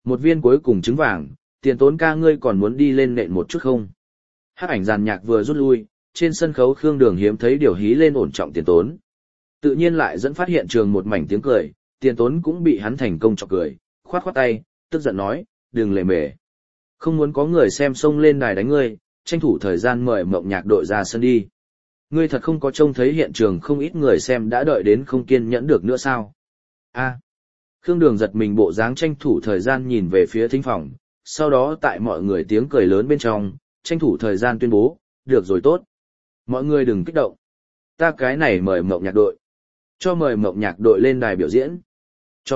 Một viên cuối cùng trứng vàng, Tiền Tốn ca ngươi còn muốn đi lên nện một chút không? Hắc ảnh giàn nhạc vừa rút lui, trên sân khấu Khương Đường hiếm thấy điều hí lên ổn trọng Tiền Tốn. Tự nhiên lại dẫn phát hiện trường một mảnh tiếng cười, Tiền Tốn cũng bị hắn thành công chọc cười, khoát khoát tay, tức giận nói, đừng lề mề. Không muốn có người xem xông lên đài đánh ngươi, tranh thủ thời gian mời Mộng Nhạc đội ra sân đi. Ngươi thật không có trông thấy hiện trường không ít người xem đã đợi đến không kiên nhẫn được nữa sao? Khương Đường giật mình bộ dáng tranh thủ thời gian nhìn về phía thính phòng, sau đó tại mọi người tiếng cười lớn bên trong, tranh thủ thời gian tuyên bố, được rồi tốt. Mọi người đừng kích động. Ta cái này mời Mộng Nhạc đội. Cho mời Mộng Nhạc đội lên đài biểu diễn. Cho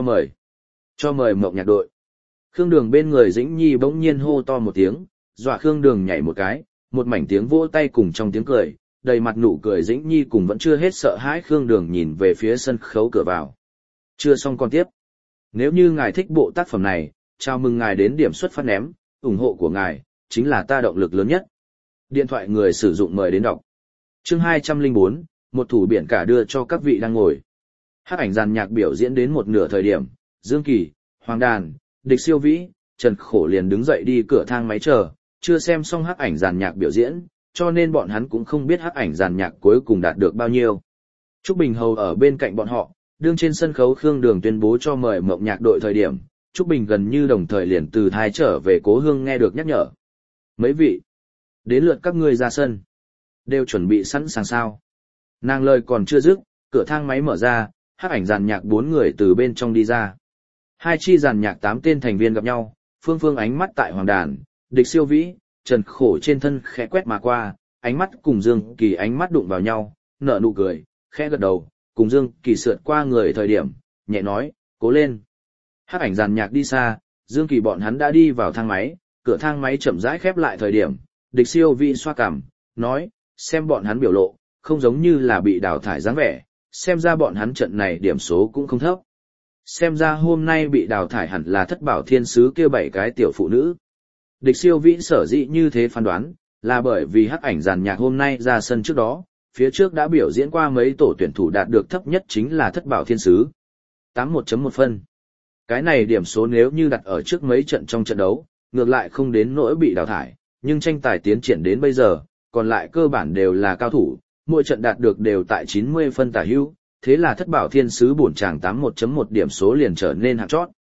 mời Mộng Nhạc đội. Khương Đường bên người Dĩnh Nhi bỗng nhiên hô to một tiếng, dọa Khương Đường nhảy một cái, một mảnh tiếng vỗ tay cùng trong tiếng cười, đầy mặt nụ cười Dĩnh Nhi cùng vẫn chưa hết sợ hãi Khương Đường nhìn về phía sân khấu cửa vào. Chưa xong còn tiếp. Nếu như ngài thích bộ tác phẩm này, chào mừng ngài đến điểm xuất phát ném, ủng hộ của ngài chính là ta động lực lớn nhất. Điện thoại người sử dụng mời đến đọc. Chương 204, một thủ biển cả đưa cho các vị đang ngồi. Hắc ảnh giàn nhạc biểu diễn đến một nửa thời điểm, Dương Kỳ, Hoàng Đàn, Địch Siêu Vĩ, Trần Khổ liền đứng dậy đi cửa thang máy chờ, chưa xem xong hắc ảnh giàn nhạc biểu diễn, cho nên bọn hắn cũng không biết hắc ảnh giàn nhạc cuối cùng đạt được bao nhiêu. Trúc Bình hầu ở bên cạnh bọn họ, đương trên sân khấu Khương Đường tuyên bố cho mời Mộng Nhạc đội thời điểm, Trúc Bình gần như đồng thời liền từ thai trở về cố hương nghe được nhắc nhở. Mấy vị, đến lượt các ngươi ra sân. Đều chuẩn bị sẵn sàng sao. Nàng lời còn chưa dứt, cửa thang máy mở ra, hắc ảnh giàn nhạc 4 người từ bên trong đi ra. Hai chi giàn nhạc 8 tên thành viên gặp nhau, Phương Phương ánh mắt tại Hoàng Đàn, Địch Siêu Vĩ, Trần Khổ trên thân khẽ quét mà qua, ánh mắt cùng Dương Kỳ ánh mắt đụng vào nhau, nở nụ cười, khẽ gật đầu, cùng Dương Kỳ sượt qua người thời điểm, nhẹ nói, cố lên. Hắc ảnh giàn nhạc đi xa, Dương Kỳ bọn hắn đã đi vào thang máy, cửa thang máy chậm rãi khép lại thời điểm, Địch Siêu Vĩ xoa cằm, nói, xem bọn hắn biểu lộ, không giống như là bị đào thải dáng vẻ, xem ra bọn hắn trận này điểm số cũng không thấp. Xem ra hôm nay bị đào thải hẳn là Thất Bảo Thiên Sứ kia 7 cái tiểu phụ nữ. Địch Siêu Vĩ sở dĩ như thế phán đoán, là bởi vì hắc ảnh giàn nhạc hôm nay ra sân trước đó, phía trước đã biểu diễn qua mấy tổ tuyển thủ đạt được thấp nhất chính là Thất Bảo Thiên Sứ. 81.1 phân. Cái này điểm số nếu như đặt ở trước mấy trận trong trận đấu, ngược lại không đến nỗi bị đào thải, nhưng tranh tài tiến triển đến bây giờ, còn lại cơ bản đều là cao thủ, mỗi trận đạt được đều tại 90 phân tả hữu, thế là Thất Bảo Thiên Sứ bổn chàng 81.1 điểm số liền trở nên hạng chót.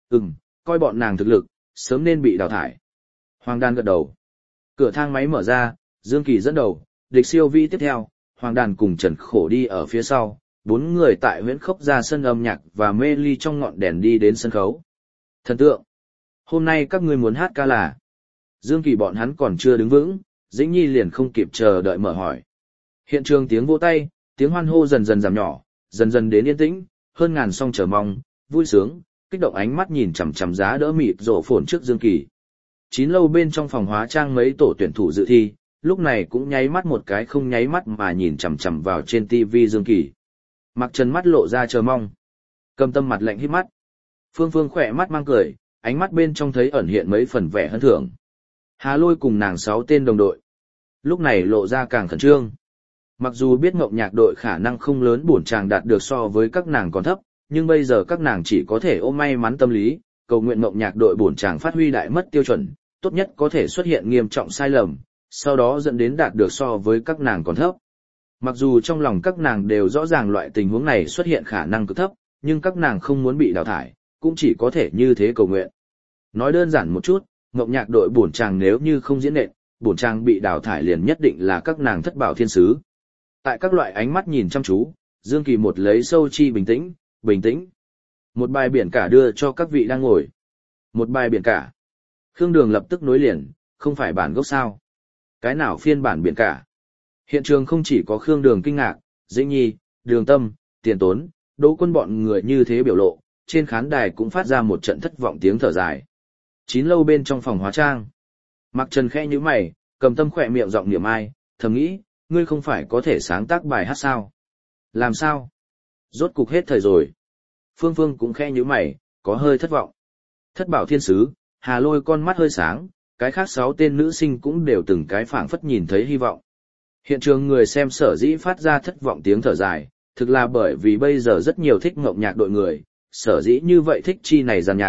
Coi bọn nàng thực lực, sớm nên bị đào thải. Hoàng Đàn gật đầu. Cửa thang máy mở ra, Dương Kỳ dẫn đầu, Địch Siêu Vĩ tiếp theo, Hoàng Đàn cùng Trần Khổ đi ở phía sau, 4 người tại huyễn khốc ra sân âm nhạc và mê ly trong ngọn đèn đi đến sân khấu. Thần tượng, hôm nay các ngươi muốn hát ca là? Dương Kỳ bọn hắn còn chưa đứng vững, Dĩnh Nhi liền không kịp chờ đợi mở hỏi. Hiện trường tiếng vỗ tay, tiếng hoan hô dần dần giảm nhỏ, dần dần đến yên tĩnh, hơn ngàn song chờ mong, vui sướng, kích động ánh mắt nhìn chằm chằm giá đỡ mịt rộ phồn trước Dương Kỳ. 9 lâu bên trong phòng hóa trang mấy tổ tuyển thủ dự thi, lúc này cũng nháy mắt một cái không nháy mắt mà nhìn chằm chằm vào trên TV Dương Kỳ. Mặc Trần mắt lộ ra chờ mong. Cầm Tâm mặt lạnh híp mắt. Phương Phương khỏe mắt mang cười, ánh mắt bên trong thấy ẩn hiện mấy phần vẻ hân thưởng. Hà Lôi cùng nàng 6 tên đồng đội. Lúc này lộ ra càng khẩn trương. Mặc dù biết Ngộng Nhạc đội khả năng không lớn bổn chàng đạt được so với các nàng còn thấp, nhưng bây giờ các nàng chỉ có thể ôm may mắn tâm lý, cầu nguyện Ngộng Nhạc đội bổn chàng phát huy đại mất tiêu chuẩn, tốt nhất có thể xuất hiện nghiêm trọng sai lầm, sau đó dẫn đến đạt được so với các nàng còn thấp. Mặc dù trong lòng các nàng đều rõ ràng loại tình huống này xuất hiện khả năng cực thấp, nhưng các nàng không muốn bị đào thải, cũng chỉ có thể như thế cầu nguyện. Nói đơn giản một chút, Ngộng Nhạc đội bổn chàng nếu như không diễn nện, bổn chàng bị đào thải liền nhất định là các nàng Thất Bảo Thiên Sứ. Tại các loại ánh mắt nhìn chăm chú, Dương Kỳ một lấy sâu chi bình tĩnh, bình tĩnh. Một bài biển cả đưa cho các vị đang ngồi. Một bài biển cả. Khương Đường lập tức nối liền, không phải bản gốc sao? Cái nào phiên bản biển cả? Hiện trường không chỉ có Khương Đường kinh ngạc, Dĩnh Nhi, Đường Tâm, Tiền Tốn, Đỗ Quân bọn người như thế biểu lộ, trên khán đài cũng phát ra một trận thất vọng tiếng thở dài. 9 lâu bên trong phòng hóa trang. Mặc Trần khẽ nhíu mày, Cầm Tâm khỏe miệng giọng niệm ai, thầm nghĩ, ngươi không phải có thể sáng tác bài hát sao? Làm sao? Rốt cục hết thời rồi. Phương Phương cũng khẽ nhíu mày, có hơi thất vọng. Thất Bảo Thiên Sứ, Hà Lôi con mắt hơi sáng, cái khác 6 tên nữ sinh cũng đều từng cái phảng phất nhìn thấy hy vọng. Hiện trường người xem sở dĩ phát ra thất vọng tiếng thở dài, thực là bởi vì bây giờ rất nhiều thích Ngộng Nhạc đội người, sở dĩ như vậy thích chi này giàn nhạc,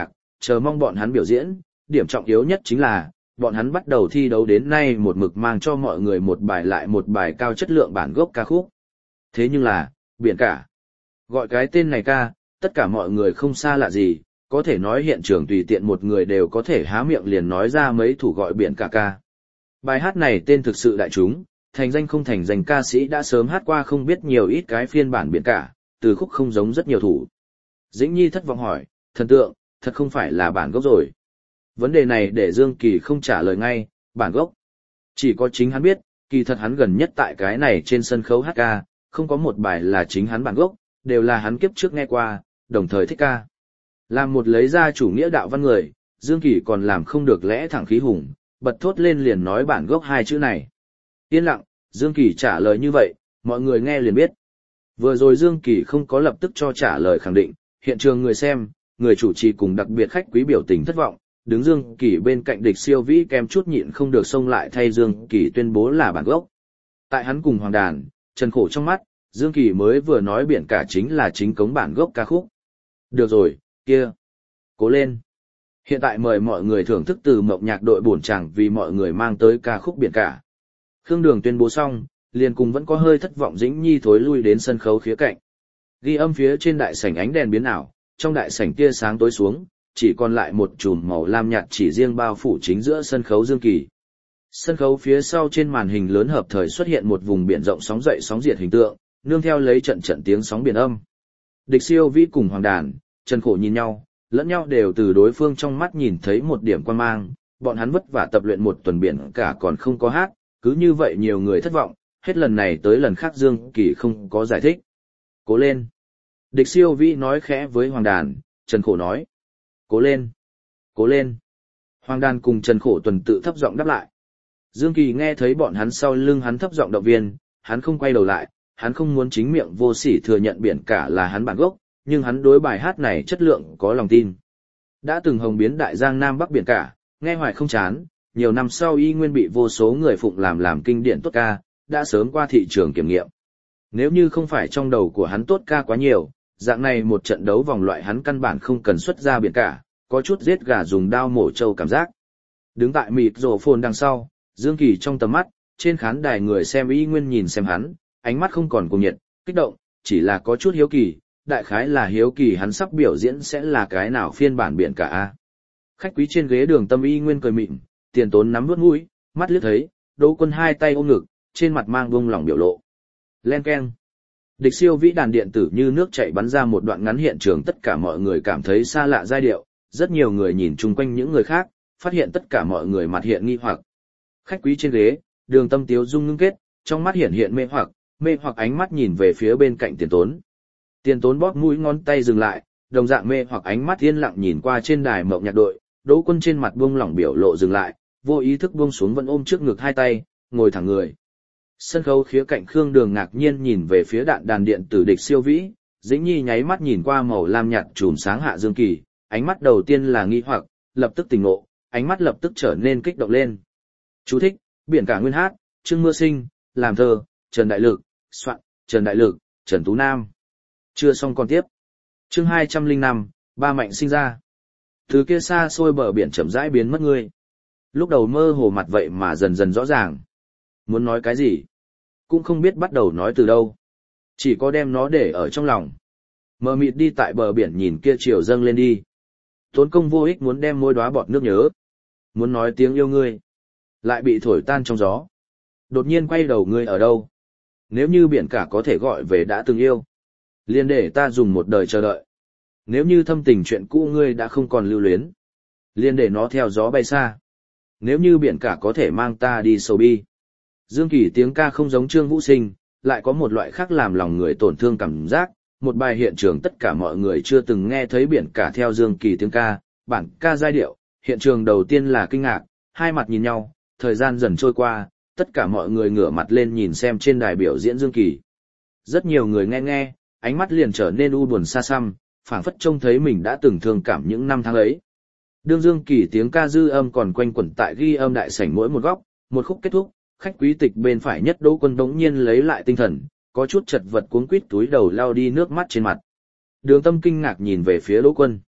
chờ mong bọn hắn biểu diễn, điểm trọng yếu nhất chính là, bọn hắn bắt đầu thi đấu đến nay một mực mang cho mọi người một bài lại một bài cao chất lượng bản gốc ca khúc. Thế nhưng là, biển cả. Gọi cái tên này ca, tất cả mọi người không xa lạ gì, có thể nói hiện trường tùy tiện một người đều có thể há miệng liền nói ra mấy thủ gọi biển cả ca. Bài hát này tên thực sự đại chúng, thành danh không thành danh ca sĩ đã sớm hát qua không biết nhiều ít cái phiên bản biển cả, từ khúc không giống rất nhiều thủ. Dĩnh Nhi thất vọng hỏi, thần tượng, thật không phải là bản gốc rồi. Vấn đề này để Dương Kỳ không trả lời ngay, bản gốc. Chỉ có chính hắn biết, kỳ thật hắn gần nhất tại cái này trên sân khấu hát ca, không có một bài là chính hắn bản gốc, đều là hắn kiếp trước nghe qua, đồng thời thích ca. Làm một lấy ra chủ nghĩa đạo văn người, Dương Kỳ còn làm không được lẽ thẳng khí hùng, bật thốt lên liền nói bản gốc hai chữ này. Yên lặng, Dương Kỳ trả lời như vậy, mọi người nghe liền biết. Vừa rồi Dương Kỳ không có lập tức cho trả lời khẳng định, hiện trường người xem, người chủ trì cùng đặc biệt khách quý biểu tình thất vọng, đứng Dương Kỳ bên cạnh Địch Siêu Vĩ kém chút nhịn không được xông lại thay Dương Kỳ tuyên bố là bản gốc. Tại hắn cùng Hoàng Đàn, Trần Khổ trong mắt, Dương Kỳ mới vừa nói biển cả chính là chính cống bản gốc ca khúc. Được rồi, kia. Cố lên. Hiện tại mời mọi người thưởng thức từ Mộng Nhạc đội bổn chàng vì mọi người mang tới ca khúc biển cả. Khương Đường tuyên bố xong, liền cùng vẫn có hơi thất vọng Dĩnh Nhi thối lui đến sân khấu khía cạnh. Ghi âm phía trên đại sảnh ánh đèn biến ảo, trong đại sảnh tia sáng tối xuống, chỉ còn lại một chùm màu lam nhạt chỉ riêng bao phủ chính giữa sân khấu Dương Kỳ. Sân khấu phía sau trên màn hình lớn hợp thời xuất hiện một vùng biển rộng sóng dậy sóng diệt hình tượng, nương theo lấy trận trận tiếng sóng biển âm. Địch Siêu Vĩ cùng Hoàng Đàn, Trần Khổ nhìn nhau, lẫn nhau đều từ đối phương trong mắt nhìn thấy một điểm quan mang, bọn hắn vất vả tập luyện một tuần biển cả còn không có hát, cứ như vậy nhiều người thất vọng, hết lần này tới lần khác Dương Kỳ không có giải thích. Cố lên. Địch Siêu Vĩ nói khẽ với Hoàng Đàn, Trần Khổ nói. Cố lên. Cố lên. Hoàng Đàn cùng Trần Khổ tuần tự thấp giọng đáp lại. Dương Kỳ nghe thấy bọn hắn sau lưng hắn thấp giọng động viên, hắn không quay đầu lại, hắn không muốn chính miệng vô sỉ thừa nhận biển cả là hắn bản gốc, nhưng hắn đối bài hát này chất lượng có lòng tin. Đã từng hồng biến đại giang nam bắc biển cả, nghe hoài không chán, nhiều năm sau y nguyên bị vô số người phụng làm kinh điển tốt ca, đã sớm qua thị trường kiểm nghiệm. Nếu như không phải trong đầu của hắn tốt ca quá nhiều, dạng này một trận đấu vòng loại hắn căn bản không cần xuất ra biển cả, có chút giết gà dùng đao mổ trâu cảm giác. Đứng tại mịt rổ phồn đằng sau, Dương Kỳ trong tầm mắt, trên khán đài người xem y nguyên nhìn xem hắn, ánh mắt không còn cuồng nhiệt, kích động, chỉ là có chút hiếu kỳ, đại khái là hiếu kỳ hắn sắp biểu diễn sẽ là cái nào phiên bản biển cả a. Khách quý trên ghế Đường Tâm y nguyên cười mịn, Tiền Tốn nắm vuốt mũi, mắt liếc thấy, Đỗ Quân hai tay ôm ngực, trên mặt mang buông lỏng biểu lộ. Len keng. Địch Siêu Vĩ đàn điện tử như nước chảy bắn ra một đoạn ngắn hiện trường, tất cả mọi người cảm thấy xa lạ giai điệu, rất nhiều người nhìn chung quanh những người khác, phát hiện tất cả mọi người mặt hiện nghi hoặc. Khách quý trên ghế, Đường Tâm tiếu dung ngưng kết, trong mắt hiện mê hoặc ánh mắt nhìn về phía bên cạnh Tiền Tốn. Tiền Tốn bóp mũi ngón tay dừng lại, đồng dạng mê hoặc ánh mắt yên lặng nhìn qua trên đài Mộng Nhạc đội, Đỗ Quân trên mặt buông lỏng biểu lộ dừng lại, vô ý thức buông xuống vẫn ôm trước ngực hai tay, ngồi thẳng người. Sân khấu khía cạnh Khương Đường ngạc nhiên nhìn về phía đàn điện tử Địch Siêu Vĩ, Dĩnh Nhi nháy mắt nhìn qua màu lam nhạt chùm sáng hạ Dương Kỳ, ánh mắt đầu tiên là nghi hoặc, lập tức tỉnh ngộ, ánh mắt lập tức trở nên kích động lên. Chú thích: Biển cả nguyên hát, Trương Mưa Sinh, làm thơ, Trần Đại Lực, soạn, Trần Đại Lực, Trần Tú Nam. Chưa xong còn tiếp. Chương 205, Ba Mạnh sinh ra. Từ kia xa xôi bờ biển chậm rãi biến mất ngươi. Lúc đầu mơ hồ mặt vậy mà dần dần rõ ràng. Muốn nói cái gì? Cũng không biết bắt đầu nói từ đâu. Chỉ có đem nó để ở trong lòng. Mờ mịt đi tại bờ biển nhìn kia chiều dâng lên đi. Tốn công vô ích muốn đem môi đóa bọt nước nhớ. Muốn nói tiếng yêu ngươi. Lại bị thổi tan trong gió. Đột nhiên quay đầu ngươi ở đâu? Nếu như biển cả có thể gọi về đã từng yêu. Liền để ta dùng một đời chờ đợi. Nếu như thâm tình chuyện cũ ngươi đã không còn lưu luyến. Liền để nó theo gió bay xa. Nếu như biển cả có thể mang ta đi sầu bi. Dương Kỳ tiếng ca không giống Trương Vũ Sinh, lại có một loại khác làm lòng người tổn thương cảm giác. Một bài hiện trường tất cả mọi người chưa từng nghe thấy biển cả theo Dương Kỳ tiếng ca, bản ca giai điệu. Hiện trường đầu tiên là kinh ngạc, hai mặt nhìn nhau, thời gian dần trôi qua, tất cả mọi người ngửa mặt lên nhìn xem trên đài biểu diễn Dương Kỳ. Rất nhiều người nghe, ánh mắt liền trở nên u buồn xa xăm, phảng phất trông thấy mình đã từng thương cảm những năm tháng ấy. Đương Dương Kỳ tiếng ca dư âm còn quanh quẩn tại ghi âm đại sảnh mỗi một góc, một khúc kết thúc, khách quý tịch bên phải nhất Đỗ Quân đống nhiên lấy lại tinh thần, có chút chật vật cuống quýt túi đầu lau đi nước mắt trên mặt. Đường Tâm kinh ngạc nhìn về phía Đỗ Quân.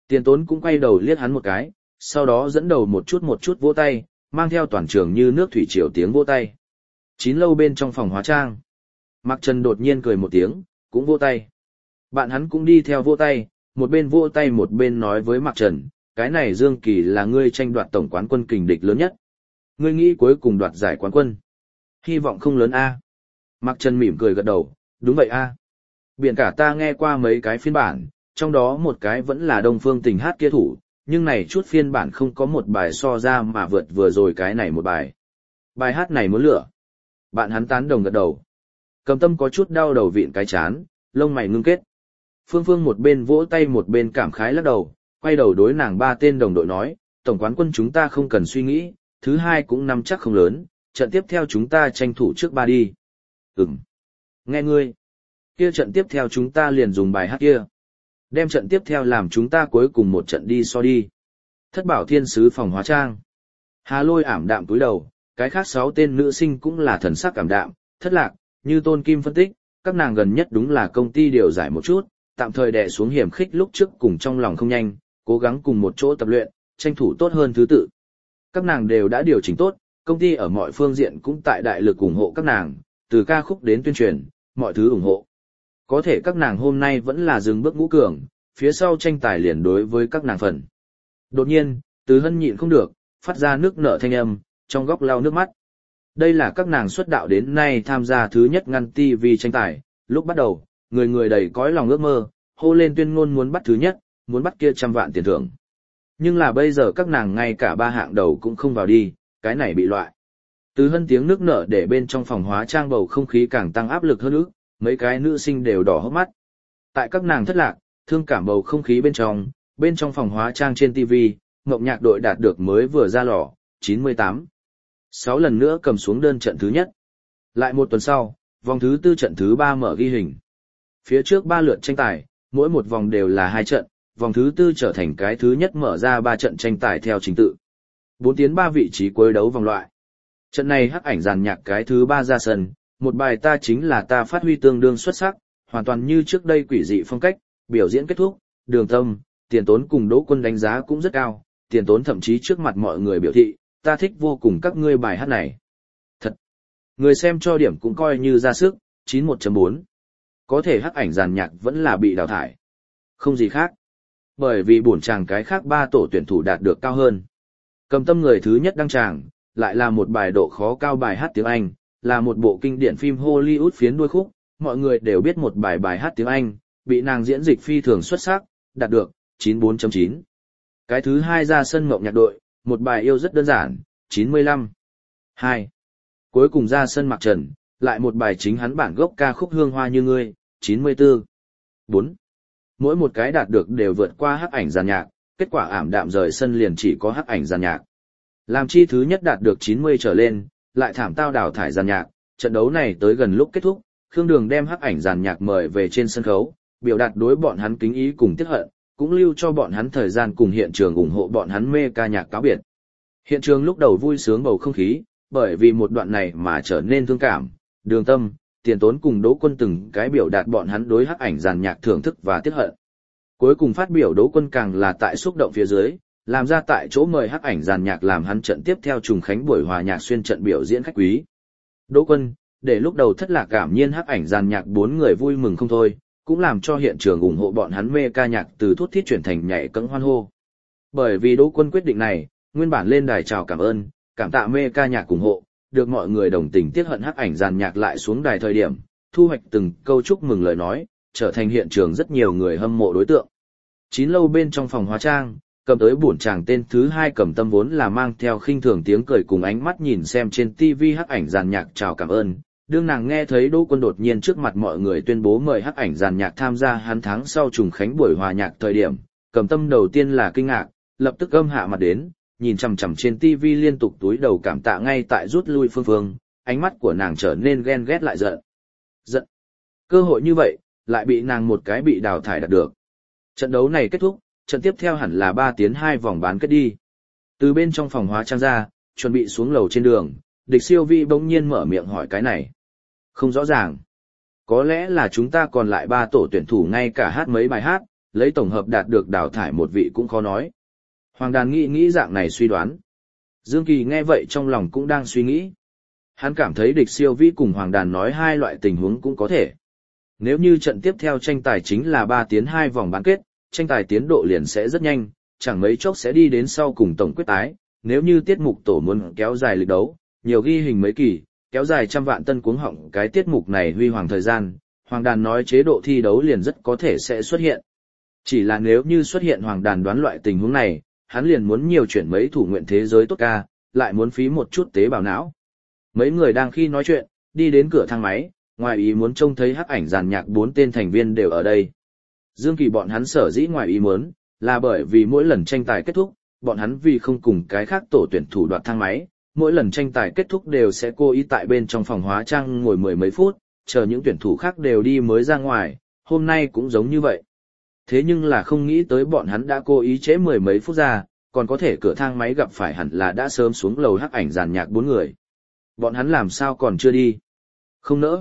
Tiền Tốn cũng quay đầu liếc hắn một cái, sau đó dẫn đầu một chút vỗ tay, mang theo toàn trường như nước thủy triều tiếng vỗ tay. Chín lâu bên trong phòng hóa trang. Mạc Trần đột nhiên cười một tiếng, cũng vỗ tay. Bạn hắn cũng đi theo vỗ tay, một bên vỗ tay một bên nói với Mạc Trần, cái này Dương Kỳ là ngươi tranh đoạt tổng quán quân kình địch lớn nhất. Ngươi nghĩ cuối cùng đoạt giải quán quân. Hy vọng không lớn a. Mạc Trần mỉm cười gật đầu, đúng vậy a. Biển cả ta nghe qua mấy cái phiên bản, trong đó một cái vẫn là Đông Phương Tình hát kia thủ, nhưng này chút phiên bản không có một bài so ra mà vượt vừa rồi cái này một bài. Bài hát này muốn lửa. Bạn hắn tán đồng gật đầu. Cầm Tâm có chút đau đầu vịn cái chán, lông mày ngưng kết. Phương Phương một bên vỗ tay một bên cảm khái lắc đầu, quay đầu đối nàng ba tên đồng đội nói, tổng quán quân chúng ta không cần suy nghĩ, thứ hai cũng nắm chắc không lớn, trận tiếp theo chúng ta tranh thủ trước ba đi. Nghe ngươi. Kia trận tiếp theo chúng ta liền dùng bài hát kia. Đem trận tiếp theo làm chúng ta cuối cùng một trận đi so đi. Thất bảo thiên sứ phòng hóa trang. Hà Lôi ảm đạm túi đầu, cái khác 6 tên nữ sinh cũng là thần sắc ảm đạm, thất lạc, như Tôn Kim phân tích, các nàng gần nhất đúng là công ty điều giải một chút, tạm thời đè xuống hiểm khích lúc trước cùng trong lòng không nhanh, cố gắng cùng một chỗ tập luyện, tranh thủ tốt hơn thứ tự. Các nàng đều đã điều chỉnh tốt, công ty ở mọi phương diện cũng tại đại lực ủng hộ các nàng, từ ca khúc đến tuyên truyền, mọi thứ ủng hộ. Có thể các nàng hôm nay vẫn là dừng bước ngũ cường, phía sau tranh tài liền đối với các nàng phần. Đột nhiên, Từ Hân nhịn không được, phát ra nước nở thanh âm, trong góc lau nước mắt. Đây là các nàng xuất đạo đến nay tham gia thứ nhất ngăn TV tranh tài, lúc bắt đầu, người người đầy cõi lòng ước mơ, hô lên tuyên ngôn muốn bắt thứ nhất, muốn bắt kia 100 vạn tiền thưởng. Nhưng là bây giờ các nàng ngay cả 3 hạng đầu cũng không vào đi, cái này bị loại. Từ Hân tiếng nước nở để bên trong phòng hóa trang bầu không khí càng tăng áp lực hơn nữa, mấy cái nữ sinh đều đỏ hốc mắt. Tại các nàng thất lạc, thương cảm bầu không khí bên trong phòng hóa trang trên TV, Ngộng Nhạc đội đạt được mới vừa ra lò, 98. 6 lần nữa cầm xuống đơn trận thứ nhất. Lại một tuần sau, vòng thứ 4 trận thứ 3 mở ghi hình. Phía trước 3 lượt tranh tài, mỗi một vòng đều là 2 trận, vòng thứ 4 trở thành cái thứ nhất mở ra 3 trận tranh tài theo trình tự. 4 tiến 3 vị trí cuối đấu vòng loại. Trận này Hắc Ảnh Giàn Nhạc cái thứ 3 ra sân, một bài ta chính là ta phát huy tương đương xuất sắc, hoàn toàn như trước đây quỷ dị phong cách, biểu diễn kết thúc, Đường Tâm, Tiền Tốn cùng Đỗ Quân đánh giá cũng rất cao, Tiền Tốn thậm chí trước mặt mọi người biểu thị, ta thích vô cùng các ngươi bài hát này. Thật! Người xem cho điểm cũng coi như ra sức, 91.4. Có thể Hắc Ảnh Giàn Nhạc vẫn là bị đào thải. Không gì khác. Bởi vì bổn chàng cái khác 3 tổ tuyển thủ đạt được cao hơn. Cầm Tâm người thứ nhất đăng tràng, lại là một bài độ khó cao bài hát tiếng Anh, là một bộ kinh điển phim Hollywood phiến đuôi khúc, mọi người đều biết một bài hát tiếng Anh, bị nàng diễn dịch phi thường xuất sắc, đạt được 94.9. Cái thứ 2 ra sân Ngộng Nhạc đội, một bài yêu rất đơn giản, 95. 2. Cuối cùng ra sân Mạc Trần, lại một bài chính hắn bản gốc ca khúc Hương Hoa Như Ngươi, 94. 4. Mỗi một cái đạt được đều vượt qua Hắc Ảnh Giàn Nhạc, kết quả ảm đạm rời sân liền chỉ có Hắc Ảnh Giàn Nhạc. Làm chi thứ nhất đạt được 90 trở lên, lại thảm tao đào thải Giàn Nhạc, trận đấu này tới gần lúc kết thúc, Khương Đường đem Hắc Ảnh Giàn Nhạc mời về trên sân khấu, biểu đạt đối bọn hắn kính ý cùng tiếc hận, cũng lưu cho bọn hắn thời gian cùng hiện trường ủng hộ bọn hắn mê ca nhạc cáo biệt. Hiện trường lúc đầu vui sướng bầu không khí, bởi vì một đoạn này mà trở nên thương cảm, Đường Tâm, Tiền Tốn cùng Đỗ Quân từng cái biểu đạt bọn hắn đối Hắc Ảnh Giàn Nhạc thưởng thức và tiếc hận. Cuối cùng phát biểu Đỗ Quân càng là tại xúc động phía dưới, làm ra tại chỗ mời Hắc Ảnh Giàn Nhạc làm hắn trận tiếp theo trùng khánh buổi hòa nhạc xuyên trận biểu diễn khách quý. Đỗ Quân, để lúc đầu thất lạc cảm nhiên Hắc Ảnh Giàn Nhạc 4 người vui mừng không thôi, cũng làm cho hiện trường ủng hộ bọn hắn mê ca nhạc từ thút thít chuyển thành nhảy cẫng hoan hô. Bởi vì Đỗ Quân quyết định này, nguyên bản lên đài chào cảm ơn, cảm tạ mê ca nhạc ủng hộ, được mọi người đồng tình tiếc hận Hắc Ảnh Giàn Nhạc lại xuống đài thời điểm, thu hoạch từng câu chúc mừng lời nói, trở thành hiện trường rất nhiều người hâm mộ đối tượng. 9 lâu bên trong phòng hóa trang, cầm tới bổn chàng tên thứ 2 Cầm Tâm vốn là mang theo khinh thường tiếng cười cùng ánh mắt nhìn xem trên TV Hắc Ảnh Giàn Nhạc chào cảm ơn. Đương nàng nghe thấy Đỗ Quân đột nhiên trước mặt mọi người tuyên bố mời Hắc Ảnh Giàn Nhạc tham gia hắn tháng sau trùng khánh buổi hòa nhạc thời điểm, Cầm Tâm đầu tiên là kinh ngạc, lập tức âm hạ mặt đến, nhìn chằm chằm trên TV liên tục túi đầu cảm tạ ngay tại rút lui Phương Phương, ánh mắt của nàng trở nên ghen ghét lại giận. Giận. Cơ hội như vậy, lại bị nàng một cái bị đào thải đạt được. Trận đấu này kết thúc, trận tiếp theo hẳn là 3 tiến 2 vòng bán kết đi. Từ bên trong phòng hóa trang ra, chuẩn bị xuống lầu trên đường, Địch Siêu Vi bỗng nhiên mở miệng hỏi cái này. Không rõ ràng. Có lẽ là chúng ta còn lại 3 tổ tuyển thủ ngay cả hát mấy bài hát, lấy tổng hợp đạt được đào thải một vị cũng khó nói. Hoàng đàn nghĩ dạng này suy đoán. Dương Kỳ nghe vậy trong lòng cũng đang suy nghĩ. Hắn cảm thấy địch siêu vĩ cùng Hoàng đàn nói hai loại tình huống cũng có thể. Nếu như trận tiếp theo tranh tài chính là 3 tiến 2 vòng bán kết, tranh tài tiến độ liền sẽ rất nhanh, chẳng mấy chốc sẽ đi đến sau cùng tổng quyết tái. Nếu như tiết mục tổ muốn kéo dài lịch đấu, nhiều ghi hình mấy kỳ, kéo dài trăm vạn tân cuống họng cái tiết mục này huy hoàng thời gian, Hoàng đàn nói chế độ thi đấu liền rất có thể sẽ xuất hiện. Chỉ là nếu như xuất hiện Hoàng đàn đoán loại tình huống này, hắn liền muốn nhiều chuyển mấy thủ nguyện thế giới tốt ca, lại muốn phí một chút tế bào não. Mấy người đang khi nói chuyện, đi đến cửa thang máy, ngoài ý muốn trông thấy hắc ảnh giàn nhạc 4 tên thành viên đều ở đây. Dương Kỳ bọn hắn sở dĩ ngoài ý muốn, là bởi vì mỗi lần tranh tài kết thúc, bọn hắn vì không cùng cái khác tổ tuyển thủ đoạt thang máy, mỗi lần tranh tài kết thúc đều sẽ cố ý tại bên trong phòng hóa trang ngồi mười mấy phút, chờ những tuyển thủ khác đều đi mới ra ngoài, hôm nay cũng giống như vậy. Thế nhưng là không nghĩ tới bọn hắn đã cố ý trễ mười mấy phút ra, còn có thể cửa thang máy gặp phải hẳn là đã sớm xuống lầu hắc ảnh giàn nhạc 4 người. Bọn hắn làm sao còn chưa đi? Không nỡ.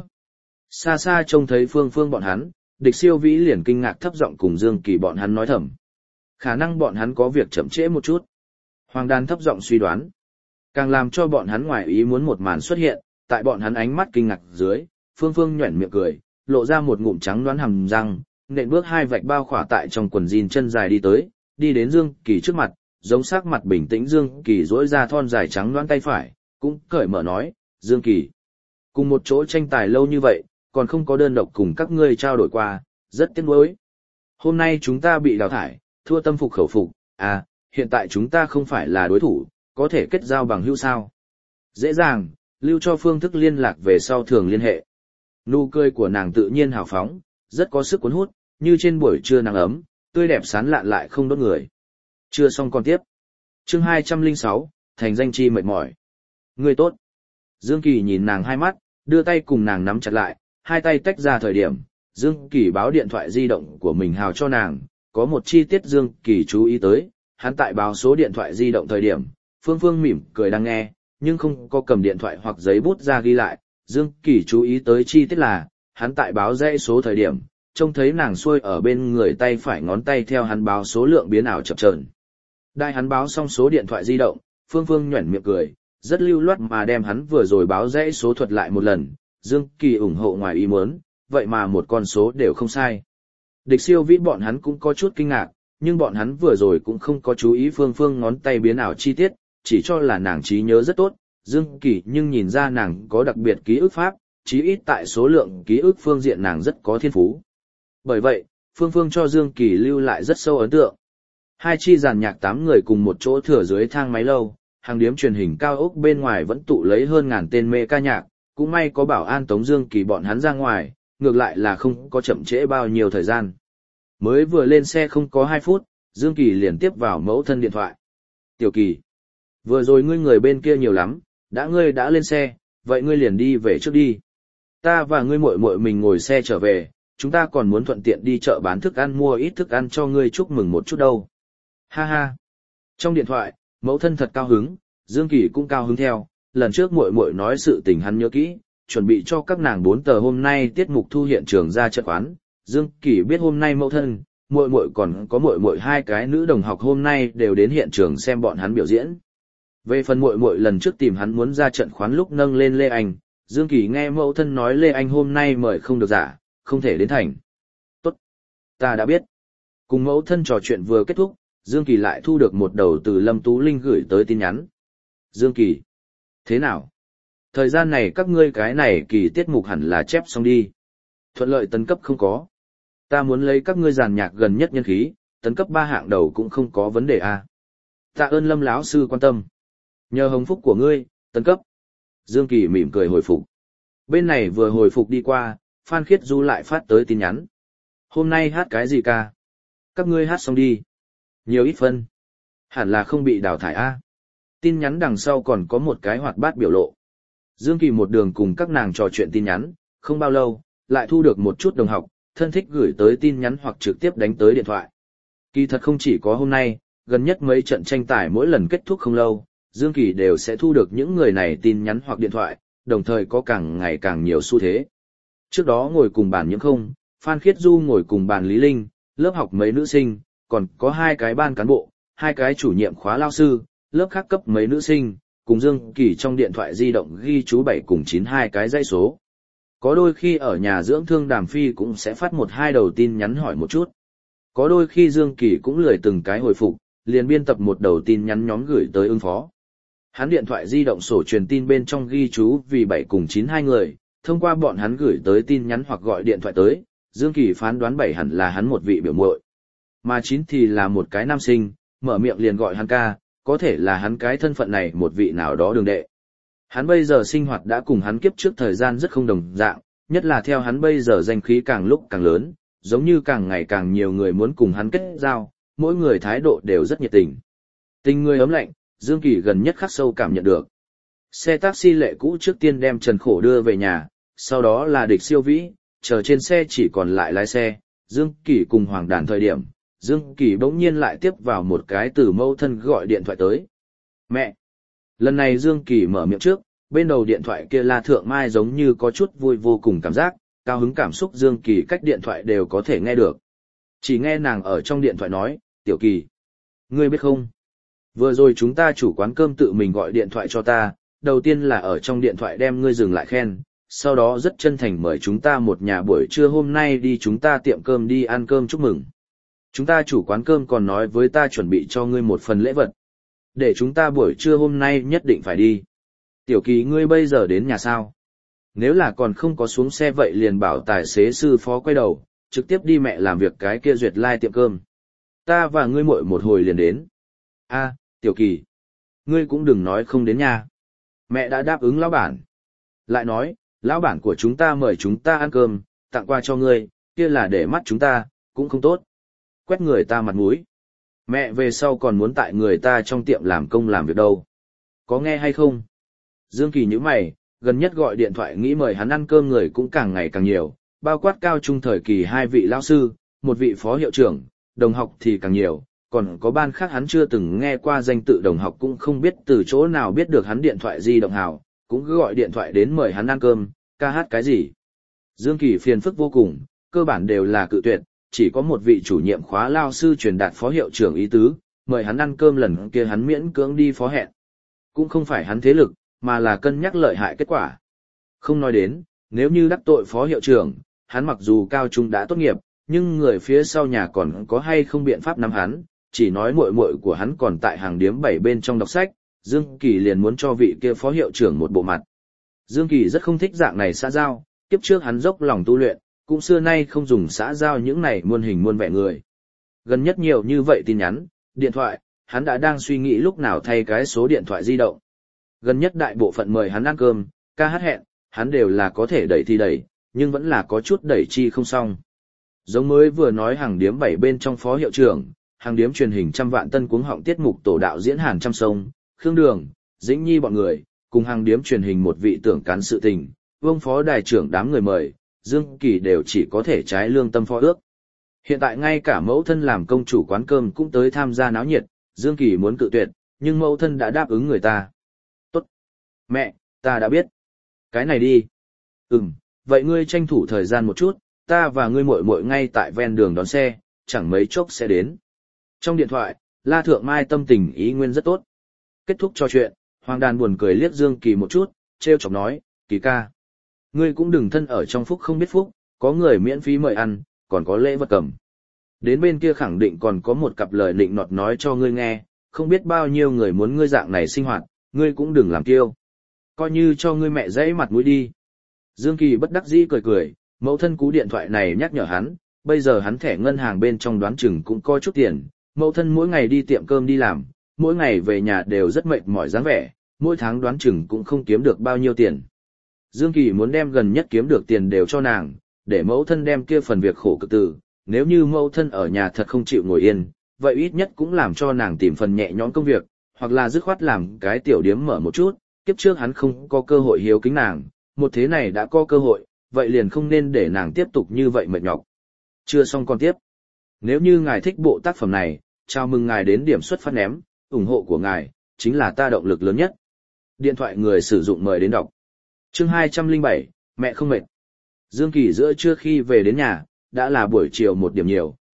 Xa xa trông thấy Phương Phương bọn hắn, địch siêu vĩ liền kinh ngạc thấp giọng cùng Dương Kỳ bọn hắn nói thầm. Khả năng bọn hắn có việc chậm trễ một chút. Hoàng đàn thấp giọng suy đoán. Càng làm cho bọn hắn ngoài ý muốn một màn xuất hiện, tại bọn hắn ánh mắt kinh ngạc dưới, Phương Phương nhoẻn miệng cười, lộ ra một ngụm trắng đoán hàm răng, nện bước 2 vạch bao khỏa tại trong quần jean chân dài đi tới, đi đến Dương Kỳ trước mặt, giống sắc mặt bình tĩnh Dương Kỳ duỗi ra thon dài trắng đoán tay phải, cũng cởi mở nói, Dương Kỳ. Cùng một chỗ tranh tài lâu như vậy, còn không có đơn độc cùng các ngươi trao đổi qua, rất tiếc nuối. Hôm nay chúng ta bị đào thải, thua tâm phục khẩu phục, hiện tại chúng ta không phải là đối thủ, có thể kết giao bằng hữu sao. Dễ dàng, lưu cho phương thức liên lạc về sau thường liên hệ. Nụ cười của nàng tự nhiên hào phóng, rất có sức cuốn hút, như trên buổi trưa nắng ấm, tươi đẹp sán lạn lại không đốt người. Chưa xong còn tiếp. Chương 206, thành danh chi mệt mỏi. Người tốt. Dương Kỳ nhìn nàng hai mắt, đưa tay cùng nàng nắm chặt lại, hai tay tách ra thời điểm, Dương Kỳ báo điện thoại di động của mình hào cho nàng, có một chi tiết Dương Kỳ chú ý tới, hắn tại báo số điện thoại di động thời điểm, Phương Phương mỉm cười đang nghe, nhưng không có cầm điện thoại hoặc giấy bút ra ghi lại, Dương Kỳ chú ý tới chi tiết là, hắn tại báo dãy số thời điểm, trông thấy nàng xuôi ở bên người tay phải ngón tay theo hắn báo số lượng biến ảo chập chờn. Đại hắn báo xong số điện thoại di động, Phương Phương nhoẻn miệng cười, rất lưu loát mà đem hắn vừa rồi báo dãy số thuật lại một lần, Dương Kỳ ủng hộ ngoài ý muốn, vậy mà một con số đều không sai. Địch siêu vĩ bọn hắn cũng có chút kinh ngạc, nhưng bọn hắn vừa rồi cũng không có chú ý Phương Phương ngón tay biến ảo chi tiết, chỉ cho là nàng trí nhớ rất tốt, Dương Kỳ nhưng nhìn ra nàng có đặc biệt ký ức pháp, chí ít tại số lượng ký ức phương diện nàng rất có thiên phú. Bởi vậy, Phương Phương cho Dương Kỳ lưu lại rất sâu ấn tượng. Hai chi giàn nhạc 8 người cùng một chỗ thừa dưới thang máy lâu, hàng điếm truyền hình cao ốc bên ngoài vẫn tụ lấy hơn ngàn tên mê ca nhạc, cũng may có bảo an tống Dương Kỳ bọn hắn ra ngoài, ngược lại là không có chậm trễ bao nhiêu thời gian. Mới vừa lên xe không có 2 phút, Dương Kỳ liền tiếp vào mẫu thân điện thoại. Tiểu Kỳ, vừa rồi ngươi người bên kia nhiều lắm, ngươi đã lên xe, vậy ngươi liền đi về trước đi. Ta và ngươi muội muội mình ngồi xe trở về, chúng ta còn muốn thuận tiện đi chợ bán thức ăn mua ít thức ăn cho ngươi chúc mừng một chút đâu. Ha ha. Trong điện thoại, mẫu thân thật cao hứng, Dương Kỳ cũng cao hứng theo, lần trước muội muội nói sự tình hắn nhớ kỹ, chuẩn bị cho các nàng 4 tờ hôm nay tiết mục thu hiện trường ra trận quán. Dương Kỳ biết hôm nay mẫu thân, muội muội còn có muội muội 2 cái nữ đồng học hôm nay đều đến hiện trường xem bọn hắn biểu diễn. Về phần muội muội lần trước tìm hắn muốn ra trận khoán lúc nâng lên Lê Anh, Dương Kỳ nghe mẫu thân nói Lê Anh hôm nay mời không được giả, không thể đến thành. Tốt, ta đã biết. Cùng mẫu thân trò chuyện vừa kết thúc, Dương Kỳ lại thu được một đầu từ Lâm Tú Linh gửi tới tin nhắn. Dương Kỳ, thế nào? Thời gian này các ngươi cái này kỳ tiết mục hẳn là chép xong đi. Thuận lợi tấn cấp không có. Ta muốn lấy các ngươi giàn nhạc gần nhất nhân khí, tấn cấp 3 hạng đầu cũng không có vấn đề à. Tạ ơn Lâm lão sư quan tâm. Nhờ hồng phúc của ngươi, tấn cấp. Dương Kỳ mỉm cười hồi phục. Bên này vừa hồi phục đi qua, Phan Khiết Du lại phát tới tin nhắn. Hôm nay hát cái gì ca? Các ngươi hát xong đi. Nhiều ít phân. Hẳn là không bị đào thải a. Tin nhắn đằng sau còn có một cái hoạt bát biểu lộ. Dương Kỳ một đường cùng các nàng trò chuyện tin nhắn, không bao lâu, lại thu được một chút đồng học, thân thích gửi tới tin nhắn hoặc trực tiếp đánh tới điện thoại. Kỳ thật không chỉ có hôm nay, gần nhất mấy trận tranh tài mỗi lần kết thúc không lâu, Dương Kỳ đều sẽ thu được những người này tin nhắn hoặc điện thoại, đồng thời có càng ngày càng nhiều xu thế. Trước đó ngồi cùng bàn Nhiễm Không, Phan Khiết Du ngồi cùng bàn Lý Linh, lớp học mấy nữ sinh, còn có 2 cái ban cán bộ, 2 cái chủ nhiệm khóa lao sư, lớp khác cấp mấy nữ sinh, cùng Dương Kỳ trong điện thoại di động ghi chú 7 cùng 9 2 cái dãy số. Có đôi khi ở nhà dưỡng thương Đàm Phi cũng sẽ phát 1-2 đầu tin nhắn hỏi một chút. Có đôi khi Dương Kỳ cũng lười từng cái hồi phục, liền biên tập một đầu tin nhắn nhóm gửi tới ứng phó. Hắn điện thoại di động sổ truyền tin bên trong ghi chú vì 7 cùng 9 2 người, thông qua bọn hắn gửi tới tin nhắn hoặc gọi điện thoại tới, Dương Kỳ phán đoán 7 hẳn là hắn một vị biểu muội, mà 9 thì là một cái nam sinh, mở miệng liền gọi hắn ca, có thể là hắn cái thân phận này một vị nào đó đường đệ. Hắn bây giờ sinh hoạt đã cùng hắn kiếp trước thời gian rất không đồng dạng, nhất là theo hắn bây giờ danh khí càng lúc càng lớn, giống như càng ngày càng nhiều người muốn cùng hắn kết giao, mỗi người thái độ đều rất nhiệt tình. Tình người ấm lạnh, Dương Kỳ gần nhất khắc sâu cảm nhận được. Xe taxi lệ cũ trước tiên đem Trần Khổ đưa về nhà, sau đó là Địch Siêu Vĩ, chờ trên xe chỉ còn lại lái xe, Dương Kỳ cùng Hoàng Đàn thời điểm, Dương Kỳ bỗng nhiên lại tiếp vào một cái từ mẫu thân gọi điện thoại tới. Mẹ! Lần này Dương Kỳ mở miệng trước, bên đầu điện thoại kia La Thượng Mai giống như có chút vui vô cùng cảm giác, cao hứng cảm xúc Dương Kỳ cách điện thoại đều có thể nghe được. Chỉ nghe nàng ở trong điện thoại nói, Tiểu Kỳ, ngươi biết không? Vừa rồi chúng ta chủ quán cơm tự mình gọi điện thoại cho ta, đầu tiên là ở trong điện thoại đem ngươi dừng lại khen, sau đó rất chân thành mời chúng ta một nhà buổi trưa hôm nay đi chúng ta tiệm cơm đi ăn cơm chúc mừng. Chúng ta chủ quán cơm còn nói với ta chuẩn bị cho ngươi một phần lễ vật. Để chúng ta buổi trưa hôm nay nhất định phải đi. Tiểu Kỳ ngươi bây giờ đến nhà sao? Nếu là còn không có xuống xe vậy liền bảo tài xế sư phó quay đầu, trực tiếp đi mẹ làm việc cái kia duyệt lai tiệm cơm. Ta và ngươi muội một hồi liền đến. A, Tiểu Kỳ, ngươi cũng đừng nói không đến nhà. Mẹ đã đáp ứng lão bản. Lại nói, lão bản của chúng ta mời chúng ta ăn cơm, tặng quà cho ngươi, kia là để mắt chúng ta, cũng không tốt. Quét người ta mặt mũi. Mẹ về sau còn muốn tại người ta trong tiệm làm công làm việc đâu. Có nghe hay không? Dương Kỳ nhíu mày, gần nhất gọi điện thoại nghĩ mời hắn ăn cơm người cũng càng ngày càng nhiều, bao quát cao trung thời kỳ 2 vị lão sư, 1 vị phó hiệu trưởng, đồng học thì càng nhiều, còn có ban khác hắn chưa từng nghe qua danh tự đồng học cũng không biết từ chỗ nào biết được hắn điện thoại di động hào, cũng cứ gọi điện thoại đến mời hắn ăn cơm, ca hát cái gì. Dương Kỳ phiền phức vô cùng, cơ bản đều là cự tuyệt, chỉ có một vị chủ nhiệm khóa lao sư truyền đạt phó hiệu trưởng ý tứ, mời hắn ăn cơm lần kia hắn miễn cưỡng đi phó hẹn. Cũng không phải hắn thế lực, mà là cân nhắc lợi hại kết quả. Không nói đến, nếu như đắc tội phó hiệu trưởng, hắn mặc dù cao trung đã tốt nghiệp, nhưng người phía sau nhà còn có hay không biện pháp nắm hắn, chỉ nói muội muội của hắn còn tại hàng điếm 7 bên trong đọc sách, Dương Kỳ liền muốn cho vị kia phó hiệu trưởng một bộ mặt. Dương Kỳ rất không thích dạng này xã giao, kiếp trước hắn dốc lòng tu luyện, cũng xưa nay không dùng xã giao những này muôn hình muôn vẻ người. Gần nhất nhiều như vậy tin nhắn, điện thoại, hắn đã đang suy nghĩ lúc nào thay cái số điện thoại di động. Gần nhất đại bộ phận mời hắn ăn cơm, ca hát hẹn, hắn đều là có thể đẩy thì đẩy, nhưng vẫn là có chút đẩy chi không xong. Giống mới vừa nói hàng điếm 7 bên trong phó hiệu trưởng, hàng điếm truyền hình trăm vạn tân cuống họng tiết mục tổ đạo diễn Hàn Trăm Sông, Khương Đường, Dĩnh Nhi bọn người, cùng hàng điếm truyền hình một vị tưởng cán sự tình, vương phó đài trưởng đám người mời, Dương Kỳ đều chỉ có thể trái lương tâm phó ước. Hiện tại ngay cả mẫu thân làm công chủ quán cơm cũng tới tham gia náo nhiệt, Dương Kỳ muốn cự tuyệt, nhưng mẫu thân đã đáp ứng người ta. Tốt. Mẹ, ta đã biết. Cái này đi. Vậy ngươi tranh thủ thời gian một chút, ta và ngươi muội muội ngay tại ven đường đón xe, chẳng mấy chốc sẽ đến. Trong điện thoại, La Thượng Mai tâm tình ý nguyên rất tốt. Kết thúc trò chuyện, Hoàng Đàn buồn cười liếc Dương Kỳ một chút, trêu chọc nói, Kỳ ca. Ngươi cũng đừng thân ở trong phúc không biết phúc, có người miễn phí mời ăn, còn có lễ vật cầm. Đến bên kia khẳng định còn có một cặp lời nịnh nọt nói cho ngươi nghe, không biết bao nhiêu người muốn ngươi dạng này sinh hoạt, ngươi cũng đừng làm kiêu. Coi như cho ngươi mẹ dãy mặt mũi đi. Dương Kỳ bất đắc dĩ cười cười, mẫu thân cú điện thoại này nhắc nhở hắn, bây giờ hắn thẻ ngân hàng bên trong đoán chừng cũng có chút tiền, mẫu thân mỗi ngày đi tiệm cơm đi làm, mỗi ngày về nhà đều rất mệt mỏi dáng vẻ, mỗi tháng đoán chừng cũng không kiếm được bao nhiêu tiền. Dương Kỳ muốn đem gần nhất kiếm được tiền đều cho nàng, để mẫu thân đem kia phần việc khổ cực từ, nếu như mẫu thân ở nhà thật không chịu ngồi yên, vậy ít nhất cũng làm cho nàng tìm phần nhẹ nhõm công việc, hoặc là dứt khoát làm cái tiểu điếm mở một chút, kiếp trước hắn không có cơ hội hiếu kính nàng, một thế này đã có cơ hội, vậy liền không nên để nàng tiếp tục như vậy mệt nhọc. Chưa xong còn tiếp. Nếu như ngài thích bộ tác phẩm này, chào mừng ngài đến điểm xuất phát ném, ủng hộ của ngài, chính là ta động lực lớn nhất. Điện thoại người sử dụng mời đến đọc. Chương 207, mẹ không mệt. Dương Kỳ giữa trưa khi về đến nhà, đã là buổi chiều 1 điểm nhiều,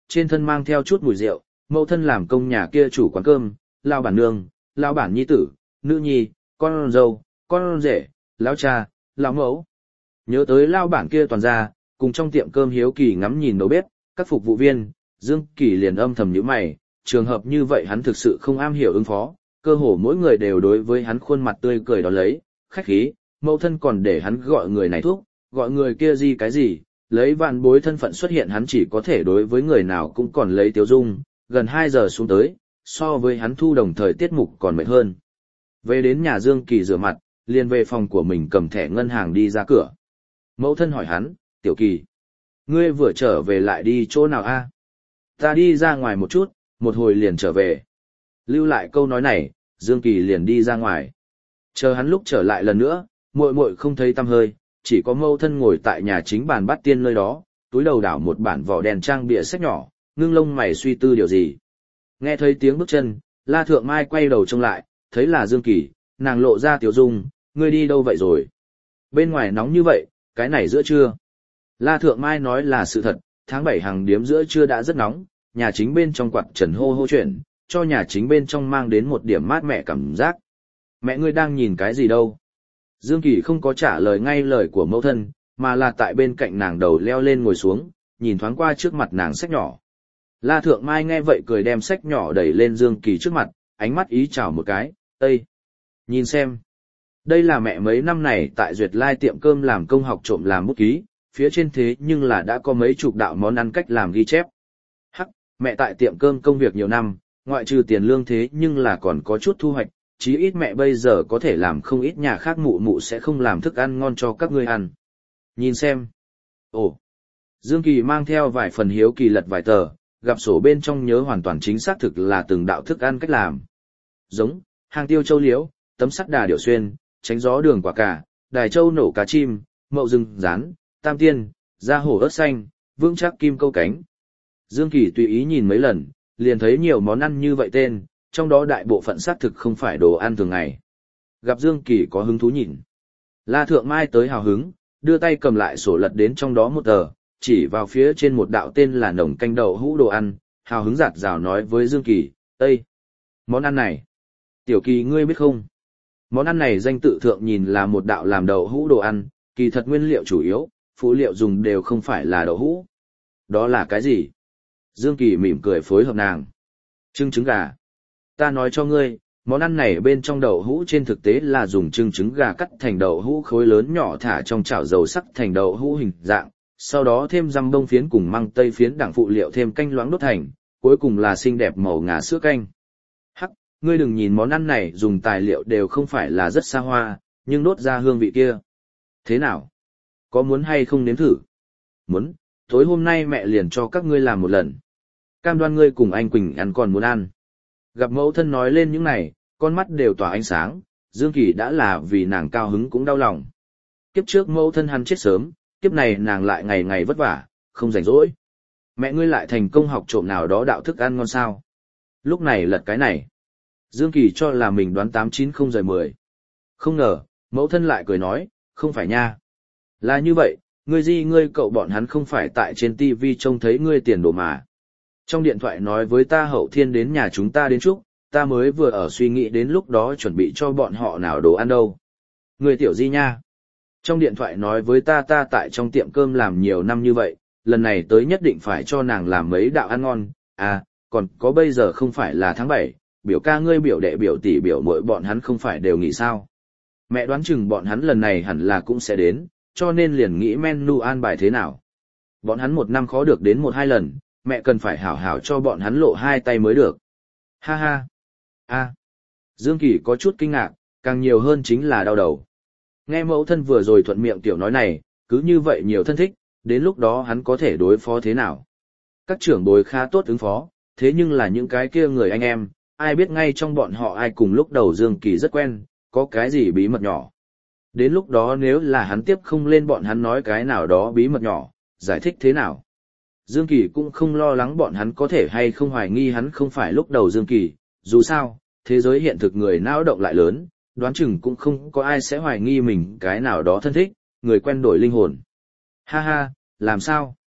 trên thân mang theo chút mùi rượu, mẫu thân làm công nhà kia chủ quán cơm, lao bản nương, lao bản nhi tử, nữ nhi, con dâu, con rể, lão cha, lão mẫu. Nhớ tới lao bản kia toàn ra, cùng trong tiệm cơm hiếu kỳ ngắm nhìn đầu bếp, các phục vụ viên, Dương Kỳ liền âm thầm nhíu mày, trường hợp như vậy hắn thực sự không am hiểu ứng phó, cơ hồ mỗi người đều đối với hắn khuôn mặt tươi cười đón lấy, khách khí, mẫu thân còn để hắn gọi người này thuốc, gọi người kia gì cái gì, lấy vạn bối thân phận xuất hiện hắn chỉ có thể đối với người nào cũng còn lấy tiêu dung, gần 2 giờ xuống tới, so với hắn thu đồng thời tiết mục còn mệt hơn. Về đến nhà Dương Kỳ rửa mặt, liền về phòng của mình cầm thẻ ngân hàng đi ra cửa. Mẫu thân hỏi hắn, Tiểu Kỳ, ngươi vừa trở về lại đi chỗ nào a? Ta đi ra ngoài một chút, một hồi liền trở về. Lưu lại câu nói này, Dương Kỳ liền đi ra ngoài. Chờ hắn lúc trở lại lần nữa, muội muội không thấy tăm hơi, chỉ có mẫu thân ngồi tại nhà chính bàn bát tiên nơi đó, túi đầu đảo một bản vỏ đèn trang bìa sách nhỏ, ngưng lông mày suy tư điều gì. Nghe thấy tiếng bước chân, La Thượng Mai quay đầu trông lại, thấy là Dương Kỳ, nàng lộ ra tiểu dung, ngươi đi đâu vậy rồi? Bên ngoài nóng như vậy, cái này giữa trưa. La Thượng Mai nói là sự thật, tháng 7 hàng điếm giữa trưa đã rất nóng, nhà chính bên trong quạt trần hô hô chuyển, cho nhà chính bên trong mang đến một điểm mát mẻ cảm giác. Mẹ ngươi đang nhìn cái gì đâu? Dương Kỳ không có trả lời ngay lời của mẫu thân, mà là tại bên cạnh nàng đầu leo lên ngồi xuống, nhìn thoáng qua trước mặt nàng sách nhỏ. La Thượng Mai nghe vậy cười đem sách nhỏ đẩy lên Dương Kỳ trước mặt, ánh mắt ý chào một cái, Ê! Nhìn xem. Đây là mẹ mấy năm này tại Duyệt Lai tiệm cơm làm công học trộm làm bút ký, phía trên thế nhưng là đã có mấy chục đạo món ăn cách làm ghi chép. Hắc, mẹ tại tiệm cơm công việc nhiều năm, ngoại trừ tiền lương thế nhưng là còn có chút thu hoạch, chí ít mẹ bây giờ có thể làm không ít nhà khác mụ mụ sẽ không làm thức ăn ngon cho các ngươi ăn. Nhìn xem. Ồ. Dương Kỳ mang theo vài phần hiếu kỳ lật vài tờ, gặp sổ bên trong nhớ hoàn toàn chính xác thực là từng đạo thức ăn cách làm. Giống, hàng tiêu châu liễu, tấm sắt đà điểu xuyên, tránh gió đường quả cà, đài châu nổ cá chim, mậu rừng rán, tam tiên, da hổ ớt xanh, vững chắc kim câu cánh. Dương Kỳ tùy ý nhìn mấy lần, liền thấy nhiều món ăn như vậy tên, trong đó đại bộ phận xác thực không phải đồ ăn thường ngày. Gặp Dương Kỳ có hứng thú nhìn. La Thượng Mai tới hào hứng, đưa tay cầm lại sổ lật đến trong đó một tờ, chỉ vào phía trên một đạo tên là nồng canh đậu hũ đồ ăn, hào hứng giạt rào nói với Dương Kỳ, Ê! Món ăn này! Tiểu Kỳ ngươi biết không? Món ăn này danh tự thượng nhìn là một đạo làm đậu hũ đồ ăn, kỳ thật nguyên liệu chủ yếu, phụ liệu dùng đều không phải là đậu hũ. Đó là cái gì? Dương Kỳ mỉm cười phối hợp nàng. Trứng gà. Ta nói cho ngươi, món ăn này bên trong đậu hũ trên thực tế là dùng trứng gà cắt thành đậu hũ khối lớn nhỏ thả trong chảo dầu sắc thành đậu hũ hình dạng, sau đó thêm răm bông phiến cùng măng tây phiến đẳng phụ liệu thêm canh loãng đốt thành, cuối cùng là xinh đẹp màu ngà sữa canh. Hắc, ngươi đừng nhìn món ăn này dùng tài liệu đều không phải là rất xa hoa, nhưng đốt ra hương vị kia. Thế nào? Có muốn hay không nếm thử? Muốn, tối hôm nay mẹ liền cho các ngươi làm một lần. Cam đoan ngươi cùng anh Quỳnh ăn còn muốn ăn. Gặp mẫu thân nói lên những này, con mắt đều tỏa ánh sáng, Dương Kỳ đã là vì nàng cao hứng cũng đau lòng. Kiếp trước mẫu thân hắn chết sớm, kiếp này nàng lại ngày ngày vất vả, không rảnh rỗi. Mẹ ngươi lại thành công học trộm nào đó đạo thức ăn ngon sao. Lúc này lật cái này. Dương Kỳ cho là mình đoán 8-9-0-10. Không ngờ, mẫu thân lại cười nói, không phải nha. Là như vậy, ngươi cậu bọn hắn không phải tại trên TV trông thấy ngươi tiền đồ mà. Trong điện thoại nói với ta hậu thiên đến nhà chúng ta đến chúc, ta mới vừa ở suy nghĩ đến lúc đó chuẩn bị cho bọn họ nào đồ ăn đâu. Ngươi tiểu Di nha. Trong điện thoại nói với ta tại trong tiệm cơm làm nhiều năm như vậy, lần này tới nhất định phải cho nàng làm mấy đạo ăn ngon, à, còn có bây giờ không phải là tháng 7, biểu ca ngươi biểu đệ biểu tỷ biểu muội bọn hắn không phải đều nghỉ sao. Mẹ đoán chừng bọn hắn lần này hẳn là cũng sẽ đến, cho nên liền nghĩ menu an bài thế nào. Bọn hắn một năm khó được đến 1-2 lần, mẹ cần phải hảo hảo cho bọn hắn lộ 2 tay mới được. Ha ha. A. Dương Kỳ có chút kinh ngạc, càng nhiều hơn chính là đau đầu. Nghe mẫu thân vừa rồi thuận miệng tiểu nói này, cứ như vậy nhiều thân thích, đến lúc đó hắn có thể đối phó thế nào. Các trưởng bối khá tốt ứng phó, thế nhưng là những cái kia người anh em, ai biết ngay trong bọn họ ai cùng lúc đầu Dương Kỳ rất quen, có cái gì bí mật nhỏ. Đến lúc đó nếu là hắn tiếp không lên bọn hắn nói cái nào đó bí mật nhỏ, giải thích thế nào. Dương Kỳ cũng không lo lắng bọn hắn có thể hay không hoài nghi hắn không phải lúc đầu Dương Kỳ, dù sao, thế giới hiện thực người não động lại lớn, đoán chừng cũng không có ai sẽ hoài nghi mình cái nào đó thân thích, người quen đổi linh hồn. Ha ha, làm sao?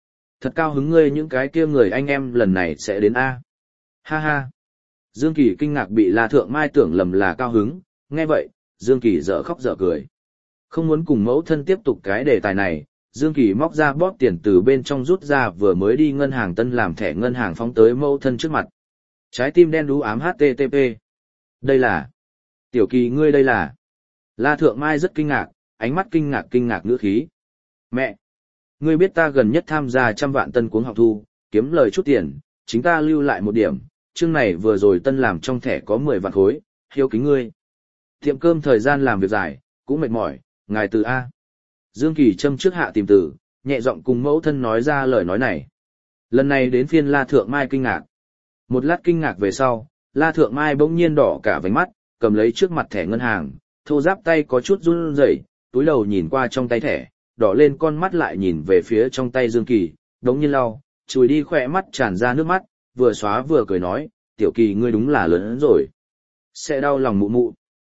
Thật cao hứng ngươi những cái kia người anh em lần này sẽ đến A. Ha ha. Dương Kỳ kinh ngạc bị La Thượng Mai tưởng lầm là cao hứng, nghe vậy, Dương Kỳ dở khóc dở cười. Không muốn cùng mẫu thân tiếp tục cái đề tài này, Dương Kỳ móc ra bóp tiền từ bên trong rút ra vừa mới đi ngân hàng tân làm thẻ ngân hàng phóng tới mẫu thân trước mặt. Trái tim đen đú ám HTTP. Đây là... Tiểu Kỳ ngươi đây là... La Thượng Mai rất kinh ngạc, ánh mắt kinh ngạc ngữ khí. Mẹ! Ngươi biết ta gần nhất tham gia 100 vạn tân cuống học thu, kiếm lời chút tiền, chính ta lưu lại một điểm, chương này vừa rồi tân làm trong thẻ có 10 vạn khối, hiếu kính ngươi. Tiệm cơm thời gian làm việc dài, cũng mệt mỏi, ngài từ A. Dương Kỳ châm trước hạ tìm từ, nhẹ giọng cùng mẫu thân nói ra lời nói này. Lần này đến phiên La Thượng Mai kinh ngạc. Một lát kinh ngạc về sau, La Thượng Mai bỗng nhiên đỏ cả vành mắt, cầm lấy trước mặt thẻ ngân hàng, thô giáp tay có chút run rẩy, túi đầu nhìn qua trong tay thẻ, đỏ lên con mắt lại nhìn về phía trong tay Dương Kỳ, đống nhiên lau, chùi đi khỏe mắt tràn ra nước mắt, vừa xóa vừa cười nói, Tiểu Kỳ ngươi đúng là lớn rồi. Sẽ đau lòng mụ mụ.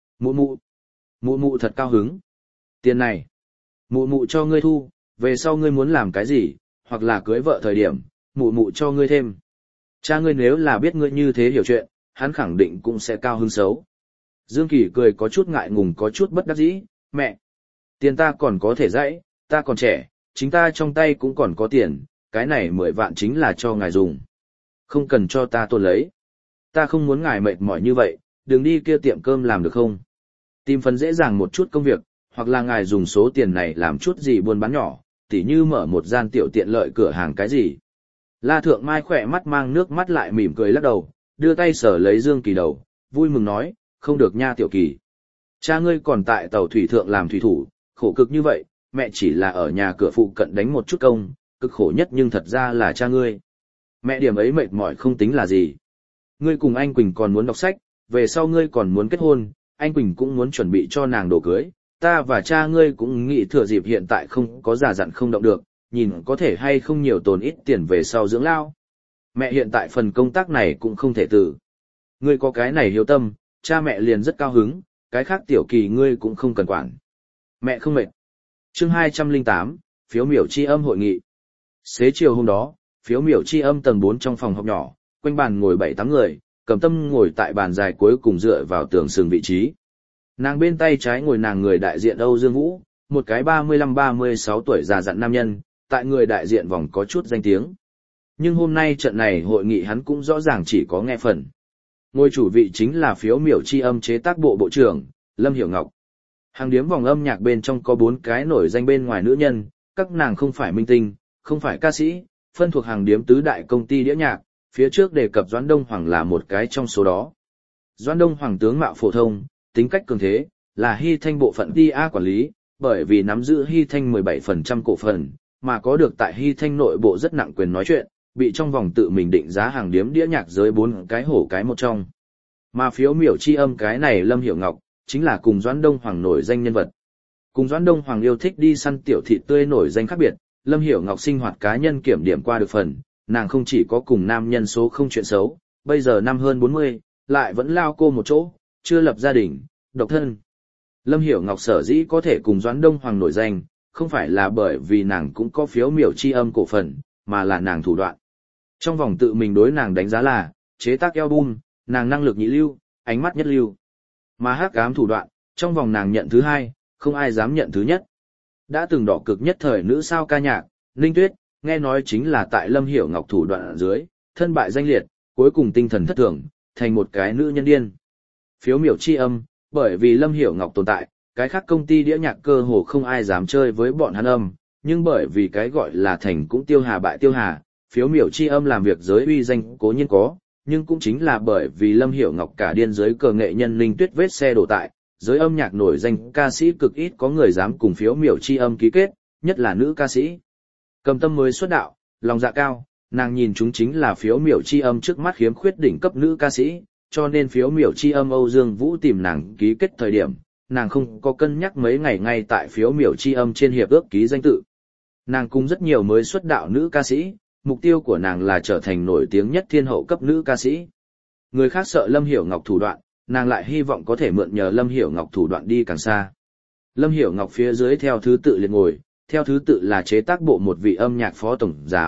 Mụ mụ thật cao hứng. Tiền này, mụ mụ cho ngươi thu, về sau ngươi muốn làm cái gì, hoặc là cưới vợ thời điểm, mụ mụ cho ngươi thêm. Cha ngươi nếu là biết ngươi như thế hiểu chuyện, hắn khẳng định cũng sẽ cao hứng xấu. Dương Kỳ cười có chút ngại ngùng có chút bất đắc dĩ, mẹ. Tiền ta còn có thể dãy, ta còn trẻ, chính ta trong tay cũng còn có tiền, cái này 10 vạn chính là cho ngài dùng. Không cần cho ta tồn lấy. Ta không muốn ngài mệt mỏi như vậy, đừng đi kia tiệm cơm làm được không? Tìm phần dễ dàng một chút công việc, hoặc là ngài dùng số tiền này làm chút gì buôn bán nhỏ, tỉ như mở một gian tiểu tiện lợi cửa hàng cái gì. La Thượng Mai khỏe mắt mang nước mắt lại mỉm cười lắc đầu, đưa tay sờ lấy Dương Kỳ đầu, vui mừng nói, không được nha Tiểu Kỳ. Cha ngươi còn tại tàu thủy thượng làm thủy thủ, khổ cực như vậy, mẹ chỉ là ở nhà cửa phụ cận đánh một chút công, cực khổ nhất nhưng thật ra là cha ngươi. Mẹ điểm ấy mệt mỏi không tính là gì. Ngươi cùng anh Quỳnh còn muốn đọc sách, về sau ngươi còn muốn kết hôn, anh Quỳnh cũng muốn chuẩn bị cho nàng đồ cưới, ta và cha ngươi cũng nghĩ thừa dịp hiện tại không có già dặn không động được, nhìn có thể hay không nhiều tồn ít tiền về sau dưỡng lao. Mẹ hiện tại phần công tác này cũng không thể từ. Ngươi có cái này hiếu tâm, cha mẹ liền rất cao hứng, cái khác Tiểu Kỳ ngươi cũng không cần quản. Mẹ không mệt. Chương 208, phiếu miểu chi âm hội nghị. Xế chiều hôm đó, phiếu miểu chi âm tầng 4 trong phòng họp nhỏ, quanh bàn ngồi 7-8 người, Cẩm Tâm ngồi tại bàn dài cuối cùng dựa vào tường sừng vị trí. Nàng bên tay trái ngồi nàng người đại diện Âu Dương Vũ, một cái 35-36 tuổi già dặn nam nhân, tại người đại diện vòng có chút danh tiếng. Nhưng hôm nay trận này hội nghị hắn cũng rõ ràng chỉ có nghe phần. Ngôi chủ vị chính là phiếu miểu chi âm chế tác bộ bộ trưởng, Lâm Hiểu Ngọc. Hàng điếm vòng âm nhạc bên trong có 4 cái nổi danh bên ngoài nữ nhân, các nàng không phải minh tinh, không phải ca sĩ, phân thuộc hàng điếm tứ đại công ty đĩa nhạc, phía trước đề cập Doãn Đông Hoàng là một cái trong số đó. Doãn Đông Hoàng tướng mạo phổ thông, tính cách cường thế, là Hy Thanh bộ phận DA quản lý, bởi vì nắm giữ Hy Thanh 17% cổ phần, mà có được tại Hy Thanh nội bộ rất nặng quyền nói chuyện, bị trong vòng tự mình định giá hàng điếm đĩa nhạc giới 4 cái hổ cái một trong. Mà phiếu miểu chi âm cái này Lâm Hiểu Ngọc, chính là cùng Doãn Đông Hoàng nổi danh nhân vật. Cùng Doãn Đông Hoàng yêu thích đi săn tiểu thị tươi nổi danh khác biệt, Lâm Hiểu Ngọc sinh hoạt cá nhân kiểm điểm qua được phần, nàng không chỉ có cùng nam nhân số không chuyện xấu, bây giờ năm hơn 40, lại vẫn lao cô một chỗ, chưa lập gia đình, độc thân. Lâm Hiểu Ngọc sở dĩ có thể cùng Doãn Đông Hoàng nổi danh, không phải là bởi vì nàng cũng có phiếu miểu chi âm cổ phần, mà là nàng thủ đoạn. Trong vòng tự mình đối nàng đánh giá là, chế tác album, nàng năng lực nhị lưu, ánh mắt nhất lưu. Mà hắc ám thủ đoạn, trong vòng nàng nhận thứ hai, không ai dám nhận thứ nhất. Đã từng đỏ cực nhất thời nữ sao ca nhạc, Ninh Tuyết, nghe nói chính là tại Lâm Hiểu Ngọc thủ đoạn ở dưới, thân bại danh liệt, cuối cùng tinh thần thất thường, thành một cái nữ nhân điên. Phiếu miểu chi âm, bởi vì Lâm Hiểu Ngọc tồn tại, cái khác công ty đĩa nhạc cơ hồ không ai dám chơi với bọn hắn âm, nhưng bởi vì cái gọi là thành cũng tiêu hà bại tiêu hà, phiếu miểu chi âm làm việc giới uy danh cố nhiên có, nhưng cũng chính là bởi vì Lâm Hiểu Ngọc cả điên giới cờ nghệ nhân Linh Tuyết vết xe đổ tại, giới âm nhạc nổi danh ca sĩ cực ít có người dám cùng phiếu miểu chi âm ký kết, nhất là nữ ca sĩ. Cẩm Tâm mới xuất đạo, lòng dạ cao, nàng nhìn chúng chính là phiếu miểu chi âm trước mắt khiếm khuyết đỉnh cấp nữ ca sĩ, cho nên phiếu miểu chi âm Âu Dương Vũ tìm nàng ký kết thời điểm, nàng không có cân nhắc mấy ngày ngay tại phiếu miểu chi âm trên hiệp ước ký danh tự. Nàng cùng rất nhiều mới xuất đạo nữ ca sĩ, mục tiêu của nàng là trở thành nổi tiếng nhất thiên hậu cấp nữ ca sĩ. Người khác sợ Lâm Hiểu Ngọc thủ đoạn, nàng lại hy vọng có thể mượn nhờ Lâm Hiểu Ngọc thủ đoạn đi càng xa. Lâm Hiểu Ngọc phía dưới theo thứ tự liệt ngồi, theo thứ tự là chế tác bộ một vị âm nhạc phó tổng giám,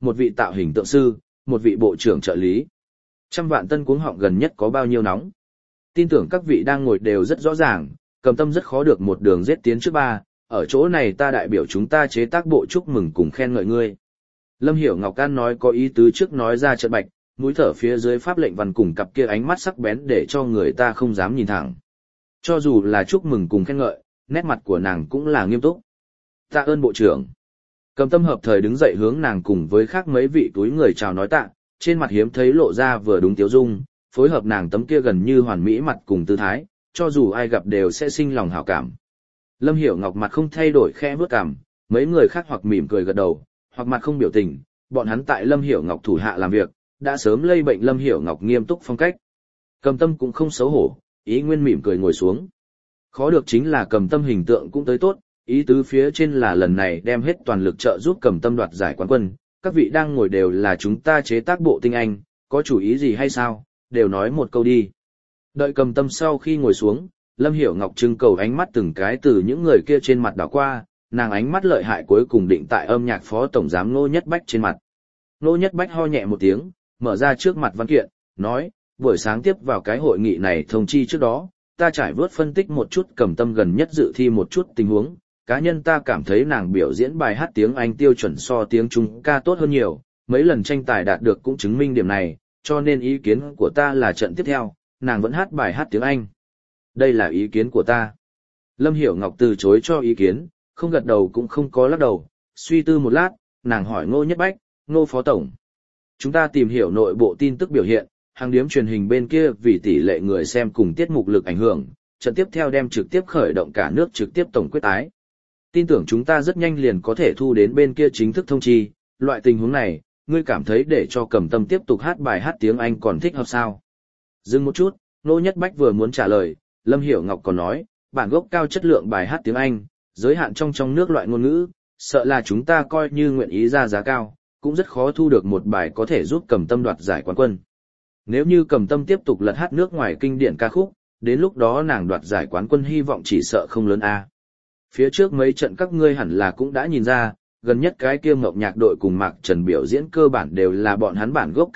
một vị tạo hình tượng sư, một vị bộ trưởng trợ lý. Trăm vạn tân cuống họng gần nhất có bao nhiêu nóng. Tin tưởng các vị đang ngồi đều rất rõ ràng, Cầm Tâm rất khó được một đường giết tiến trước ba, ở chỗ này ta đại biểu chúng ta chế tác bộ chúc mừng cùng khen ngợi ngươi. Lâm Hiểu Ngọc Can nói có ý tứ trước nói ra trận bạch, mũi thở phía dưới pháp lệnh văn cùng cặp kia ánh mắt sắc bén để cho người ta không dám nhìn thẳng. Cho dù là chúc mừng cùng khen ngợi, nét mặt của nàng cũng là nghiêm túc. Tạ ơn bộ trưởng. Cầm Tâm hợp thời đứng dậy hướng nàng cùng với khác mấy vị túi người chào nói tạ, trên mặt hiếm thấy lộ ra vừa đúng tiếu dung, phối hợp nàng tấm kia gần như hoàn mỹ mặt cùng tư thái, cho dù ai gặp đều sẽ sinh lòng hảo cảm. Lâm Hiểu Ngọc mặt không thay đổi khẽ vuốt cằm, mấy người khác hoặc mỉm cười gật đầu, hoặc mặt không biểu tình, bọn hắn tại Lâm Hiểu Ngọc thủ hạ làm việc, đã sớm lây bệnh Lâm Hiểu Ngọc nghiêm túc phong cách. Cầm Tâm cũng không xấu hổ, ý nguyên mỉm cười ngồi xuống. Khó được chính là Cầm Tâm hình tượng cũng tới tốt, ý tứ phía trên là lần này đem hết toàn lực trợ giúp Cầm Tâm đoạt giải quán quân, các vị đang ngồi đều là chúng ta chế tác bộ tinh anh, có chủ ý gì hay sao, đều nói một câu đi. Đợi Cầm Tâm sau khi ngồi xuống, Lâm Hiểu Ngọc trưng cầu ánh mắt từng cái từ những người kia trên mặt đảo qua, nàng ánh mắt lợi hại cuối cùng định tại âm nhạc phó tổng giám Ngô Nhất Bách trên mặt. Ngô Nhất Bách ho nhẹ một tiếng, mở ra trước mặt văn kiện, nói, buổi sáng tiếp vào cái hội nghị này thông chi trước đó, ta trải vớt phân tích một chút Cầm Tâm gần nhất dự thi một chút tình huống, cá nhân ta cảm thấy nàng biểu diễn bài hát tiếng Anh tiêu chuẩn so tiếng Trung ca tốt hơn nhiều, mấy lần tranh tài đạt được cũng chứng minh điểm này, cho nên ý kiến của ta là trận tiếp theo, nàng vẫn hát bài hát tiếng Anh. Đây là ý kiến của ta. Lâm Hiểu Ngọc từ chối cho ý kiến, không gật đầu cũng không có lắc đầu, suy tư một lát, nàng hỏi Ngô Nhất Bách, Ngô Phó Tổng. Chúng ta tìm hiểu nội bộ tin tức biểu hiện, hàng điếm truyền hình bên kia vì tỷ lệ người xem cùng tiết mục lực ảnh hưởng, trận tiếp theo đem trực tiếp khởi động cả nước trực tiếp tổng quyết tái. Tin tưởng chúng ta rất nhanh liền có thể thu đến bên kia chính thức thông chi, loại tình huống này, ngươi cảm thấy để cho Cầm Tâm tiếp tục hát bài hát tiếng Anh còn thích hợp sao? Dừng một chút, Ngô Nhất Bách vừa muốn trả lời, Lâm Hiểu Ngọc còn nói, bản gốc cao chất lượng bài hát tiếng Anh, giới hạn trong nước loại ngôn ngữ, sợ là chúng ta coi như nguyện ý ra giá cao, cũng rất khó thu được một bài có thể giúp Cầm Tâm đoạt giải quán quân. Nếu như Cầm Tâm tiếp tục lật hát nước ngoài kinh điển ca khúc, đến lúc đó nàng đoạt giải quán quân hy vọng chỉ sợ không lớn a. Phía trước mấy trận các ngươi hẳn là cũng đã nhìn ra, gần nhất cái kia Mộng Nhạc đội cùng Mạc Trần biểu diễn cơ bản đều là bọn hắn bản gốc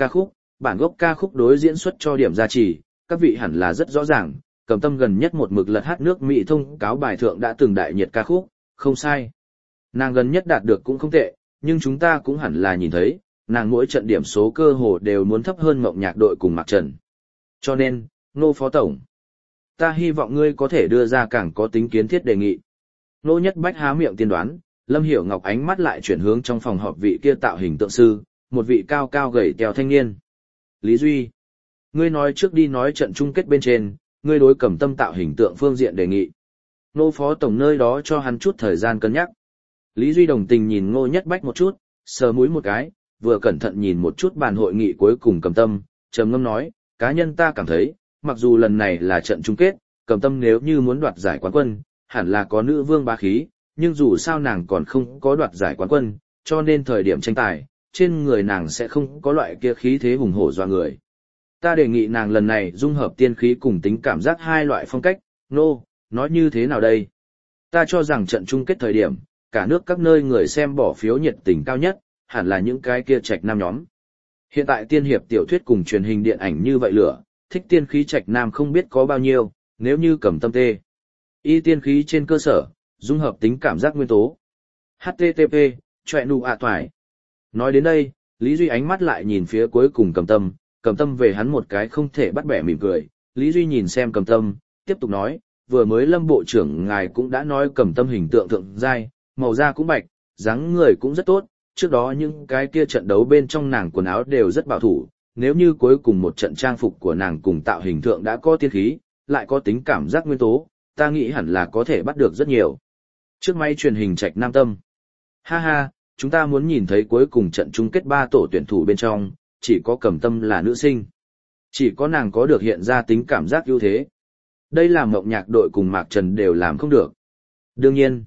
ca khúc đối diễn xuất cho điểm gia trì, các vị hẳn là rất rõ ràng, Cầm Tâm gần nhất một mực lật hát nước Mỹ thông cáo bài thượng đã từng đại nhiệt ca khúc, không sai. Nàng gần nhất đạt được cũng không tệ, nhưng chúng ta cũng hẳn là nhìn thấy, nàng mỗi trận điểm số cơ hồ đều muốn thấp hơn Mộng Nhạc đội cùng Mạc Trần. Cho nên, Ngô Phó Tổng, ta hy vọng ngươi có thể đưa ra càng có tính kiến thiết đề nghị. Ngô Nhất Bách há miệng tiên đoán, Lâm Hiểu Ngọc ánh mắt lại chuyển hướng trong phòng họp vị kia tạo hình tượng sư, một vị cao cao gầy tèo thanh niên. Lý Duy, ngươi nói trước đi nói trận chung kết bên trên, ngươi đối Cầm Tâm tạo hình tượng phương diện đề nghị. Ngô Phó Tổng nơi đó cho hắn chút thời gian cân nhắc. Lý Duy đồng tình nhìn Ngô Nhất Bách một chút, sờ mũi một cái, vừa cẩn thận nhìn một chút bàn hội nghị cuối cùng Cầm Tâm, trầm ngâm nói, cá nhân ta cảm thấy, mặc dù lần này là trận chung kết, Cầm Tâm nếu như muốn đoạt giải quán quân, hẳn là có nữ vương bá khí, nhưng dù sao nàng còn không có đoạt giải quán quân, cho nên thời điểm tranh tài, trên người nàng sẽ không có loại kia khí thế hùng hổ dọa người. Ta đề nghị nàng lần này dung hợp tiên khí cùng tính cảm giác hai loại phong cách, nói như thế nào đây? Ta cho rằng trận chung kết thời điểm, cả nước các nơi người xem bỏ phiếu nhiệt tình cao nhất, hẳn là những cái kia trạch nam nhóm. Hiện tại tiên hiệp tiểu thuyết cùng truyền hình điện ảnh như vậy lửa, thích tiên khí trạch nam không biết có bao nhiêu, nếu như Cầm Tâm tê. Y tiên khí trên cơ sở, dung hợp tính cảm giác nguyên tố. HTTP, chọe nụ toải. Nói đến đây, Lý Duy ánh mắt lại nhìn phía cuối cùng Cầm Tâm về hắn một cái không thể bắt bẻ mỉm cười. Lý Duy nhìn xem Cầm Tâm, tiếp tục nói, vừa mới Lâm Bộ trưởng ngài cũng đã nói Cầm Tâm hình tượng thượng giai, màu da cũng bạch, dáng người cũng rất tốt, trước đó những cái kia trận đấu bên trong nàng quần áo đều rất bảo thủ, nếu như cuối cùng một trận trang phục của nàng cùng tạo hình thượng đã có tiên khí, lại có tính cảm giác nguyên tố, ta nghĩ hẳn là có thể bắt được rất nhiều. Trước máy truyền hình Trạch Nam Tâm. Ha ha, chúng ta muốn nhìn thấy cuối cùng trận chung kết 3 tổ tuyển thủ bên trong, chỉ có Cầm Tâm là nữ sinh. Chỉ có nàng có được hiện ra tính cảm giác ưu thế. Đây là Mộng Nhạc đội cùng Mạc Trần đều làm không được. Đương nhiên,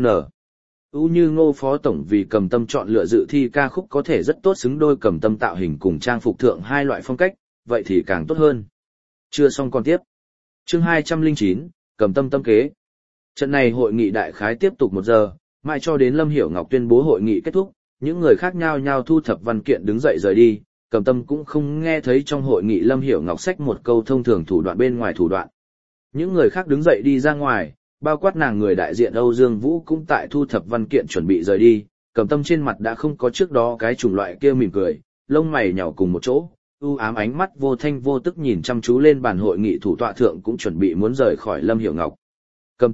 như Ngô Phó Tổng vì Cầm Tâm chọn lựa dự thi ca khúc có thể rất tốt xứng đôi Cầm Tâm tạo hình cùng trang phục thượng hai loại phong cách, vậy thì càng tốt hơn. Chưa xong còn tiếp. Chương 209, Cầm Tâm tâm kế. Trận này hội nghị đại khái tiếp tục 1 giờ, mãi cho đến Lâm Hiểu Ngọc tuyên bố hội nghị kết thúc, những người khác nhao nhao thu thập văn kiện đứng dậy rời đi, Cầm Tâm cũng không nghe thấy trong hội nghị Lâm Hiểu Ngọc xách một câu thông thường thủ đoạn bên ngoài thủ đoạn. Những người khác đứng dậy đi ra ngoài, bao quát nàng người đại diện Âu Dương Vũ cũng tại thu thập văn kiện chuẩn bị rời đi, Cầm Tâm trên mặt đã không có trước đó cái chủng loại kia mỉm cười, lông mày nhàu cùng một chỗ, u ám ánh mắt vô thanh vô tức nhìn chăm chú lên bàn hội nghị thủ tọa thượng cũng chuẩn bị muốn rời khỏi Lâm Hiểu Ngọc. Cầm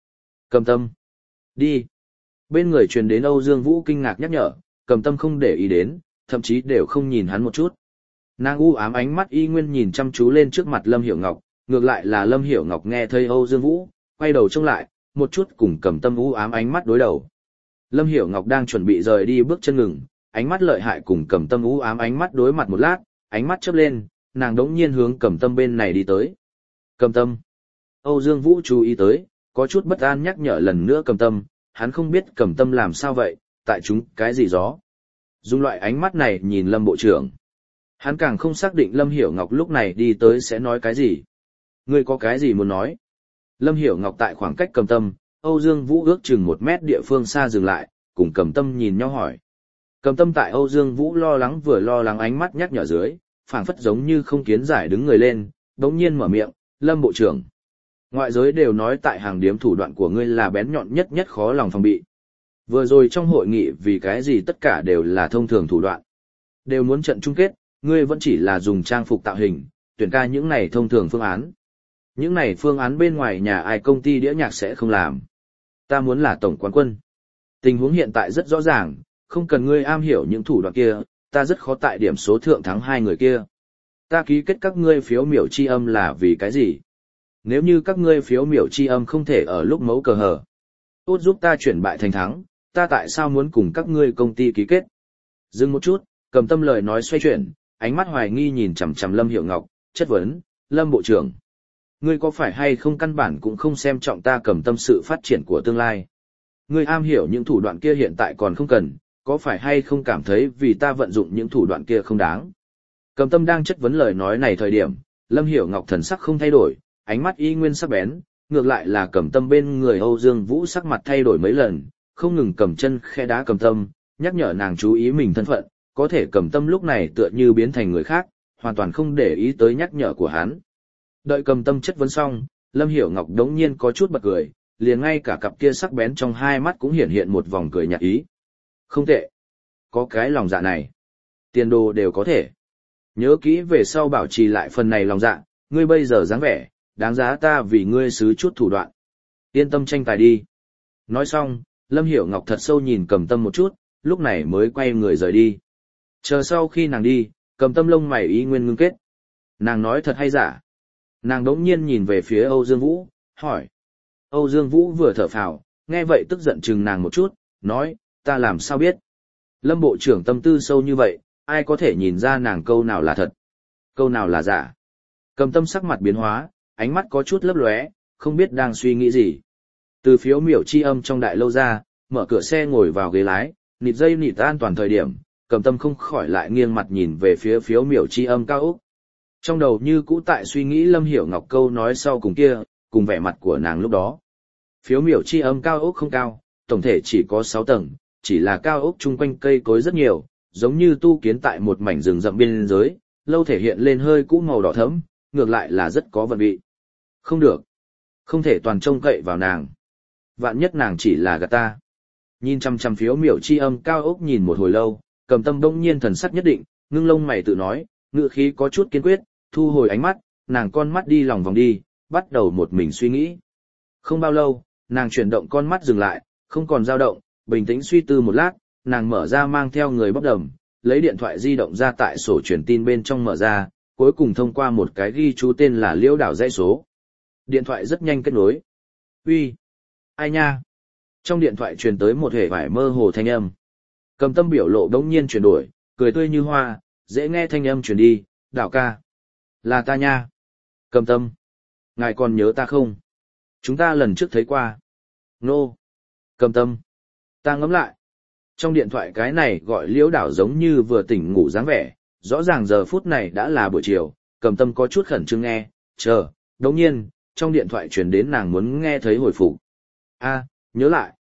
Tâm, đi. Bên người truyền đến Âu Dương Vũ kinh ngạc nhắc nhở, Cầm Tâm không để ý đến, thậm chí đều không nhìn hắn một chút. Nàng u ám ánh mắt y nguyên nhìn chăm chú lên trước mặt Lâm Hiểu Ngọc, ngược lại là Lâm Hiểu Ngọc nghe thấy Âu Dương Vũ, quay đầu trông lại, một chút cùng Cầm Tâm u ám ánh mắt đối đầu. Lâm Hiểu Ngọc đang chuẩn bị rời đi bước chân ngừng, ánh mắt lợi hại cùng Cầm Tâm u ám ánh mắt đối mặt một lát, ánh mắt chớp lên, nàng đống nhiên hướng Cầm Tâm bên này đi tới. Cầm Tâm. Âu Dương Vũ chú ý tới, có chút bất an nhắc nhở lần nữa Cầm Tâm, hắn không biết Cầm Tâm làm sao vậy, tại chúng cái gì gió. Dùng loại ánh mắt này nhìn Lâm Bộ trưởng. Hắn càng không xác định Lâm Hiểu Ngọc lúc này đi tới sẽ nói cái gì. Ngươi có cái gì muốn nói? Lâm Hiểu Ngọc tại khoảng cách Cầm Tâm, Âu Dương Vũ ước chừng 1 mét địa phương xa dừng lại, cùng Cầm Tâm nhìn nhau hỏi. Cầm Tâm tại Âu Dương Vũ lo lắng vừa lo lắng ánh mắt nhắc nhở dưới, phảng phất giống như không kiến giải đứng người lên, đống nhiên mở miệng, Lâm Bộ trưởng. Ngoại giới đều nói tại hàng điếm thủ đoạn của ngươi là bén nhọn nhất khó lòng phòng bị. Vừa rồi trong hội nghị vì cái gì tất cả đều là thông thường thủ đoạn. Đều muốn trận chung kết, ngươi vẫn chỉ là dùng trang phục tạo hình, tuyển ca những này thông thường phương án. Những này phương án bên ngoài nhà ai công ty đĩa nhạc sẽ không làm. Ta muốn là tổng quán quân. Tình huống hiện tại rất rõ ràng, không cần ngươi am hiểu những thủ đoạn kia, ta rất khó tại điểm số thượng thắng 2 người kia. Ta ký kết các ngươi phiếu miểu chi âm là vì cái gì? Nếu như các ngươi phiếu miểu chi âm không thể ở lúc mấu cờ hở, tốt giúp ta chuyển bại thành thắng, ta tại sao muốn cùng các ngươi công ty ký kết? Dừng một chút, Cầm Tâm lời nói xoay chuyển, ánh mắt hoài nghi nhìn chằm chằm Lâm Hiểu Ngọc, chất vấn, Lâm Bộ trưởng. Ngươi có phải hay không căn bản cũng không xem trọng ta Cầm Tâm sự phát triển của tương lai? Ngươi am hiểu những thủ đoạn kia hiện tại còn không cần, có phải hay không cảm thấy vì ta vận dụng những thủ đoạn kia không đáng? Cầm Tâm đang chất vấn lời nói này thời điểm, Lâm Hiểu Ngọc thần sắc không thay đổi, ánh mắt y nguyên sắc bén, ngược lại là Cầm Tâm bên người Âu Dương Vũ sắc mặt thay đổi mấy lần, không ngừng cầm chân khe đá Cầm Tâm, nhắc nhở nàng chú ý mình thân phận, có thể Cầm Tâm lúc này tựa như biến thành người khác, hoàn toàn không để ý tới nhắc nhở của hắn. Đợi Cầm Tâm chất vấn xong, Lâm Hiểu Ngọc đống nhiên có chút bật cười, liền ngay cả cặp kia sắc bén trong hai mắt cũng hiện hiện một vòng cười nhạt ý. Không tệ. Có cái lòng dạ này. Tiền đồ đều có thể. Nhớ kỹ về sau bảo trì lại phần này lòng dạ, ngươi bây giờ dáng vẻ, đáng giá ta vì ngươi xứ chút thủ đoạn. Yên tâm tranh tài đi. Nói xong, Lâm Hiểu Ngọc thật sâu nhìn Cầm Tâm một chút, lúc này mới quay người rời đi. Chờ sau khi nàng đi, Cầm Tâm lông mày ý nguyên ngưng kết. Nàng nói thật hay giả? Nàng đống nhiên nhìn về phía Âu Dương Vũ, hỏi. Âu Dương Vũ vừa thở phào, nghe vậy tức giận chừng nàng một chút, nói, ta làm sao biết? Lâm Bộ trưởng tâm tư sâu như vậy, ai có thể nhìn ra nàng câu nào là thật, câu nào là giả? Cầm Tâm sắc mặt biến hóa, ánh mắt có chút lấp lóe, không biết đang suy nghĩ gì. Từ phiếu miểu chi âm trong đại lâu ra, mở cửa xe ngồi vào ghế lái, nịt dây nịt an toàn thời điểm, Cầm Tâm không khỏi lại nghiêng mặt nhìn về phía phiếu miểu chi âm cao ốc. Trong đầu như cũ tại suy nghĩ Lâm Hiểu Ngọc câu nói sau cùng kia, cùng vẻ mặt của nàng lúc đó. Phiếu miểu chi âm cao ốc không cao, tổng thể chỉ có 6 tầng, chỉ là cao ốc chung quanh cây cối rất nhiều, giống như tu kiến tại một mảnh rừng rậm biên giới, lâu thể hiện lên hơi cũ màu đỏ thẫm, ngược lại là rất có vận vị. Không được, không thể toàn trông cậy vào nàng. Vạn nhất nàng chỉ là gạt ta. Nhìn chăm chăm phiếu miểu chi âm cao ốc nhìn một hồi lâu, Cầm Tâm bỗng nhiên thần sắc nhất định, ngưng lông mày tự nói, ngữ khí có chút kiên quyết, thu hồi ánh mắt, nàng con mắt đi lòng vòng đi, bắt đầu một mình suy nghĩ. Không bao lâu, nàng chuyển động con mắt dừng lại, không còn dao động, bình tĩnh suy tư một lát, nàng mở ra mang theo người bóc đầm, lấy điện thoại di động ra tại sổ truyền tin bên trong mở ra, cuối cùng thông qua một cái ghi chú tên là Liễu Đảo dãy số. Điện thoại rất nhanh kết nối. Uy, ai nha? Trong điện thoại truyền tới một hề vải mơ hồ thanh âm. Cầm Tâm biểu lộ đống nhiên chuyển đổi, cười tươi như hoa, dễ nghe thanh âm truyền đi, Đảo ca. Là ta nha. Cầm Tâm. Ngài còn nhớ ta không? Chúng ta lần trước thấy qua. Nô. Cầm Tâm. Ta ngẫm lại. Trong điện thoại cái này gọi Liễu Đảo giống như vừa tỉnh ngủ dáng vẻ, rõ ràng giờ phút này đã là buổi chiều, Cầm Tâm có chút khẩn trương nghe, chờ, đống nhiên, trong điện thoại truyền đến nàng muốn nghe thấy hồi phục. A, nhớ lại.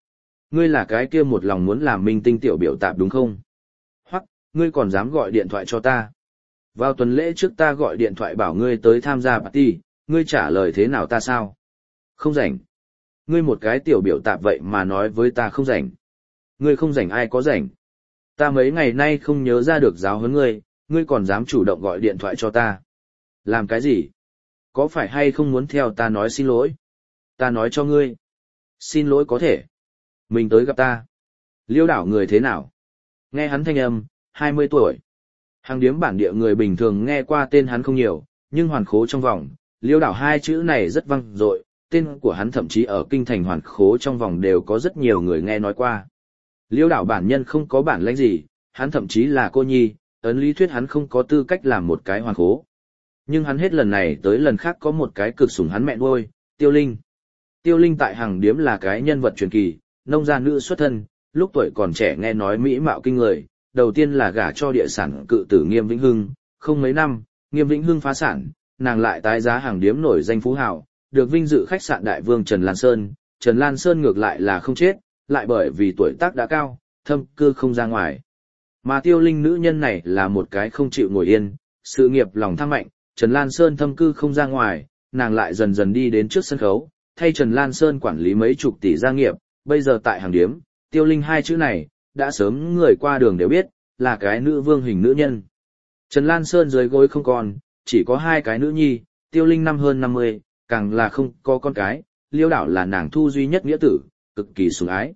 Ngươi là cái kia một lòng muốn làm minh tinh tiểu biểu tạp đúng không? Hoặc, ngươi còn dám gọi điện thoại cho ta. Vào tuần lễ trước ta gọi điện thoại bảo ngươi tới tham gia party, ngươi trả lời thế nào ta sao? Không rảnh. Ngươi một cái tiểu biểu tạp vậy mà nói với ta không rảnh. Ngươi không rảnh ai có rảnh. Ta mấy ngày nay không nhớ ra được giáo huấn ngươi, ngươi còn dám chủ động gọi điện thoại cho ta. Làm cái gì? Có phải hay không muốn theo ta nói xin lỗi? Ta nói cho ngươi. Xin lỗi có thể. Mình tới gặp ta. Liêu đảo người thế nào? Nghe hắn thanh âm, 20 tuổi. Hàng điếm bản địa người bình thường nghe qua tên hắn không nhiều, nhưng hoàn khố trong vòng, liêu đảo hai chữ này rất vang dội, tên của hắn thậm chí ở kinh thành hoàn khố trong vòng đều có rất nhiều người nghe nói qua. Liêu đảo bản nhân không có bản lãnh gì, hắn thậm chí là cô nhi, ấn lý thuyết hắn không có tư cách làm một cái hoàn khố. Nhưng hắn hết lần này tới lần khác có một cái cực sủng hắn mẹ nuôi, Tiêu Linh. Tiêu Linh tại hàng điếm là cái nhân vật truyền kỳ, nông gia nữ xuất thân, lúc tuổi còn trẻ nghe nói mỹ mạo kinh người, đầu tiên là gả cho địa sản cự tử Nghiêm Vĩnh Hưng, không mấy năm, Nghiêm Vĩnh Hưng phá sản, nàng lại tái giá hàng điếm nổi danh phú hào, được vinh dự khách sạn đại vương Trần Lan Sơn. Trần Lan Sơn ngược lại là không chết, lại bởi vì tuổi tác đã cao, thâm cư không ra ngoài. Mà Tiêu Linh nữ nhân này là một cái không chịu ngồi yên, sự nghiệp lòng tham mạnh, Trần Lan Sơn thâm cư không ra ngoài, nàng lại dần dần đi đến trước sân khấu, thay Trần Lan Sơn quản lý mấy chục tỷ gia nghiệp, bây giờ tại hàng điếm, Tiêu Linh hai chữ này, đã sớm người qua đường đều biết, là cái nữ vương hình nữ nhân. Trần Lan Sơn dưới gối không còn, chỉ có hai cái nữ nhi, Tiêu Linh năm hơn 50, càng là không có con cái, Liêu đảo là nàng thu duy nhất nghĩa tử, cực kỳ sủng ái.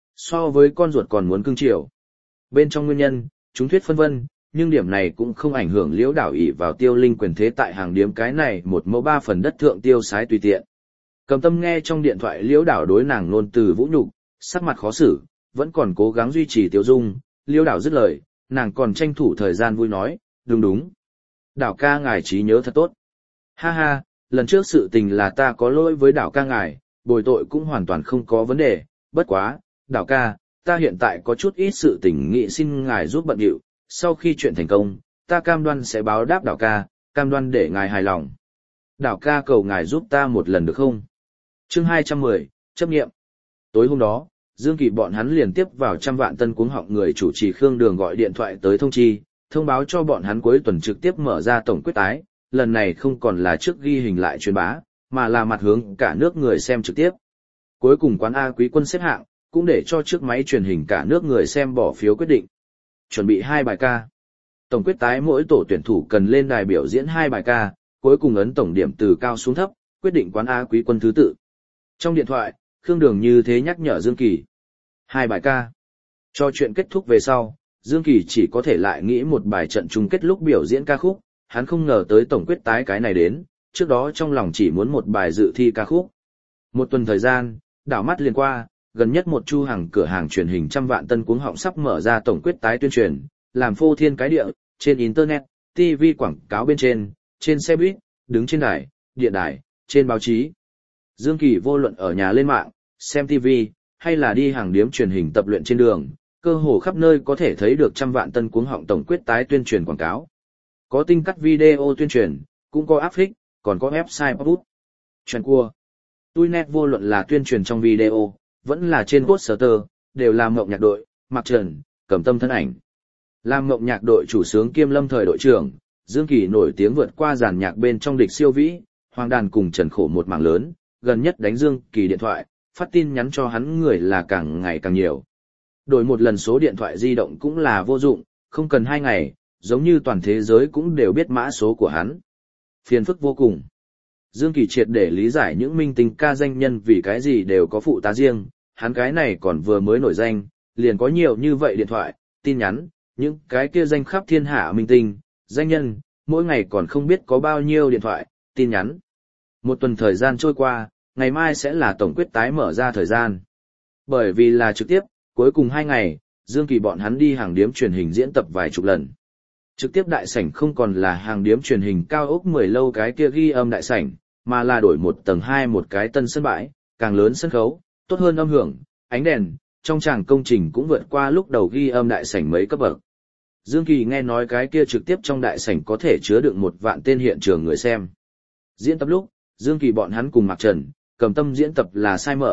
So với con ruột còn muốn cưng chiều. Bên trong nguyên nhân, chúng thuyết phân vân, nhưng điểm này cũng không ảnh hưởng Liễu đảo ỷ vào Tiêu Linh quyền thế tại hàng điếm cái này một mẫu 3 phần đất thượng tiêu sái tùy tiện. Cầm tâm nghe trong điện thoại Liễu đảo đối nàng nôn từ vũ nhục, sắc mặt khó xử, vẫn còn cố gắng duy trì tiêu dung. Liễu đảo dứt lời, nàng còn tranh thủ thời gian vui nói, đúng đúng. Đảo ca ngài trí nhớ thật tốt. Ha ha, lần trước sự tình là ta có lỗi với đảo ca ngài, bồi tội cũng hoàn toàn không có vấn đề, bất quá, đảo ca, ta hiện tại có chút ít sự tình nghị xin ngài giúp bận điệu, sau khi chuyện thành công, ta cam đoan sẽ báo đáp đảo ca, cam đoan để ngài hài lòng. Đảo ca cầu ngài giúp ta một lần được không? Chương 210, chấp nghiệm. Tối hôm đó, Dương Kỳ bọn hắn liền tiếp vào 100 vạn tân cuống họng người chủ trì Khương Đường gọi điện thoại tới thông báo cho bọn hắn cuối tuần trực tiếp mở ra tổng quyết tái, lần này không còn là trước ghi hình lại truyền bá, mà là mặt hướng cả nước người xem trực tiếp. Cuối cùng quán A Quý Quân xếp hạng, cũng để cho trước máy truyền hình cả nước người xem bỏ phiếu quyết định. Chuẩn bị 2 bài ca. Tổng quyết tái mỗi tổ tuyển thủ cần lên đài biểu diễn 2 bài ca, cuối cùng ấn tổng điểm từ cao xuống thấp, quyết định quán A Quý Quân thứ tự. Trong điện thoại, Khương Đường như thế nhắc nhở Dương Kỳ. 2 bài ca. Cho chuyện kết thúc về sau, Dương Kỳ chỉ có thể lại nghĩ một bài trận chung kết lúc biểu diễn ca khúc, hắn không ngờ tới tổng quyết tái cái này đến, trước đó trong lòng chỉ muốn một bài dự thi ca khúc. Một tuần thời gian, đảo mắt liền qua, gần nhất một chu hàng cửa hàng truyền hình 100 vạn tân cuống họng sắp mở ra tổng quyết tái tuyên truyền, làm phô thiên cái địa, trên internet, TV quảng cáo bên trên xe buýt, đứng trên đài, điện đài, trên báo chí. Dương Kỳ vô luận ở nhà lên mạng, xem TV, hay là đi hàng điếm truyền hình tập luyện trên đường, cơ hồ khắp nơi có thể thấy được 100 vạn tân cuống họng tổng quyết tái tuyên truyền quảng cáo. Có tinh cắt video tuyên truyền, cũng có áp phích, còn có website pop-up. Truyền cua. Tuinet vô luận là tuyên truyền trong video, vẫn là trên poster, đều là Mộng Nhạc đội, Mạc Trần, Cầm Tâm thân ảnh. Làm Mộng Nhạc đội chủ sướng kiêm lâm thời đội trưởng, Dương Kỳ nổi tiếng vượt qua dàn nhạc bên trong địch siêu vĩ, Hoàng Đàn cùng Trần Khổ một mảng lớn, gần nhất đánh Dương Kỳ điện thoại, phát tin nhắn cho hắn người là càng ngày càng nhiều. Đổi một lần số điện thoại di động cũng là vô dụng, không cần 2 ngày, giống như toàn thế giới cũng đều biết mã số của hắn. Phiền phức vô cùng. Dương Kỳ triệt để lý giải những minh tinh ca danh nhân vì cái gì đều có phụ tá riêng, hắn cái này còn vừa mới nổi danh, liền có nhiều như vậy điện thoại, tin nhắn, những cái kia danh khắp thiên hạ minh tinh, danh nhân, mỗi ngày còn không biết có bao nhiêu điện thoại, tin nhắn. Một tuần thời gian trôi qua, ngày mai sẽ là tổng quyết tái mở ra thời gian. Bởi vì là trực tiếp, cuối cùng 2 ngày, Dương Kỳ bọn hắn đi hàng điếm truyền hình diễn tập vài chục lần. Trực tiếp đại sảnh không còn là hàng điếm truyền hình cao ốc 10 lâu cái kia ghi âm đại sảnh, mà là đổi một tầng 2 một cái tân sân bãi, càng lớn sân khấu, tốt hơn âm hưởng, ánh đèn, trong tràng công trình cũng vượt qua lúc đầu ghi âm đại sảnh mấy cấp bậc. Dương Kỳ nghe nói cái kia trực tiếp trong đại sảnh có thể chứa đựng 1 vạn tên hiện trường người xem. Diễn tập lúc, Dương Kỳ bọn hắn cùng Mạc Trần, Cầm Tâm diễn tập là sai mở,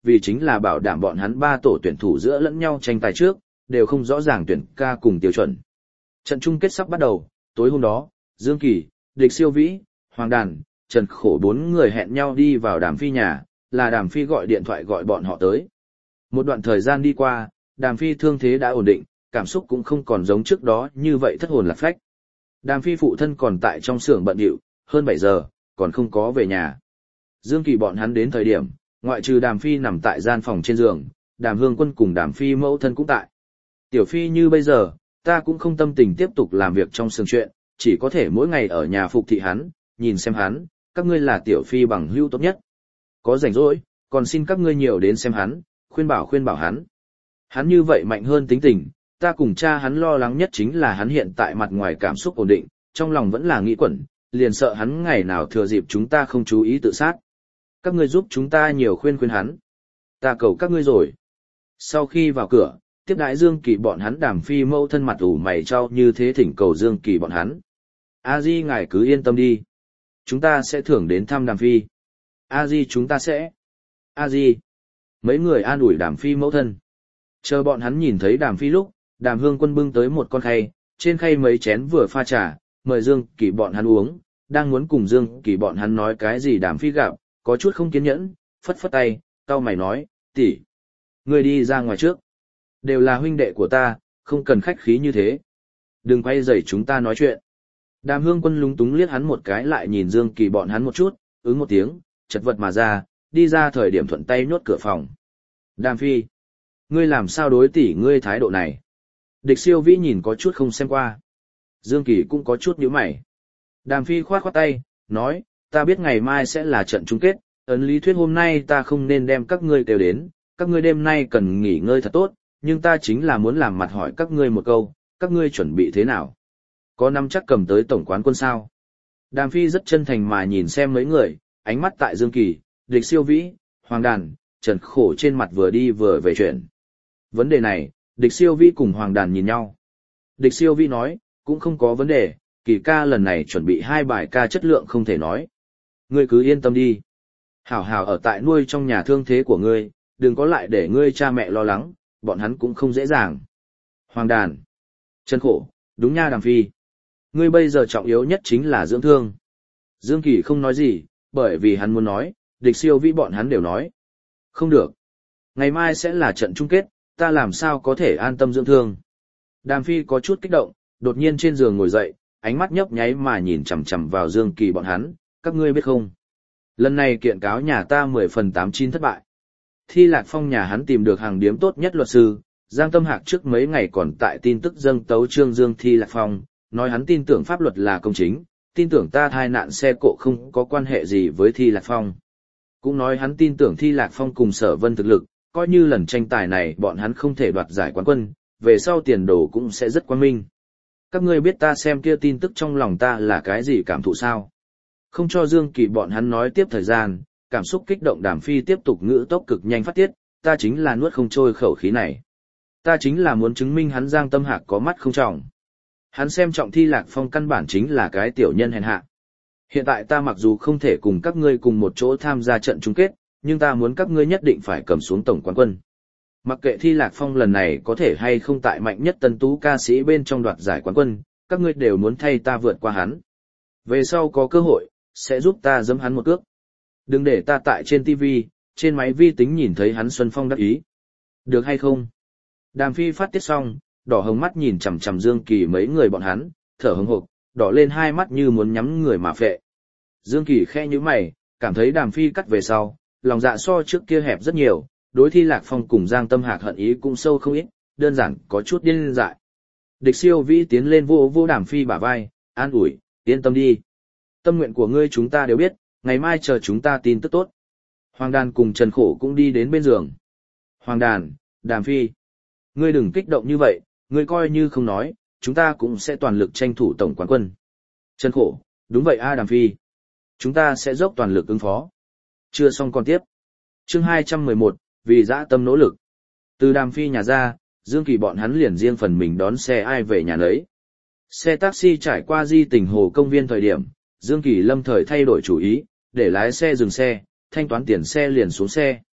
vì chính là bảo đảm bọn hắn 3 tổ tuyển thủ giữa lẫn nhau tranh tài trước, đều không rõ ràng tuyển ca cùng tiêu chuẩn. Trận chung kết sắp bắt đầu, tối hôm đó, Dương Kỳ, Địch Siêu Vĩ, Hoàng Đàn, Trần Khổ 4 người hẹn nhau đi vào Đàm Phi nhà, là Đàm Phi gọi điện thoại gọi bọn họ tới. Một đoạn thời gian đi qua, Đàm Phi thương thế đã ổn định, cảm xúc cũng không còn giống trước đó như vậy thất hồn lạc phách. Đàm Phi phụ thân còn tại trong xưởng bận rộn, hơn 7 giờ, còn không có về nhà. Dương Kỳ bọn hắn đến thời điểm, ngoại trừ Đàm Phi nằm tại gian phòng trên giường, Đàm Hương Quân cùng Đàm Phi mẫu thân cũng tại. Tiểu Phi như bây giờ, ta cũng không tâm tình tiếp tục làm việc trong xưởng chuyện, chỉ có thể mỗi ngày ở nhà phục thị hắn, nhìn xem hắn, các ngươi là Tiểu Phi bằng hữu tốt nhất. Có rảnh rỗi, còn xin các ngươi nhiều đến xem hắn, khuyên bảo hắn. Hắn như vậy mạnh hơn tính tình, ta cùng cha hắn lo lắng nhất chính là hắn hiện tại mặt ngoài cảm xúc ổn định, trong lòng vẫn là nghĩ quẩn, liền sợ hắn ngày nào thừa dịp chúng ta không chú ý tự sát. Các ngươi giúp chúng ta nhiều khuyên hắn. Ta cầu các ngươi rồi. Sau khi vào cửa, tiếp đãi Dương Kỳ bọn hắn Đàm Phi mẫu thân mặt ủ mày trao như thế thỉnh cầu Dương Kỳ bọn hắn. A Di ngài cứ yên tâm đi. Chúng ta sẽ thưởng đến thăm Đàm Phi. A Di chúng ta sẽ. A Di. Mấy người an ủi Đàm Phi mẫu thân. Chờ bọn hắn nhìn thấy Đàm Phi lúc, Đàm Hương Quân bưng tới một con khay, trên khay mấy chén vừa pha trà, mời Dương Kỳ bọn hắn uống, đang muốn cùng Dương Kỳ bọn hắn nói cái gì Đàm Phi gặp, có chút không kiên nhẫn, phất phất tay, cau mày nói, tỷ, ngươi đi ra ngoài trước. Đều là huynh đệ của ta, không cần khách khí như thế. Đừng quay rầy chúng ta nói chuyện. Đàm Hương Quân lúng túng liếc hắn một cái lại nhìn Dương Kỳ bọn hắn một chút, ứng một tiếng, chật vật mà ra, đi ra thời điểm thuận tay nhốt cửa phòng. Đàm Phi, ngươi làm sao đối tỷ ngươi thái độ này? Địch Siêu Vĩ nhìn có chút không xem qua. Dương Kỳ cũng có chút nhíu mày. Đàm Phi khoát khoát tay, nói, ta biết ngày mai sẽ là trận chung kết, ấn lý thuyết hôm nay ta không nên đem các ngươi kêu đến, các ngươi đêm nay cần nghỉ ngơi thật tốt, nhưng ta chính là muốn làm mặt hỏi các ngươi một câu, các ngươi chuẩn bị thế nào? Có nắm chắc cầm tới tổng quán quân sao? Đàm Phi rất chân thành mà nhìn xem mấy người, ánh mắt tại Dương Kỳ, Địch Siêu Vĩ, Hoàng Đàn, Trần Khổ trên mặt vừa đi vừa về chuyện. Vấn đề này, Địch Siêu Vĩ cùng Hoàng Đàn nhìn nhau. Địch Siêu Vĩ nói, cũng không có vấn đề, Kỳ ca lần này chuẩn bị 2 bài ca chất lượng không thể nói. Ngươi cứ yên tâm đi. Hảo hảo ở tại nuôi trong nhà thương thế của ngươi, đừng có lại để ngươi cha mẹ lo lắng, bọn hắn cũng không dễ dàng. Hoàng Đàn, Trần Khổ, đúng nha Đàm Phi. Ngươi bây giờ trọng yếu nhất chính là dưỡng thương. Dương Kỳ không nói gì, bởi vì hắn muốn nói, Địch Siêu Vĩ bọn hắn đều nói. Không được. Ngày mai sẽ là trận chung kết, ta làm sao có thể an tâm dưỡng thương. Đàm Phi có chút kích động, đột nhiên trên giường ngồi dậy, ánh mắt nhấp nháy mà nhìn chằm chằm vào Dương Kỳ bọn hắn, các ngươi biết không? Lần này kiện cáo nhà ta 10 phần 89 thất bại. Thi Lạc Phong nhà hắn tìm được hàng điếm tốt nhất luật sư, Giang Tâm Hạc trước mấy ngày còn tại tin tức dâng tấu trương Dương Thi Lạc Phong, nói hắn tin tưởng pháp luật là công chính, tin tưởng ta thai nạn xe cộ không có quan hệ gì với Thi Lạc Phong. Cũng nói hắn tin tưởng Thi Lạc Phong cùng Sở Vân thực lực, coi như lần tranh tài này bọn hắn không thể đoạt giải quán quân, về sau tiền đồ cũng sẽ rất quang minh. Các ngươi biết ta xem kia tin tức trong lòng ta là cái gì cảm thụ sao? Không cho Dương Kỳ bọn hắn nói tiếp thời gian, cảm xúc kích động Đàm Phi tiếp tục ngữ tốc cực nhanh phát tiết, ta chính là nuốt không trôi khẩu khí này. Ta chính là muốn chứng minh hắn Giang Tâm Hạc có mắt không trọng. Hắn xem trọng Thi Lạc Phong căn bản chính là cái tiểu nhân hèn hạ. Hiện tại ta mặc dù không thể cùng các ngươi cùng một chỗ tham gia trận chung kết, nhưng ta muốn các ngươi nhất định phải cầm xuống tổng quán quân. Mặc kệ Thi Lạc Phong lần này có thể hay không tại mạnh nhất tân tú ca sĩ bên trong đoạt giải quán quân, các ngươi đều muốn thay ta vượt qua hắn. Về sau có cơ hội, sẽ giúp ta giẫm hắn một cước. Đừng để ta tại trên TV, trên máy vi tính nhìn thấy hắn Xuân Phong đắc ý. Được hay không? Đàm Phi phát tiết xong, đỏ hồng mắt nhìn chằm chằm Dương Kỳ mấy người bọn hắn, thở hững hộc, đỏ lên hai mắt như muốn nhắm người mà phệ. Dương Kỳ khẽ nhíu mày, cảm thấy Đàm Phi cắt về sau, lòng dạ so trước kia hẹp rất nhiều, đối Thi Lạc Phong cùng Giang Tâm Hạc hận ý cũng sâu không ít, đơn giản có chút điên dại. Địch Siêu Vĩ tiến lên vô vô Đàm Phi bả vai, an ủi, yên tâm đi. Tâm nguyện của ngươi chúng ta đều biết, ngày mai chờ chúng ta tin tức tốt. Hoàng Đàn cùng Trần Khổ cũng đi đến bên giường. Hoàng Đàn, Đàm Phi, ngươi đừng kích động như vậy, ngươi coi như không nói, chúng ta cũng sẽ toàn lực tranh thủ tổng quán quân. Trần Khổ, đúng vậy a Đàm Phi. Chúng ta sẽ dốc toàn lực ứng phó. Chưa xong còn tiếp. Chương 211, vì dã tâm nỗ lực. Từ Đàm Phi nhà ra, Dương Kỳ bọn hắn liền riêng phần mình đón xe ai về nhà nấy. Xe taxi trải qua di tình hồ công viên thời điểm, Dương Kỳ lâm thời thay đổi chủ ý, để lái xe dừng xe, thanh toán tiền xe liền xuống xe.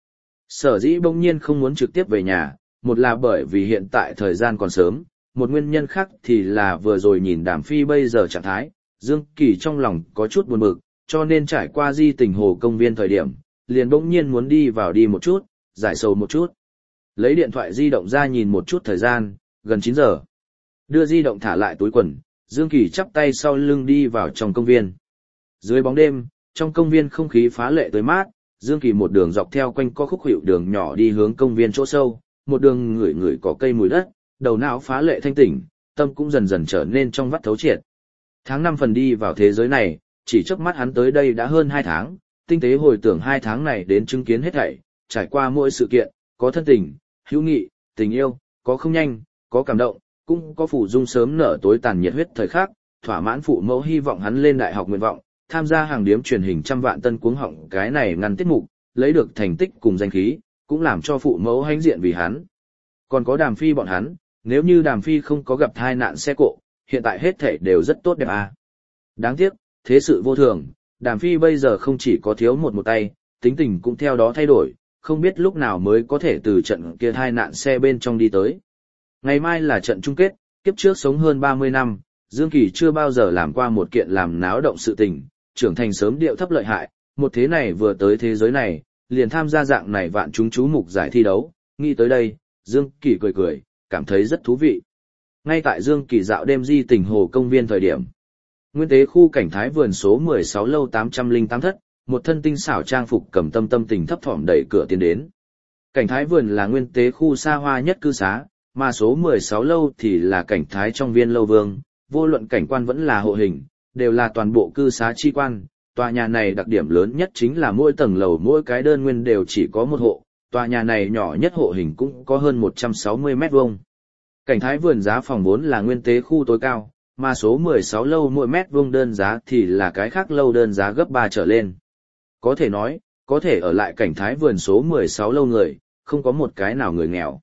Sở dĩ bỗng nhiên không muốn trực tiếp về nhà, một là bởi vì hiện tại thời gian còn sớm, một nguyên nhân khác thì là vừa rồi nhìn Đàm Phi bây giờ trạng thái, Dương Kỳ trong lòng có chút buồn bực, cho nên trải qua di tình hồ công viên thời điểm, liền bỗng nhiên muốn đi vào đi một chút, giải sầu một chút. Lấy điện thoại di động ra nhìn một chút thời gian, gần 9 giờ. Đưa di động thả lại túi quần, Dương Kỳ chắp tay sau lưng đi vào trong công viên. Dưới bóng đêm, trong công viên không khí phá lệ tới mát, Dương Kỳ một đường dọc theo quanh co khúc hiệu đường nhỏ đi hướng công viên chỗ sâu, một đường ngửi ngửi có cây mùi đất, đầu não phá lệ thanh tỉnh, tâm cũng dần dần trở nên trong vắt thấu triệt. Tháng 5 phần đi vào thế giới này, chỉ chớp mắt hắn tới đây đã hơn 2 tháng, tinh tế hồi tưởng 2 tháng này đến chứng kiến hết thảy, trải qua mỗi sự kiện, có thân tình, hữu nghị, tình yêu, có không nhanh, có cảm động, cũng có phụ dung sớm nở tối tàn nhiệt huyết thời khắc, thỏa mãn phụ mẫu hy vọng hắn lên đại học nguyện vọng, tham gia hàng điếm truyền hình trăm vạn tân cuống họng cái này ngăn tiết mục, lấy được thành tích cùng danh khí, cũng làm cho phụ mẫu hãnh diện vì hắn. Còn có Đàm Phi bọn hắn, nếu như Đàm Phi không có gặp tai nạn xe cộ, hiện tại hết thảy đều rất tốt đẹp à. Đáng tiếc, thế sự vô thường, Đàm Phi bây giờ không chỉ có thiếu một tay, tính tình cũng theo đó thay đổi, không biết lúc nào mới có thể từ trận kia tai nạn xe bên trong đi tới. Ngày mai là trận chung kết, kiếp trước sống hơn 30 năm, Dương Kỳ chưa bao giờ làm qua một kiện làm náo động sự tình, trưởng thành sớm điệu thấp lợi hại, một thế này vừa tới thế giới này, liền tham gia dạng này vạn chúng chú mục giải thi đấu, nghĩ tới đây, Dương Kỳ cười cười, cảm thấy rất thú vị. Ngay tại Dương Kỳ dạo đêm di tình hồ công viên thời điểm, nguyên tế khu cảnh thái vườn số 16 lâu 808 thất, một thân tinh xảo trang phục cầm tâm tình thấp thỏm đẩy cửa tiến đến. Cảnh thái vườn là nguyên tế khu xa hoa nhất cư xá, mà số 16 lâu thì là cảnh thái trong viên lâu vương, vô luận cảnh quan vẫn là hộ hình, đều là toàn bộ cư xá chi quan. Tòa nhà này đặc điểm lớn nhất chính là mỗi tầng lầu mỗi cái đơn nguyên đều chỉ có một hộ, tòa nhà này nhỏ nhất hộ hình cũng có hơn 160 mét vuông. Cảnh thái vườn giá phòng vốn là nguyên tế khu tối cao, mà số 16 lâu mỗi mét vuông đơn giá thì là cái khác lâu đơn giá gấp 3 trở lên. Có thể nói, có thể ở lại cảnh thái vườn số 16 lâu người, không có một cái nào người nghèo.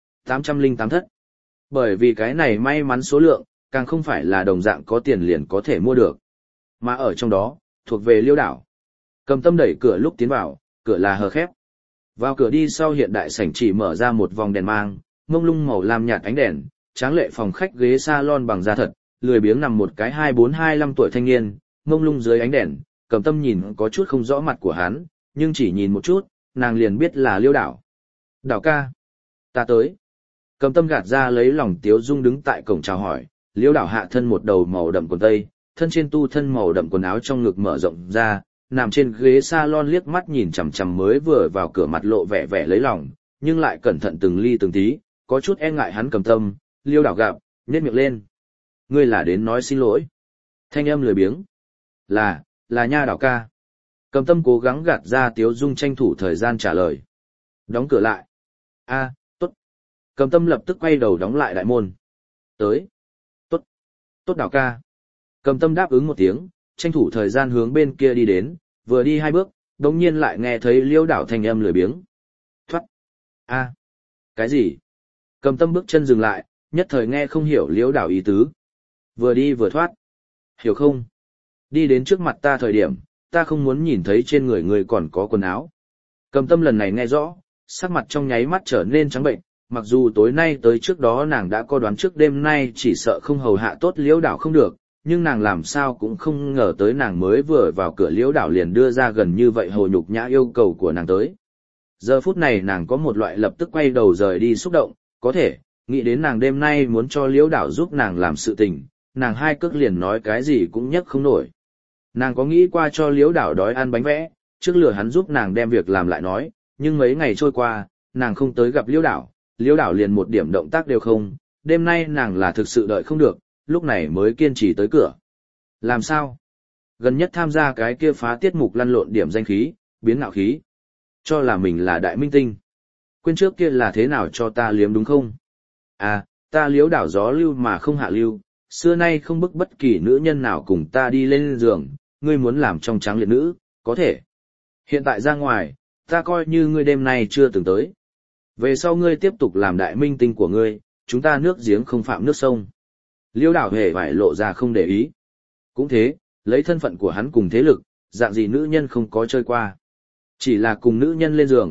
808 thất. Bởi vì cái này may mắn số lượng, càng không phải là đồng dạng có tiền liền có thể mua được. Mà ở trong đó, thuộc về Liêu đảo. Cầm tâm đẩy cửa lúc tiến vào, cửa là hờ khép. Vào cửa đi sau hiện đại sảnh chỉ mở ra một vòng đèn mang, mông lung màu lam nhạt ánh đèn, tráng lệ phòng khách ghế salon bằng da thật, lười biếng nằm một cái 24-25 tuổi thanh niên, mông lung dưới ánh đèn, Cầm tâm nhìn có chút không rõ mặt của hắn, nhưng chỉ nhìn một chút, nàng liền biết là Liêu đảo. Đảo ca. Ta tới. Cầm tâm gạt ra lấy lòng tiếu dung đứng tại cổng chào hỏi, Liêu đảo hạ thân một đầu màu đậm quần tây, thân trên tu thân màu đậm quần áo trong ngực mở rộng ra, nằm trên ghế salon liếc mắt nhìn chằm chằm mới vừa vào cửa mặt lộ vẻ vẻ lấy lòng, nhưng lại cẩn thận từng ly từng tí, có chút e ngại hắn Cầm tâm, Liêu đảo gặp, nhếch miệng lên. Ngươi là đến nói xin lỗi. Thanh âm lười biếng. Là nha đảo ca. Cầm tâm cố gắng gạt ra tiếu dung tranh thủ thời gian trả lời. Đóng cửa lại. Tốt. Cầm tâm lập tức quay đầu đóng lại đại môn. Tới. Tốt đảo ca. Cầm tâm đáp ứng một tiếng, tranh thủ thời gian hướng bên kia đi đến, vừa đi 2 bước, đống nhiên lại nghe thấy Liêu đảo thanh âm lười biếng. Thoát. Cái gì? Cầm tâm bước chân dừng lại, nhất thời nghe không hiểu Liêu đảo ý tứ. Vừa đi vừa thoát. Hiểu không? Đi đến trước mặt ta thời điểm, ta không muốn nhìn thấy trên người người còn có quần áo. Cầm tâm lần này nghe rõ, sắc mặt trong nháy mắt trở nên trắng bệnh, mặc dù tối nay tới trước đó nàng đã có đoán trước đêm nay chỉ sợ không hầu hạ tốt Liễu đảo không được, nhưng nàng làm sao cũng không ngờ tới nàng mới vừa vào cửa Liễu đảo liền đưa ra gần như vậy hồ nhục nhã yêu cầu của nàng tới. Giờ phút này nàng có một loại lập tức quay đầu rời đi xúc động, có thể, nghĩ đến nàng đêm nay muốn cho Liễu đảo giúp nàng làm sự tình, nàng 2 cước liền nói cái gì cũng nhấc không nổi. Nàng có nghĩ qua cho Liễu đảo đói ăn bánh vẽ, trước lừa hắn giúp nàng đem việc làm lại nói, nhưng mấy ngày trôi qua, nàng không tới gặp Liễu đảo liền một điểm động tác đều không, đêm nay nàng là thực sự đợi không được, lúc này mới kiên trì tới cửa. Làm sao? Gần nhất tham gia cái kia phá tiết mục lăn lộn điểm danh khí, biến ngạo khí. Cho là mình là đại minh tinh. Quên trước kia là thế nào cho ta liếm đúng không? Ta Liễu đảo gió lưu mà không hạ lưu, xưa nay không bức bất kỳ nữ nhân nào cùng ta đi lên giường, ngươi muốn làm trong trắng liệt nữ, có thể. Hiện tại ra ngoài, ta coi như ngươi đêm nay chưa từng tới. Về sau ngươi tiếp tục làm đại minh tinh của ngươi, chúng ta nước giếng không phạm nước sông. Liêu đảo hề phải lộ ra không để ý. Cũng thế, lấy thân phận của hắn cùng thế lực, dạng gì nữ nhân không có chơi qua. Chỉ là cùng nữ nhân lên giường,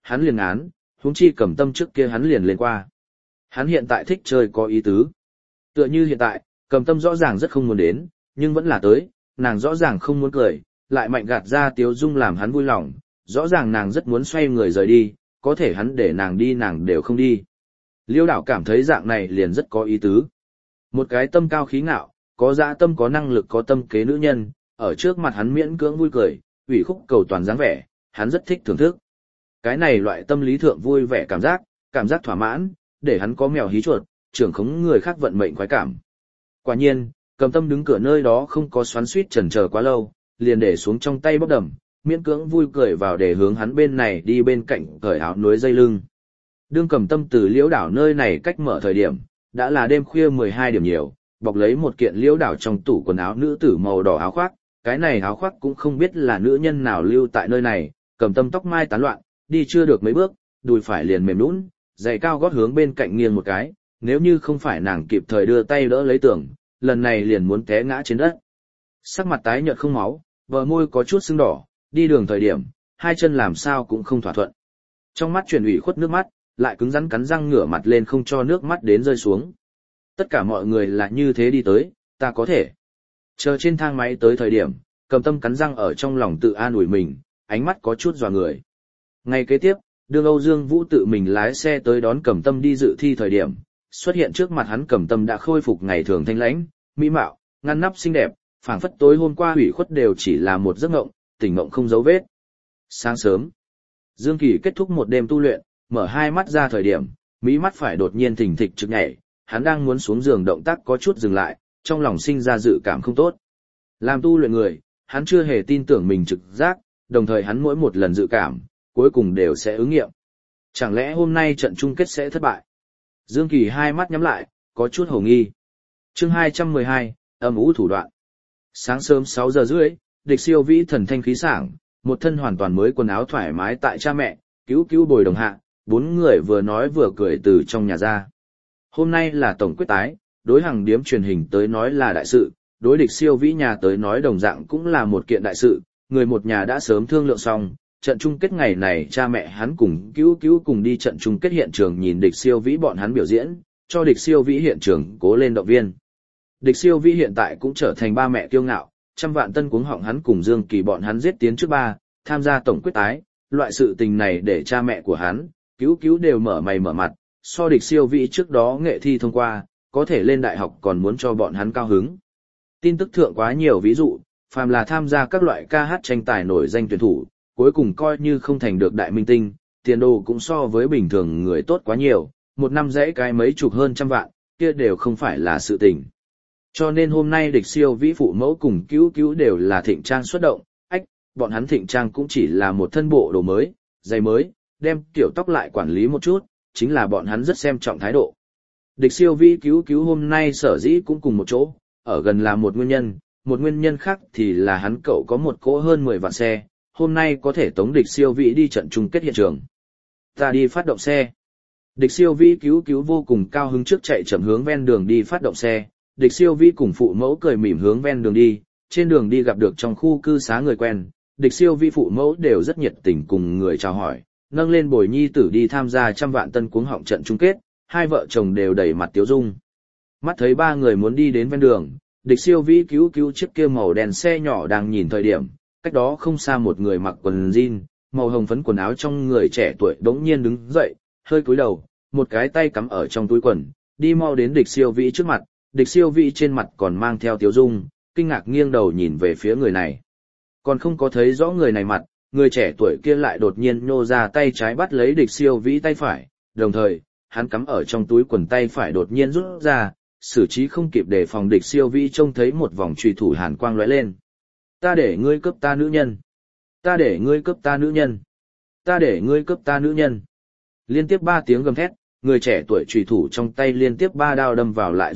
hắn liền án, huống chi Cầm Tâm trước kia hắn liền lên qua. Hắn hiện tại thích chơi có ý tứ. Tựa như hiện tại, Cầm Tâm rõ ràng rất không muốn đến, nhưng vẫn là tới, nàng rõ ràng không muốn cười, lại mạnh gạt ra tiếu dung làm hắn vui lòng, rõ ràng nàng rất muốn xoay người rời đi, có thể hắn để nàng đi nàng đều không đi. Liêu đảo cảm thấy dạng này liền rất có ý tứ. Một cái tâm cao khí ngạo, có dã tâm có năng lực có tâm kế nữ nhân, ở trước mặt hắn miễn cưỡng vui cười, ủy khúc cầu toàn dáng vẻ, hắn rất thích thưởng thức. Cái này loại tâm lý thượng vui vẻ cảm giác thỏa mãn, để hắn có mèo hí chuột, trưởng khống người khác vận mệnh khoái cảm. Quả nhiên, Cầm Tâm đứng cửa nơi đó không có xoắn xuýt chần chờ quá lâu, liền để xuống trong tay bóc đầm, miễn cưỡng vui cười vào để hướng hắn bên này đi bên cạnh cởi áo núi dây lưng. Đương Cầm Tâm từ Liễu đảo nơi này cách mở thời điểm, đã là đêm khuya 12 điểm nhiều, bọc lấy một kiện Liễu đảo trong tủ quần áo nữ tử màu đỏ áo khoác, cái này áo khoác cũng không biết là nữ nhân nào lưu tại nơi này, Cầm Tâm tóc mai tán loạn, đi chưa được mấy bước, đùi phải liền mềm nhũn, giày cao gót hướng bên cạnh nghiêng một cái, nếu như không phải nàng kịp thời đưa tay đỡ lấy tưởng, lần này liền muốn té ngã trên đất. Sắc mặt tái nhợt không máu, bờ môi có chút sưng đỏ, đi đường thời điểm, hai chân làm sao cũng không thỏa thuận. Trong mắt chuyển ủy khuất nước mắt, lại cứng rắn cắn răng ngửa mặt lên không cho nước mắt đến rơi xuống. Tất cả mọi người là như thế đi tới, ta có thể. Chờ trên thang máy tới thời điểm, Cầm Tâm cắn răng ở trong lòng tự an ủi mình, ánh mắt có chút dọa người. Ngày kế tiếp, đương Âu Dương Vũ tự mình lái xe tới đón Cầm Tâm đi dự thi thời điểm, xuất hiện trước mặt hắn Cầm Tâm đã khôi phục ngày thường thanh lãnh, mỹ mạo, ngăn nắp xinh đẹp, phảng phất tối hôm qua hủy khuất đều chỉ là một giấc mộng, tỉnh mộng không dấu vết. Sáng sớm, Dương Kỳ kết thúc một đêm tu luyện, mở hai mắt ra thời điểm, mỹ mắt phải đột nhiên thình thịch trực nhảy, hắn đang muốn xuống giường động tác có chút dừng lại, trong lòng sinh ra dự cảm không tốt. Làm tu luyện người, hắn chưa hề tin tưởng mình trực giác, đồng thời hắn mỗi một lần dự cảm, cuối cùng đều sẽ ứng nghiệm. Chẳng lẽ hôm nay trận chung kết sẽ thất bại? Dương Kỳ hai mắt nhắm lại, có chút hồ nghi. Chương 212, âm ú thủ đoạn. Sáng sớm 6 giờ rưỡi, Địch Siêu Vĩ thần thanh khí sảng, một thân hoàn toàn mới quần áo thoải mái tại cha mẹ, cứu bồi đồng hạ, bốn người vừa nói vừa cười từ trong nhà ra. Hôm nay là tổng quyết tái, đối hàng điếm truyền hình tới nói là đại sự, đối Địch Siêu Vĩ nhà tới nói đồng dạng cũng là một kiện đại sự, người một nhà đã sớm thương lượng xong, trận chung kết ngày này cha mẹ hắn cùng cứu cùng đi trận chung kết hiện trường nhìn Địch Siêu Vĩ bọn hắn biểu diễn, cho Địch Siêu Vĩ hiện trường cố lên động viên. Địch Siêu Vĩ hiện tại cũng trở thành ba mẹ kiêu ngạo, trăm vạn tân cuống họng hắn cùng Dương Kỳ bọn hắn giết tiến trước ba, tham gia tổng quyết tái, loại sự tình này để cha mẹ của hắn, cứu đều mở mày mở mặt, so Địch Siêu Vĩ trước đó nghệ thi thông qua, có thể lên đại học còn muốn cho bọn hắn cao hứng. Tin tức thượng quá nhiều ví dụ, phàm là tham gia các loại ca hát tranh tài nổi danh tuyển thủ, cuối cùng coi như không thành được đại minh tinh, tiền đồ cũng so với bình thường người tốt quá nhiều, một năm dãy cái mấy chục hơn trăm vạn, kia đều không phải là sự tình. Cho nên hôm nay Địch Siêu Vĩ phụ mẫu cùng cứu đều là thịnh trang xuất động, bọn hắn thịnh trang cũng chỉ là một thân bộ đồ mới, giày mới, đem kiểu tóc lại quản lý một chút, chính là bọn hắn rất xem trọng thái độ. Địch Siêu Vĩ cứu hôm nay sở dĩ cũng cùng một chỗ, ở gần là một nguyên nhân khác thì là hắn cậu có một cỗ hơn 10 vạn xe, hôm nay có thể tống Địch Siêu Vĩ đi trận chung kết hiện trường. Ta đi phát động xe. Địch Siêu Vĩ cứu vô cùng cao hứng trước chạy chậm hướng ven đường đi phát động xe, Địch Siêu Vĩ cùng phụ mẫu cười mỉm hướng ven đường đi, trên đường đi gặp được trong khu cư xá người quen, Địch Siêu Vĩ phụ mẫu đều rất nhiệt tình cùng người chào hỏi, nâng lên bồi nhi tử đi tham gia trăm vạn tân cuống họng trận chung kết, hai vợ chồng đều đầy mặt tiếu dung. Mắt thấy ba người muốn đi đến ven đường, Địch Siêu Vĩ cứu chiếc kia màu đen xe nhỏ đang nhìn thời điểm, cách đó không xa một người mặc quần jean, màu hồng phấn quần áo trong người trẻ tuổi bỗng nhiên đứng dậy, hơi cúi đầu, một cái tay cắm ở trong túi quần, đi mau đến Địch Siêu Vĩ trước mặt, Địch Siêu Vĩ trên mặt còn mang theo tiếu dung, kinh ngạc nghiêng đầu nhìn về phía người này. Còn không có thấy rõ người này mặt, người trẻ tuổi kia lại đột nhiên nhô ra tay trái bắt lấy Địch Siêu Vĩ tay phải, đồng thời, hắn cắm ở trong túi quần tay phải đột nhiên rút ra, xử trí không kịp đề phòng Địch Siêu Vĩ trông thấy một vòng chùy thủ hàn quang lóe lên. Ta để ngươi cướp ta nữ nhân. Ta để ngươi cướp ta nữ nhân. Ta để ngươi cướp ta nữ nhân. Liên tiếp 3 tiếng gầm thét, người trẻ tuổi chùy thủ trong tay liên tiếp 3 đao đâm vào lại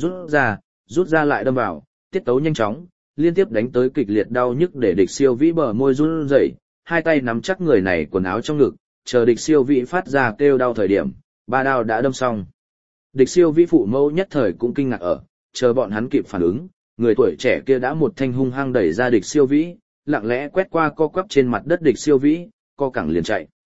rút ra lại đâm vào, tiết tấu nhanh chóng, liên tiếp đánh tới kịch liệt đau nhức để Địch Siêu Vĩ bờ môi run rẩy, hai tay nắm chắc người này quần áo trong ngực, chờ Địch Siêu Vĩ phát ra kêu đau thời điểm, 3 đao đã đâm xong. Địch Siêu Vĩ phụ mẫu nhất thời cũng kinh ngạc chờ bọn hắn kịp phản ứng, người tuổi trẻ kia đã một thanh hung hăng đẩy ra Địch Siêu Vĩ, lặng lẽ quét qua co quắp trên mặt đất Địch Siêu Vĩ, co cẳng liền chạy.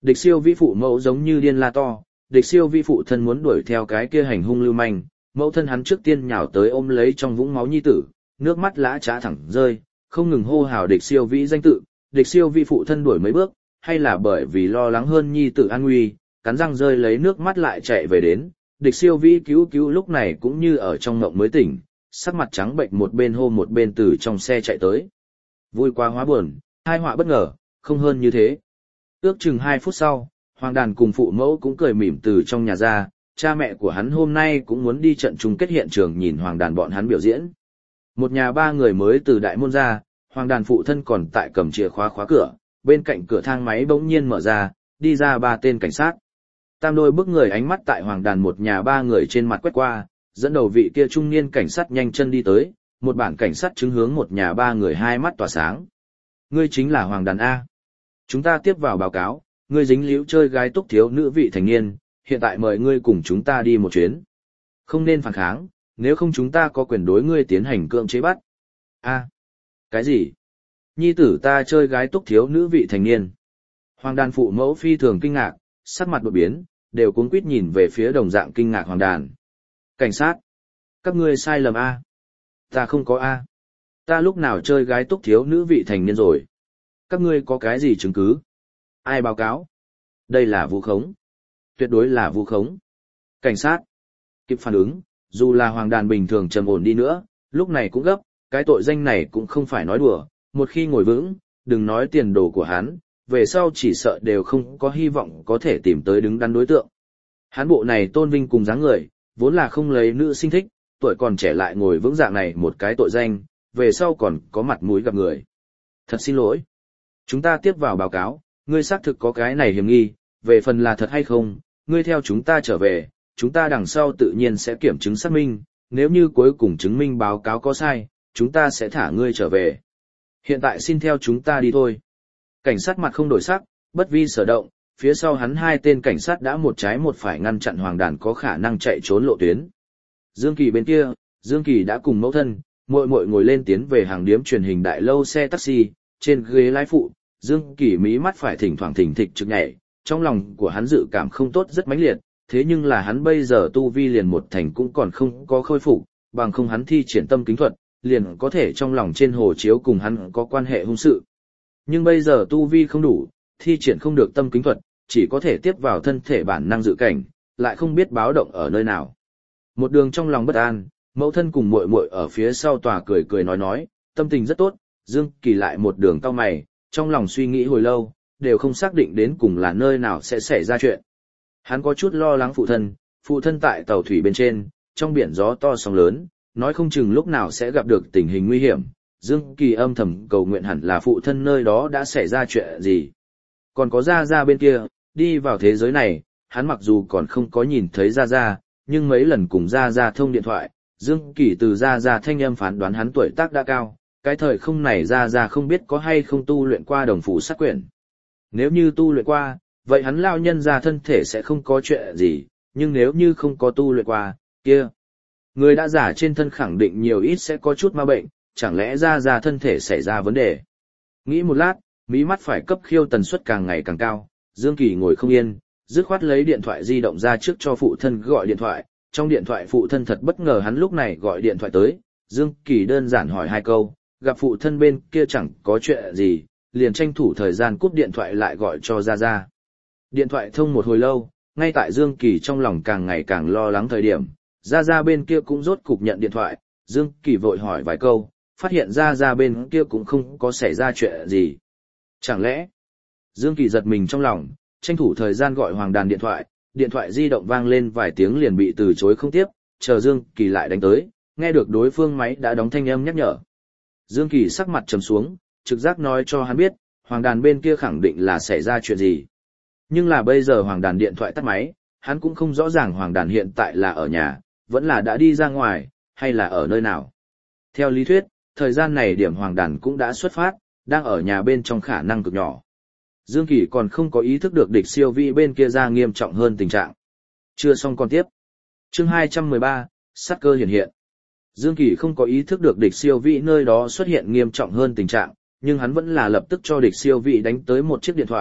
Địch siêu vĩ phụ mẫu giống như điên la to, địch siêu vĩ phụ thân muốn đuổi theo cái kia hành hung lưu manh, mẫu thân hắn trước tiên nhào tới ôm lấy trong vũng máu nhi tử, nước mắt lã chã thẳng rơi, không ngừng hô hào địch siêu vĩ danh tự, địch siêu vĩ phụ thân đuổi mấy bước, hay là bởi vì lo lắng hơn nhi tử an nguy, cắn răng rơi lấy nước mắt lại chạy về đến, địch siêu vĩ cứu cứu lúc này cũng như ở trong ngộng mới tỉnh, sắc mặt trắng bệnh một bên hô một bên từ trong xe chạy tới. Vui quá hóa buồn, hai họa bất ngờ, không hơn như thế. Ước chừng 2 phút sau, Hoàng Đàn cùng phụ mẫu cũng cười mỉm từ trong nhà ra, cha mẹ của hắn hôm nay cũng muốn đi trận chung kết hiện trường nhìn Hoàng Đàn bọn hắn biểu diễn. Một nhà 3 người mới từ đại môn ra, Hoàng Đàn phụ thân còn tại cầm chìa khóa khóa cửa, bên cạnh cửa thang máy bỗng nhiên mở ra, đi ra 3 tên cảnh sát. Tam đôi bước người ánh mắt tại Hoàng Đàn một nhà 3 người trên mặt quét qua, dẫn đầu vị kia trung niên cảnh sát nhanh chân đi tới, một bản cảnh sát chứng hướng một nhà 3 người hai mắt tỏa sáng. Ngươi chính là Hoàng Đàn A. Chúng ta tiếp vào báo cáo, ngươi dính líu chơi gái túc thiếu nữ vị thành niên, hiện tại mời ngươi cùng chúng ta đi một chuyến. Không nên phản kháng, nếu không chúng ta có quyền đối ngươi tiến hành cưỡng chế bắt. A. Cái gì? Nhi tử ta chơi gái túc thiếu nữ vị thành niên. Hoàng Đàn phụ mẫu phi thường kinh ngạc, sắc mặt đột biến, đều cuống quýt nhìn về phía đồng dạng kinh ngạc Hoàng Đàn. Cảnh sát! Các ngươi sai lầm A. Ta không có A. Ta lúc nào chơi gái túc thiếu nữ vị thành niên rồi? Các ngươi có cái gì chứng cứ? Ai báo cáo? Đây là vu khống. Tuyệt đối là vu khống. Cảnh sát! Kịp phản ứng, dù là Hoàng Đàn bình thường trầm ổn đi nữa, lúc này cũng gấp, cái tội danh này cũng không phải nói đùa, một khi ngồi vững, đừng nói tiền đồ của hắn, về sau chỉ sợ đều không có hy vọng có thể tìm tới đứng đắn đối tượng. Hắn bộ này tôn vinh cùng dáng người, vốn là không lấy nữ sinh thích, tuổi còn trẻ lại ngồi vững dạng này một cái tội danh, về sau còn có mặt mũi gặp người. Thật xin lỗi. Chúng ta tiếp vào báo cáo, ngươi xác thực có cái này hiểm nghi, về phần là thật hay không, ngươi theo chúng ta trở về, chúng ta đằng sau tự nhiên sẽ kiểm chứng xác minh, nếu như cuối cùng chứng minh báo cáo có sai, chúng ta sẽ thả ngươi trở về. Hiện tại xin theo chúng ta đi thôi. Cảnh sát mặt không đổi sắc, bất vi sở động, phía sau hắn 2 tên cảnh sát đã một trái một phải ngăn chặn Hoàng Đàn có khả năng chạy trốn lộ tuyến. Dương Kỳ bên kia, Dương Kỳ đã cùng mẫu thân, muội muội ngồi lên tiến về hàng điếm truyền hình đại lâu xe taxi, trên ghế lái phụ, Dương Kỳ mí mắt phải thỉnh thoảng thỉnh thịch trực nhảy, trong lòng của hắn dự cảm không tốt rất mãnh liệt, thế nhưng là hắn bây giờ tu vi liền một thành cũng còn không có khôi phục, bằng không hắn thi triển tâm kính thuật, liền có thể trong lòng trên hồ chiếu cùng hắn có quan hệ hung sự. Nhưng bây giờ tu vi không đủ, thi triển không được tâm kính thuật, chỉ có thể tiếp vào thân thể bản năng dự cảnh, lại không biết báo động ở nơi nào. Một đường trong lòng bất an, mẫu thân cùng muội muội ở phía sau tòa cười cười nói, tâm tình rất tốt, Dương Kỳ lại một đường cau mày, trong lòng suy nghĩ hồi lâu, đều không xác định đến cùng là nơi nào sẽ xảy ra chuyện. Hắn có chút lo lắng phụ thân tại tàu thủy bên trên, trong biển gió to sóng lớn, nói không chừng lúc nào sẽ gặp được tình hình nguy hiểm. Dương Kỳ âm thầm cầu nguyện hẳn là phụ thân nơi đó đã xảy ra chuyện gì. Còn có Gia Gia bên kia, đi vào thế giới này, hắn mặc dù còn không có nhìn thấy Gia Gia, nhưng mấy lần cùng Gia Gia thông điện thoại, Dương Kỳ từ Gia Gia thanh âm phán đoán hắn tuổi tác đã cao, cái thời không này Gia Gia không biết có hay không tu luyện qua đồng phủ sát quyển. Nếu như tu luyện qua, vậy hắn lao nhân ra thân thể sẽ không có chuyện gì, nhưng nếu như không có tu luyện qua, kia. Người đã giả trên thân khẳng định nhiều ít sẽ có chút ma bệnh, chẳng lẽ Gia Gia thân thể xảy ra vấn đề. Nghĩ một lát, mí mắt phải cấp khiêu tần suất càng ngày càng cao, Dương Kỳ ngồi không yên, dứt khoát lấy điện thoại di động ra trước cho phụ thân gọi điện thoại, trong điện thoại phụ thân thật bất ngờ hắn lúc này gọi điện thoại tới, Dương Kỳ đơn giản hỏi 2 câu, gặp phụ thân bên kia chẳng có chuyện gì, liền tranh thủ thời gian cúp điện thoại lại gọi cho Gia Gia. Điện thoại thông một hồi lâu, ngay tại Dương Kỳ trong lòng càng ngày càng lo lắng thời điểm, Gia Gia bên kia cũng rốt cục nhận điện thoại, Dương Kỳ vội hỏi vài câu, phát hiện Gia Gia bên kia cũng không có xảy ra chuyện gì. Chẳng lẽ, Dương Kỳ giật mình trong lòng, tranh thủ thời gian gọi Hoàng Đàn điện thoại di động vang lên vài tiếng liền bị từ chối không tiếp, chờ Dương Kỳ lại đánh tới, nghe được đối phương máy đã đóng thanh âm nhắc nhở. Dương Kỳ sắc mặt trầm xuống, trực giác nói cho hắn biết, Hoàng Đàn bên kia khẳng định là xảy ra chuyện gì. Nhưng là bây giờ Hoàng Đàn điện thoại tắt máy, hắn cũng không rõ ràng Hoàng Đàn hiện tại là ở nhà, vẫn là đã đi ra ngoài, hay là ở nơi nào. Theo lý thuyết, thời gian này điểm Hoàng Đàn cũng đã xuất phát, đang ở nhà bên trong khả năng cực nhỏ. Dương Kỳ còn không có ý thức được địch siêu vĩ bên kia ra nghiêm trọng hơn tình trạng. Chưa xong còn tiếp. Chương 213, sát cơ hiện hiện. Dương Kỳ không có ý thức được địch siêu vĩ nơi đó xuất hiện nghiêm trọng hơn tình trạng, nhưng hắn vẫn là lập tức cho địch siêu vĩ đánh tới một chiếc điện thoại,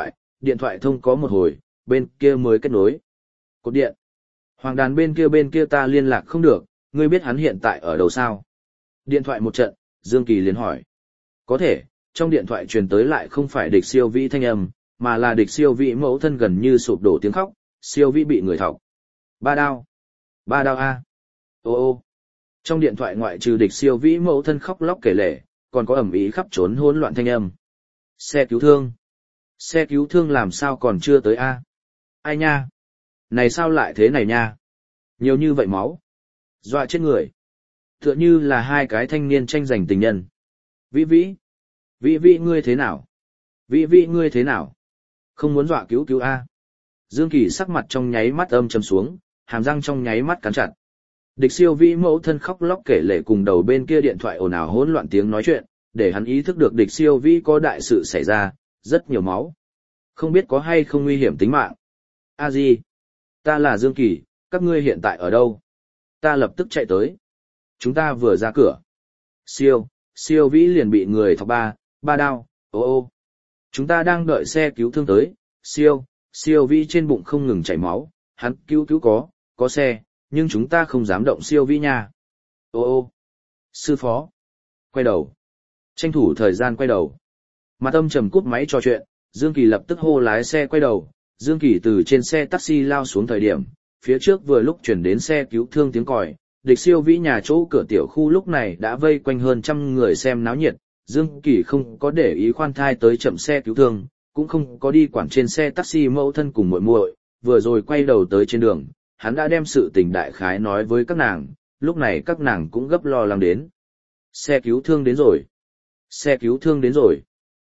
điện thoại thông có một hồi, bên kia mới kết nối. Cột điện. Hoàng đàn bên kia ta liên lạc không được, ngươi biết hắn hiện tại ở đâu sao? Điện thoại một trận, Dương Kỳ liền hỏi. Có thể, trong điện thoại truyền tới lại không phải địch siêu vĩ thanh âm, mà là địch siêu vĩ mẫu thân gần như sụp đổ tiếng khóc, siêu vĩ bị người thọc. Ba đao. Ba đao a. Ô ô. Trong điện thoại ngoại trừ địch siêu vĩ mẫu thân khóc lóc kể lể, còn có ầm ĩ khắp trốn hỗn loạn thanh âm. Xe cứu thương. Xe cứu thương làm sao còn chưa tới a? Ai nha? Này sao lại thế này nha? Nhiều như vậy máu. Dọa chết người. Tựa như là hai cái thanh niên tranh giành tình nhân. Vĩ vĩ. Vĩ vĩ ngươi thế nào? Vĩ vĩ ngươi thế nào? Không muốn dọa cứu cứu a. Dương Kỳ sắc mặt trong nháy mắt âm trầm xuống, hàm răng trong nháy mắt cắn chặt. Địch siêu vĩ mẫu thân khóc lóc kể lể cùng đầu bên kia điện thoại ồn ào hỗn loạn tiếng nói chuyện, để hắn ý thức được địch siêu vĩ có đại sự xảy ra, rất nhiều máu. Không biết có hay không nguy hiểm tính mạng. A gì? Ta là Dương Kỳ, các ngươi hiện tại ở đâu? Ta lập tức chạy tới. Chúng ta vừa ra cửa. Siêu vĩ liền bị người thọc ba đao, ô ô. Chúng ta đang đợi xe cứu thương tới, siêu vĩ trên bụng không ngừng chảy máu, hắn cứu có xe, nhưng chúng ta không dám động siêu vĩ nha. Ô ô. Sư phó. Quay đầu. Tranh thủ thời gian quay đầu. Mặt âm trầm cút máy trò chuyện, Dương Kỳ lập tức hô lái xe quay đầu. Dương Kỳ từ trên xe taxi lao xuống thời điểm, phía trước vừa lúc chuyển đến xe cứu thương tiếng còi, địch siêu vĩ nhà chỗ cửa tiểu khu lúc này đã vây quanh hơn trăm người xem náo nhiệt. Dương Kỳ không có để ý khoan thai tới chậm xe cứu thương, cũng không có đi quản trên xe taxi mẫu thân cùng muội muội, vừa rồi quay đầu tới trên đường, hắn đã đem sự tình đại khái nói với các nàng, lúc này các nàng cũng gấp lo lắng đến. Xe cứu thương đến rồi. Xe cứu thương đến rồi.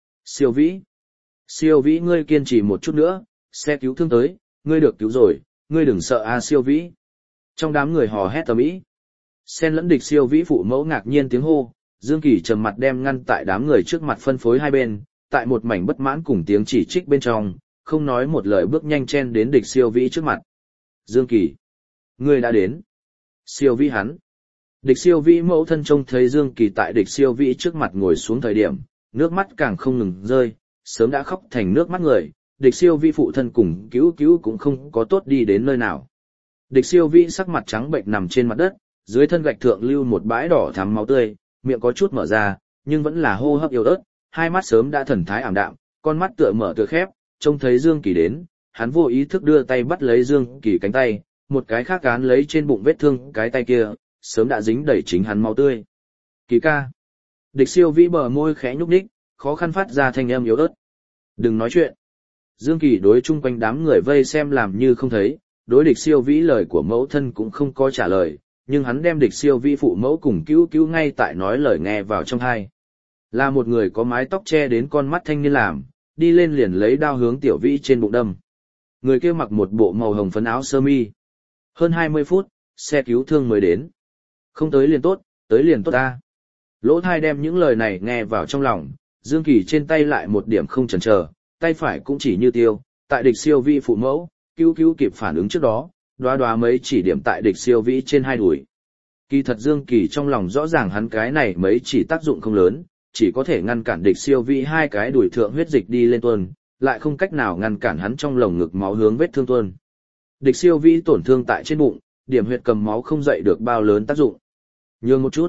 Siêu vĩ ngươi kiên trì một chút nữa, xe cứu thương tới, ngươi được cứu rồi, ngươi đừng sợ a siêu vĩ. Trong đám người hò hét tầm ý. Xen lẫn địch siêu vĩ phụ mẫu ngạc nhiên tiếng hô, Dương Kỳ trầm mặt đem ngăn tại đám người trước mặt phân phối hai bên, tại một mảnh bất mãn cùng tiếng chỉ trích bên trong, không nói một lời bước nhanh chen đến địch siêu vĩ trước mặt. Dương Kỳ, ngươi đã đến. Siêu vĩ hắn. Địch siêu vĩ mẫu thân trông thấy Dương Kỳ tại địch siêu vĩ trước mặt ngồi xuống thời điểm, nước mắt càng không ngừng rơi, sớm đã khóc thành nước mắt người, địch siêu vĩ phụ thân cùng cứu cũng không có tốt đi đến nơi nào. Địch siêu vĩ sắc mặt trắng bệnh nằm trên mặt đất, dưới thân gạch thượng lưu một bãi đỏ thắm máu tươi, miệng có chút mở ra, nhưng vẫn là hô hấp yếu ớt, hai mắt sớm đã thần thái ảm đạm, con mắt tựa mở tựa khép, trông thấy Dương Kỳ đến, hắn vô ý thức đưa tay bắt lấy Dương Kỳ cánh tay, một cái khác gán lấy trên bụng vết thương cái tay kia, sớm đã dính đầy chính hắn máu tươi. Kỳ ca. Địch siêu vĩ bờ môi khẽ nhúc nhích, khó khăn phát ra thanh âm yếu ớt. Đừng nói chuyện. Dương Kỳ đối chung quanh đám người vây xem làm như không thấy, đối địch siêu vĩ lời của mẫu thân cũng không có trả lời, nhưng hắn đem địch siêu vĩ phụ mẫu cùng cứu ngay tại nói lời nghe vào trong tai. Là một người có mái tóc che đến con mắt thanh niên làm, đi lên liền lấy đao hướng tiểu vĩ trên bụng đâm. Người kia mặc một bộ màu hồng phấn áo sơ mi. Hơn 20 phút, xe cứu thương mới đến. Không tới liền tốt, tới liền tốt ta. Lỗ thai đem những lời này nghe vào trong lòng, Dương Kỳ trên tay lại một điểm không chần chờ, tay phải cũng chỉ như tiêu, tại địch siêu vĩ phụ mẫu, cứu kịp phản ứng trước đó, đoá mấy chỉ điểm tại địch siêu vĩ trên hai đùi. Kỳ thật Dương Kỳ trong lòng rõ ràng hắn cái này mấy chỉ tác dụng không lớn, chỉ có thể ngăn cản địch siêu vĩ hai cái đùi thượng huyết dịch đi lên tuôn, lại không cách nào ngăn cản hắn trong lồng ngực máu hướng vết thương tuôn. Địch siêu vĩ tổn thương tại trên bụng, điểm huyệt cầm máu không dậy được bao lớn tác dụng. Nhường một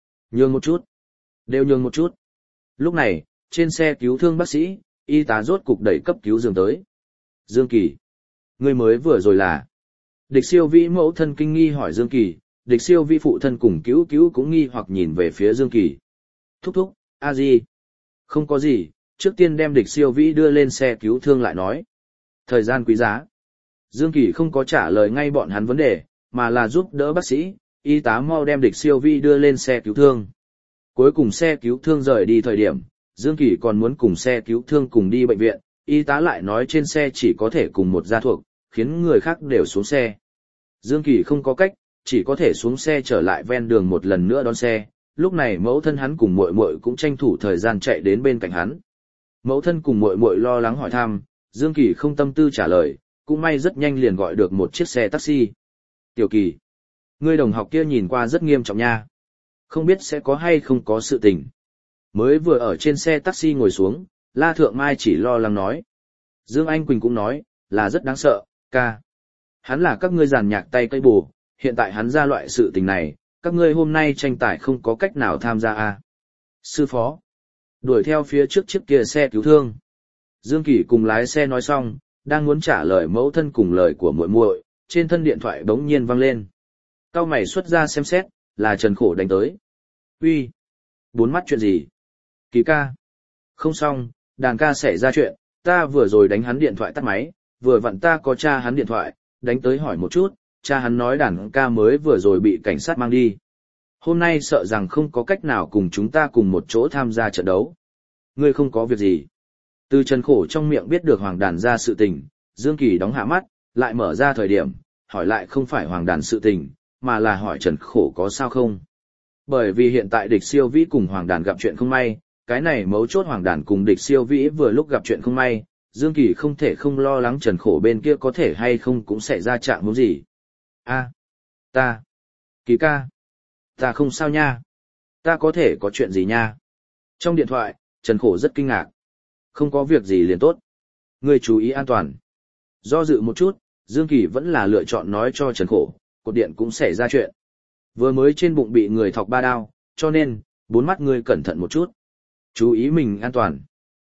chút, đều nhường một chút. Lúc này, trên xe cứu thương bác sĩ, y tá rốt cục đẩy cấp cứu giường tới. Dương Kỳ, ngươi mới vừa rồi là? Địch siêu vĩ mẫu thân kinh nghi hỏi Dương Kỳ, địch siêu vĩ phụ thân cùng cứu cũng nghi hoặc nhìn về phía Dương Kỳ. Thúc, a gì? Không có gì, trước tiên đem địch siêu vĩ đưa lên xe cứu thương lại nói. Thời gian quý giá. Dương Kỳ không có trả lời ngay bọn hắn vấn đề, mà là giúp đỡ bác sĩ, y tá mau đem địch siêu vĩ đưa lên xe cứu thương. Cuối cùng xe cứu thương rời đi thời điểm, Dương Kỳ còn muốn cùng xe cứu thương cùng đi bệnh viện, y tá lại nói trên xe chỉ có thể cùng một gia thuộc, khiến người khác đều xuống xe. Dương Kỳ không có cách, chỉ có thể xuống xe trở lại ven đường một lần nữa đón xe. Lúc này mẫu thân hắn cùng muội muội cũng tranh thủ thời gian chạy đến bên cạnh hắn. Mẫu thân cùng muội muội lo lắng hỏi thăm, Dương Kỳ không tâm tư trả lời, cũng may rất nhanh liền gọi được một chiếc xe taxi. Tiểu Kỳ, ngươi đồng học kia nhìn qua rất nghiêm trọng nha. Không biết sẽ có hay không có sự tình. Mới vừa ở trên xe taxi ngồi xuống, La Thượng Mai chỉ lo lắng nói. Dương Anh Quỳnh cũng nói, là rất đáng sợ, ca. Hắn là các ngươi giàn nhạc tay cây bù, hiện tại hắn ra loại sự tình này, các ngươi hôm nay tranh tài không có cách nào tham gia à. Sư phó. Đuổi theo phía trước chiếc kia xe cứu thương. Dương Kỳ cùng lái xe nói xong, đang muốn trả lời mẫu thân cùng lời của muội muội, trên thân điện thoại bỗng nhiên vang lên. Cao mày xuất ra xem xét, là Trần Khổ đánh tới. Uy, bốn mắt chuyện gì? Kỳ ca. Không xong, đàn ca xảy ra chuyện, ta vừa rồi đánh hắn điện thoại tắt máy, vừa vặn ta có cha hắn điện thoại, đánh tới hỏi một chút, cha hắn nói đàn ca mới vừa rồi bị cảnh sát mang đi. Hôm nay sợ rằng không có cách nào cùng chúng ta cùng một chỗ tham gia trận đấu. Ngươi không có việc gì. Từ Trần Khổ trong miệng biết được Hoàng Đàn ra sự tình, Dương Kỳ đóng hạ mắt, lại mở ra thời điểm, hỏi lại không phải Hoàng Đàn sự tình, mà là hỏi Trần Khổ có sao không. Bởi vì hiện tại địch siêu vĩ cùng Hoàng Đàn gặp chuyện không may, cái này mấu chốt Hoàng Đàn cùng địch siêu vĩ vừa lúc gặp chuyện không may, Dương Kỳ không thể không lo lắng Trần Khổ bên kia có thể hay không cũng sẽ ra trạng huống gì. Ta, Kỳ ca, ta không sao nha. Ta có thể có chuyện gì nha. Trong điện thoại, Trần Khổ rất kinh ngạc. Không có việc gì liền tốt. Ngươi chú ý an toàn. Do dự một chút, Dương Kỳ vẫn là lựa chọn nói cho Trần Khổ, cột điện cũng xảy ra chuyện. Vừa mới trên bụng bị người thọc 3 đao, cho nên, bốn mắt ngươi cẩn thận một chút. Chú ý mình an toàn.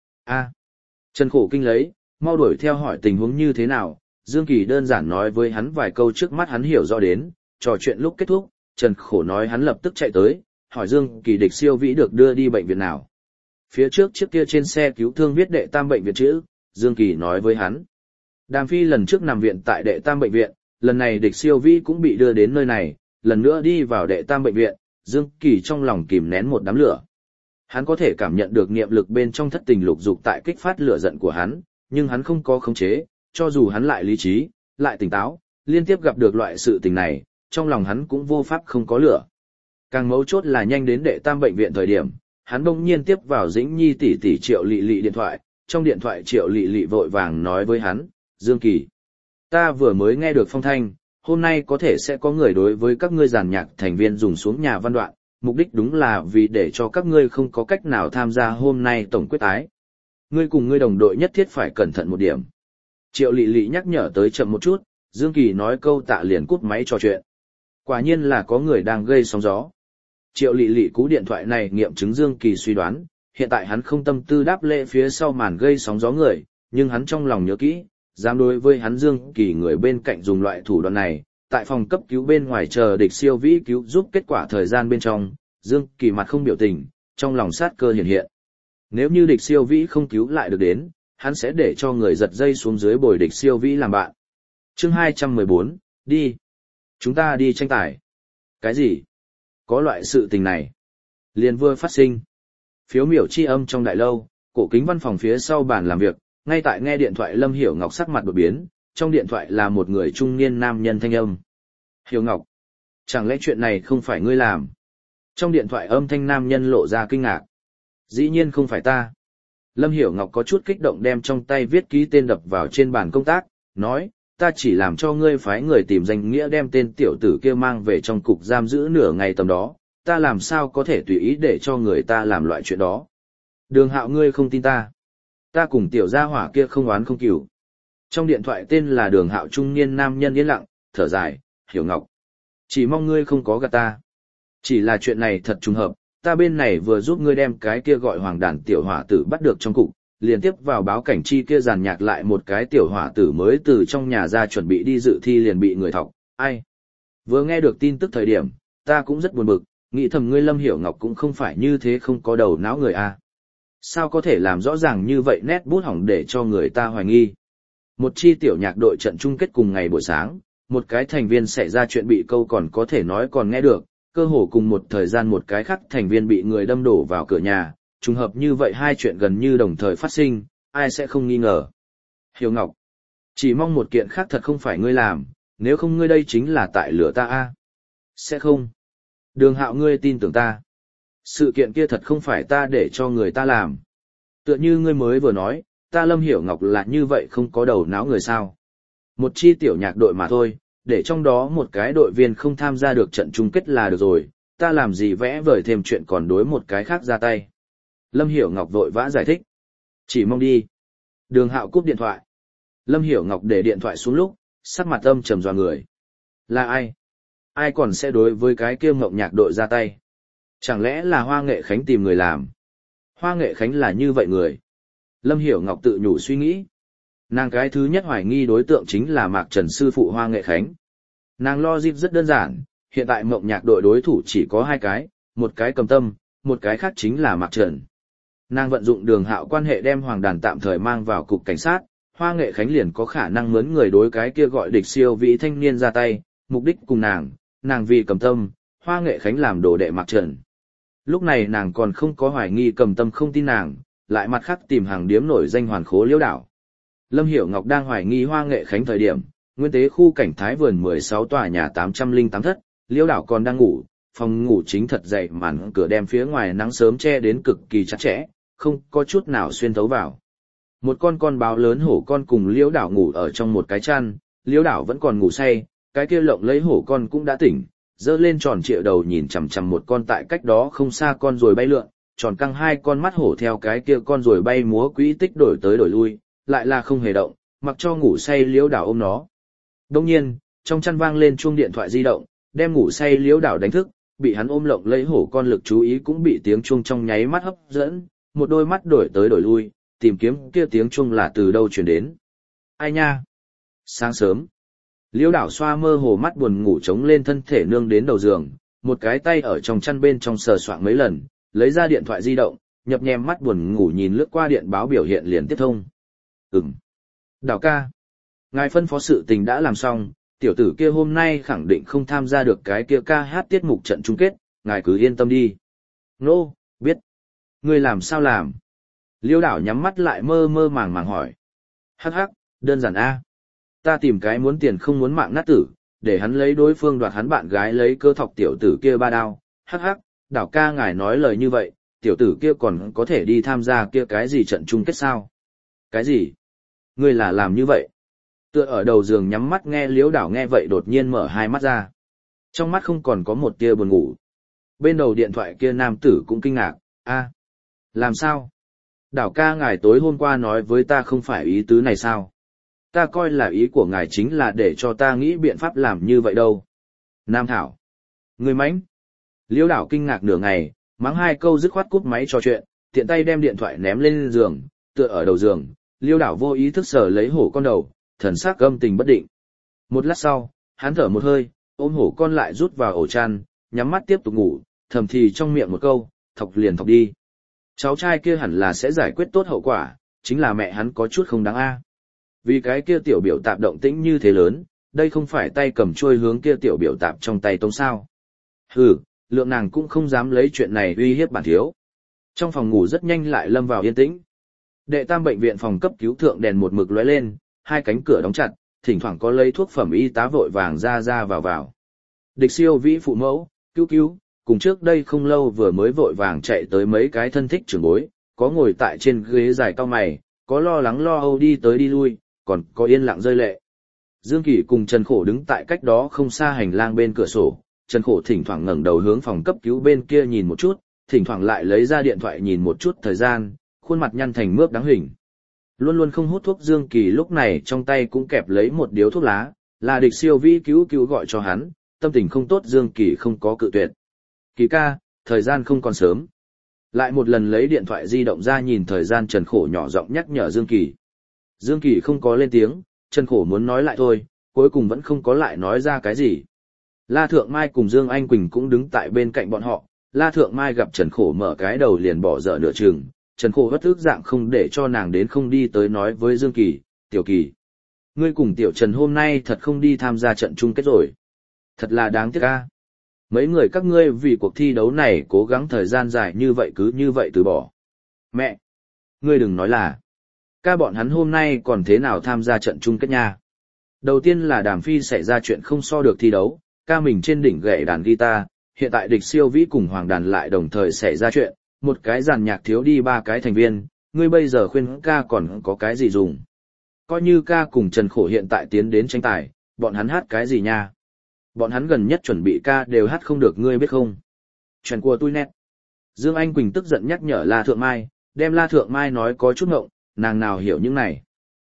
Trần Khổ kinh lấy, mau đuổi theo hỏi tình huống như thế nào. Dương Kỳ đơn giản nói với hắn vài câu trước mắt hắn hiểu rõ đến, trò chuyện lúc kết thúc, Trần Khổ nói hắn lập tức chạy tới, hỏi Dương Kỳ địch siêu vĩ được đưa đi bệnh viện nào. Phía trước chiếc kia trên xe cứu thương viết đệ tam bệnh viện chữ, Dương Kỳ nói với hắn. Đàm Phi lần trước nằm viện tại đệ tam bệnh viện, lần này địch siêu vĩ cũng bị đưa đến nơi này, lần nữa đi vào đệ tam bệnh viện, Dương Kỳ trong lòng kìm nén một đám lửa. Hắn có thể cảm nhận được niệm lực bên trong thất tình lục dục tại kích phát lửa giận của hắn, nhưng hắn không có khống chế, cho dù hắn lại lý trí, lại tỉnh táo, liên tiếp gặp được loại sự tình này, trong lòng hắn cũng vô pháp không có lửa. Càng mấu chốt là nhanh đến đệ tam bệnh viện thời điểm, hắn bỗng nhiên tiếp vào Dĩnh Nhi tỷ tỷ Triệu Lệ Lệ điện thoại, trong điện thoại Triệu Lệ Lệ vội vàng nói với hắn, Dương Kỳ, ta vừa mới nghe được phong thanh, hôm nay có thể sẽ có người đối với các ngươi giàn nhạc thành viên dùng xuống nhà văn đoạn, mục đích đúng là vì để cho các ngươi không có cách nào tham gia hôm nay tổng quyết tái. Ngươi cùng ngươi đồng đội nhất thiết phải cẩn thận một điểm. Triệu Lệ Lệ nhắc nhở tới chậm một chút, Dương Kỳ nói câu tạ liền cúp máy trò chuyện. Quả nhiên là có người đang gây sóng gió. Triệu Lệ Lệ cú điện thoại này nghiệm chứng Dương Kỳ suy đoán, hiện tại hắn không tâm tư đáp lễ phía sau màn gây sóng gió người, nhưng hắn trong lòng nhớ kỹ, dám đối với hắn Dương Kỳ người bên cạnh dùng loại thủ đoạn này, tại phòng cấp cứu bên ngoài chờ địch siêu vĩ cứu giúp kết quả thời gian bên trong, Dương Kỳ mặt không biểu tình, trong lòng sát cơ hiện hiện. Nếu như địch siêu vĩ không cứu lại được đến, hắn sẽ để cho người giật dây xuống dưới bồi địch siêu vĩ làm bạn. Chương 214, đi. Chúng ta đi tranh tài. Cái gì? Có loại sự tình này. Liền vừa phát sinh. Phiếu miểu chi âm trong đại lâu, cổ kính văn phòng phía sau bàn làm việc, ngay tại nghe điện thoại Lâm Hiểu Ngọc sắc mặt đột biến, trong điện thoại là một người trung niên nam nhân thanh âm. Hiểu Ngọc, chẳng lẽ chuyện này không phải ngươi làm? Trong điện thoại âm thanh nam nhân lộ ra kinh ngạc. Dĩ nhiên không phải ta. Lâm Hiểu Ngọc có chút kích động đem trong tay viết ký tên đập vào trên bàn công tác, nói, ta chỉ làm cho ngươi phái người tìm danh nghĩa đem tên tiểu tử kia mang về trong cục giam giữ nửa ngày tầm đó, ta làm sao có thể tùy ý để cho người ta làm loại chuyện đó. Đường Hạo ngươi không tin ta. Ta cùng tiểu gia hỏa kia không oán không cừu. Trong điện thoại tên là Đường Hạo trung niên nam nhân yên lặng, thở dài, Hiểu Ngọc. Chỉ mong ngươi không có gạt ta. Chỉ là chuyện này thật trùng hợp, ta bên này vừa giúp ngươi đem cái kia gọi Hoàng Đàn tiểu hỏa tử bắt được trong cục, liên tiếp vào báo cảnh chi kia giàn nhạc lại một cái tiểu hỏa tử mới từ trong nhà ra chuẩn bị đi dự thi liền bị người thọc, ai. Vừa nghe được tin tức thời điểm, ta cũng rất buồn bực, nghĩ thầm ngươi Lâm Hiểu Ngọc cũng không phải như thế không có đầu não người a. Sao có thể làm rõ ràng như vậy nét bút hỏng để cho người ta hoài nghi. Một chi tiểu nhạc đội trận chung kết cùng ngày buổi sáng, một cái thành viên xảy ra chuyện bị câu còn có thể nói còn nghe được, cơ hồ cùng một thời gian một cái khác thành viên bị người đâm đổ vào cửa nhà, trùng hợp như vậy hai chuyện gần như đồng thời phát sinh, ai sẽ không nghi ngờ. Hiểu Ngọc, chỉ mong một kiện khác thật không phải ngươi làm, nếu không ngươi đây chính là tại lửa ta a. Sẽ không. Đường Hạo ngươi tin tưởng ta. Sự kiện kia thật không phải ta để cho người ta làm. Tựa như ngươi mới vừa nói, ta Lâm Hiểu Ngọc là như vậy không có đầu não người sao. Một chi tiểu nhạc đội mà thôi, để trong đó một cái đội viên không tham gia được trận chung kết là được rồi, ta làm gì vẽ vời thêm chuyện còn đối một cái khác ra tay. Lâm Hiểu Ngọc vội vã giải thích. Chỉ mong đi. Đường Hạo cúp điện thoại. Lâm Hiểu Ngọc để điện thoại xuống lúc, sắc mặt âm trầm dọa người. Là ai? Ai còn sẽ đối với cái kia Mộng Nhạc đội ra tay? Chẳng lẽ là Hoa Nghệ Khánh tìm người làm? Hoa Nghệ Khánh là như vậy người. Lâm Hiểu Ngọc tự nhủ suy nghĩ. Nàng cái thứ nhất hoài nghi đối tượng chính là Mạc Trần sư phụ Hoa Nghệ Khánh. Nàng logic rất đơn giản, hiện tại Mộng Nhạc đội đối thủ chỉ có hai cái, một cái Cầm Tâm, một cái khác chính là Mạc Trần. Nàng vận dụng Đường Hạo quan hệ đem Hoàng Đàn tạm thời mang vào cục cảnh sát, Hoa Nghệ Khánh liền có khả năng mướn người đối cái kia gọi Địch Siêu Vĩ thanh niên ra tay, mục đích cùng nàng vì Cầm Tâm, Hoa Nghệ Khánh làm đồ đệ Mạc Trần. Lúc này nàng còn không có hoài nghi Cầm Tâm không tin nàng, lại mặt khác tìm hàng điếm nổi danh hoàn khố Liễu Đảo. Lâm Hiểu Ngọc đang hoài nghi Hoa Nghệ Khánh thời điểm, nguyên tế khu cảnh Thái Vườn 16 tòa nhà 808 thất, Liễu Đảo còn đang ngủ, phòng ngủ chính thật dậy màn cửa đem phía ngoài nắng sớm che đến cực kỳ chặt chẽ, không có chút nào xuyên thấu vào. Một con báo lớn hổ con cùng Liễu Đảo ngủ ở trong một cái chăn, Liễu Đảo vẫn còn ngủ say, cái kia lộng lấy hổ con cũng đã tỉnh, dơ lên tròn trịa đầu nhìn chằm chằm một con tại cách đó không xa con rồi bay lượn, tròn căng hai con mắt hổ theo cái kia con rồi bay múa quỹ tích đổi tới đổi lui, lại là không hề động, mặc cho ngủ say Liễu Đảo ôm nó. Đông nhiên, trong chăn vang lên chuông điện thoại di động, đem ngủ say Liễu Đảo đánh thức, bị hắn ôm lộng lấy hổ con lực chú ý cũng bị tiếng chuông trong nháy mắt hấp dẫn, một đôi mắt đổi tới đổi lui, tìm kiếm kia tiếng chuông là từ đâu truyền đến. Ai nha? Sáng sớm, Liễu Đảo xoa mơ hồ mắt buồn ngủ chống lên thân thể nương đến đầu giường, một cái tay ở trong chăn bên trong sờ soạng mấy lần, lấy ra điện thoại di động, nhập nhèm mắt buồn ngủ nhìn lướt qua điện báo biểu hiện liền tiếp thông. Đảo ca, ngài phân phó sự tình đã làm xong, tiểu tử kia hôm nay khẳng định không tham gia được cái kia ca hát tiết mục trận chung kết, ngài cứ yên tâm đi. Nô, biết. Ngươi làm sao làm? Liễu Đảo nhắm mắt lại mơ mơ màng màng hỏi. Hắc hắc, đơn giản a. Ta tìm cái muốn tiền không muốn mạng nát tử, để hắn lấy đối phương đoạt hắn bạn gái lấy cơ thọc tiểu tử kia ba đao. Hắc hắc, Đảo ca ngài nói lời như vậy, tiểu tử kia còn có thể đi tham gia kia cái gì trận chung kết sao? Cái gì? Ngươi là làm như vậy? Tựa ở đầu giường nhắm mắt nghe Liễu Đảo nghe vậy đột nhiên mở hai mắt ra. Trong mắt không còn có một tia buồn ngủ. Bên đầu điện thoại kia nam tử cũng kinh ngạc, a, làm sao? Đảo ca ngài tối hôm qua nói với ta không phải ý tứ này sao? Ta coi là ý của ngài chính là để cho ta nghĩ biện pháp làm như vậy đâu. Nam Thảo, người mánh. Liễu Đảo kinh ngạc nửa ngày, mắng hai câu dứt khoát cúp máy trò chuyện, tiện tay đem điện thoại ném lên giường, tựa ở đầu giường, Liễu Đảo vô ý thức sờ lấy hổ con đầu, thần sắc âm tình bất định. Một lát sau, hắn thở một hơi, ôm hổ con lại rút vào ổ chăn, nhắm mắt tiếp tục ngủ, thầm thì trong miệng một câu, thọc liền thọc đi. Cháu trai kia hẳn là sẽ giải quyết tốt hậu quả, chính là mẹ hắn có chút không đáng a. Vì cái kia tiểu biểu tạp động tĩnh như thế lớn, đây không phải tay cầm chuôi hướng kia tiểu biểu tạp trong tay tông sao. Hừ, lượng nàng cũng không dám lấy chuyện này uy hiếp bản thiếu. Trong phòng ngủ rất nhanh lại lâm vào yên tĩnh. Đệ tam bệnh viện phòng cấp cứu thượng đèn một mực lóe lên, hai cánh cửa đóng chặt, thỉnh thoảng có lấy thuốc phẩm y tá vội vàng ra vào. Địch Siêu Vĩ phụ mẫu, cứu, cùng trước đây không lâu vừa mới vội vàng chạy tới mấy cái thân thích trưởng bối, có ngồi tại trên ghế dài cao mày, có lo lắng lo âu đi tới đi lui, còn có yên lặng rơi lệ. Dương Kỳ cùng Trần Khổ đứng tại cách đó không xa hành lang bên cửa sổ, Trần Khổ thỉnh thoảng ngẩng đầu hướng phòng cấp cứu bên kia nhìn một chút, thỉnh thoảng lại lấy ra điện thoại nhìn một chút thời gian, khuôn mặt nhăn thành mướp đáng hình. Luôn luôn không hút thuốc Dương Kỳ lúc này trong tay cũng kẹp lấy một điếu thuốc lá, là Địch Siêu Vĩ cứu gọi cho hắn, tâm tình không tốt Dương Kỳ không có cự tuyệt. Kỳ ca, thời gian không còn sớm. Lại một lần lấy điện thoại di động ra nhìn thời gian Trần Khổ nhỏ giọng nhắc nhở Dương Kỳ. Dương Kỳ không có lên tiếng, Trần Khổ muốn nói lại thôi, cuối cùng vẫn không có lại nói ra cái gì. La Thượng Mai cùng Dương Anh Quỳnh cũng đứng tại bên cạnh bọn họ, La Thượng Mai gặp Trần Khổ mở cái đầu liền bỏ dở nửa chừng, Trần Khổ bất ức dạng không để cho nàng đến không đi tới nói với Dương Kỳ, Tiểu Kỳ. Ngươi cùng Tiểu Trần hôm nay thật không đi tham gia trận chung kết rồi. Thật là đáng tiếc a. Mấy người các ngươi vì cuộc thi đấu này cố gắng thời gian dài như vậy cứ như vậy từ bỏ. Mẹ! Ngươi đừng nói là. Ca bọn hắn hôm nay còn thế nào tham gia trận chung kết nha. Đầu tiên là Đàm Phi xảy ra chuyện không so được thi đấu, ca mình trên đỉnh gậy đàn guitar, hiện tại Địch Siêu Vĩ cùng Hoàng Đàn lại đồng thời xảy ra chuyện, một cái dàn nhạc thiếu đi 3 cái thành viên, ngươi bây giờ khuyên ca còn có cái gì dùng. Coi như ca cùng Trần Khổ hiện tại tiến đến tranh tài, bọn hắn hát cái gì nha. Bọn hắn gần nhất chuẩn bị ca đều hát không được ngươi biết không. Chuyện của tôi nét. Dương Anh Quỳnh tức giận nhắc nhở La Thượng Mai, đem La Thượng Mai nói có chút ngộng, nàng nào hiểu những này.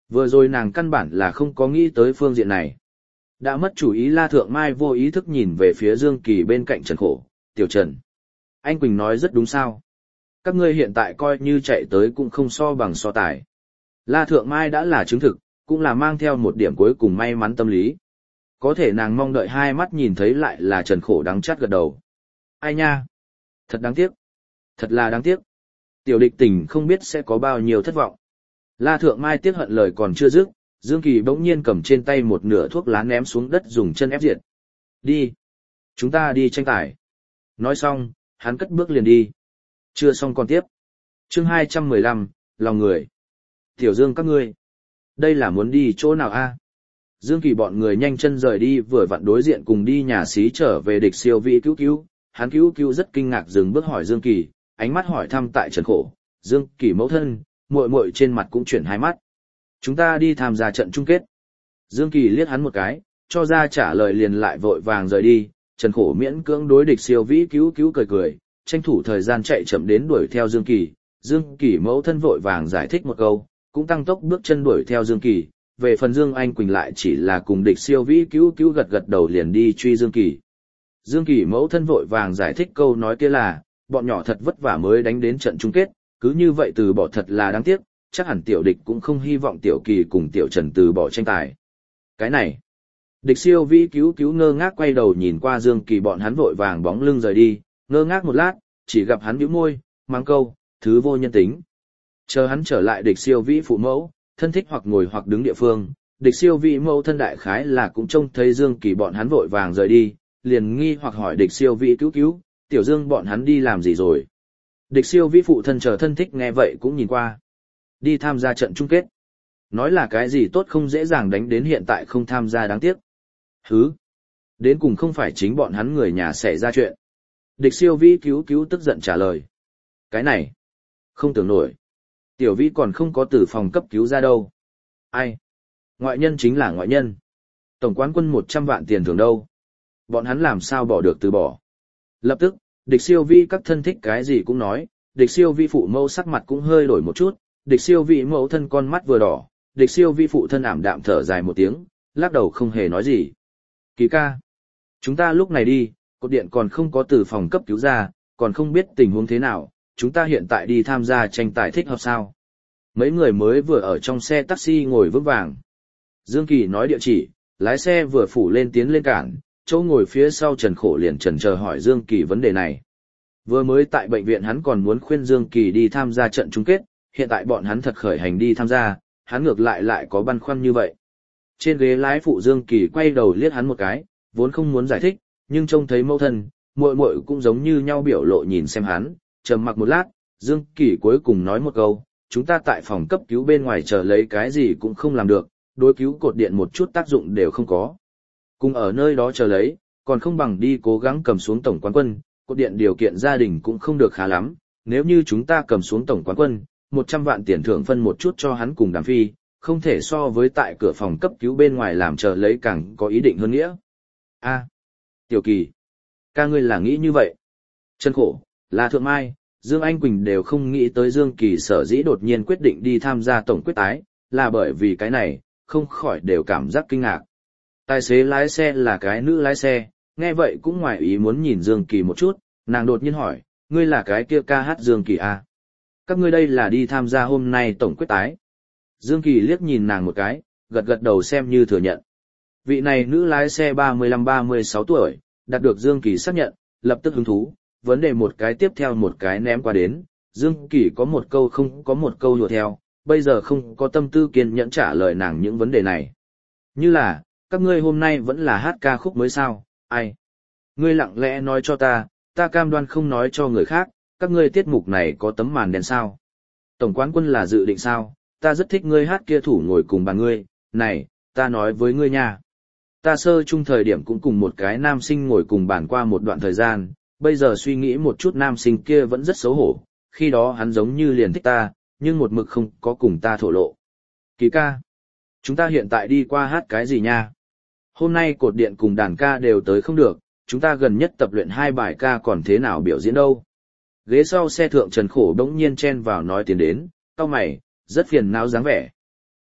Vừa rồi nàng căn bản là không có nghĩ tới phương diện này. Đã mất chủ ý La Thượng Mai vô ý thức nhìn về phía Dương Kỳ bên cạnh Trần Khổ, Tiểu Trần. Anh Quỳnh nói rất đúng sao. Các ngươi hiện tại coi như chạy tới cũng không so bằng so tài. La Thượng Mai đã là chứng thực, cũng là mang theo một điểm cuối cùng may mắn tâm lý. Có thể nàng mong đợi hai mắt nhìn thấy lại là Trần Khổ đắng chát gật đầu. Ai nha? Thật đáng tiếc. Thật là đáng tiếc. Tiểu địch tình không biết sẽ có bao nhiêu thất vọng. La Thượng Mai tiếc hận lời còn chưa dứt, Dương Kỳ bỗng nhiên cầm trên tay một nửa thuốc lá ném xuống đất dùng chân ép diệt. Đi. Chúng ta đi tranh tài. Nói xong, hắn cất bước liền đi. Chưa xong còn tiếp. Chương 215, lòng người. Tiểu Dương các ngươi. Đây là muốn đi chỗ nào a? Dương Kỳ bọn người nhanh chân rời đi vừa vặn đối diện cùng đi nhà xí trở về địch siêu vị cứu cứu. Hắn cứu cứu rất kinh ngạc dừng bước hỏi Dương Kỳ, ánh mắt hỏi thăm tại Trần Khổ. Dương Kỳ mẫu thân, muội muội trên mặt cũng chuyển hai mắt. Chúng ta đi tham gia trận chung kết. Dương Kỳ liếc hắn một cái, cho ra trả lời liền lại vội vàng rời đi. Trần Khổ miễn cưỡng đối địch siêu vĩ cứu cứu cười cười, tranh thủ thời gian chạy chậm đến đuổi theo Dương Kỳ. Dương Kỳ mẫu thân vội vàng giải thích một câu, cũng tăng tốc bước chân đuổi theo Dương Kỳ. Về phần Dương Anh Quỳnh lại chỉ là cùng địch siêu vĩ cứu cứu gật gật đầu liền đi truy Dương Kỳ. Dương Kỳ mẫu thân vội vàng giải thích câu nói kia là, bọn nhỏ thật vất vả mới đánh đến trận chung kết, cứ như vậy từ bỏ thật là đáng tiếc, chắc hẳn tiểu địch cũng không hy vọng tiểu Kỳ cùng tiểu Trần từ bỏ tranh tài. Cái này, địch siêu vĩ cứu cứu ngơ ngác quay đầu nhìn qua Dương Kỳ bọn hắn vội vàng bóng lưng rời đi, ngơ ngác một lát, chỉ gặp hắn bĩu môi, mang câu, thứ vô nhân tính. Chờ hắn trở lại địch siêu vĩ phụ mẫu, thân thích hoặc ngồi hoặc đứng địa phương, địch siêu vĩ mẫu thân đại khái là cũng trông thấy Dương Kỳ bọn hắn vội vàng rời đi, liền nghi hoặc hỏi địch siêu vĩ cứu cứu, tiểu Dương bọn hắn đi làm gì rồi. Địch siêu vĩ phụ thân chờ thân thích nghe vậy cũng nhìn qua. Đi tham gia trận chung kết. Nói là cái gì tốt không dễ dàng đánh đến hiện tại không tham gia đáng tiếc. Hứ. Đến cùng không phải chính bọn hắn người nhà xảy ra chuyện. Địch siêu vĩ cứu cứu tức giận trả lời. Cái này. Không tưởng nổi. Tiểu vĩ còn không có từ phòng cấp cứu ra đâu. Ai? Ngoại nhân chính là ngoại nhân. Tổng quán quân 100 vạn tiền thưởng đâu. Bọn hắn làm sao bỏ được từ bỏ. Lập tức, địch siêu vi các thân thích cái gì cũng nói, địch siêu vi phụ mẫu sắc mặt cũng hơi đổi một chút, địch siêu vi mẫu thân con mắt vừa đỏ, địch siêu vi phụ thân ảm đạm thở dài một tiếng, lắc đầu không hề nói gì. Kỳ ca, chúng ta lúc này đi, cột điện còn không có từ phòng cấp cứu ra, còn không biết tình huống thế nào, chúng ta hiện tại đi tham gia tranh tài thích hợp sao. Mấy người mới vừa ở trong xe taxi ngồi vững vàng. Dương Kỳ nói địa chỉ, lái xe vừa phủ lên tiến lên cản, chỗ ngồi phía sau Trần Khổ liền chần chờ hỏi Dương Kỳ vấn đề này. Vừa mới tại bệnh viện hắn còn muốn khuyên Dương Kỳ đi tham gia trận chung kết, hiện tại bọn hắn thật khởi hành đi tham gia, hắn ngược lại có băn khoăn như vậy. Trên ghế lái phụ Dương Kỳ quay đầu liếc hắn một cái, vốn không muốn giải thích, nhưng trông thấy mẫu thân, muội muội cũng giống như nhau biểu lộ nhìn xem hắn, trầm mặc một lát, Dương Kỳ cuối cùng nói một câu, chúng ta tại phòng cấp cứu bên ngoài chờ lấy cái gì cũng không làm được, đối cứu cột điện một chút tác dụng đều không có. Cùng ở nơi đó chờ lấy, còn không bằng đi cố gắng cầm xuống tổng quán quân, cột điện điều kiện gia đình cũng không được khá lắm, nếu như chúng ta cầm xuống tổng quán quân, 100 vạn tiền thưởng phân một chút cho hắn cùng Đàm Phi, không thể so với tại cửa phòng cấp cứu bên ngoài làm chờ lấy càng có ý định hơn nghĩa. A, Tiểu Kỳ, ca ngươi là nghĩ như vậy. Trần Khổ, La Thượng Mai, Dương Anh Quỳnh đều không nghĩ tới Dương Kỳ sở dĩ đột nhiên quyết định đi tham gia tổng quyết tái, là bởi vì cái này, không khỏi đều cảm giác kinh ngạc. Tài xế lái xe là cái nữ lái xe, nghe vậy cũng ngoài ý muốn nhìn Dương Kỳ một chút, nàng đột nhiên hỏi, ngươi là cái kia ca hát Dương Kỳ à? Các ngươi đây là đi tham gia hôm nay tổng quyết tái. Dương Kỳ liếc nhìn nàng một cái, gật gật đầu xem như thừa nhận. Vị này nữ lái xe 35-36 tuổi, đạt được Dương Kỳ xác nhận, lập tức hứng thú, vấn đề một cái tiếp theo một cái ném qua đến, Dương Kỳ có một câu không có một câu đùa theo, bây giờ không có tâm tư kiên nhẫn trả lời nàng những vấn đề này. Như là, các ngươi hôm nay vẫn là hát ca khúc mới sao, ai? Ngươi lặng lẽ nói cho ta cam đoan không nói cho người khác, các ngươi tiết mục này có tấm màn đen sao? Tổng quán quân là dự định sao? Ta rất thích ngươi hát kia thủ ngồi cùng bàn ngươi, này, ta nói với ngươi nha. Ta sơ chung thời điểm cũng cùng một cái nam sinh ngồi cùng bàn qua một đoạn thời gian, bây giờ suy nghĩ một chút nam sinh kia vẫn rất xấu hổ, khi đó hắn giống như liền thích ta, nhưng một mực không có cùng ta thổ lộ. Kỳ ca, chúng ta hiện tại đi qua hát cái gì nha? Hôm nay cột điện cùng đàn ca đều tới không được, chúng ta gần nhất tập luyện 2 bài ca còn thế nào biểu diễn đâu. Ghế sau xe thượng Trần Khổ đống nhiên chen vào nói tiến đến, cau mày, rất phiền não dáng vẻ.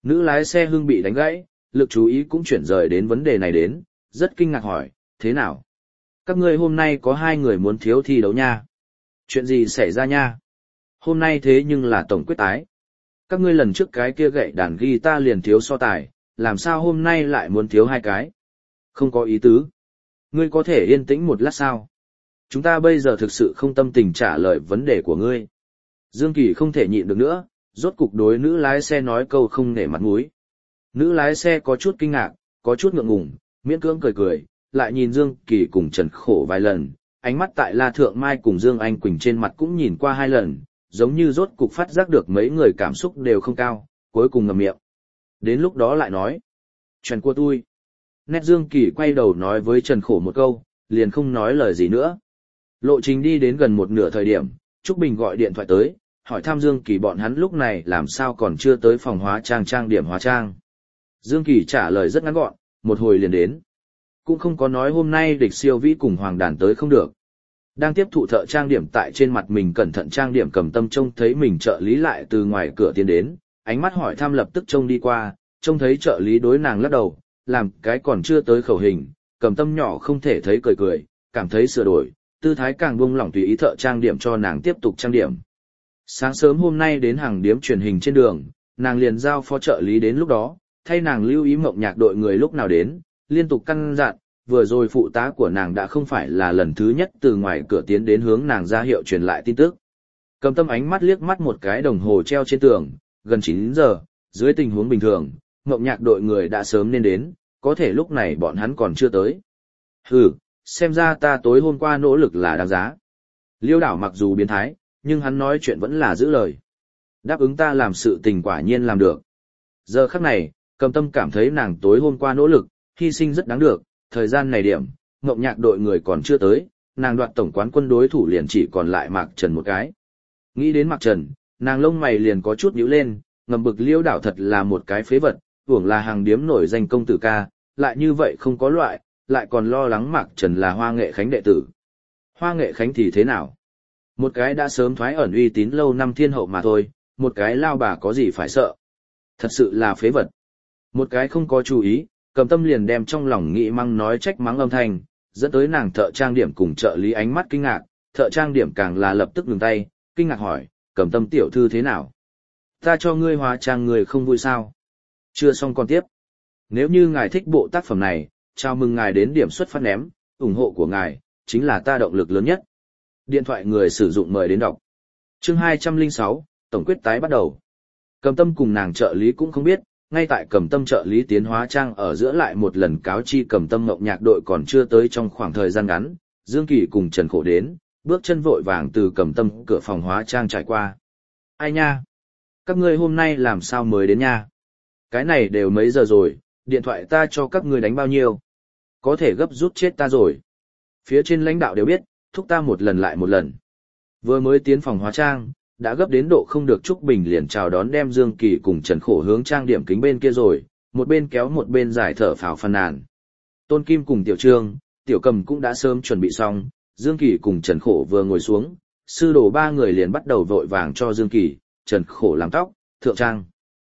Nữ lái xe Hưng bị đánh gãy, lực chú ý cũng chuyển rời đến vấn đề này đến, rất kinh ngạc hỏi, thế nào? Các ngươi hôm nay có 2 người muốn thiếu thi đấu nha. Chuyện gì xảy ra nha? Hôm nay thế nhưng là tổng quyết tái. Các ngươi lần trước cái kia gậy đàn guitar liền thiếu so tài, làm sao hôm nay lại muốn thiếu 2 cái? Không có ý tứ. Ngươi có thể yên tĩnh một lát sao? Chúng ta bây giờ thực sự không tâm tình trả lời vấn đề của ngươi. Dương Kỳ không thể nhịn được nữa, rốt cục đối nữ lái xe nói câu không nể mặt mũi. Nữ lái xe có chút kinh ngạc, có chút ngượng ngùng, miễn cưỡng cười cười, lại nhìn Dương Kỳ cùng Trần Khổ vài lần, ánh mắt tại La Thượng Mai cùng Dương Anh Quỳnh trên mặt cũng nhìn qua 2 lần, giống như rốt cục phát giác được mấy người cảm xúc đều không cao, cuối cùng ngậm miệng. Đến lúc đó lại nói, chuyện của tôi. Nét Dương Kỳ quay đầu nói với Trần Khổ một câu, liền không nói lời gì nữa. Lộ trình đi đến gần một nửa thời điểm, Trúc Bình gọi điện thoại tới, hỏi thăm Dương Kỳ bọn hắn lúc này làm sao còn chưa tới phòng hóa trang trang điểm hóa trang. Dương Kỳ trả lời rất ngắn gọn, một hồi liền đến. Cũng không có nói hôm nay Địch Siêu Vĩ cùng Hoàng Đàn tới không được. Đang tiếp thụ thợ trang điểm tại trên mặt mình cẩn thận trang điểm Cầm Tâm trông thấy mình trợ lý lại từ ngoài cửa tiến đến, ánh mắt hỏi thăm lập tức trông đi qua, trông thấy trợ lý đối nàng lắc đầu, làm cái còn chưa tới khẩu hình, Cầm Tâm nhỏ không thể thấy cười cười, cảm thấy sửa đổi, tư thái càng buông lỏng tùy ý thợ trang điểm cho nàng tiếp tục trang điểm. Sáng sớm hôm nay đến hàng điếm truyền hình trên đường, nàng liền giao phó trợ lý đến lúc đó, thay nàng lưu ý Mộng Nhạc đội người lúc nào đến, liên tục căn dặn, vừa rồi phụ tá của nàng đã không phải là lần thứ nhất từ ngoài cửa tiến đến hướng nàng ra hiệu truyền lại tin tức. Cầm Tâm ánh mắt liếc mắt một cái đồng hồ treo trên tường, gần 9 giờ, dưới tình huống bình thường, Mộng Nhạc đội người đã sớm nên đến, có thể lúc này bọn hắn còn chưa tới. Hừ, xem ra ta tối hôm qua nỗ lực là đáng giá. Liêu Đảo mặc dù biến thái, nhưng hắn nói chuyện vẫn là giữ lời. Đáp ứng ta làm sự tình quả nhiên làm được. Giờ khắc này, Cầm Tâm cảm thấy nàng tối hôm qua nỗ lực, hy sinh rất đáng được, thời gian này điểm, Ngộng Nhạc đội người còn chưa tới, nàng đoạt tổng quán quân đối thủ liền chỉ còn lại Mạc Trần một cái. Nghĩ đến Mạc Trần, nàng lông mày liền có chút nhíu lên, ngầm bực Liêu Đảo thật là một cái phế vật, hưởng là hàng điếm nổi danh công tử ca, lại như vậy không có loại, lại còn lo lắng Mạc Trần là Hoa Nghệ Khánh đệ tử. Hoa Nghệ Khánh thì thế nào? Một cái đã sớm thoái ẩn uy tín lâu năm thiên hậu mà thôi, một cái lao bà có gì phải sợ. Thật sự là phế vật. Một cái không có chú ý, Cầm Tâm liền đem trong lòng nghĩ măng nói trách mắng âm thanh, dẫn tới nàng thợ trang điểm cùng trợ lý ánh mắt kinh ngạc, thợ trang điểm càng là lập tức ngừng tay, kinh ngạc hỏi, Cầm Tâm tiểu thư thế nào? Ta cho ngươi hóa trang người không vui sao? Chưa xong còn tiếp. Nếu như ngài thích bộ tác phẩm này, chào mừng ngài đến điểm xuất phát ném, ủng hộ của ngài, chính là ta động lực lớn nhất. Điện thoại người sử dụng mời đến đọc. Chương 206, tổng quyết tái bắt đầu. Cầm Tâm cùng nàng trợ lý cũng không biết, ngay tại Cầm Tâm trợ lý tiến hóa trang ở giữa lại một lần cáo chi Cầm Tâm Ngộng Nhạc đội còn chưa tới trong khoảng thời gian ngắn, Dương Kỳ cùng Trần Khổ đến, bước chân vội vàng từ Cầm Tâm cửa phòng hóa trang trải qua. Ai nha? Các ngươi hôm nay làm sao mới đến nha? Cái này đều mấy giờ rồi, điện thoại ta cho các ngươi đánh bao nhiêu? Có thể gấp rút chết ta rồi. Phía trên lãnh đạo đều biết, thúc ta một lần lại một lần. Vừa mới tiến phòng hóa trang, đã gấp đến độ không được Trúc Bình liền chào đón đem Dương Kỳ cùng Trần Khổ hướng trang điểm kính bên kia rồi, một bên kéo một bên giải thở phào phàn nàn. Tôn Kim cùng Tiểu Trương, Tiểu Cầm cũng đã sớm chuẩn bị xong, Dương Kỳ cùng Trần Khổ vừa ngồi xuống, sư đồ 3 người liền bắt đầu vội vàng cho Dương Kỳ, Trần Khổ làm tóc, thượng trang.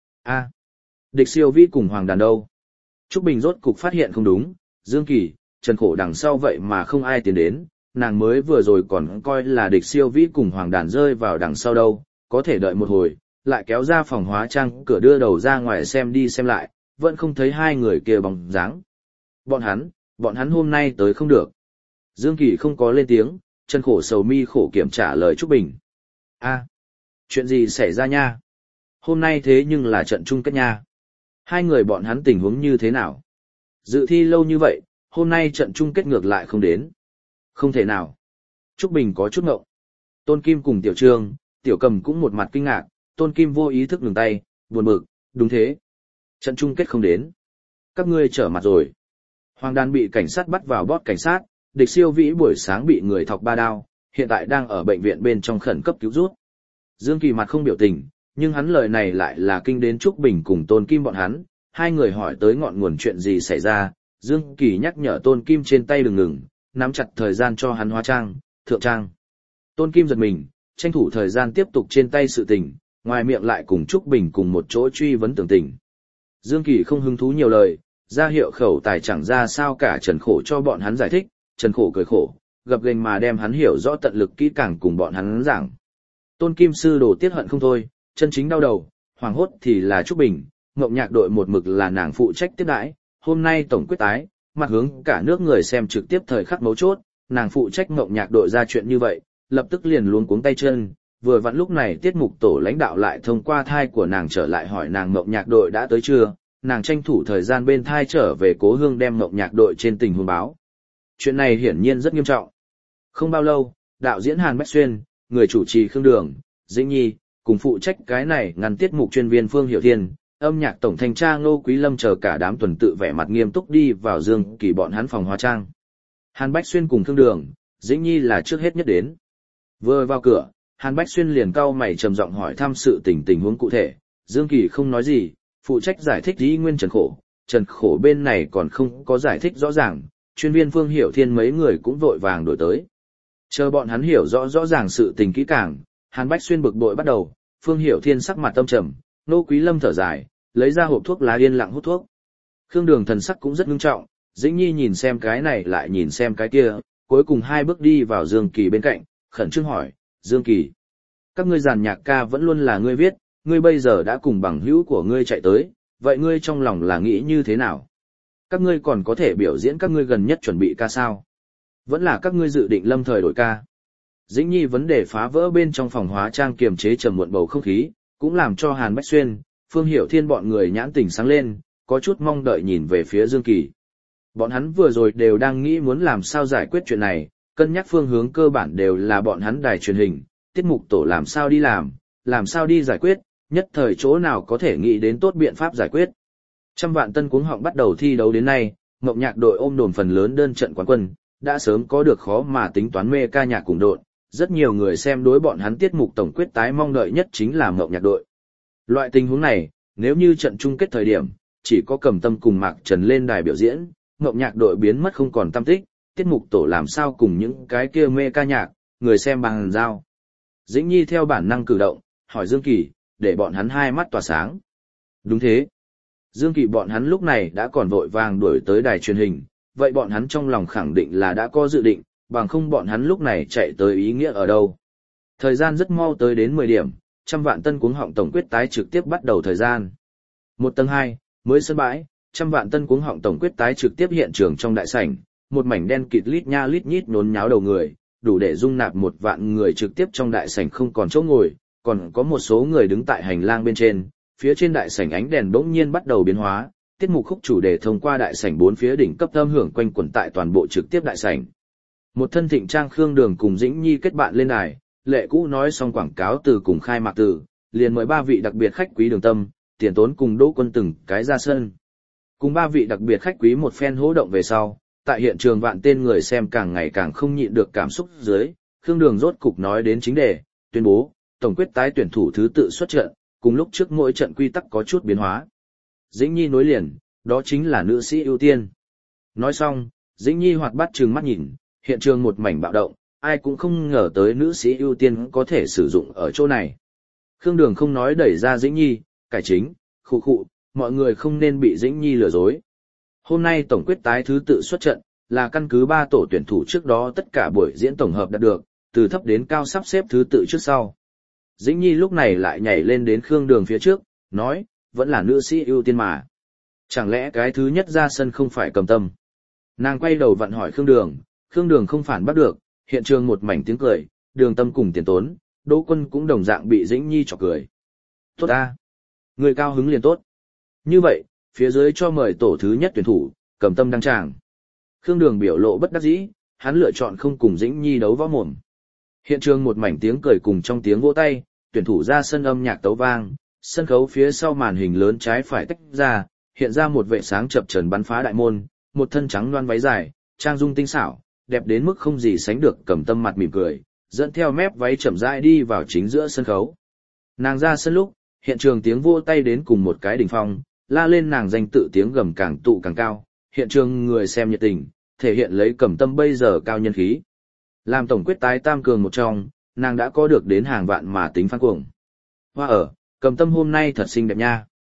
A, Địch Siêu Vĩ cùng Hoàng Đàn đâu? Trúc Bình rốt cục phát hiện không đúng, Dương Kỳ, Trần Khổ đằng sau vậy mà không ai tiến đến, nàng mới vừa rồi còn coi là Địch Siêu Vĩ cùng Hoàng Đàn rơi vào đằng sau đâu, có thể đợi một hồi, lại kéo ra phòng hóa trang cửa đưa đầu ra ngoài xem đi xem lại, vẫn không thấy 2 người kia bóng dáng. Bọn hắn hôm nay tới không được. Dương Kỳ không có lên tiếng, Trần Khổ sầu mi khổ kiểm trả lời Trúc Bình. A, chuyện gì xảy ra nha? Hôm nay thế nhưng là trận chung kết nha. 2 người bọn hắn tình huống như thế nào? Dự thi lâu như vậy, hôm nay trận chung kết ngược lại không đến. Không thể nào. Trúc Bình có chút ngộng. Tôn Kim cùng Tiểu Trương, Tiểu Cầm cũng một mặt kinh ngạc, Tôn Kim vô ý thức ngừng tay, buồn bực, đúng thế. Trận chung kết không đến. Các ngươi trở mặt rồi. Hoàng Đàn bị cảnh sát bắt vào bót cảnh sát, Địch Siêu Vĩ buổi sáng bị người thọc 3 đao, hiện tại đang ở bệnh viện bên trong khẩn cấp cứu rút. Dương Kỳ mặt không biểu tình, nhưng hắn lời này lại là kinh đến Trúc Bình cùng Tôn Kim bọn hắn, 2 người hỏi tới ngọn nguồn chuyện gì xảy ra, Dương Kỳ nhắc nhở Tôn Kim trên tay đừng ngừng, nắm chặt thời gian cho hắn hóa trang, thượng trang. Tôn Kim giật mình, tranh thủ thời gian tiếp tục trên tay sự tình, ngoài miệng lại cùng Trúc Bình cùng một chỗ truy vấn tường tình. Dương Kỳ không hứng thú nhiều lời, ra hiệu khẩu tài chẳng ra sao cả Trần Khổ cho bọn hắn giải thích, Trần Khổ cười khổ, gập ghềnh mà đem hắn hiểu rõ tận lực kỹ càng cùng bọn hắn giảng. Tôn Kim Sư Đồ tiếc hận không thôi, chân chính đau đầu, hoàng hốt thì là Trúc Bình, Ngộng Nhạc đội một mực là nàng phụ trách tiếp đãi, hôm nay tổng quyết tái, mặt hướng cả nước người xem trực tiếp thời khắc mấu chốt, nàng phụ trách Ngộng Nhạc đội ra chuyện như vậy, lập tức liền luống cuống tay chân, vừa vặn lúc này tiết mục tổ lãnh đạo lại thông qua thai của nàng trở lại hỏi nàng Ngộng Nhạc đội đã tới chưa, nàng tranh thủ thời gian bên thai trở về cố hương đem Ngộng Nhạc đội trên tình huống báo. Chuyện này hiển nhiên rất nghiêm trọng. Không bao lâu, đạo diễn Hàn Bách Xuyên, người chủ trì Khương Đường, Dĩnh Nhi, cùng phụ trách cái này ngăn tiết mục chuyên viên Phương Hiểu Thiên, âm nhạc tổng thanh tra Ngô Quý Lâm chờ cả đám tuần tự vẻ mặt nghiêm túc đi vào Dương Kỳ bọn hắn phòng hóa trang. Hàn Bách Xuyên cùng Khương Đường, Dĩnh Nhi là trước hết nhất đến. Vừa vào cửa, Hàn Bách Xuyên liền cau mày trầm giọng hỏi thăm sự tình huống cụ thể, Dương Kỳ không nói gì, phụ trách giải thích ý nguyên Trần Khổ bên này còn không có giải thích rõ ràng, chuyên viên Phương Hiểu Thiên mấy người cũng vội vàng đổi tới. Chờ bọn hắn hiểu rõ ràng sự tình kỹ càng, Hàn Bách Xuyên bực bội bắt đầu, Phương Hiểu Thiên sắc mặt tâm trầm, Ngô Quý Lâm thở dài, lấy ra hộp thuốc lá yên lặng hút thuốc. Khương Đường thần sắc cũng rất nghiêm trọng, Dĩnh Nhi nhìn xem cái này lại nhìn xem cái kia, cuối cùng hai bước đi vào Dương Kỳ bên cạnh, khẩn trương hỏi, Dương Kỳ, các ngươi giàn nhạc ca vẫn luôn là ngươi viết, ngươi bây giờ đã cùng bằng hữu của ngươi chạy tới, vậy ngươi trong lòng là nghĩ như thế nào? Các ngươi còn có thể biểu diễn các ngươi gần nhất chuẩn bị ca sao? Vẫn là các ngươi dự định lâm thời đổi ca? Dĩnh Nhi vấn đề phá vỡ bên trong phòng hóa trang kiềm chế trầm muộn bầu không khí, cũng làm cho Hàn Bách Xuyên, Phương Hiểu Thiên bọn người nhãn tình sáng lên, có chút mong đợi nhìn về phía Dương Kỳ. Bọn hắn vừa rồi đều đang nghĩ muốn làm sao giải quyết chuyện này, cân nhắc phương hướng cơ bản đều là bọn hắn đài truyền hình, tiết mục tổ làm sao đi giải quyết, nhất thời chỗ nào có thể nghĩ đến tốt biện pháp giải quyết. Trăm vạn tân cuống họng bắt đầu thi đấu đến nay, Ngộng Nhạc đội ôm đồn phần lớn đơn trận quán quân, đã sớm có được khó mà tính toán mê ca nhạc cùng đội, rất nhiều người xem đối bọn hắn tiết mục tổng quyết tái mong đợi nhất chính là Ngộng Nhạc đội. Loại tình huống này, nếu như trận chung kết thời điểm, chỉ có Cầm Tâm cùng Mạc Trần lên đài biểu diễn, Ngộng Nhạc đội biến mất không còn tăm tích, tiết mục tổ làm sao cùng những cái kia mê ca nhạc, người xem bằng giao. Dĩnh Nhi theo bản năng cử động, hỏi Dương Kỳ, để bọn hắn hai mắt tỏa sáng. Đúng thế. Dương Kỳ bọn hắn lúc này đã còn vội vàng đuổi tới đài truyền hình, vậy bọn hắn trong lòng khẳng định là đã có dự định, bằng không bọn hắn lúc này chạy tới ý nghĩa ở đâu. Thời gian rất mau tới đến 10 điểm, trăm vạn tân cuống họng tổng quyết tái trực tiếp bắt đầu thời gian. 1 tầng 2, mới sân bãi, trăm vạn tân cuống họng tổng quyết tái trực tiếp hiện trường trong đại sảnh, một mảnh đen kịt lít nha lít nhít nhốn nháo đầu người, đủ để dung nạp 1 vạn người trực tiếp trong đại sảnh không còn chỗ ngồi, còn có một số người đứng tại hành lang bên trên, phía trên đại sảnh ánh đèn bỗng nhiên bắt đầu biến hóa, tiết mục khúc chủ đề thông qua đại sảnh bốn phía đỉnh cấp âm hưởng quanh quẩn tại toàn bộ trực tiếp đại sảnh. Một thân thịnh trang Khương Đường cùng Dĩnh Nhi kết bạn lên đài, lệ cũ nói xong quảng cáo từ cùng khai mạc từ, liền mời 3 vị đặc biệt khách quý Đường Tâm, Tiền Tốn cùng Đỗ Quân từng cái ra sân. Cùng 3 vị đặc biệt khách quý một phen hỗ động về sau, tại hiện trường vạn tên người xem càng ngày càng không nhịn được cảm xúc dưới, Khương Đường rốt cục nói đến chính đề, tuyên bố, tổng quyết tái tuyển thủ thứ tự xuất trận, cùng lúc trước mỗi trận quy tắc có chút biến hóa. Dĩnh Nhi nối liền, đó chính là nữ sĩ ưu tiên. Nói xong, Dĩnh Nhi hoạt bát trừng mắt nhìn, hiện trường một mảnh bạo động, ai cũng không ngờ tới nữ sĩ ưu tiên có thể sử dụng ở chỗ này. Khương Đường không nói đẩy ra Dĩnh Nhi, cải chính, khụ, mọi người không nên bị Dĩnh Nhi lừa dối. Hôm nay tổng quyết tái thứ tự xuất trận, là căn cứ 3 tổ tuyển thủ trước đó tất cả buổi diễn tổng hợp đạt được, từ thấp đến cao sắp xếp thứ tự trước sau. Dĩnh Nhi lúc này lại nhảy lên đến Khương Đường phía trước, nói, vẫn là nữ sĩ ưu tiên mà. Chẳng lẽ cái thứ nhất ra sân không phải Cầm Tâm? Nàng quay đầu vặn hỏi Khương Đường không phản bắt được, hiện trường một mảnh tiếng cười, Đường Tâm cùng Tiền Tốn, Đỗ Quân cũng đồng dạng bị Dĩnh Nhi chọc cười. Tốt ta! Người cao hứng liền tốt. Như vậy, phía dưới cho mời tổ thứ nhất tuyển thủ, Cầm Tâm đăng tràng. Khương Đường biểu lộ bất đắc dĩ, hắn lựa chọn không cùng Dĩnh Nhi đấu võ mồm. Hiện trường một mảnh tiếng cười cùng trong tiếng vỗ tay, tuyển thủ ra sân âm nhạc tấu vang, sân khấu phía sau màn hình lớn trái phải tách ra, hiện ra một vệ sáng chập chờn bắn phá đại môn, một thân trắng loan váy dài, trang dung tinh xảo, đẹp đến mức không gì sánh được. Cầm Tâm mặt mỉm cười, dẫn theo mép váy chậm rãi đi vào chính giữa sân khấu. Nàng ra sân lúc, hiện trường tiếng vỗ tay đến cùng một cái đỉnh phong, la lên nàng danh tự tiếng gầm càng tụ càng cao, hiện trường người xem nhiệt tình, thể hiện lấy Cầm Tâm bây giờ cao nhân khí. Làm tổng quyết tái tam cường một trong, nàng đã có được đến hàng vạn mà tính fan cuồng. Hoa ở, Cầm Tâm hôm nay thật xinh đẹp nha.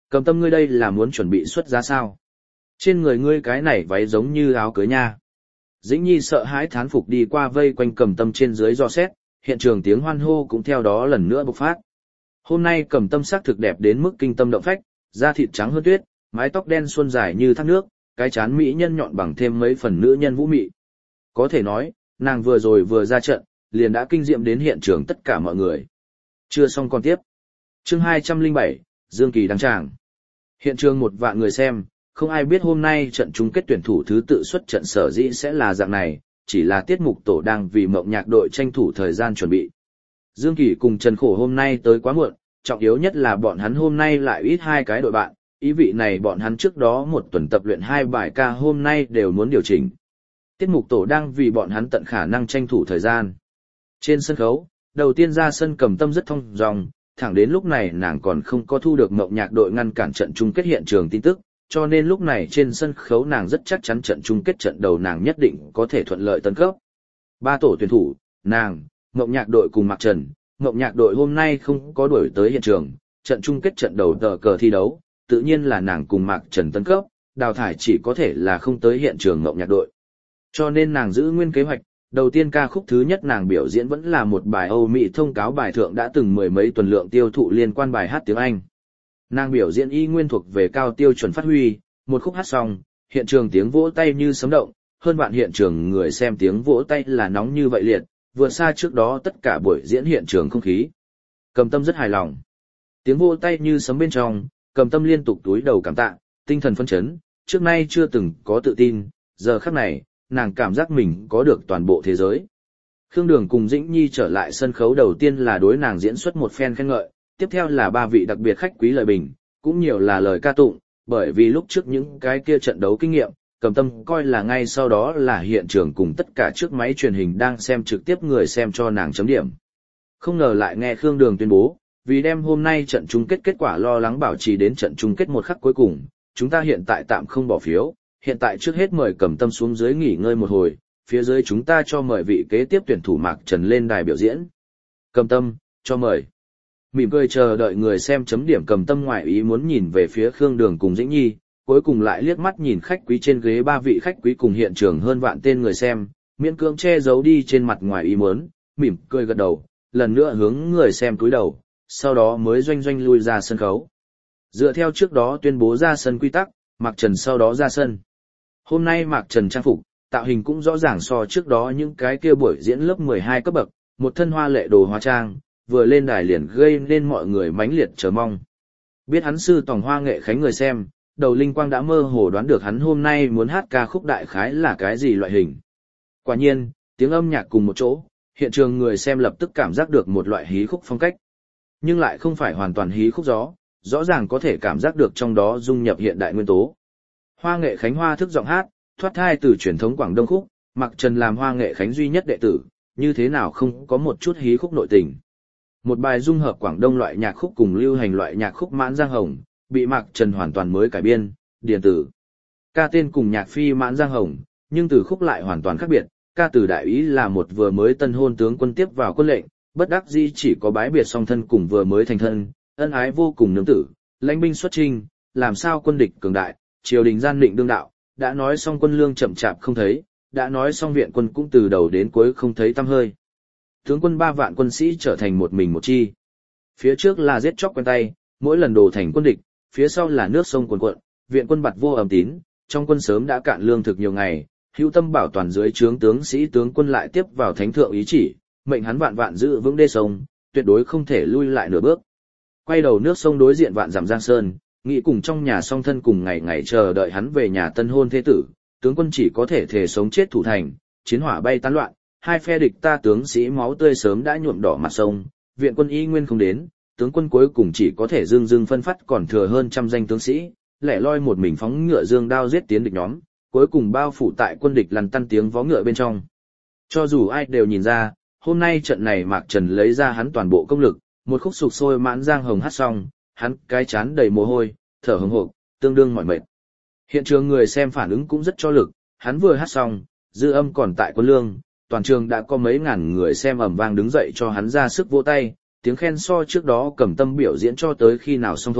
Cầm Tâm ngươi đây là muốn chuẩn bị xuất giá sao? Trên người ngươi cái này váy giống như áo cưới nha. Dĩnh Nhi sợ hãi thán phục đi qua vây quanh Cầm Tâm trên dưới dò xét, hiện trường tiếng hoan hô cũng theo đó lần nữa bộc phát. Hôm nay Cầm Tâm sắc thực đẹp đến mức kinh tâm động phách, da thịt trắng hơn tuyết, mái tóc đen xuân dài như thác nước, cái trán mỹ nhân nhọn bằng thêm mấy phần nữ nhân vũ mị. Có thể nói, nàng vừa rồi vừa ra trận, liền đã kinh diệm đến hiện trường tất cả mọi người. Chưa xong còn tiếp. Chương 207, Dương Kỳ đăng tràng. Hiện trường 1 vạn người xem, không ai biết hôm nay trận chung kết tuyển thủ thứ tự xuất trận sở dĩ sẽ là dạng này, chỉ là tiết mục tổ đang vì Mộng Nhạc đội tranh thủ thời gian chuẩn bị. Dương Kỳ cùng Trần Khổ hôm nay tới quá muộn, trọng yếu nhất là bọn hắn hôm nay lại ít 2 cái đội bạn, ý vị này bọn hắn trước đó 1 tuần tập luyện 2 bài ca hôm nay đều muốn điều chỉnh. Tiết mục tổ đang vì bọn hắn tận khả năng tranh thủ thời gian. Trên sân khấu, đầu tiên ra sân Cầm Tâm rất thông dong, thẳng đến lúc này nàng còn không có thu được Mộng Nhạc đội ngăn cản trận chung kết hiện trường tin tức, cho nên lúc này trên sân khấu nàng rất chắc chắn trận chung kết trận đầu nàng nhất định có thể thuận lợi tấn cấp. 3 tổ tuyển thủ, nàng, Mộng Nhạc đội cùng Mạc Trần. Mộng Nhạc đội hôm nay không có đuổi tới hiện trường, trận chung kết trận đầu tờ cờ thi đấu, tự nhiên là nàng cùng Mạc Trần tấn cấp, đào thải chỉ có thể là không tới hiện trường Mộng Nhạc đội. Cho nên nàng giữ nguyên kế hoạch, đầu tiên ca khúc thứ nhất nàng biểu diễn vẫn là một bài Âu Mỹ thông cáo bài thượng đã từng 10 mấy tuần lượng tiêu thụ liên quan bài hát tiếng Anh. Nàng biểu diễn y nguyên thuộc về cao tiêu chuẩn phát huy, một khúc hát xong, hiện trường tiếng vỗ tay như sấm động, hơn vạn hiện trường người xem tiếng vỗ tay là nóng như vậy liệt, vượt xa trước đó tất cả buổi diễn hiện trường không khí. Cầm Tâm rất hài lòng. Tiếng vỗ tay như sấm bên trong, Cầm Tâm liên tục túi đầu cảm tạ, tinh thần phấn chấn, trước nay chưa từng có tự tin, giờ khắc này, nàng cảm giác mình có được toàn bộ thế giới. Khương Đường cùng Dĩnh Nhi trở lại sân khấu đầu tiên là đối nàng diễn xuất một phen khen ngợi, tiếp theo là 3 vị đặc biệt khách quý lời bình, cũng nhiều là lời ca tụng, bởi vì lúc trước những cái kia trận đấu kinh nghiệm, Cầm Tâm coi là ngay sau đó là hiện trường cùng tất cả trước máy truyền hình đang xem trực tiếp người xem cho nàng chấm điểm. Không ngờ lại nghe Khương Đường tuyên bố, vì đem hôm nay trận chung kết kết quả lo lắng bảo trì đến trận chung kết một khắc cuối cùng, chúng ta hiện tại tạm không bỏ phiếu, hiện tại trước hết mời Cầm Tâm xuống dưới nghỉ ngơi một hồi, phía dưới chúng ta cho mời vị kế tiếp tuyển thủ Mạc Trần lên đài biểu diễn. Cầm Tâm, cho mời. Mỉm cười chờ đợi người xem chấm điểm Cầm Tâm ngoại ý muốn nhìn về phía Khương Đường cùng Dĩnh Nhi, cuối cùng lại liếc mắt nhìn khách quý trên ghế 3 vị khách quý cùng hiện trường hơn vạn tên người xem, miễn cưỡng che giấu đi trên mặt ngoài ý muốn, mỉm cười gật đầu, lần nữa hướng người xem cúi đầu, sau đó mới doanh doanh lui ra sân khấu. Dựa theo trước đó tuyên bố ra sân quy tắc, Mạc Trần sau đó ra sân. Hôm nay Mạc Trần trang phục, tạo hình cũng rõ ràng so trước đó những cái kia buổi diễn lớp 12 cấp bậc, một thân hoa lệ đồ hóa trang, vừa lên đài liền gây nên mọi người mãnh liệt chờ mong. Biết hắn sư tòng hoa nghệ khánh người xem, đầu linh quang đã mơ hồ đoán được hắn hôm nay muốn hát ca khúc đại khái là cái gì loại hình. Quả nhiên, tiếng âm nhạc cùng một chỗ, hiện trường người xem lập tức cảm giác được một loại hí khúc phong cách. Nhưng lại không phải hoàn toàn hí khúc gió, rõ ràng có thể cảm giác được trong đó dung nhập hiện đại nguyên tố. Hoa nghệ khánh hoa thức giọng hát, thoát thai từ truyền thống Quảng Đông khúc, Mạc Trần làm hoa nghệ khánh duy nhất đệ tử, như thế nào không có một chút hí khúc nội tình. Một bài dung hợp Quảng Đông loại nhạc khúc cùng lưu hành loại nhạc khúc Mãn Giang Hồng, bị Mạc Trần hoàn toàn mới cải biên, điền tử. Ca tên cùng nhạc phi Mãn Giang Hồng, nhưng từ khúc lại hoàn toàn khác biệt, ca từ đại ý là một vừa mới tân hôn tướng quân tiếp vào quân lệnh, bất đắc dĩ chỉ có bái biệt song thân cùng vừa mới thành thân, ân ái vô cùng nương tử, lãnh binh xuất chinh, làm sao quân địch cường đại, triều đình gian định đương đạo, đã nói xong quân lương chậm chạp không thấy, đã nói xong viện quân cũng từ đầu đến cuối không thấy tăm hơi. Tướng quân 3 vạn quân sĩ trở thành một mình một chi. Phía trước là giết chóc quen tay, mỗi lần đổ thành quân địch, phía sau là nước sông cuồn cuộn, viện quân bặt vô ầm tín, trong quân sớm đã cạn lương thực nhiều ngày, hữu tâm bảo toàn dưới trướng tướng sĩ tướng quân lại tiếp vào thánh thượng ý chỉ, mệnh hắn vạn vạn giữ vững đê sông, tuyệt đối không thể lui lại nửa bước. Quay đầu nước sông đối diện vạn dặm giang sơn, nghĩ cùng trong nhà song thân cùng ngày ngày chờ đợi hắn về nhà tân hôn thế tử, tướng quân chỉ có thể thề sống chết thủ thành, chiến hỏa bay tán loạn, hai phe địch ta tướng sĩ máu tươi sớm đã nhuộm đỏ mặt sông, viện quân y nguyên không đến, tướng quân cuối cùng chỉ có thể dưng dưng phân phát còn thừa hơn trăm danh tướng sĩ, lẻ loi một mình phóng ngựa dương đao giết tiến địch nhóm, cuối cùng bao phủ tại quân địch lằn tăn tiếng vó ngựa bên trong. Cho dù ai đều nhìn ra, hôm nay trận này Mạc Trần lấy ra hắn toàn bộ công lực, một khúc sục sôi Mãn Giang Hồng hát xong, hắn cái chán đầy mồ hôi, thở hổn hộc, tương đương mỏi mệt. Hiện trường người xem phản ứng cũng rất cho lực, hắn vừa hát xong, dư âm còn tại quân lương, toàn trường đã có mấy ngàn người xem ầm vang đứng dậy cho hắn ra sức vỗ tay, tiếng khen so trước đó Cẩm Tâm biểu diễn cho tới khi nào xong thôi,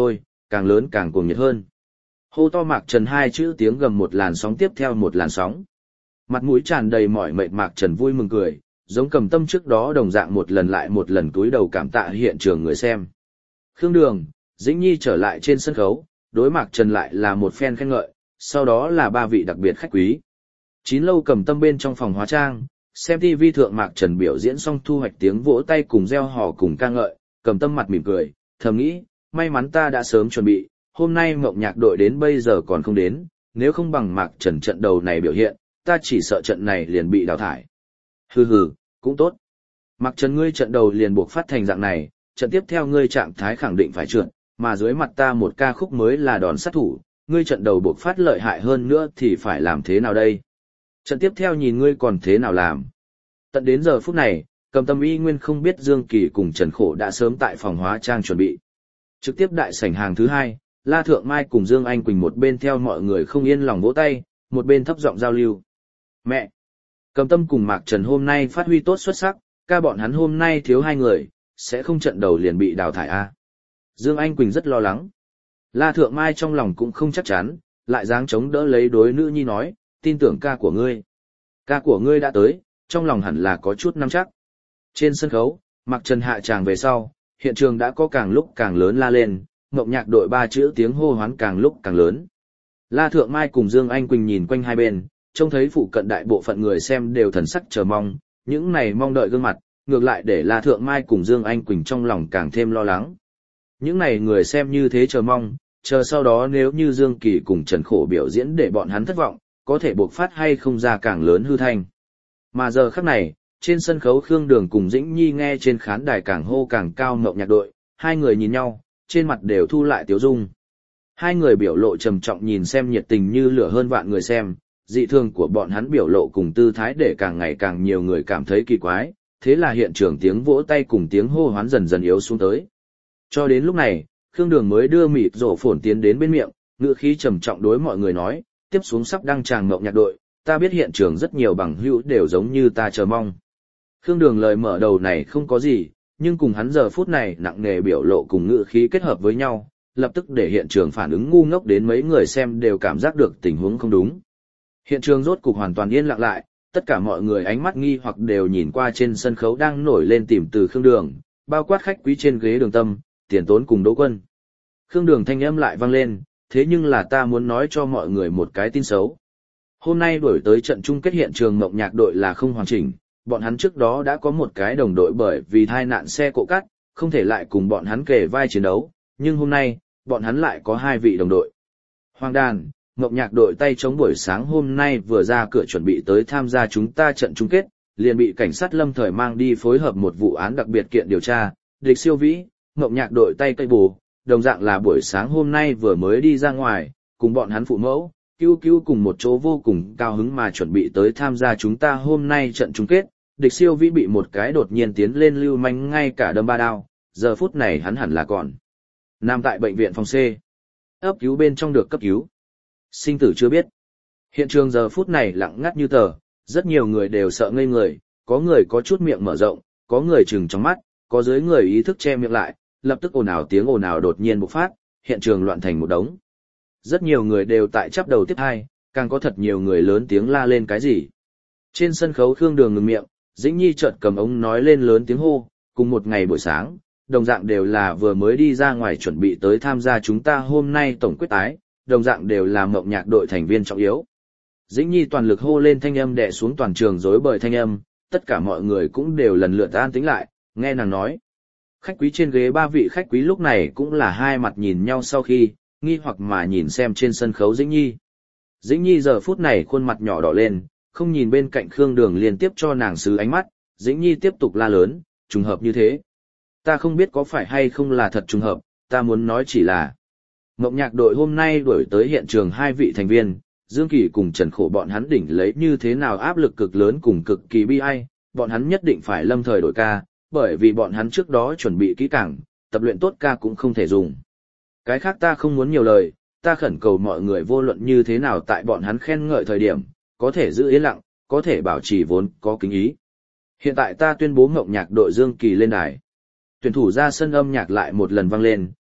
càng lớn càng cuồng nhiệt hơn. Hô to Mạc Trần hai chữ tiếng gầm một làn sóng tiếp theo một làn sóng. Mặt mũi tràn đầy mỏi mệt Mạc Trần vui mừng cười, giống Cầm Tâm trước đó đồng dạng một lần lại một lần cúi đầu cảm tạ hiện trường người xem. Khương Đường, Dĩnh Nhi trở lại trên sân khấu, đối Mạc Trần lại là một phen khen ngợi, sau đó là ba vị đặc biệt khách quý. Chín lâu Cầm Tâm bên trong phòng hóa trang, xem TV thượng Mạc Trần biểu diễn xong thu hoạch tiếng vỗ tay cùng reo hò cùng ca ngợi, Cầm Tâm mặt mỉm cười, thầm nghĩ, may mắn ta đã sớm chuẩn bị, hôm nay Mộng Nhạc đội đến bây giờ còn không đến, nếu không bằng Mạc Trần trận đầu này biểu hiện, ta chỉ sợ trận này liền bị đào thải. Hừ hừ, cũng tốt. Mạc Trần ngươi trận đầu liền buộc phát thành dạng này, trận tiếp theo ngươi trạng thái khẳng định phải trượt, mà dưới mặt ta một ca khúc mới là đòn sát thủ, ngươi trận đầu buộc phát lợi hại hơn nữa thì phải làm thế nào đây? Trận tiếp theo nhìn ngươi còn thế nào làm? Tận đến giờ phút này, Cầm Tâm y nguyên không biết Dương Kỳ cùng Trần Khổ đã sớm tại phòng hóa trang chuẩn bị. Trực tiếp đại sảnh hàng thứ hai, La Thượng Mai cùng Dương Anh Quỳnh một bên theo mọi người không yên lòng vỗ tay, một bên thấp giọng giao lưu. Mẹ! Cầm Tâm cùng Mạc Trần hôm nay phát huy tốt xuất sắc, ca bọn hắn hôm nay thiếu hai người, sẽ không trận đầu liền bị đào thải a. Dương Anh Quỳnh rất lo lắng. La Thượng Mai trong lòng cũng không chắc chắn, lại dáng chống đỡ lấy đối nữ nhi nói, tin tưởng ca của ngươi. Ca của ngươi đã tới, trong lòng hẳn là có chút nắm chắc. Trên sân khấu, Mạc Trần hạ tràng về sau, hiện trường đã có càng lúc càng lớn la lên, Mộng Nhạc đội ba chữ tiếng hô hoán càng lúc càng lớn. La Thượng Mai cùng Dương Anh Quỳnh nhìn quanh hai bên, trông thấy phụ cận đại bộ phận người xem đều thần sắc chờ mong, những này mong đợi gương mặt, ngược lại để La Thượng Mai cùng Dương Anh Quỳnh trong lòng càng thêm lo lắng. Những này người xem như thế chờ mong, chờ sau đó nếu như Dương Kỳ cùng Trần Khổ biểu diễn để bọn hắn thất vọng, có thể buộc phát hay không ra càng lớn hư thanh. Mà giờ khắc này, trên sân khấu Khương Đường cùng Dĩnh Nhi nghe trên khán đài càng hô càng cao Mộng Nhạc đội, hai người nhìn nhau, trên mặt đều thu lại tiếu dung. Hai người biểu lộ trầm trọng nhìn xem nhiệt tình như lửa hơn vạn người xem, dị thường của bọn hắn biểu lộ cùng tư thái để càng ngày càng nhiều người cảm thấy kỳ quái, thế là hiện trường tiếng vỗ tay cùng tiếng hô hoán dần dần yếu xuống tới. Cho đến lúc này, Khương Đường mới đưa mịt rổ phồn tiến đến bên miệng, ngữ khí trầm trọng đối mọi người nói, tiếp xuống sắp đăng tràng Mộng Nhạc đội, ta biết hiện trường rất nhiều bằng hữu đều giống như ta chờ mong. Khương Đường lời mở đầu này không có gì, nhưng cùng hắn giờ phút này nặng nề biểu lộ cùng ngữ khí kết hợp với nhau, lập tức để hiện trường phản ứng ngu ngốc đến mấy người xem đều cảm giác được tình huống không đúng. Hiện trường rốt cục hoàn toàn yên lặng lại, tất cả mọi người ánh mắt nghi hoặc đều nhìn qua trên sân khấu đang nổi lên tìm từ Khương Đường, bao quát khách quý trên ghế Đường Tâm, Tiền Tốn cùng Đỗ Quân. Khương Đường thanh âm lại vang lên, thế nhưng là ta muốn nói cho mọi người một cái tin xấu. Hôm nay đổi tới trận chung kết hiện trường Mộng Nhạc đội là không hoàn chỉnh, bọn hắn trước đó đã có một cái đồng đội bởi vì tai nạn xe cộ cắt, không thể lại cùng bọn hắn kề vai chiến đấu, nhưng hôm nay, bọn hắn lại có hai vị đồng đội. Hoàng Đàn, Mộng Nhạc đội tay chống buổi sáng hôm nay vừa ra cửa chuẩn bị tới tham gia chúng ta trận chung kết, liền bị cảnh sát lâm thời mang đi phối hợp một vụ án đặc biệt kiện điều tra, Địch Siêu Vĩ, Mộng Nhạc đội tay cây bù, đồng dạng là buổi sáng hôm nay vừa mới đi ra ngoài, cùng bọn hắn phụ mẫu, cứu cùng một chỗ vô cùng cao hứng mà chuẩn bị tới tham gia chúng ta hôm nay trận chung kết. Địch Siêu Vĩ bị một cái đột nhiên tiến lên lưu manh ngay cả đâm ba đao, giờ phút này hắn hẳn là còn nằm tại bệnh viện phòng C. Ấp cứu bên trong được cấp cứu. Sinh tử chưa biết. Hiện trường giờ phút này lặng ngắt như tờ, rất nhiều người đều sợ ngây người, có người có chút miệng mở rộng, có người trừng trong mắt, có dưới người ý thức che miệng lại, lập tức ồn ào tiếng ồn ào đột nhiên bộc phát, hiện trường loạn thành một đống. Rất nhiều người đều tại chắp đầu tiếp hai, càng có thật nhiều người lớn tiếng la lên cái gì. Trên sân khấu Khương Đường ngừng miệng, Dĩnh Nhi chợt cầm ống nói lên lớn tiếng hô, cùng một ngày buổi sáng, đồng dạng đều là vừa mới đi ra ngoài chuẩn bị tới tham gia chúng ta hôm nay tổng quyết tái, đồng dạng đều là Mộng Nhạc đội thành viên trọng yếu. Dĩnh Nhi toàn lực hô lên thanh âm đè xuống toàn trường rối bời thanh âm, tất cả mọi người cũng đều lần lượt an tĩnh lại, nghe nàng nói. Khách quý trên ghế ba vị khách quý lúc này cũng là hai mặt nhìn nhau sau khi, nghi hoặc mà nhìn xem trên sân khấu Dĩnh Nhi. Dĩnh Nhi giờ phút này khuôn mặt nhỏ đỏ lên, không nhìn bên cạnh Khương Đường liên tiếp cho nàng xứ ánh mắt, Dĩnh Nhi tiếp tục la lớn, trùng hợp như thế. Ta không biết có phải hay không là thật trùng hợp, ta muốn nói chỉ là Mộng Nhạc đội hôm nay đuổi tới hiện trường hai vị thành viên, Dương Kỳ cùng Trần Khổ bọn hắn đỉnh lấy như thế nào áp lực cực lớn cùng cực kỳ bi ai, bọn hắn nhất định phải lâm thời đổi ca, bởi vì bọn hắn trước đó chuẩn bị kỹ càng, tập luyện tốt ca cũng không thể dùng. Cái khác ta không muốn nhiều lời, ta khẩn cầu mọi người vô luận như thế nào tại bọn hắn khen ngợi thời điểm, có thể giữ yên lặng, có thể bảo trì vốn có kính ý. Hiện tại ta tuyên bố Mộng Nhạc đội Dương Kỳ lên đài. Tuyển thủ ra sân âm nhạc lại một lần vang lên,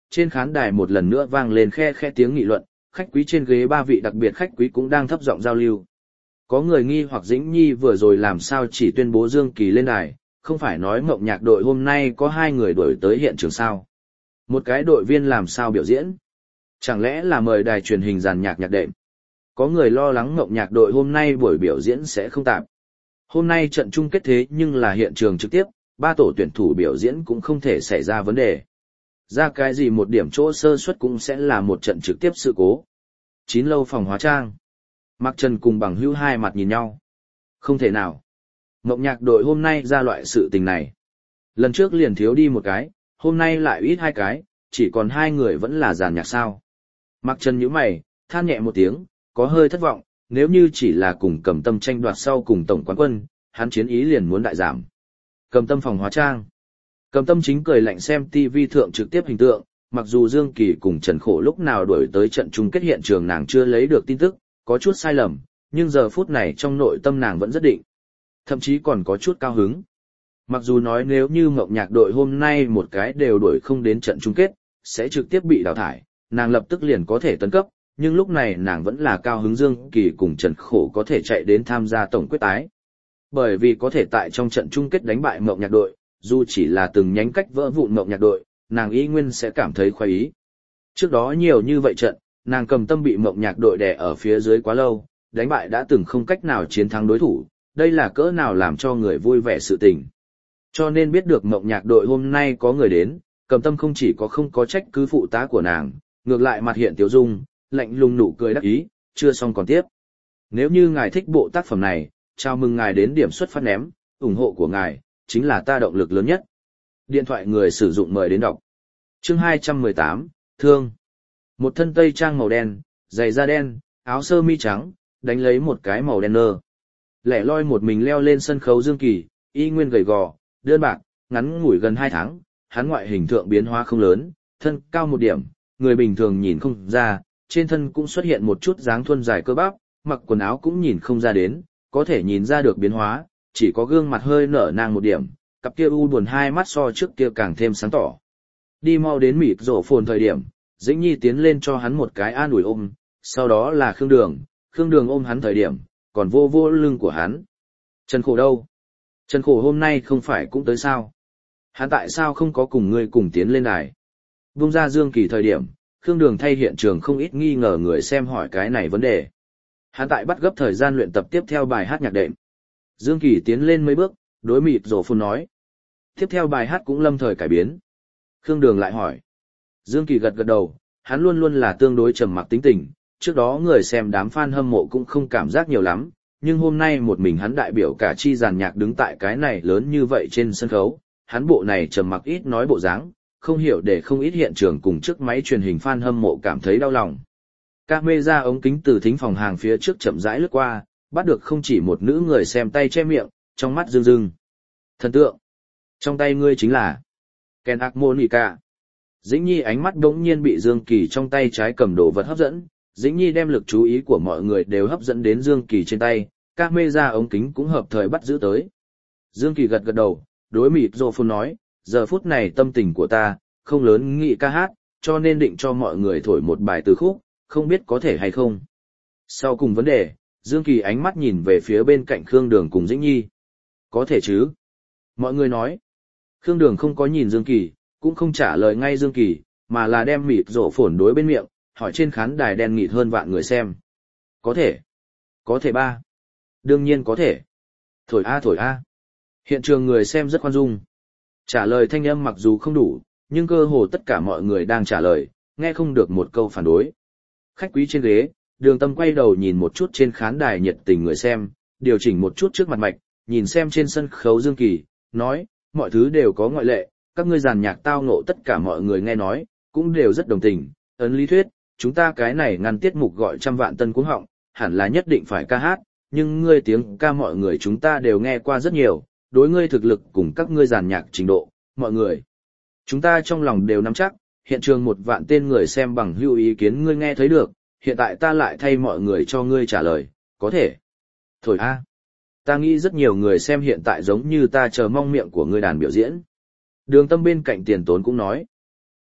trên khán đài một lần nữa vang lên khe khe tiếng nghị luận, khách quý trên ghế ba vị đặc biệt khách quý cũng đang thấp giọng giao lưu. Có người nghi hoặc Dĩnh Nhi vừa rồi làm sao chỉ tuyên bố Dương Kỳ lên đài, không phải nói Mộng Nhạc đội hôm nay có 2 người đuổi tới hiện trường sao? Một cái đội viên làm sao biểu diễn? Chẳng lẽ là mời đài truyền hình dàn nhạc nhạc đệm? Có người lo lắng Mộng Nhạc đội hôm nay buổi biểu diễn sẽ không tạm. Hôm nay trận chung kết thế nhưng là hiện trường trực tiếp, 3 tổ tuyển thủ biểu diễn cũng không thể xảy ra vấn đề. Ra cái gì một điểm chỗ sơ suất cũng sẽ là một trận trực tiếp sự cố. 9 lâu phòng hóa trang. Mạc Trần cùng Bằng Hữu hai mặt nhìn nhau. Không thể nào. Mộng Nhạc đội hôm nay ra loại sự tình này. Lần trước liền thiếu đi một cái, hôm nay lại ít 2 cái, chỉ còn 2 người vẫn là dàn nhạc sao. Mạc Trần nhíu mày, than nhẹ một tiếng, có hơi thất vọng, nếu như chỉ là cùng Cầm Tâm tranh đoạt sau cùng tổng quán quân, hắn chiến ý liền muốn đại giảm. Cầm Tâm phòng hóa trang. Cầm Tâm chính cười lạnh xem TV thượng trực tiếp hình tượng, mặc dù Dương Kỳ cùng Trần Khổ lúc nào đuổi tới trận chung kết hiện trường nàng chưa lấy được tin tức, có chút sai lầm, nhưng giờ phút này trong nội tâm nàng vẫn rất định. Thậm chí còn có chút cao hứng. Mặc dù nói nếu như Mộng Nhạc đội hôm nay một cái đều đuổi không đến trận chung kết, sẽ trực tiếp bị đào thải, nàng lập tức liền có thể tấn cấp, nhưng lúc này nàng vẫn là cao hứng Dương Kỳ cùng Trần Khổ có thể chạy đến tham gia tổng quyết tái. Bởi vì có thể tại trong trận chung kết đánh bại Mộng Nhạc đội, dù chỉ là từng nhánh cách vỡ vụn Mộng Nhạc đội, nàng y nguyên sẽ cảm thấy khoái ý. Trước đó nhiều như vậy trận, nàng Cầm Tâm bị Mộng Nhạc đội đè ở phía dưới quá lâu, đánh bại đã từng không cách nào chiến thắng đối thủ, đây là cỡ nào làm cho người vui vẻ sự tình. Cho nên biết được Mộng Nhạc đội hôm nay có người đến, Cầm Tâm không chỉ có không có trách cứ phụ tá của nàng, ngược lại mặt hiện tiểu dung, lạnh lùng nụ cười đắc ý, chưa xong còn tiếp. Nếu như ngài thích bộ tác phẩm này, chào mừng ngài đến điểm xuất phát ném, ủng hộ của ngài chính là ta động lực lớn nhất. Điện thoại người sử dụng mời đến đọc. Chương 218, Thương. Một thân tây trang màu đen, giày da đen, áo sơ mi trắng, đánh lấy một cái màu đen nơ. Lẻ loi một mình leo lên sân khấu Dương Kỳ, y nguyên gầy gò, đơn bạc, ngắn ngủi gần 2 tháng, hắn ngoại hình thượng biến hóa không lớn, thân cao một điểm, người bình thường nhìn không ra, trên thân cũng xuất hiện một chút dáng thuần dài cơ bắp, mặc quần áo cũng nhìn không ra đến, có thể nhìn ra được biến hóa, chỉ có gương mặt hơi nở nang một điểm, cặp kia u buồn 2 mắt so trước kia càng thêm sáng tỏ. Đi mau đến mịt rổ phồn thời điểm, Dĩnh Nhi tiến lên cho hắn một cái an ủi ôm, sau đó là Khương Đường ôm hắn thời điểm, còn vô vô lưng của hắn. Trần Khổ đâu? Trần Khổ hôm nay không phải cũng tới sao? Hắn tại sao không có cùng ngươi cùng tiến lên đài? Bung ra Dương Kỳ thời điểm, Khương Đường thay hiện trường không ít nghi ngờ người xem hỏi cái này vấn đề. Hắn tại bắt gấp thời gian luyện tập tiếp theo bài hát nhạc đệm. Dương Kỳ tiến lên mấy bước, đối mịt rổ phồn nói. Tiếp theo bài hát cũng lâm thời cải biến. Khương Đường lại hỏi. Dương Kỳ gật gật đầu, hắn luôn luôn là tương đối trầm mặc tính tình, trước đó người xem đám fan hâm mộ cũng không cảm giác nhiều lắm, nhưng hôm nay một mình hắn đại biểu cả chi dàn nhạc đứng tại cái này lớn như vậy trên sân khấu, hắn bộ này trầm mặc ít nói bộ dáng, không hiểu để không ít hiện trường cùng chiếc máy truyền hình fan hâm mộ cảm thấy đau lòng. Camera ống kính từ thính phòng hàng phía trước chậm rãi lướt qua, bắt được không chỉ một nữ người xem tay che miệng, trong mắt rưng rưng. Thần tượng, trong tay ngươi chính là Ken Harmonica. Dĩnh Nhi ánh mắt đống nhiên bị Dương Kỳ trong tay trái cầm đồ vật hấp dẫn, Dĩnh Nhi đem lực chú ý của mọi người đều hấp dẫn đến Dương Kỳ trên tay, camera ống kính cũng hợp thời bắt giữ tới. Dương Kỳ gật gật đầu, đối mịt rô phôn nói, giờ phút này tâm tình của ta, không lớn nghị ca hát, cho nên định cho mọi người thổi một bài từ khúc, không biết có thể hay không. Sau cùng vấn đề, Dương Kỳ ánh mắt nhìn về phía bên cạnh Khương Đường cùng Dĩnh Nhi. Có thể chứ? Mọi người nói. Khương Đường không có nhìn Dương Kỳ, cũng không trả lời ngay Dương Kỳ, mà là đem mịt rổ phồn đối bên miệng, hỏi trên khán đài đen nghịt hơn vạn người xem. Có thể. Có thể ba. Đương nhiên có thể. Thổi a thổi a. Hiện trường người xem rất khoan dung. Trả lời thanh âm mặc dù không đủ, nhưng cơ hồ tất cả mọi người đang trả lời, nghe không được một câu phản đối. Khách quý trên ghế, Đường Tâm quay đầu nhìn một chút trên khán đài nhiệt tình người xem, điều chỉnh một chút trước mặt mạch, nhìn xem trên sân khấu Dương Kỳ, nói, mọi thứ đều có ngoại lệ, các ngươi dàn nhạc tao ngộ tất cả mọi người nghe nói, cũng đều rất đồng tình, ấn lý thuyết, chúng ta cái này ngăn tiết mục gọi trăm vạn tân cuống họng, hẳn là nhất định phải ca hát, nhưng ngươi tiếng ca mọi người chúng ta đều nghe qua rất nhiều, đối ngươi thực lực cùng các ngươi dàn nhạc trình độ, mọi người. Chúng ta trong lòng đều nắm chắc, hiện trường 1 vạn tên người xem bằng hữu ý kiến ngươi nghe thấy được, hiện tại ta lại thay mọi người cho ngươi trả lời, có thể. Thổi a. Ta nghĩ rất nhiều người xem hiện tại giống như ta chờ mong miệng của ngươi đàn biểu diễn. Đường Tâm bên cạnh Tiền Tốn cũng nói.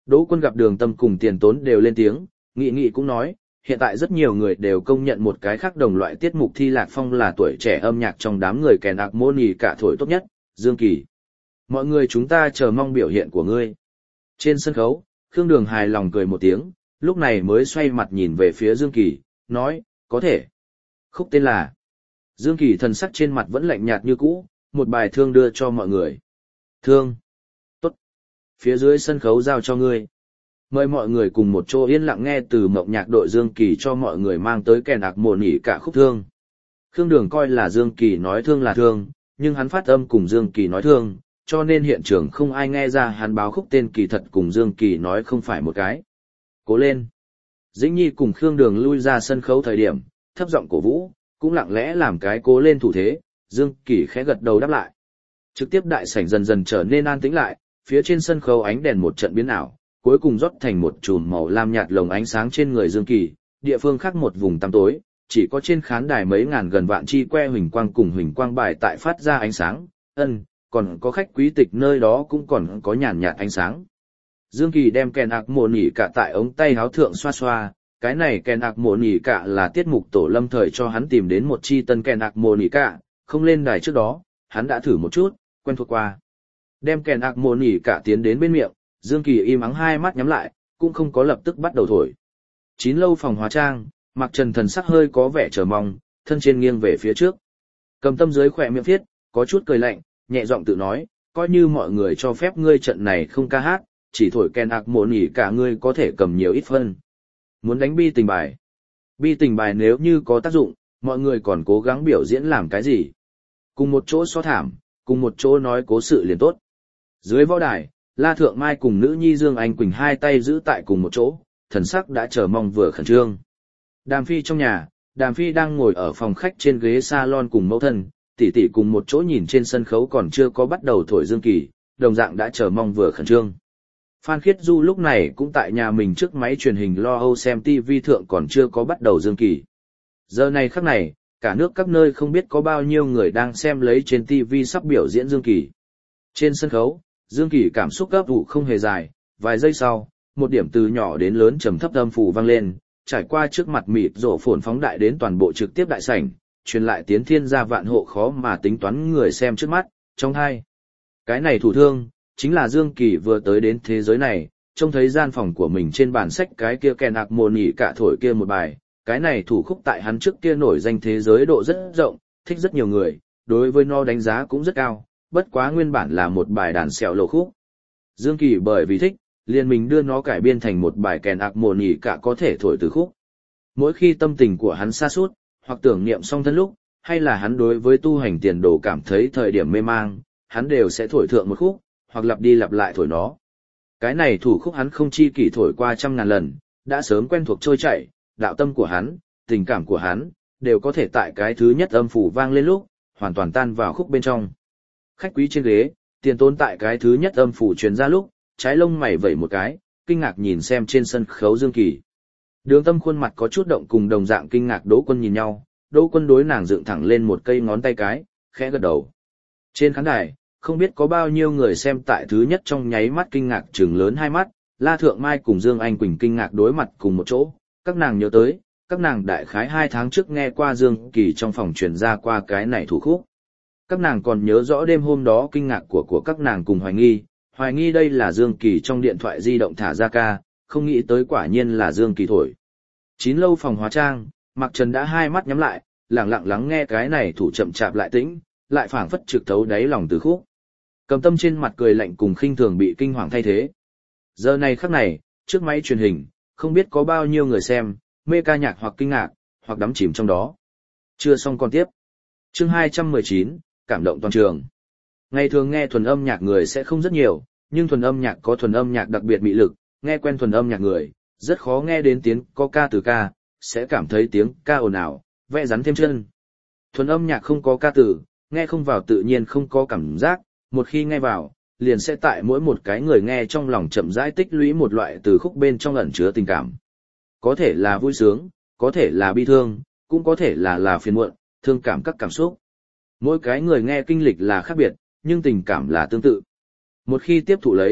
Đỗ Quân gặp Đường Tâm cùng Tiền Tốn đều lên tiếng, Nghị Nghị cũng nói, hiện tại rất nhiều người đều công nhận một cái khác đồng loại tiết mục thi Lạc Phong là tuổi trẻ âm nhạc trong đám người kèn ạc mô nì cả thổi tốt nhất, Dương Kỳ. Mọi người chúng ta chờ mong biểu hiện của ngươi. Trên sân khấu, Khương Đường hài lòng cười một tiếng, lúc này mới xoay mặt nhìn về phía Dương Kỳ, nói, có thể. Khúc tên là. Dương Kỳ thần sắc trên mặt vẫn lạnh nhạt như cũ, một bài thương đưa cho mọi người. Thương. Tốt. Phía dưới sân khấu giao cho ngươi. Mời mọi người cùng một chỗ yên lặng nghe từ mộng nhạc đội Dương Kỳ cho mọi người mang tới kèn ạc mồ nỉ cả khúc thương. Khương Đường coi là Dương Kỳ nói thương là thương, nhưng hắn phát âm cùng Dương Kỳ nói thương, cho nên hiện trường không ai nghe ra hắn báo khúc tên kỳ thật cùng Dương Kỳ nói không phải một cái. Cố lên. Dĩnh Nhi cùng Khương Đường lui ra sân khấu thời điểm, thấp giọng cổ vũ, cũng lặng lẽ làm cái cố lên thủ thế, Dương Kỳ khẽ gật đầu đáp lại. Trực tiếp đại sảnh dần dần trở nên an tĩnh lại, phía trên sân khấu ánh đèn một trận biến ảo, cuối cùng rót thành một chùm màu lam nhạt lồng ánh sáng trên người Dương Kỳ, địa phương khác một vùng tăm tối, chỉ có trên khán đài mấy ngàn gần vạn chi que huỳnh quang cùng huỳnh quang bài tại phát ra ánh sáng, còn có khách quý tịch nơi đó cũng còn có nhàn nhạt ánh sáng. Dương Kỳ đem kèn ạc mồ nỉ cả tại ống tay áo thượng xoa xoa, cái này kèn ạc mồ nỉ cả là tiết mục tổ lâm thời cho hắn tìm đến một chi tân kèn ạc mồ nỉ cả, không lên đài trước đó, hắn đã thử một chút, quen thuộc qua. Đem kèn ạc mồ nỉ cả tiến đến bên miệng, Dương Kỳ im ắng hai mắt nhắm lại, cũng không có lập tức bắt đầu thổi. Chín lâu phòng hóa trang, Mạc Trần thần sắc hơi có vẻ chờ mong, thân trên nghiêng về phía trước. Cầm Tâm dưới khỏe miệng viết, có chút cười lạnh, nhẹ giọng tự nói, coi như mọi người cho phép ngươi trận này không ca hát, chỉ thổi kèn ạc mồ nỉ cả ngươi có thể cầm nhiều ít phân. Muốn đánh bi tình bài. Bi tình bài nếu như có tác dụng, mọi người còn cố gắng biểu diễn làm cái gì? Cùng một chỗ so thảm, cùng một chỗ nói cố sự liền tốt. Dưới võ đài, La Thượng Mai cùng nữ nhi Dương Anh Quỳnh hai tay giữ tại cùng một chỗ, thần sắc đã chờ mong vừa khẩn trương. Đàm Phi trong nhà, Đàm Phi đang ngồi ở phòng khách trên ghế salon cùng mẫu thân, tỷ tỷ cùng một chỗ nhìn trên sân khấu còn chưa có bắt đầu thổi Dương Kỳ, đồng dạng đã chờ mong vừa khẩn trương. Phan Khiết Du lúc này cũng tại nhà mình trước máy truyền hình lo âu xem TV thượng còn chưa có bắt đầu Dương Kỳ. Giờ này khắc này, cả nước các nơi không biết có bao nhiêu người đang xem lấy trên TV sắp biểu diễn Dương Kỳ. Trên sân khấu, Dương Kỳ cảm xúc gấp vụ không hề dài, vài giây sau, một điểm từ nhỏ đến lớn trầm thấp âm phủ vang lên, trải qua trước mặt mịt rổ phồn phóng đại đến toàn bộ trực tiếp đại sảnh, truyền lại tiến thiên gia vạn hộ khó mà tính toán người xem trước mắt, trong hai. Cái này thủ thương, chính là Dương Kỳ vừa tới đến thế giới này, trông thấy gian phòng của mình trên bản sách cái kia kèn ạc mồ nỉ cả thổi kia một bài, cái này thủ khúc tại hắn trước kia nổi danh thế giới độ rất rộng, thích rất nhiều người, đối với nó đánh giá cũng rất cao, bất quá nguyên bản là một bài đàn xèo lộ khúc. Dương Kỳ bởi vì thích, liền mình đưa nó cải biên thành một bài kèn ạc mồ nỉ cả có thể thổi từ khúc. Mỗi khi tâm tình của hắn sa sút hoặc tưởng niệm song thân lúc, hay là hắn đối với tu hành tiền đồ cảm thấy thời điểm mê mang, hắn đều sẽ thổi thượng một khúc, hoặc lặp đi lặp lại thổi nó. Cái này thủ khúc hắn không chi kỷ thổi qua 100.000 lần, đã sớm quen thuộc trôi chảy, đạo tâm của hắn, tình cảm của hắn, đều có thể tại cái thứ nhất âm phủ vang lên lúc, hoàn toàn tan vào khúc bên trong. Khách quý trên ghế, Tiền Tốn tại cái thứ nhất âm phủ truyền ra lúc, trái lông mày vẩy một cái, kinh ngạc nhìn xem trên sân khấu Dương Kỳ. Đường Tâm khuôn mặt có chút động cùng đồng dạng kinh ngạc Đỗ Quân nhìn nhau, Đỗ Quân đối nàng dựng thẳng lên một cây ngón tay cái, khẽ gật đầu. Trên khán đài, không biết có bao nhiêu người xem tại thứ nhất trong nháy mắt kinh ngạc trừng lớn hai mắt, La Thượng Mai cùng Dương Anh Quỳnh kinh ngạc đối mặt cùng một chỗ, các nàng nhớ tới, các nàng đại khái 2 tháng trước nghe qua Dương Kỳ trong phòng truyền ra qua cái này thủ khúc. Các nàng còn nhớ rõ đêm hôm đó kinh ngạc của các nàng cùng hoài nghi đây là Dương Kỳ trong điện thoại di động thả ra ca, không nghĩ tới quả nhiên là Dương Kỳ thổi. 9 lâu phòng hóa trang, Mạc Trần đã hai mắt nhắm lại, lặng lặng lắng nghe cái này thủ chậm chạp lại tĩnh, lại phảng phất trực thấu đáy lòng từ khúc. Cầm Tâm trên mặt cười lạnh cùng khinh thường bị kinh hoàng thay thế. Giờ này khắc này, trước máy truyền hình, không biết có bao nhiêu người xem, mê ca nhạc hoặc kinh ngạc, hoặc đắm chìm trong đó. Chưa xong còn tiếp. Chương 219, cảm động toàn trường. Ngày thường nghe thuần âm nhạc người sẽ không rất nhiều, nhưng thuần âm nhạc có thuần âm nhạc đặc biệt mị lực, nghe quen thuần âm nhạc người, rất khó nghe đến tiếng có ca từ ca, sẽ cảm thấy tiếng ca ồn ào, vẽ rắn thêm chân. Thuần âm nhạc không có ca từ, nghe không vào tự nhiên không có cảm giác, một khi nghe vào, liền sẽ tại mỗi một cái người nghe trong lòng chậm rãi tích lũy một loại từ khúc bên trong ẩn chứa tình cảm. Có thể là vui sướng, có thể là bi thương, cũng có thể là phiền muộn, thương cảm các cảm xúc. Mỗi cái người nghe kinh lịch là khác biệt, nhưng tình cảm là tương tự. Một khi tiếp thụ lấy,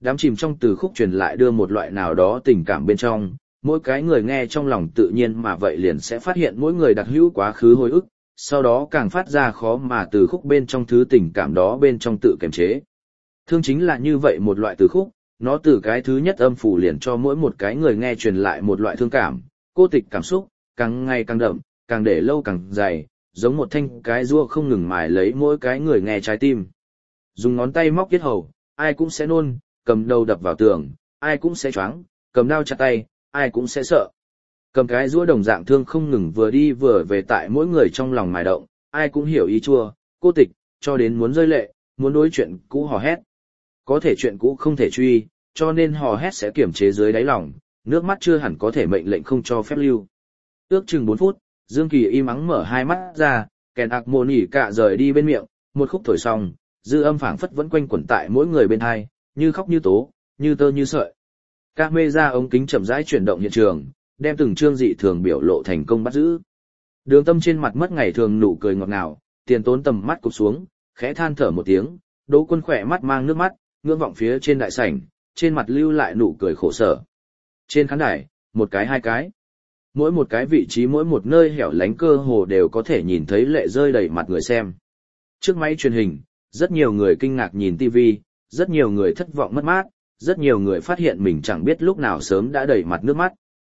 đám chìm trong từ khúc truyền lại đưa một loại nào đó tình cảm bên trong, mỗi cái người nghe trong lòng tự nhiên mà vậy liền sẽ phát hiện mỗi người đặc hữu quá khứ hồi ức, sau đó càng phát ra khó mà từ khúc bên trong thứ tình cảm đó bên trong tự kiềm chế. Thương chính là như vậy một loại từ khúc, nó từ cái thứ nhất âm phủ liền cho mỗi một cái người nghe truyền lại một loại thương cảm, cô tịch cảm xúc, càng ngày càng đậm, càng để lâu càng dày, giống một thanh cái rua không ngừng mài lấy mỗi cái người nghe trái tim. Dùng ngón tay móc yết hầu, ai cũng sẽ nôn, cầm đầu đập vào tường, ai cũng sẽ choáng, cầm đao chặt tay, ai cũng sẽ sợ. Cầm cái rũa đồng dạng thương không ngừng vừa đi vừa về tại mỗi người trong lòng mài động, ai cũng hiểu ý chua, cô tịch, cho đến muốn rơi lệ, muốn đối chuyện cũ hò hét. Có thể chuyện cũ không thể truy, cho nên hò hét sẽ kiềm chế dưới đáy lòng, nước mắt chưa hẳn có thể mệnh lệnh không cho phép lưu. Ước chừng 4 phút, Dương Kỳ im ắng mở hai mắt ra, kèn ạc mồ nỉ cạ rời đi bên miệng, một khúc thổi xong, dư âm phảng phất vẫn quanh quẩn tại mỗi người bên hai, như khóc như tố, như tơ như sợi. Các mê ra ống kính chậm rãi chuyển động hiện trường, đem từng chương dị thường biểu lộ thành công bắt giữ. Đường Tâm trên mặt mất ngày thường nụ cười ngọt ngào, Tiền Tốn tầm mắt cụp xuống, khẽ than thở một tiếng, Đỗ Quân khỏe mắt mang nước mắt, ngưỡng vọng phía trên đại sảnh, trên mặt lưu lại nụ cười khổ sở. Trên khán đài, một cái hai cái. Mỗi một cái vị trí mỗi một nơi hẻo lánh cơ hồ đều có thể nhìn thấy lệ rơi đầy mặt người xem. Trước máy truyền hình, rất nhiều người kinh ngạc nhìn TV, rất nhiều người thất vọng mất mát, rất nhiều người phát hiện mình chẳng biết lúc nào sớm đã đầy mặt nước mắt.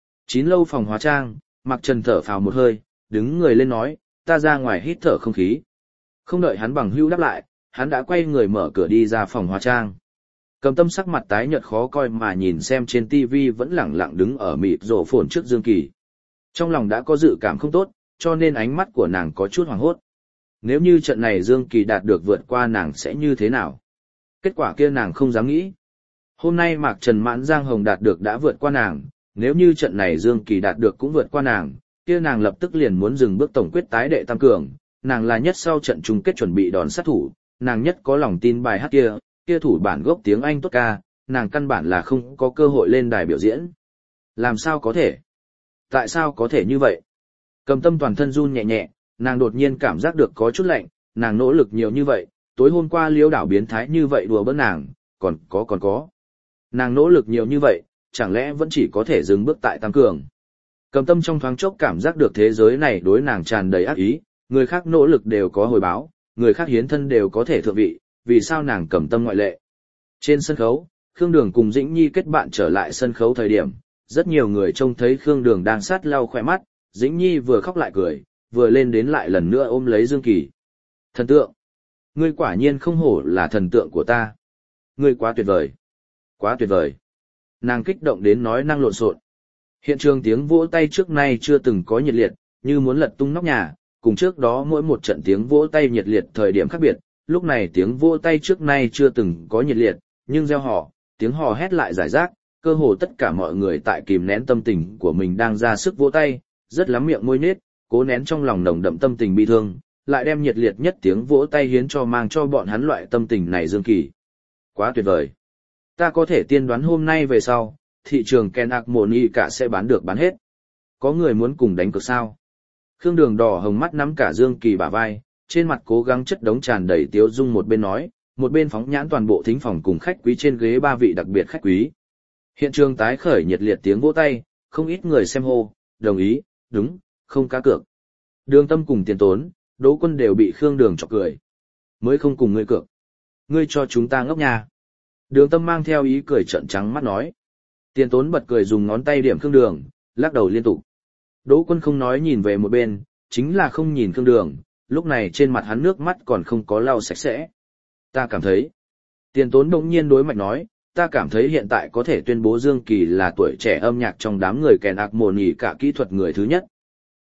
9 lâu phòng hóa trang, Mạc Trần thở phào một hơi, đứng người lên nói, ta ra ngoài hít thở không khí. Không đợi hắn bằng hữu đáp lại, hắn đã quay người mở cửa đi ra phòng hóa trang. Cầm Tâm sắc mặt tái nhợt khó coi mà nhìn xem trên TV vẫn lẳng lặng đứng ở mịt rổ phồn trước Dương Kỳ. Trong lòng đã có dự cảm không tốt, cho nên ánh mắt của nàng có chút hoảng hốt. Nếu như trận này Dương Kỳ đạt được vượt qua nàng sẽ như thế nào? Kết quả kia nàng không dám nghĩ. Hôm nay Mạc Trần Mãn Giang Hồng đạt được đã vượt qua nàng, nếu như trận này Dương Kỳ đạt được cũng vượt qua nàng, kia nàng lập tức liền muốn dừng bước tổng quyết tái đệ tam cường, nàng là nhất sau trận chung kết chuẩn bị đòn sát thủ, nàng nhất có lòng tin bài hát kia thủ bản gốc tiếng Anh tốt ca, nàng căn bản là không có cơ hội lên đài biểu diễn. Làm sao có thể? Tại sao có thể như vậy? Cầm Tâm toàn thân run nhẹ nhẹ, nàng đột nhiên cảm giác được có chút lạnh, nàng nỗ lực nhiều như vậy, tối hôm qua Liễu Đảo biến thái như vậy đùa bỡn nàng, còn có. Nàng nỗ lực nhiều như vậy, chẳng lẽ vẫn chỉ có thể dừng bước tại tam cường. Cầm Tâm trong thoáng chốc cảm giác được thế giới này đối nàng tràn đầy ác ý, người khác nỗ lực đều có hồi báo, người khác hiến thân đều có thể thượng vị, vì sao nàng Cầm Tâm ngoại lệ. Trên sân khấu, Khương Đường cùng Dĩnh Nhi kết bạn trở lại sân khấu thời điểm, rất nhiều người trông thấy Khương Đường đang sát lau khỏe mắt, Dĩnh Nhi vừa khóc lại cười, vừa lên đến lại lần nữa ôm lấy Dương Kỳ. Thần tượng! Ngươi quả nhiên không hổ là thần tượng của ta. Ngươi quá tuyệt vời! Quá tuyệt vời! Nàng kích động đến nói năng lộn xộn. Hiện trường tiếng vỗ tay trước nay chưa từng có nhiệt liệt, như muốn lật tung nóc nhà, cùng trước đó mỗi một trận tiếng vỗ tay nhiệt liệt thời điểm khác biệt, lúc này tiếng vỗ tay trước nay chưa từng có nhiệt liệt, nhưng reo hò, tiếng hò hét lại rải rác, cơ hồ tất cả mọi người tại kìm nén tâm tình của mình đang ra sức vỗ tay, rất lắm miệng môi nết, cố nén trong lòng nồng đậm tâm tình bi thương, lại đem nhiệt liệt nhất tiếng vỗ tay hiến cho mang cho bọn hắn loại tâm tình này Dương Kỳ. Quá tuyệt vời! Ta có thể tiên đoán hôm nay về sau, thị trường Ken Harmony cả sẽ bán được bán hết. Có người muốn cùng đánh cược sao? Khương Đường đỏ hồng mắt nắm cả Dương Kỳ bả vai, trên mặt cố gắng chất đống tràn đầy tiếu dung, một bên nói, một bên phóng nhãn toàn bộ thính phòng cùng khách quý trên ghế 3 vị đặc biệt khách quý. Hiện trường tái khởi nhiệt liệt tiếng vỗ tay, không ít người xem hô, đồng ý, đúng, không cá cược. Đường Tâm cùng Tiền Tốn, Đỗ Quân đều bị Khương Đường chọc cười. Mới không cùng ngươi cược. Ngươi cho chúng ta ngốc nha. Đường Tâm mang theo ý cười trợn trắng mắt nói. Tiền Tốn bật cười dùng ngón tay điểm Khương Đường, lắc đầu liên tục. Đỗ Quân không nói nhìn về một bên, chính là không nhìn Khương Đường, lúc này trên mặt hắn nước mắt còn không có lau sạch sẽ. Ta cảm thấy. Tiền Tốn đột nhiên đối mạch nói, ta cảm thấy hiện tại có thể tuyên bố Dương Kỳ là tuổi trẻ âm nhạc trong đám người Ken Harmony cả kỹ thuật người thứ nhất.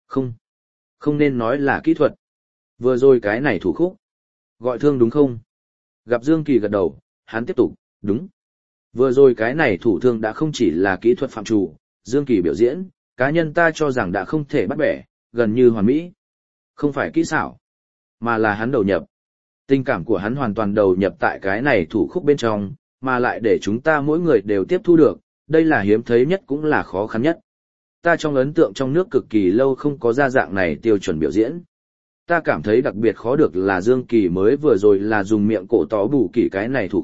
Không nên nói là kỹ thuật. Vừa rồi cái này thủ khúc. Gọi thương đúng không? Gặp Dương Kỳ gật đầu, hắn tiếp tục, đúng. Vừa rồi cái này thủ thương đã không chỉ là kỹ thuật phạm trù, Dương Kỳ biểu diễn, cá nhân ta cho rằng đã không thể bắt bẻ, gần như hoàn mỹ. Không phải kỹ xảo, mà là hắn đầu nhập. Tình cảm của hắn hoàn toàn đầu nhập tại cái này thủ khúc bên trong, mà lại để chúng ta mỗi người đều tiếp thu được, đây là hiếm thấy nhất cũng là khó khăn nhất. Ta trong ấn tượng trong nước cực kỳ lâu không có ra dạng này tiêu chuẩn biểu diễn. Ta cảm thấy đặc biệt khó được là Dương Kỳ mới vừa rồi là dùng miệng cổ tó bù kỳ cái này thủ khúc,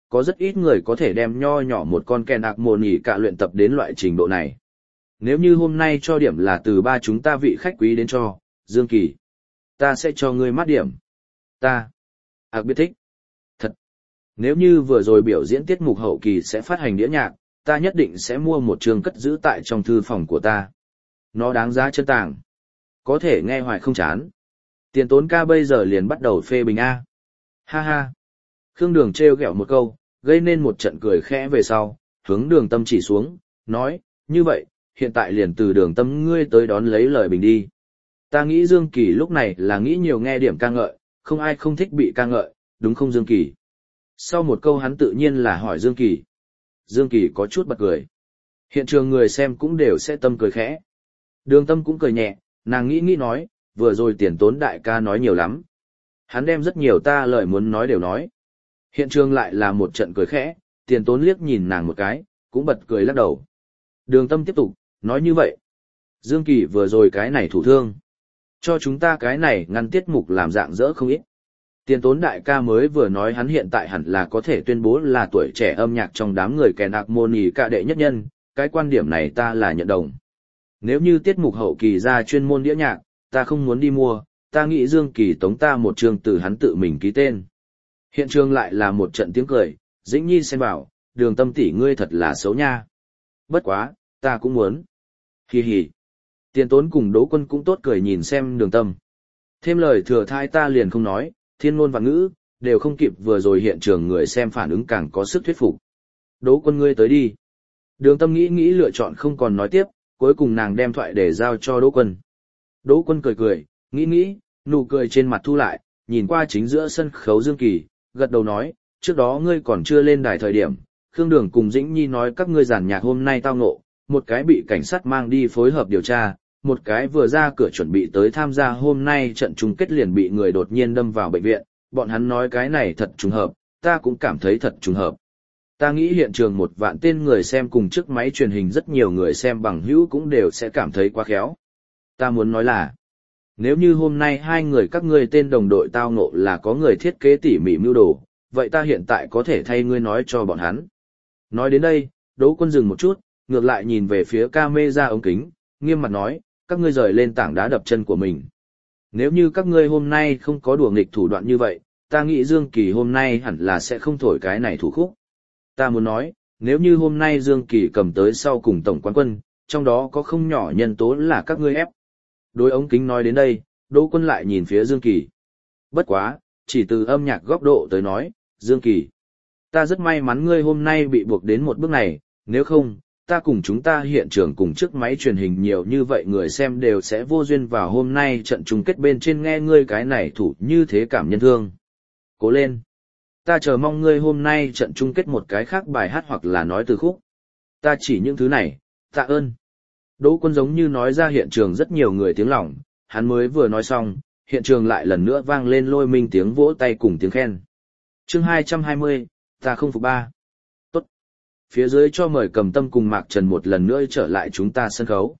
có rất ít người có thể đem nho nhỏ một con kèn ạc mồ nỉ cả luyện tập đến loại trình độ này. Nếu như hôm nay cho điểm là từ ba chúng ta vị khách quý đến cho, Dương Kỳ, ta sẽ cho ngươi mát điểm. Ta, biết thích. Thật. Nếu như vừa rồi biểu diễn tiết mục hậu kỳ sẽ phát hành đĩa nhạc, ta nhất định sẽ mua một trường cất giữ tại trong thư phòng của ta. Nó đáng giá chân tàng. Có thể nghe hoài không chán. Tiền Tốn ca bây giờ liền bắt đầu phê bình A. Ha ha. Khương Đường trêu ghẹo một câu, gây nên một trận cười khẽ về sau, hướng Đường Tâm chỉ xuống, nói, như vậy, hiện tại liền từ Đường Tâm ngươi tới đón lấy lời bình đi. Ta nghĩ Dương Kỳ lúc này là nghĩ nhiều nghe điểm ca ngợi, không ai không thích bị ca ngợi, đúng không Dương Kỳ? Sau một câu hắn tự nhiên là hỏi Dương Kỳ. Dương Kỳ có chút bật cười. Hiện trường người xem cũng đều sẽ tâm cười khẽ. Đường Tâm cũng cười nhẹ, nàng nghĩ nói, vừa rồi Tiền Tốn đại ca nói nhiều lắm. Hắn đem rất nhiều ta lời muốn nói đều nói. Hiện trường lại là một trận cười khẽ, Tiền Tốn liếc nhìn nàng một cái, cũng bật cười lắc đầu. Đường Tâm tiếp tục, nói như vậy. Dương Kỳ vừa rồi cái này thủ thương. Cho chúng ta cái này ngăn tiết mục làm dạng dỡ không ít. Tiền Tốn đại ca mới vừa nói hắn hiện tại hẳn là có thể tuyên bố là tuổi trẻ âm nhạc trong đám người kèn ạc môn ý cả đệ nhất nhân, cái quan điểm này ta là nhận đồng. Nếu như tiết mục hậu kỳ ra chuyên môn đĩa nhạc, ta không muốn đi mua, ta nghĩ Dương Kỳ tống ta một chương từ hắn tự mình ký tên. Hiện trường lại là một trận tiếng cười, Dĩnh Nhi xen vào, Đường Tâm tỷ ngươi thật là xấu nha. Bất quá, ta cũng muốn. Hì hì. Tiền Tốn cùng Đỗ Quân cũng tốt cười nhìn xem Đường Tâm. Thêm lời thừa thai ta liền không nói, thiên ngôn và ngữ, đều không kịp vừa rồi hiện trường người xem phản ứng càng có sức thuyết phục. Đỗ Quân ngươi tới đi. Đường Tâm nghĩ lựa chọn không còn nói tiếp, cuối cùng nàng đem thoại để giao cho Đỗ Quân. Đỗ Quân cười, nghĩ, nụ cười trên mặt thu lại, nhìn qua chính giữa sân khấu Dương Kỳ, gật đầu nói, trước đó ngươi còn chưa lên đài thời điểm, Khương Đường cùng Dĩnh Nhi nói các ngươi giàn nhạc hôm nay tao ngộ, một cái bị cảnh sát mang đi phối hợp điều tra, một cái vừa ra cửa chuẩn bị tới tham gia hôm nay trận chung kết liền bị người đột nhiên đâm vào bệnh viện, bọn hắn nói cái này thật trùng hợp, ta cũng cảm thấy thật trùng hợp. Ta nghĩ hiện trường 1 vạn tên người xem cùng chiếc máy truyền hình rất nhiều người xem bằng hữu cũng đều sẽ cảm thấy quá khéo. Ta muốn nói là, nếu như hôm nay hai người các ngươi tên đồng đội tao ngộ là có người thiết kế tỉ mỉ mưu đồ, vậy ta hiện tại có thể thay ngươi nói cho bọn hắn. Nói đến đây, Đỗ Quân dừng một chút, ngược lại nhìn về phía camera ống kính, nghiêm mặt nói, các ngươi rời lên tảng đá đập chân của mình. Nếu như các ngươi hôm nay không có đùa nghịch thủ đoạn như vậy, ta nghĩ Dương Kỳ hôm nay hẳn là sẽ không thổi cái này thủ khúc. Ta muốn nói, nếu như hôm nay Dương Kỳ cầm tới sau cùng tổng quán quân, trong đó có không nhỏ nhân tố là các ngươi ép. Đối ống kính nói đến đây, Đỗ Quân lại nhìn phía Dương Kỳ. Bất quá, chỉ từ âm nhạc góc độ tới nói, Dương Kỳ, ta rất may mắn ngươi hôm nay bị buộc đến một bước này, nếu không, ta cùng chúng ta hiện trường cùng chiếc máy truyền hình nhiều như vậy người xem đều sẽ vô duyên vào hôm nay trận chung kết bên trên nghe ngươi cái này thủ như thế cảm nhân thương. Cố lên! Ta chờ mong ngươi hôm nay trận chung kết một cái khác bài hát hoặc là nói từ khúc. Ta chỉ những thứ này, tạ ơn. Đỗ Quân giống như nói ra hiện trường rất nhiều người tiếng lòng, hắn mới vừa nói xong, hiện trường lại lần nữa vang lên lôi minh tiếng vỗ tay cùng tiếng khen. Chương 220, ta không phục ba. Tốt. Phía dưới cho mời Cầm Tâm cùng Mạc Trần một lần nữa trở lại chúng ta sân khấu.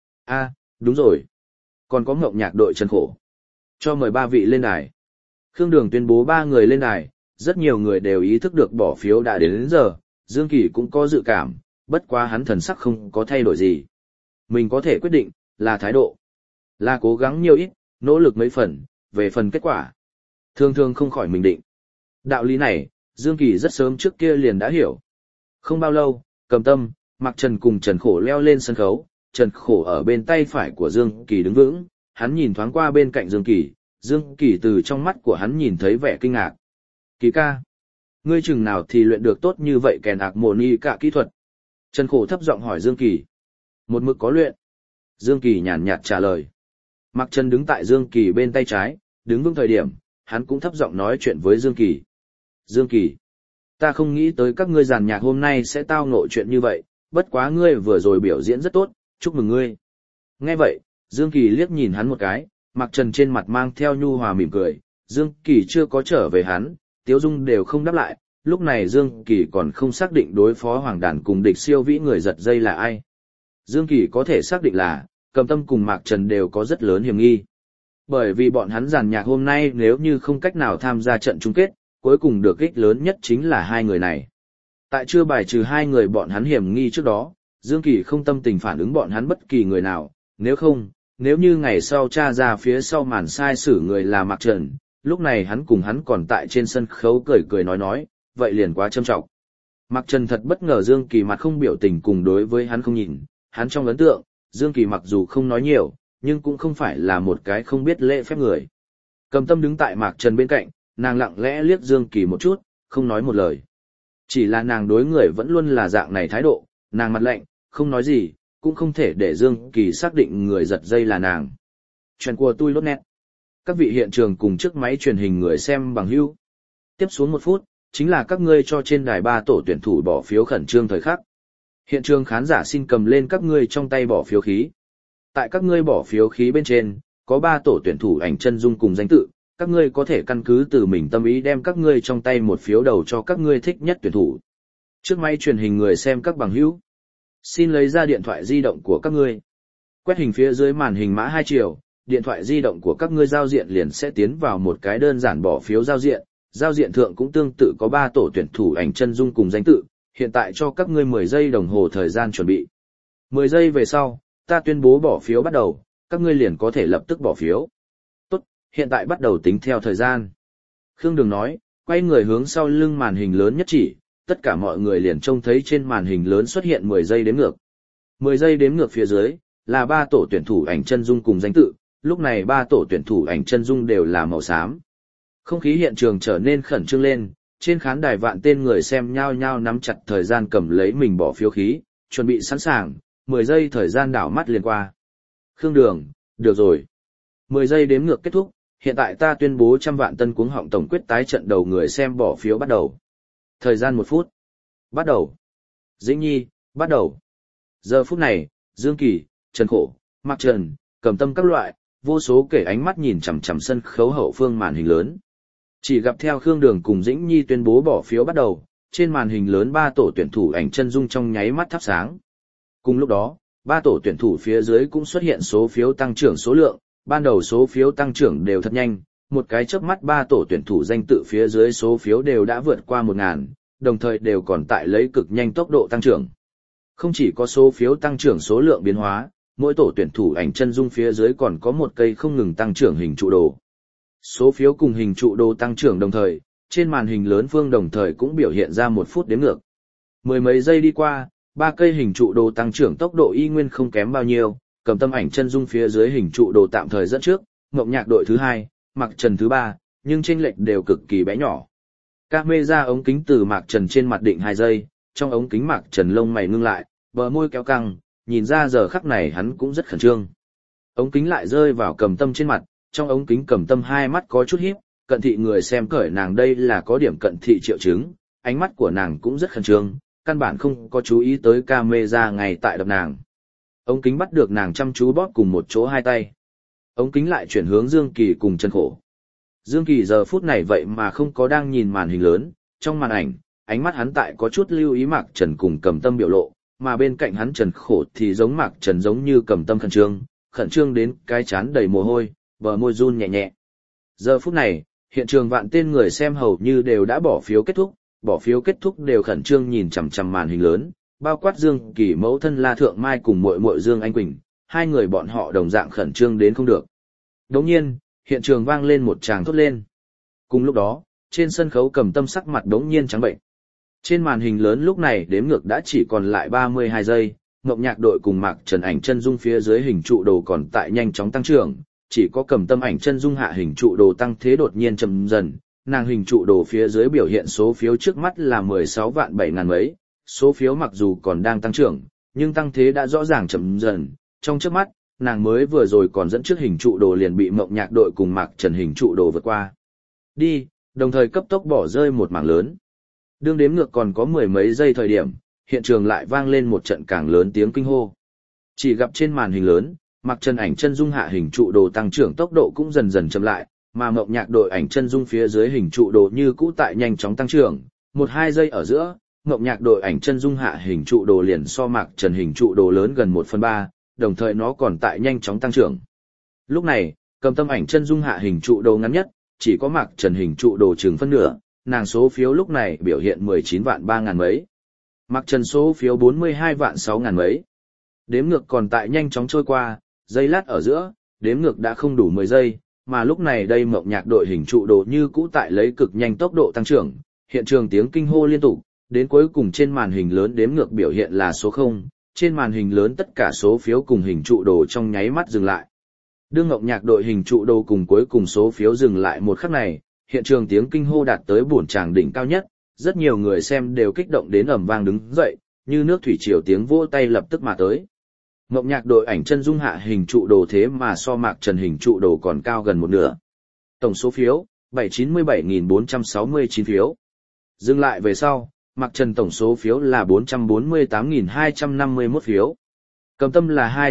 Đúng rồi. Còn có Ngộng Nhạc đội Trần Khổ. Cho mời 3 vị lên đài. Khương Đường tuyên bố 3 người lên đài, rất nhiều người đều ý thức được bỏ phiếu đã đến giờ, Dương Kỳ cũng có dự cảm, bất quá hắn thần sắc không có thay đổi gì. Mình có thể quyết định, là thái độ. Là cố gắng nhiều ít, nỗ lực mấy phần, về phần kết quả. Thường thường không khỏi mình định. Đạo lý này, Dương Kỳ rất sớm trước kia liền đã hiểu. Không bao lâu, Cầm Tâm, Mạc Trần cùng Trần Khổ leo lên sân khấu, Trần Khổ ở bên tay phải của Dương Kỳ đứng vững, hắn nhìn thoáng qua bên cạnh Dương Kỳ từ trong mắt của hắn nhìn thấy vẻ kinh ngạc. Kỳ ca, ngươi chừng nào thì luyện được tốt như vậy kèn ạc mồ ni cả kỹ thuật? Trần Khổ thấp giọng hỏi Dương Kỳ. Một mực có luyện. Dương Kỳ nhàn nhạt trả lời. Mạc Trần đứng tại Dương Kỳ bên tay trái, đứng vững thời điểm, hắn cũng thấp giọng nói chuyện với Dương Kỳ. Dương Kỳ, ta không nghĩ tới các ngươi giàn nhạc hôm nay sẽ tao ngộ chuyện như vậy, bất quá ngươi vừa rồi biểu diễn rất tốt, chúc mừng ngươi. Nghe vậy, Dương Kỳ liếc nhìn hắn một cái, Mạc Trần trên mặt mang theo nhu hòa mỉm cười, Dương Kỳ chưa có trở về hắn, Tiếu Dung đều không đáp lại, lúc này Dương Kỳ còn không xác định đối phó Hoàng Đàn cùng địch siêu vĩ người giật dây là ai. Dương Kỳ có thể xác định là, Cầm Tâm cùng Mạc Trần đều có rất lớn hiểm nghi. Bởi vì bọn hắn giàn nhạc hôm nay nếu như không cách nào tham gia trận chung kết, cuối cùng được ích lớn nhất chính là hai người này. Tại chưa bài trừ hai người bọn hắn hiểm nghi trước đó, Dương Kỳ không tâm tình phản ứng bọn hắn bất kỳ người nào, nếu như ngày sau tra ra phía sau màn sai xử người là Mạc Trần, lúc này hắn cùng hắn còn tại trên sân khấu cười cười nói, vậy liền quá trâm trọng. Mạc Trần thật bất ngờ Dương Kỳ mặt không biểu tình cùng đối với hắn không nhìn, hắn trong ấn tượng, Dương Kỳ mặc dù không nói nhiều, nhưng cũng không phải là một cái không biết lễ phép người. Cầm Tâm đứng tại Mạc Trần bên cạnh, nàng lặng lẽ liếc Dương Kỳ một chút, không nói một lời. Chỉ là nàng đối người vẫn luôn là dạng này thái độ, nàng mặt lạnh, không nói gì, cũng không thể để Dương Kỳ xác định người giật dây là nàng. Chuyện của tôi lốt nét. Các vị hiện trường cùng chiếc máy truyền hình người xem bằng hữu. Tiếp xuống 1 phút, chính là các ngươi cho trên đài 3 tổ tuyển thủ bỏ phiếu khẩn trương thời khắc. Hiện trường khán giả xin cầm lên các ngươi trong tay bỏ phiếu khí. Tại các ngươi bỏ phiếu khí bên trên, có 3 tổ tuyển thủ ảnh chân dung cùng danh tự, các ngươi có thể căn cứ từ mình tâm ý đem các ngươi trong tay một phiếu đầu cho các ngươi thích nhất tuyển thủ. Trước máy truyền hình người xem các bằng hữu. Xin lấy ra điện thoại di động của các ngươi. Quét hình phía dưới màn hình mã 2 chiều, điện thoại di động của các ngươi giao diện liền sẽ tiến vào một cái đơn giản bỏ phiếu giao diện thượng cũng tương tự có 3 tổ tuyển thủ ảnh chân dung cùng danh tự, hiện tại cho các ngươi 10 giây đồng hồ thời gian chuẩn bị. 10 giây về sau, ta tuyên bố bỏ phiếu bắt đầu, các ngươi liền có thể lập tức bỏ phiếu. Tốt, hiện tại bắt đầu tính theo thời gian. Khương Đường nói, quay người hướng sau lưng màn hình lớn nhất chỉ, tất cả mọi người liền trông thấy trên màn hình lớn xuất hiện 10 giây đếm ngược. 10 giây đếm ngược phía dưới, là 3 tổ tuyển thủ ảnh chân dung cùng danh tự, lúc này 3 tổ tuyển thủ ảnh chân dung đều là màu xám. Không khí hiện trường trở nên khẩn trương lên, trên khán đài vạn tên người xem nhao nhao nắm chặt thời gian cầm lấy mình bỏ phiếu khí, chuẩn bị sẵn sàng, 10 giây thời gian đảo mắt liền qua. Khương Đường, được rồi. 10 giây đếm ngược kết thúc, hiện tại ta tuyên bố 100 vạn tân cuống họng tổng quyết tái trận đầu người xem bỏ phiếu bắt đầu. Thời gian 1 phút. Bắt đầu. Dĩnh Nhi, bắt đầu. Giờ phút này, Dương Kỳ, Trần Khổ, Mạc Trần, Cầm Tâm các loại, vô số kể ánh mắt nhìn chằm chằm sân khấu hậu phương màn hình lớn. Chỉ gặp theo Khương Đường cùng Dĩnh Nhi tuyên bố bỏ phiếu bắt đầu, trên màn hình lớn 3 tổ tuyển thủ ảnh chân dung trong nháy mắt thắp sáng. Cùng lúc đó, 3 tổ tuyển thủ phía dưới cũng xuất hiện số phiếu tăng trưởng số lượng, ban đầu số phiếu tăng trưởng đều thật nhanh, một cái chớp mắt 3 tổ tuyển thủ danh tự phía dưới số phiếu đều đã vượt qua 1000, đồng thời đều còn tại lấy cực nhanh tốc độ tăng trưởng. Không chỉ có số phiếu tăng trưởng số lượng biến hóa, mỗi tổ tuyển thủ ảnh chân dung phía dưới còn có một cây không ngừng tăng trưởng hình trụ đồ. Số phiếu cùng hình trụ đồ tăng trưởng đồng thời, trên màn hình lớn phương đồng thời cũng biểu hiện ra 1 phút đếm ngược. 10 mấy giây đi qua, 3 cây hình trụ đồ tăng trưởng tốc độ y nguyên không kém bao nhiêu, Cầm Tâm ảnh chân dung phía dưới hình trụ đồ tạm thời dẫn trước, Ngộng Nhạc đội thứ 2, Mạc Trần thứ 3, nhưng chênh lệch đều cực kỳ bé nhỏ. Camera ống kính từ Mạc Trần trên mặt định 2 giây, trong ống kính Mạc Trần lông mày ngưng lại, bờ môi kéo căng, nhìn ra giờ khắc này hắn cũng rất khẩn trương. Ống kính lại rơi vào Cầm Tâm trên mặt, trong ống kính Cầm Tâm hai mắt có chút híp, cận thị người xem cởi nàng đây là có điểm cận thị triệu chứng, ánh mắt của nàng cũng rất khẩn trương, căn bản không có chú ý tới camera ngay tại đập nàng. Ống kính bắt được nàng chăm chú bóp cùng một chỗ hai tay. Ống kính lại chuyển hướng Dương Kỳ cùng Trần Khổ. Dương Kỳ giờ phút này vậy mà không có đang nhìn màn hình lớn, trong màn ảnh, ánh mắt hắn tại có chút lưu ý Mạc Trần cùng Cầm Tâm biểu lộ, mà bên cạnh hắn Trần Khổ thì giống Mạc Trần giống như Cầm Tâm khẩn trương đến cái trán đầy mồ hôi, bờ môi run nhẹ nhẹ. Giờ phút này, hiện trường vạn tên người xem hầu như đều đã bỏ phiếu kết thúc đều khẩn trương nhìn chằm chằm màn hình lớn, bao quát Dương Kỳ mẫu thân La Thượng Mai cùng muội muội Dương Anh Quỳnh, hai người bọn họ đồng dạng khẩn trương đến không được. Đồng nhiên, hiện trường vang lên một tràng thốt lên. Cùng lúc đó, trên sân khấu Cầm Tâm sắc mặt đống nhiên trắng bệnh. Trên màn hình lớn lúc này đếm ngược đã chỉ còn lại 32 giây, Ngộng Nhạc đội cùng Mạc Trần ảnh chân dung phía dưới hình trụ đồ còn tại nhanh chóng tăng trưởng, chỉ có Cầm Tâm ảnh chân dung hạ hình trụ đồ tăng thế đột nhiên chậm dần, nàng hình trụ đồ phía dưới biểu hiện số phiếu trước mắt là 16 vạn 7 ngàn mấy, số phiếu mặc dù còn đang tăng trưởng, nhưng tăng thế đã rõ ràng chậm dần, trong trước mắt, nàng mới vừa rồi còn dẫn trước hình trụ đồ liền bị Ngộng Nhạc đội cùng Mạc Trần hình trụ đồ vượt qua. Đi, đồng thời cấp tốc bỏ rơi một mảng lớn. Đương đếm ngược còn có 10 mấy giây thời điểm, hiện trường lại vang lên một trận càng lớn tiếng kinh hô. Chỉ gặp trên màn hình lớn, Mạc Trần ảnh chân dung hạ hình trụ đồ tăng trưởng tốc độ cũng dần dần chậm lại, mà Ngộng Nhạc đội ảnh chân dung phía dưới hình trụ đồ như cũ tại nhanh chóng tăng trưởng, 1-2 giây ở giữa, Ngộng Nhạc đội ảnh chân dung hạ hình trụ đồ liền so Mạc Trần hình trụ đồ lớn gần 1/3, đồng thời nó còn tại nhanh chóng tăng trưởng. Lúc này, Cầm Tâm ảnh chân dung hạ hình trụ đồ ngắn nhất, chỉ có Mạc Trần hình trụ đồ chừng phân nửa, nàng số phiếu lúc này biểu hiện 19 vạn 3 ngàn mấy. Mạc Trần số phiếu 42 vạn 6 ngàn mấy. Đếm ngược còn tại nhanh chóng trôi qua, giây lát ở giữa, đếm ngược đã không đủ 10 giây, mà lúc này đây Mộng Nhạc đội hình trụ đồ như cũ tại lấy cực nhanh tốc độ tăng trưởng, hiện trường tiếng kinh hô liên tục, đến cuối cùng trên màn hình lớn đếm ngược biểu hiện là số 0, trên màn hình lớn tất cả số phiếu cùng hình trụ đồ trong nháy mắt dừng lại. Đương Mộng Nhạc đội hình trụ đồ cùng cuối cùng số phiếu dừng lại một khắc này, hiện trường tiếng kinh hô đạt tới bổn tràng đỉnh cao nhất, rất nhiều người xem đều kích động đến ầm vang đứng dậy, như nước thủy triều tiếng vỗ tay lập tức mà tới. Mộng Nhạc đội ảnh chân dung hạ hình trụ đồ thế mà so Mạc Trần hình trụ đồ còn cao gần một nửa. Tổng số phiếu, 797.469 phiếu. Dừng lại về sau, Mạc Trần tổng số phiếu là 448.251 phiếu. Cầm tâm là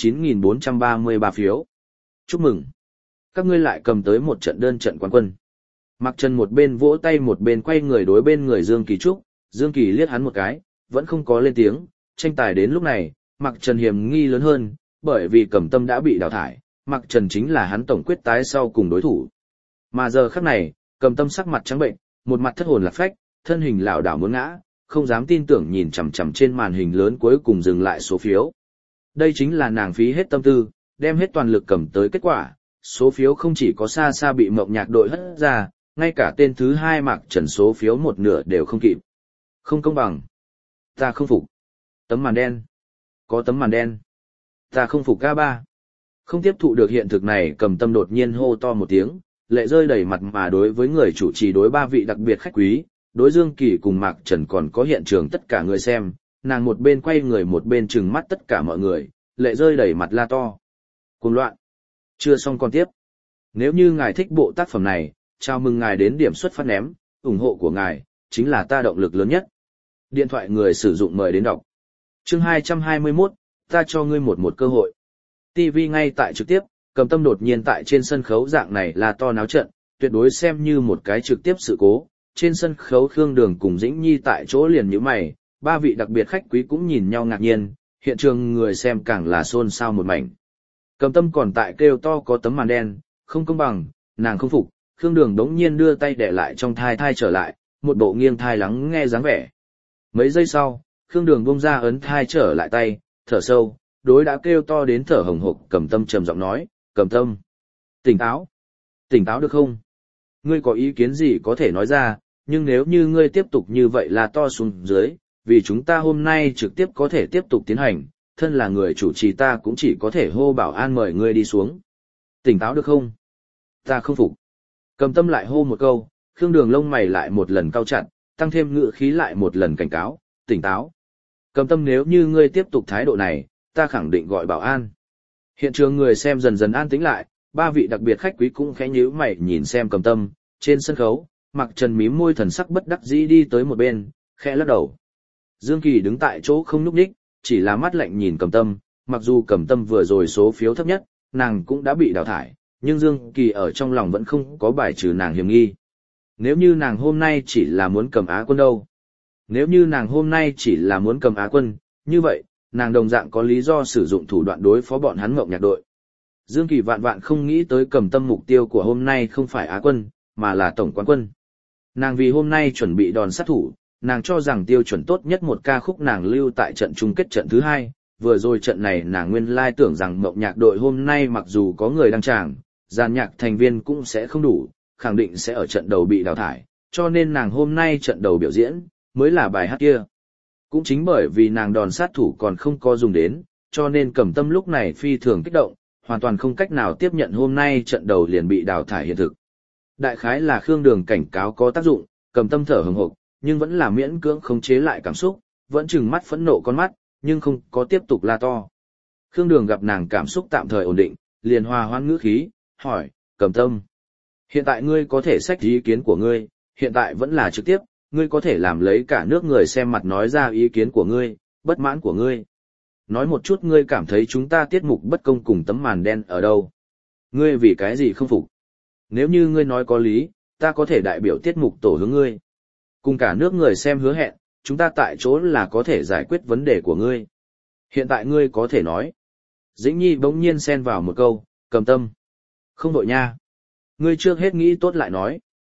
209.433 phiếu. Chúc mừng! Các ngươi lại cầm tới một trận đơn trận quán quân. Mạc Trần một bên vỗ tay một bên quay người đối bên người Dương Kỳ chúc, Dương Kỳ liếc hắn một cái, vẫn không có lên tiếng, tranh tài đến lúc này, Mạc Trần hiểm nghi lớn hơn, bởi vì Cầm Tâm đã bị đào thải, Mạc Trần chính là hắn tổng quyết tái sau cùng đối thủ. Mà giờ khắc này, Cầm Tâm sắc mặt trắng bệnh, một mặt thất hồn lạc phách, thân hình lảo đảo muốn ngã, không dám tin tưởng nhìn chằm chằm trên màn hình lớn cuối cùng dừng lại số phiếu. Đây chính là nàng phí hết tâm tư, đem hết toàn lực cầm tới kết quả, số phiếu không chỉ có xa xa bị Mộng Nhạc đội hất ra, ngay cả tên thứ 2 Mạc Trần số phiếu một nửa đều không kịp. Không công bằng. Ta không phục. Tấm màn đen. Có tấm màn đen. Ta không phục K3. Không tiếp thụ được hiện thực này, Cầm Tâm đột nhiên hô to một tiếng, lệ rơi đầy mặt mà đối với người chủ trì đối 3 vị đặc biệt khách quý, đối Dương Kỳ cùng Mạc Trần còn có hiện trường tất cả người xem, nàng một bên quay người một bên trừng mắt tất cả mọi người, lệ rơi đầy mặt la to. Cuồng loạn. Chưa xong còn tiếp. Nếu như ngài thích bộ tác phẩm này, chào mừng ngài đến điểm xuất phát ném, ủng hộ của ngài chính là ta động lực lớn nhất. Điện thoại người sử dụng mời đến đọc. Chương 221, ta cho ngươi một cơ hội. TV ngay tại trực tiếp, Cầm Tâm đột nhiên tại trên sân khấu dạng này là to náo trận, tuyệt đối xem như một cái trực tiếp sự cố. Trên sân khấu Khương Đường cùng Dĩnh Nhi tại chỗ liền nhíu mày, 3 vị đặc biệt khách quý cũng nhìn nhau ngạc nhiên, hiện trường người xem càng là xôn xao một mảnh. Cầm Tâm còn tại kêu to có tấm màn đen, không công bằng, nàng không phục, Khương Đường đống nhiên đưa tay để lại trong thai trở lại, một bộ nghiêng thai lắng nghe dáng vẻ. Mấy giây sau, Khương Đường bông ra ấn thai trở lại tay, thở sâu, đối đã kêu to đến thở hồng hộc Cầm Tâm trầm giọng nói, Cầm Tâm, tỉnh táo được không? Ngươi có ý kiến gì có thể nói ra, nhưng nếu như ngươi tiếp tục như vậy là to xuống dưới, vì chúng ta hôm nay trực tiếp có thể tiếp tục tiến hành, thân là người chủ trì ta cũng chỉ có thể hô bảo an mời ngươi đi xuống. Tỉnh táo được không? Ta không phục. Cầm Tâm lại hô một câu, Khương Đường lông mày lại một lần cau chặt, tăng thêm ngữ khí lại một lần cảnh cáo, tỉnh táo. Cầm Tâm nếu như ngươi tiếp tục thái độ này, ta khẳng định gọi bảo an. Hiện trường người xem dần dần an tĩnh lại, 3 vị đặc biệt khách quý cũng khẽ nhíu mày nhìn xem Cầm Tâm, trên sân khấu, Mạc Trần mím môi thần sắc bất đắc dĩ đi tới một bên, khẽ lắc đầu. Dương Kỳ đứng tại chỗ không nhúc nhích, chỉ là mắt lạnh nhìn Cầm Tâm, mặc dù Cầm Tâm vừa rồi số phiếu thấp nhất, nàng cũng đã bị đào thải, nhưng Dương Kỳ ở trong lòng vẫn không có bài trừ nàng hiểm nghi. Nếu như nàng hôm nay chỉ là muốn cầm Á quân đâu? Nếu như nàng hôm nay chỉ là muốn cầm Á quân, như vậy, nàng đồng dạng có lý do sử dụng thủ đoạn đối phó bọn hắn Mộng Nhạc đội. Dương Kỳ vạn vạn không nghĩ tới Cầm Tâm mục tiêu của hôm nay không phải Á quân, mà là tổng quán quân. Nàng vì hôm nay chuẩn bị đòn sát thủ, nàng cho rằng tiêu chuẩn tốt nhất một ca khúc nàng lưu tại trận chung kết trận thứ 2, vừa rồi trận này nàng nguyên lai tưởng rằng Mộng Nhạc đội hôm nay mặc dù có người đăng tràng, dàn nhạc thành viên cũng sẽ không đủ, khẳng định sẽ ở trận đầu bị đào thải, cho nên nàng hôm nay trận đầu biểu diễn, mới là bài hát kia. Cũng chính bởi vì nàng đòn sát thủ còn không có dùng đến, cho nên Cầm Tâm lúc này phi thường kích động, hoàn toàn không cách nào tiếp nhận hôm nay trận đầu liền bị đào thải hiện thực. Đại khái là Khương Đường cảnh cáo có tác dụng, Cầm Tâm thở hừng hực, nhưng vẫn là miễn cưỡng khống chế lại cảm xúc, vẫn trừng mắt phẫn nộ con mắt, nhưng không có tiếp tục la to. Khương Đường gặp nàng cảm xúc tạm thời ổn định, liền hòa hoãn ngữ khí, hỏi, Cầm Tâm, hiện tại ngươi có thể xách ý kiến của ngươi, hiện tại vẫn là trực tiếp, ngươi có thể làm lấy cả nước người xem mặt nói ra ý kiến của ngươi, bất mãn của ngươi. Nói một chút ngươi cảm thấy chúng ta tiết mục bất công cùng tấm màn đen ở đâu. Ngươi vì cái gì không phục? Nếu như ngươi nói có lý, ta có thể đại biểu tiết mục tổ hướng ngươi. Cùng cả nước người xem hứa hẹn, chúng ta tại chỗ là có thể giải quyết vấn đề của ngươi. Hiện tại ngươi có thể nói. Dĩnh Nhi bỗng nhiên xen vào một câu, Cầm Tâm. Không đội nha. Ngươi trước hết nghĩ tốt lại nói.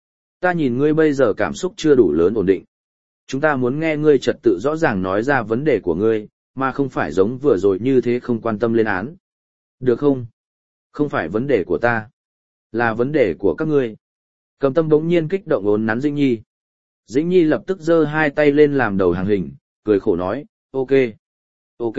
Ta nhìn ngươi bây giờ cảm xúc chưa đủ lớn ổn định. Chúng ta muốn nghe ngươi trật tự rõ ràng nói ra vấn đề của ngươi, mà không phải giống vừa rồi như thế không quan tâm lên án. Được không? Không phải vấn đề của ta, là vấn đề của các ngươi. Cầm Tâm bỗng nhiên kích động ốn nắn Dĩnh Nhi. Dĩnh Nhi lập tức giơ hai tay lên làm đầu hàng hình, cười khổ nói, ok, ok.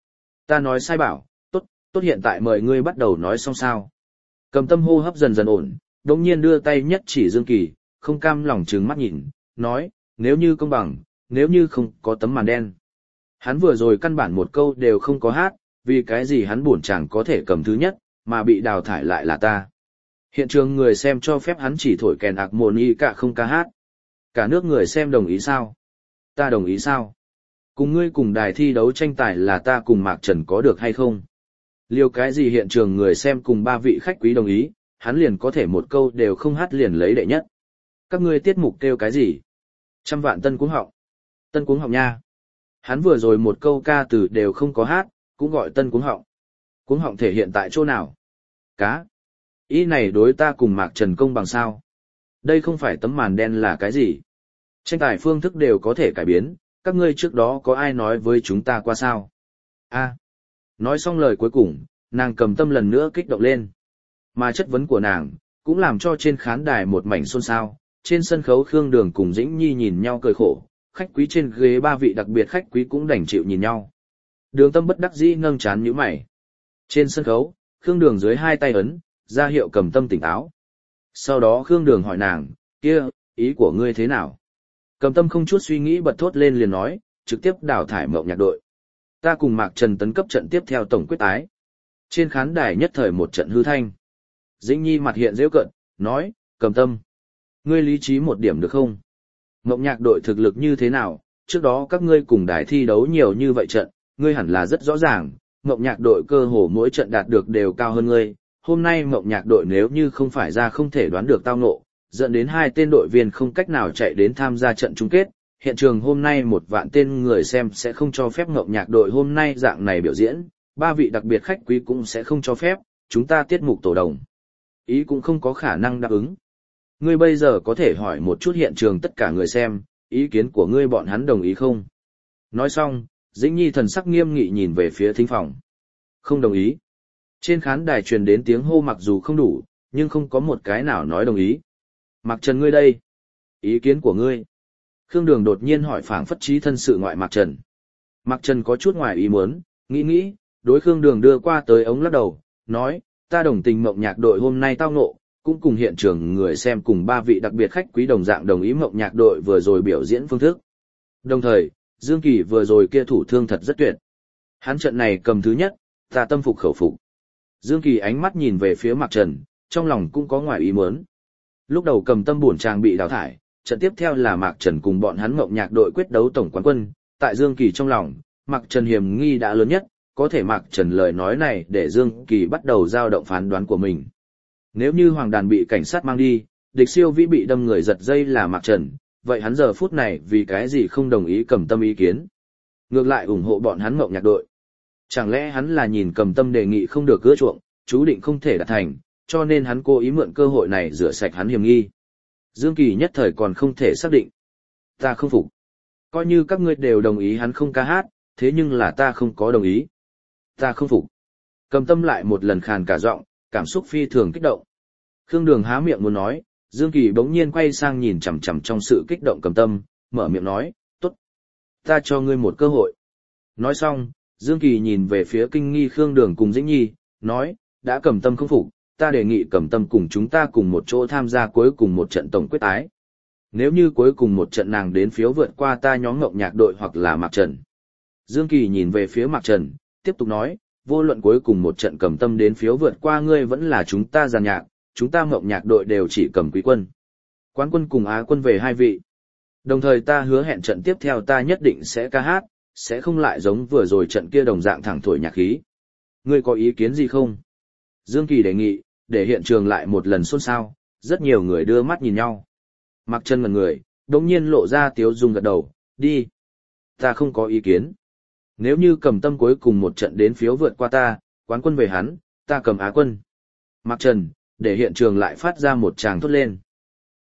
Ta nói sai bảo, tốt hiện tại mời ngươi bắt đầu nói xong sao. Cầm Tâm hô hấp dần dần ổn, bỗng nhiên đưa tay nhất chỉ Dương Kỳ, không cam lòng trừng mắt nhìn, nói, nếu như công bằng, nếu như không có tấm màn đen. Hắn vừa rồi căn bản một câu đều không có hát, vì cái gì hắn buồn chẳng có thể cầm thứ nhất, mà bị đào thải lại là ta. Hiện trường người xem cho phép hắn chỉ thổi kèn ạc mồn y cả không ca hát. Cả nước người xem đồng ý sao? Ta đồng ý sao? Cùng ngươi cùng đài thi đấu tranh tài là ta cùng Mạc Trần có được hay không? Liều cái gì hiện trường người xem cùng ba vị khách quý đồng ý, hắn liền có thể một câu đều không hát liền lấy đệ nhất. Các ngươi tiết mục kêu cái gì? Trăm vạn tân cuống họng. Tân cuống họng nha. Hắn vừa rồi một câu ca từ đều không có hát, cũng gọi tân cuống họng. Cuống họng thể hiện tại chỗ nào? Cá. Ý này đối ta cùng Mạc Trần công bằng sao? Đây không phải tấm màn đen là cái gì? Tranh tài phương thức đều có thể cải biến, các ngươi trước đó có ai nói với chúng ta qua sao? A. Nói xong lời cuối cùng, nàng Cầm Tâm lần nữa kích động lên. Mà chất vấn của nàng, cũng làm cho trên khán đài một mảnh xôn xao. Trên sân khấu Khương Đường cùng Dĩnh Nhi nhìn nhau cười khổ, khách quý trên ghế ba vị đặc biệt khách quý cũng đành chịu nhìn nhau. Đường Tâm bất đắc dĩ nâng trán nhíu mày. Trên sân khấu, Khương Đường dưới hai tay ấn, ra hiệu Cầm Tâm tỉnh táo. Sau đó Khương Đường hỏi nàng, kia, ý của ngươi thế nào? Cầm Tâm không chút suy nghĩ bật thốt lên liền nói, trực tiếp đào thải Mộng Nhạc đội. Ta cùng Mạc Trần tấn cấp trận tiếp theo tổng quyết tái. Trên khán đài nhất thời một trận hư thanh. Dĩnh Nhi mặt hiện giễu cợt, nói, Cầm Tâm, ngươi lý trí một điểm được không? Mộng Nhạc đội thực lực như thế nào? Trước đó các ngươi cùng đài thi đấu nhiều như vậy trận, ngươi hẳn là rất rõ ràng, Mộng Nhạc đội cơ hồ mỗi trận đạt được đều cao hơn ngươi. Hôm nay Mộng Nhạc đội nếu như không phải ra không thể đoán được tao ngộ, dẫn đến hai tên đội viên không cách nào chạy đến tham gia trận chung kết, hiện trường hôm nay 1 vạn tên người xem sẽ không cho phép Mộng Nhạc đội hôm nay dạng này biểu diễn, 3 vị đặc biệt khách quý cũng sẽ không cho phép, chúng ta tiết mục tổ đồng. Ý cũng không có khả năng đáp ứng. Ngươi bây giờ có thể hỏi một chút hiện trường tất cả người xem, ý kiến của ngươi bọn hắn đồng ý không? Nói xong, Dĩnh Nhi thần sắc nghiêm nghị nhìn về phía thính phòng. Không đồng ý. Trên khán đài truyền đến tiếng hô mặc dù không đủ, nhưng không có một cái nào nói đồng ý. Mạc Trần ngươi đây. Ý kiến của ngươi. Khương Đường đột nhiên hỏi phảng phất trí thân sự ngoại Mạc Trần. Mạc Trần có chút ngoài ý muốn, nghĩ, đối Khương Đường đưa qua tới ống lắc đầu, nói, ta đồng tình Mộng Nhạc đội hôm nay tao ngộ, cũng cùng hiện trường người xem cùng 3 vị đặc biệt khách quý đồng dạng đồng ý Mộng Nhạc đội vừa rồi biểu diễn phương thức. Đồng thời, Dương Kỳ vừa rồi kia thủ thương thật rất tuyệt. Hắn trận này cầm thứ nhất, ta tâm phục khẩu phục. Dương Kỳ ánh mắt nhìn về phía Mạc Trần, trong lòng cũng có ngoài ý muốn. Lúc đầu Cầm Tâm buồn chàng bị đào thải, trận tiếp theo là Mạc Trần cùng bọn hắn Mộng Nhạc đội quyết đấu tổng quán quân, tại Dương Kỳ trong lòng, Mạc Trần hiểm nghi đã lớn nhất, có thể Mạc Trần lời nói này để Dương Kỳ bắt đầu dao động phán đoán của mình. Nếu như Hoàng Đàn bị cảnh sát mang đi, Địch Siêu Vĩ bị đâm người giật dây là Mạc Trần, vậy hắn giờ phút này vì cái gì không đồng ý Cầm Tâm ý kiến? Ngược lại ủng hộ bọn hắn Mộng Nhạc đội. Chẳng lẽ hắn là nhìn Cầm Tâm đề nghị không được cưa chuộng, chú định không thể đạt thành, cho nên hắn cố ý mượn cơ hội này rửa sạch hắn hiểm nghi. Dương Kỳ nhất thời còn không thể xác định. Ta không phục. Coi như các ngươi đều đồng ý hắn không ca hát, thế nhưng là ta không có đồng ý. Ta không phục. Cầm Tâm lại một lần khàn cả giọng, cảm xúc phi thường kích động. Khương Đường há miệng muốn nói, Dương Kỳ bỗng nhiên quay sang nhìn chằm chằm trong sự kích động Cầm Tâm, mở miệng nói, tốt. Ta cho ngươi một cơ hội. Nói xong, Dương Kỳ nhìn về phía kinh nghi Khương Đường cùng Dĩnh Nhi, nói, đã Cầm Tâm không phục, ta đề nghị Cầm Tâm cùng chúng ta cùng một chỗ tham gia cuối cùng một trận tổng quyết tái. Nếu như cuối cùng một trận nàng đến phiếu vượt qua ta nhóm Mộng Nhạc đội hoặc là Mạc Trần. Dương Kỳ nhìn về phía Mạc Trần, tiếp tục nói, vô luận cuối cùng một trận Cầm Tâm đến phiếu vượt qua ngươi vẫn là chúng ta giàn nhạc, chúng ta Mộng Nhạc đội đều chỉ cầm quý quân. Quán quân cùng Á quân về 2 vị. Đồng thời ta hứa hẹn trận tiếp theo ta nhất định sẽ ca hát, sẽ không lại giống vừa rồi trận kia đồng dạng thẳng thổi nhạc khí. Ngươi có ý kiến gì không? Dương Kỳ đề nghị, để hiện trường lại một lần xôn xao, rất nhiều người đưa mắt nhìn nhau. Mạc Trần ngẩn người, đống nhiên lộ ra tiếu dung gật đầu, đi. Ta không có ý kiến. Nếu như Cầm Tâm cuối cùng một trận đến phiếu vượt qua ta, quán quân về hắn, ta cầm Á quân. Mạc Trần, để hiện trường lại phát ra một tràng thốt lên.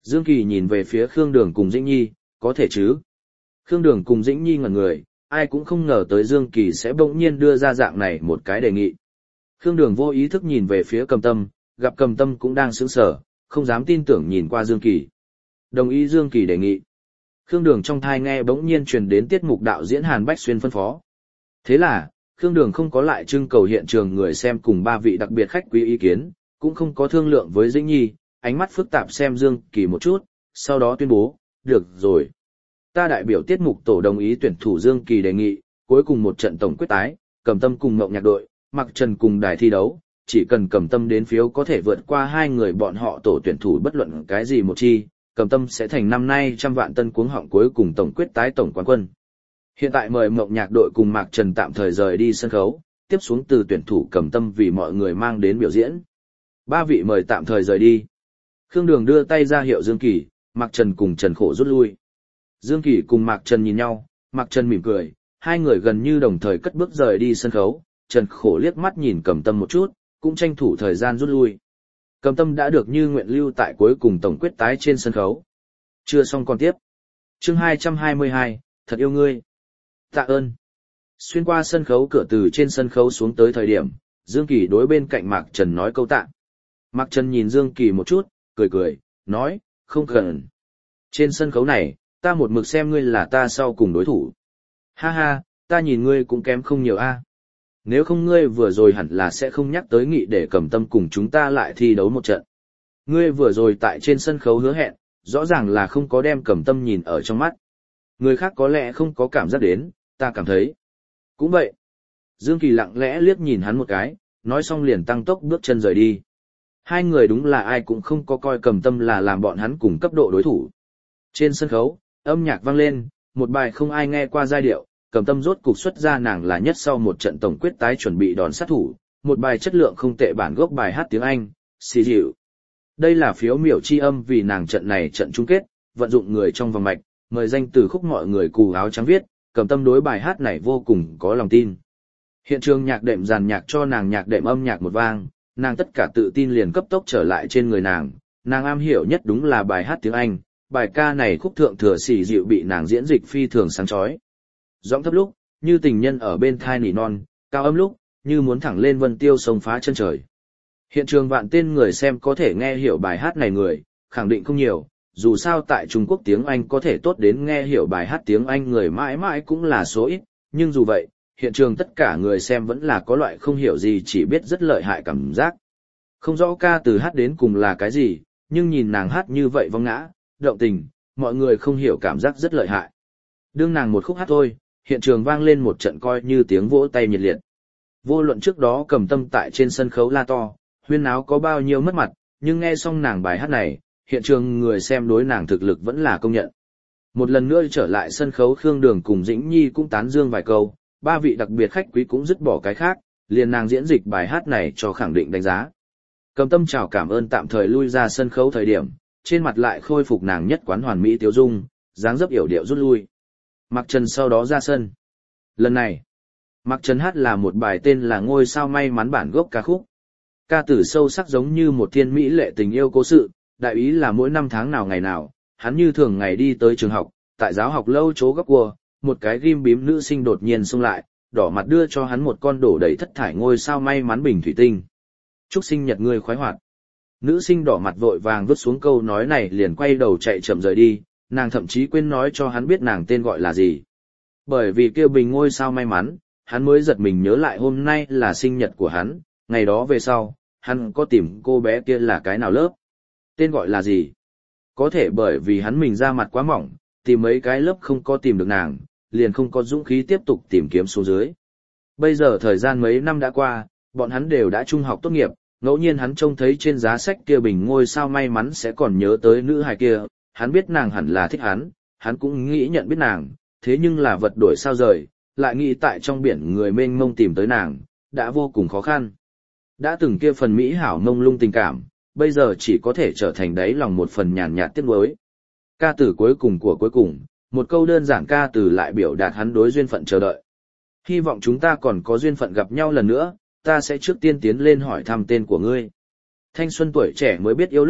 Dương Kỳ nhìn về phía Khương Đường cùng Dĩnh Nhi, có thể chứ? Khương Đường cùng Dĩnh Nhi ngẩn người, ai cũng không ngờ tới Dương Kỳ sẽ bỗng nhiên đưa ra dạng này một cái đề nghị. Khương Đường vô ý thức nhìn về phía Cầm Tâm, gặp Cầm Tâm cũng đang sững sờ, không dám tin tưởng nhìn qua Dương Kỳ. Đồng ý Dương Kỳ đề nghị. Khương Đường trong thai nghe bỗng nhiên truyền đến tiết mục đạo diễn Hàn Bách Xuyên phân phó. Thế là, Khương Đường không có lại trưng cầu hiện trường người xem cùng ba vị đặc biệt khách quý ý kiến, cũng không có thương lượng với Dĩnh Nhi, ánh mắt phức tạp xem Dương Kỳ một chút, sau đó tuyên bố, được rồi. Ta đại biểu tiết mục tổ đồng ý tuyển thủ Dương Kỳ đề nghị, cuối cùng một trận tổng quyết tái, Cầm Tâm cùng Ngộng Nhạc đội, Mặc Trần cùng đài thi đấu, chỉ cần Cầm Tâm đến phiếu có thể vượt qua hai người bọn họ tổ tuyển thủ bất luận cái gì một chi, Cầm Tâm sẽ thành năm nay 100 vạn tân cuống họng cuối cùng tổng quyết tái tổng quán quân. Hiện tại mời Ngộng Nhạc đội cùng Mạc Trần tạm thời rời đi sân khấu, tiếp xuống từ tuyển thủ Cầm Tâm vì mọi người mang đến biểu diễn. Ba vị mời tạm thời rời đi. Khương Đường đưa tay ra hiệu Dương Kỳ, Mạc Trần cùng Trần Khổ rút lui. Dương Kỳ cùng Mạc Trần nhìn nhau, Mạc Trần mỉm cười, hai người gần như đồng thời cất bước rời đi sân khấu, Trần Khổ liếc mắt nhìn Cầm Tâm một chút, cũng tranh thủ thời gian rút lui. Cầm Tâm đã được như nguyện lưu tại cuối cùng tổng quyết tái trên sân khấu. Chưa xong còn tiếp. Chương 222, thật yêu ngươi. Tạ ơn. Xuyên qua sân khấu cửa từ trên sân khấu xuống tới thời điểm, Dương Kỳ đối bên cạnh Mạc Trần nói câu tạ. Mạc Trần nhìn Dương Kỳ một chút, cười cười, nói, không cần. Trên sân khấu này, ta một mực xem ngươi là ta sau cùng đối thủ. Ha ha, ta nhìn ngươi cũng kém không nhiều a. Nếu không ngươi vừa rồi hẳn là sẽ không nhắc tới nghị để Cầm Tâm cùng chúng ta lại thi đấu một trận. Ngươi vừa rồi tại trên sân khấu hứa hẹn, rõ ràng là không có đem Cầm Tâm nhìn ở trong mắt. Người khác có lẽ không có cảm giác đến, ta cảm thấy. Cũng vậy. Dương Kỳ lặng lẽ liếc nhìn hắn một cái, nói xong liền tăng tốc bước chân rời đi. Hai người đúng là ai cũng không có coi Cầm Tâm là làm bọn hắn cùng cấp độ đối thủ. Trên sân khấu, âm nhạc vang lên, một bài không ai nghe qua giai điệu, Cầm Tâm rốt cục xuất ra nàng là nhất sau một trận tổng quyết tái chuẩn bị đòn sát thủ, một bài chất lượng không tệ bản gốc bài hát tiếng Anh, xì dịu. Đây là phiếu miểu chi âm vì nàng trận này trận chung kết, vận dụng người trong vòng mạch, mời danh từ khúc mọi người cù áo trắng viết, Cầm Tâm đối bài hát này vô cùng có lòng tin. Hiện trường nhạc đệm dàn nhạc cho nàng nhạc đệm âm nhạc một vang, nàng tất cả tự tin liền cấp tốc trở lại trên người nàng am hiểu nhất đúng là bài hát tiếng Anh, bài ca này khúc thượng thừa xỉ dịu bị nàng diễn dịch phi thường sáng chói. Giọng thấp lúc, như tình nhân ở bên thai nỉ non, cao âm lúc, như muốn thẳng lên vân tiêu sông phá chân trời. Hiện trường vạn tên người xem có thể nghe hiểu bài hát này người, khẳng định không nhiều, dù sao tại Trung Quốc tiếng Anh có thể tốt đến nghe hiểu bài hát tiếng Anh người mãi mãi cũng là số ít, nhưng dù vậy, hiện trường tất cả người xem vẫn là có loại không hiểu gì chỉ biết rất lợi hại cảm giác. Không rõ ca từ hát đến cùng là cái gì, nhưng nhìn nàng hát như vậy vong ngã, động tình, mọi người không hiểu cảm giác rất lợi hại. Đương nàng một khúc hát thôi, hiện trường vang lên một trận coi như tiếng vỗ tay nhiệt liệt. Vô luận trước đó Cầm Tâm tại trên sân khấu la to, huyên náo có bao nhiêu mất mặt, nhưng nghe xong nàng bài hát này, hiện trường người xem đối nàng thực lực vẫn là công nhận. Một lần nữa trở lại sân khấu Khương Đường cùng Dĩnh Nhi cũng tán dương vài câu, ba vị đặc biệt khách quý cũng dứt bỏ cái khác, liền nàng diễn dịch bài hát này cho khẳng định đánh giá. Cầm Tâm chào cảm ơn tạm thời lui ra sân khấu thời điểm, trên mặt lại khôi phục nàng nhất quán hoàn mỹ tiêu dung, dáng dấp yểu điệu rút lui. Mạc Trần sau đó ra sân. Lần này, Mạc Trần hát là một bài tên là Ngôi sao may mắn bản gốc ca khúc. Ca từ sâu sắc giống như một thiên mỹ lệ tình yêu cố sự, đại ý là mỗi năm tháng nào ngày nào, hắn như thường ngày đi tới trường học, tại giáo học lâu chỗ góc cua, một cái ghim bím nữ sinh đột nhiên xông lại, đỏ mặt đưa cho hắn một con đổ đầy thất thải ngôi sao may mắn bình thủy tinh. Chúc sinh nhật ngươi khoái hoạt. Nữ sinh đỏ mặt vội vàng vứt xuống câu nói này liền quay đầu chạy chậm rời đi, nàng thậm chí quên nói cho hắn biết nàng tên gọi là gì. Bởi vì kêu bình ngôi sao may mắn, hắn mới giật mình nhớ lại hôm nay là sinh nhật của hắn, ngày đó về sau, hắn có tìm cô bé kia là cái nào lớp. Tên gọi là gì? Có thể bởi vì hắn mình ra mặt quá mỏng, tìm mấy cái lớp không có tìm được nàng, liền không có dũng khí tiếp tục tìm kiếm xuống dưới. Bây giờ thời gian mấy năm đã qua, bọn hắn đều đã trung học tốt nghiệp, ngẫu nhiên hắn trông thấy trên giá sách kia bình ngôi sao may mắn sẽ còn nhớ tới nữ hài kia, hắn biết nàng hẳn là thích hắn cũng nghĩ nhận biết nàng, thế nhưng là vật đổi sao rời, lại nghĩ tại trong biển người mênh mông tìm tới nàng, đã vô cùng khó khăn. Đã từng kia phần mỹ hảo mông lung tình cảm, bây giờ chỉ có thể trở thành đáy lòng một phần nhàn nhạt tiếc nuối. Ca từ cuối cùng của cuối cùng, một câu đơn giản ca từ lại biểu đạt hắn đối duyên phận chờ đợi. Hy vọng chúng ta còn có duyên phận gặp nhau lần nữa, ta sẽ trước tiên tiến lên hỏi thăm tên của ngươi. Thanh xuân tuổi trẻ mới biết yêu lúc,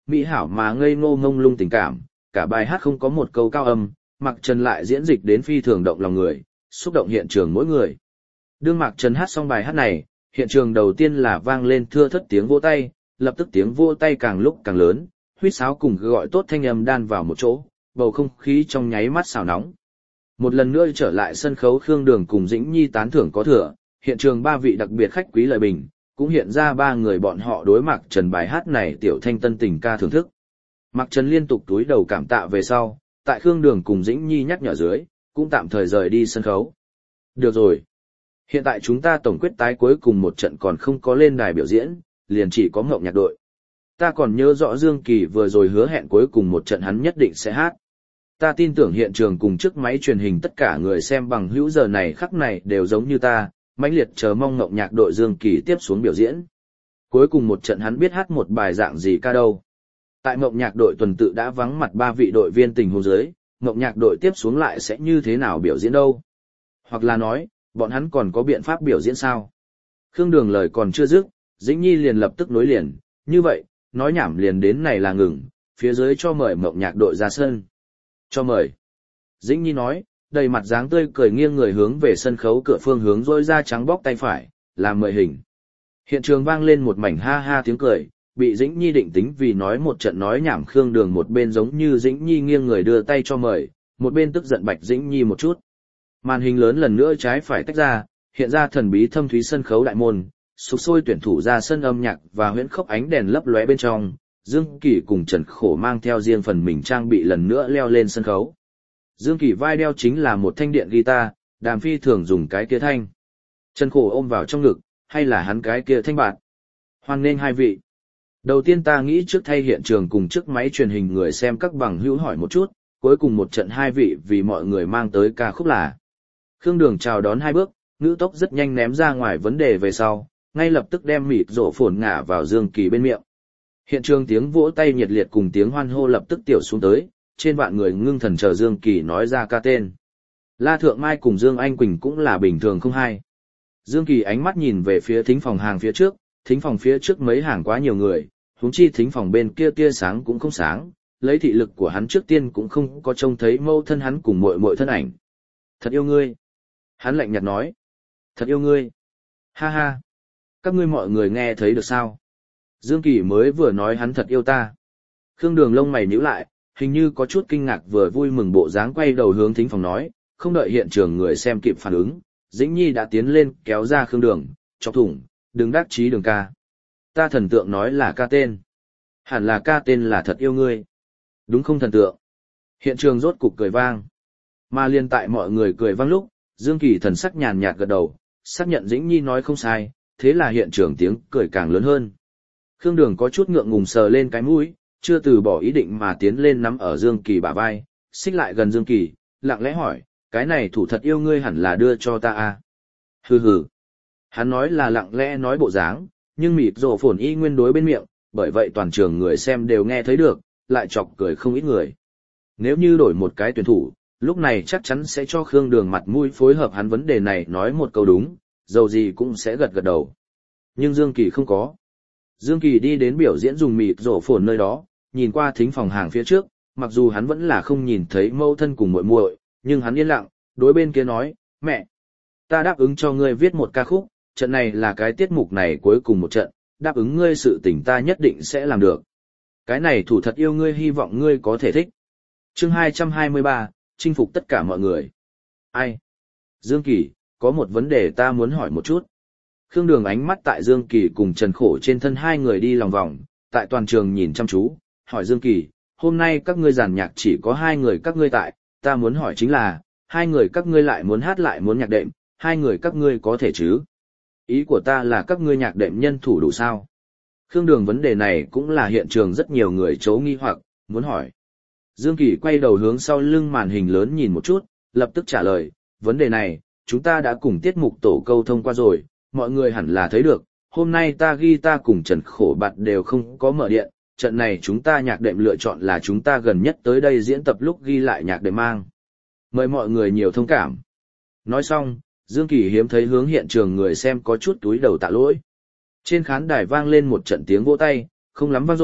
mỹ hảo mà ngây ngô ngông lung tình cảm, cả bài hát không có một câu cao âm, Mạc Trần lại diễn dịch đến phi thường động lòng người, xúc động hiện trường mỗi người. Đương Mạc Trần hát xong bài hát này, hiện trường đầu tiên là vang lên thưa thất tiếng vỗ tay, lập tức tiếng vỗ tay càng lúc càng lớn, huýt sáo cùng gọi tốt thanh âm đan vào một chỗ, bầu không khí trong nháy mắt xào nóng. Một lần nữa trở lại sân khấu, Khương Đường cùng Dĩnh Nhi tán thưởng có thừa, hiện trường ba vị đặc biệt khách quý lời bình, cũng hiện ra ba người bọn họ đối Mạc Trần bài hát này tiểu thanh tân tình ca thưởng thức. Mạc Trần liên tục túi đầu cảm tạ về sau, tại Khương Đường cùng Dĩnh Nhi nhắc nhở dưới, cũng tạm thời rời đi sân khấu. Được rồi. Hiện tại chúng ta tổng quyết tái cuối cùng một trận còn không có lên đài biểu diễn, liền chỉ có Ngộng Nhạc đội. Ta còn nhớ rõ Dương Kỳ vừa rồi hứa hẹn cuối cùng một trận hắn nhất định sẽ hát. Ta tin tưởng hiện trường cùng chiếc máy truyền hình tất cả người xem bằng hữu giờ này khắc này đều giống như ta, mãnh liệt chờ mong Ngộng Nhạc đội Dương Kỳ tiếp xuống biểu diễn. Cuối cùng một trận hắn biết hát một bài dạng gì ca đâu. Tại Ngộng Nhạc đội tuần tự đã vắng mặt ba vị đội viên tình huống dưới, Ngộng Nhạc đội tiếp xuống lại sẽ như thế nào biểu diễn đâu? Hoặc là nói, bọn hắn còn có biện pháp biểu diễn sao? Khương Đường lời còn chưa dứt, Dĩnh Nhi liền lập tức nối liền, như vậy, nói nhảm liền đến này là ngừng, phía dưới cho mời Ngộng Nhạc đội ra sân. Cho mời. Dĩnh Nhi nói, đầy mặt dáng tươi cười nghiêng người hướng về sân khấu cửa phương hướng rôi ra trắng bóc tay phải, làm mời hình. Hiện trường vang lên một mảnh ha ha tiếng cười, bị Dĩnh Nhi định tính vì nói một trận nói nhảm. Khương Đường một bên giống như Dĩnh Nhi nghiêng người đưa tay cho mời, một bên tức giận bạch Dĩnh Nhi một chút. Màn hình lớn lần nữa trái phải tách ra, hiện ra thần bí thâm thúy sân khấu đại môn, sục sôi tuyển thủ ra sân âm nhạc và huyễn khốc ánh đèn lấp lóe bên trong. Dương Kỳ cùng Trần Khổ mang theo riêng phần mình trang bị lần nữa leo lên sân khấu. Dương Kỳ vai đeo chính là một thanh điện guitar, Đàm Phi thường dùng cái kia thanh. Trần Khổ ôm vào trong ngực, hay là hắn cái kia thanh bạt. Hoan nghênh hai vị. Đầu tiên ta nghĩ trước thay hiện trường cùng trước máy truyền hình người xem các bằng hữu hỏi một chút, cuối cùng một trận hai vị vì mọi người mang tới ca khúc là. Khương Đường chào đón hai bước, ngữ tốc rất nhanh ném ra ngoài vấn đề về sau, ngay lập tức đem mịt rổ phồn ngả vào Dương Kỳ bên miệng. Hiện trường tiếng vỗ tay nhiệt liệt cùng tiếng hoan hô lập tức tiểu xuống tới, trên vạn người ngưng thần chờ Dương Kỳ nói ra ca tên. La Thượng Mai cùng Dương Anh Quỳnh cũng là bình thường không hay. Dương Kỳ ánh mắt nhìn về phía thính phòng hàng phía trước, thính phòng phía trước mấy hàng quá nhiều người, huống chi thính phòng bên kia tia sáng cũng không sáng, lấy thị lực của hắn trước tiên cũng không có trông thấy mâu thân hắn cùng muội muội thân ảnh. Thật yêu ngươi. Hắn lạnh nhạt nói. Thật yêu ngươi. Ha ha. Các ngươi mọi người nghe thấy được sao? Dương Kỳ mới vừa nói hắn thật yêu ta. Khương Đường lông mày nhíu lại, hình như có chút kinh ngạc vừa vui mừng bộ dáng quay đầu hướng thính phòng nói, không đợi hiện trường người xem kịp phản ứng, Dĩnh Nhi đã tiến lên kéo ra Khương Đường, chọc thủng, đừng đắc chí Đường ca. Ta thần tượng nói là ca tên. Hẳn là ca tên là thật yêu ngươi. Đúng không thần tượng? Hiện trường rốt cục cười vang. Mà liên tại mọi người cười vang lúc, Dương Kỳ thần sắc nhàn nhạt gật đầu, xác nhận Dĩnh Nhi nói không sai, thế là hiện trường tiếng cười càng lớn hơn. Khương Đường có chút ngượng ngùng sờ lên cái mũi, chưa từ bỏ ý định mà tiến lên nắm ở Dương Kỳ bả vai, xích lại gần Dương Kỳ, lặng lẽ hỏi, cái này thủ thật yêu ngươi hẳn là đưa cho ta à? Hừ hừ. Hắn nói là lặng lẽ nói bộ dáng, nhưng mịt rổ phồn y nguyên đối bên miệng, bởi vậy toàn trường người xem đều nghe thấy được, lại chọc cười không ít người. Nếu như đổi một cái tuyển thủ, lúc này chắc chắn sẽ cho Khương Đường mặt mũi phối hợp hắn vấn đề này nói một câu đúng, dầu gì cũng sẽ gật gật đầu. Nhưng Dương Kỳ không có. Dương Kỳ đi đến biểu diễn dùng mịt rổ phồn nơi đó, nhìn qua thính phòng hàng phía trước, mặc dù hắn vẫn là không nhìn thấy mâu thân cùng muội muội, nhưng hắn yên lặng, đối bên kia nói, mẹ, ta đáp ứng cho ngươi viết một ca khúc, trận này là cái tiết mục này cuối cùng một trận, đáp ứng ngươi sự tình ta nhất định sẽ làm được. Cái này thủ thật yêu ngươi hy vọng ngươi có thể thích. Chương 223, chinh phục tất cả mọi người. Ai? Dương Kỳ, có một vấn đề ta muốn hỏi một chút. Khương Đường ánh mắt tại Dương Kỳ cùng Trần Khổ trên thân hai người đi lòng vòng, tại toàn trường nhìn chăm chú, hỏi Dương Kỳ, hôm nay các ngươi giàn nhạc chỉ có hai người các ngươi tại, ta muốn hỏi chính là, hai người các ngươi lại muốn hát lại muốn nhạc đệm, hai người các ngươi có thể chứ? Ý của ta là các ngươi nhạc đệm nhân thủ đủ sao? Khương Đường vấn đề này cũng là hiện trường rất nhiều người chấu nghi hoặc, muốn hỏi. Dương Kỳ quay đầu hướng sau lưng màn hình lớn nhìn một chút, lập tức trả lời, vấn đề này, chúng ta đã cùng tiết mục tổ câu thông qua rồi, mọi người hẳn là thấy được, hôm nay ta ghi ta cùng Trần Khổ Bạt đều không có mở điện, trận này chúng ta nhạc đệm lựa chọn là chúng ta gần nhất tới đây diễn tập lúc ghi lại nhạc đệm mang. Mời mọi người nhiều thông cảm. Nói xong, Dương Kỳ hiếm thấy hướng hiện trường người xem có chút túi đầu tạ lỗi. Trên khán đài vang lên một trận tiếng vỗ tay, không lắm vang dội,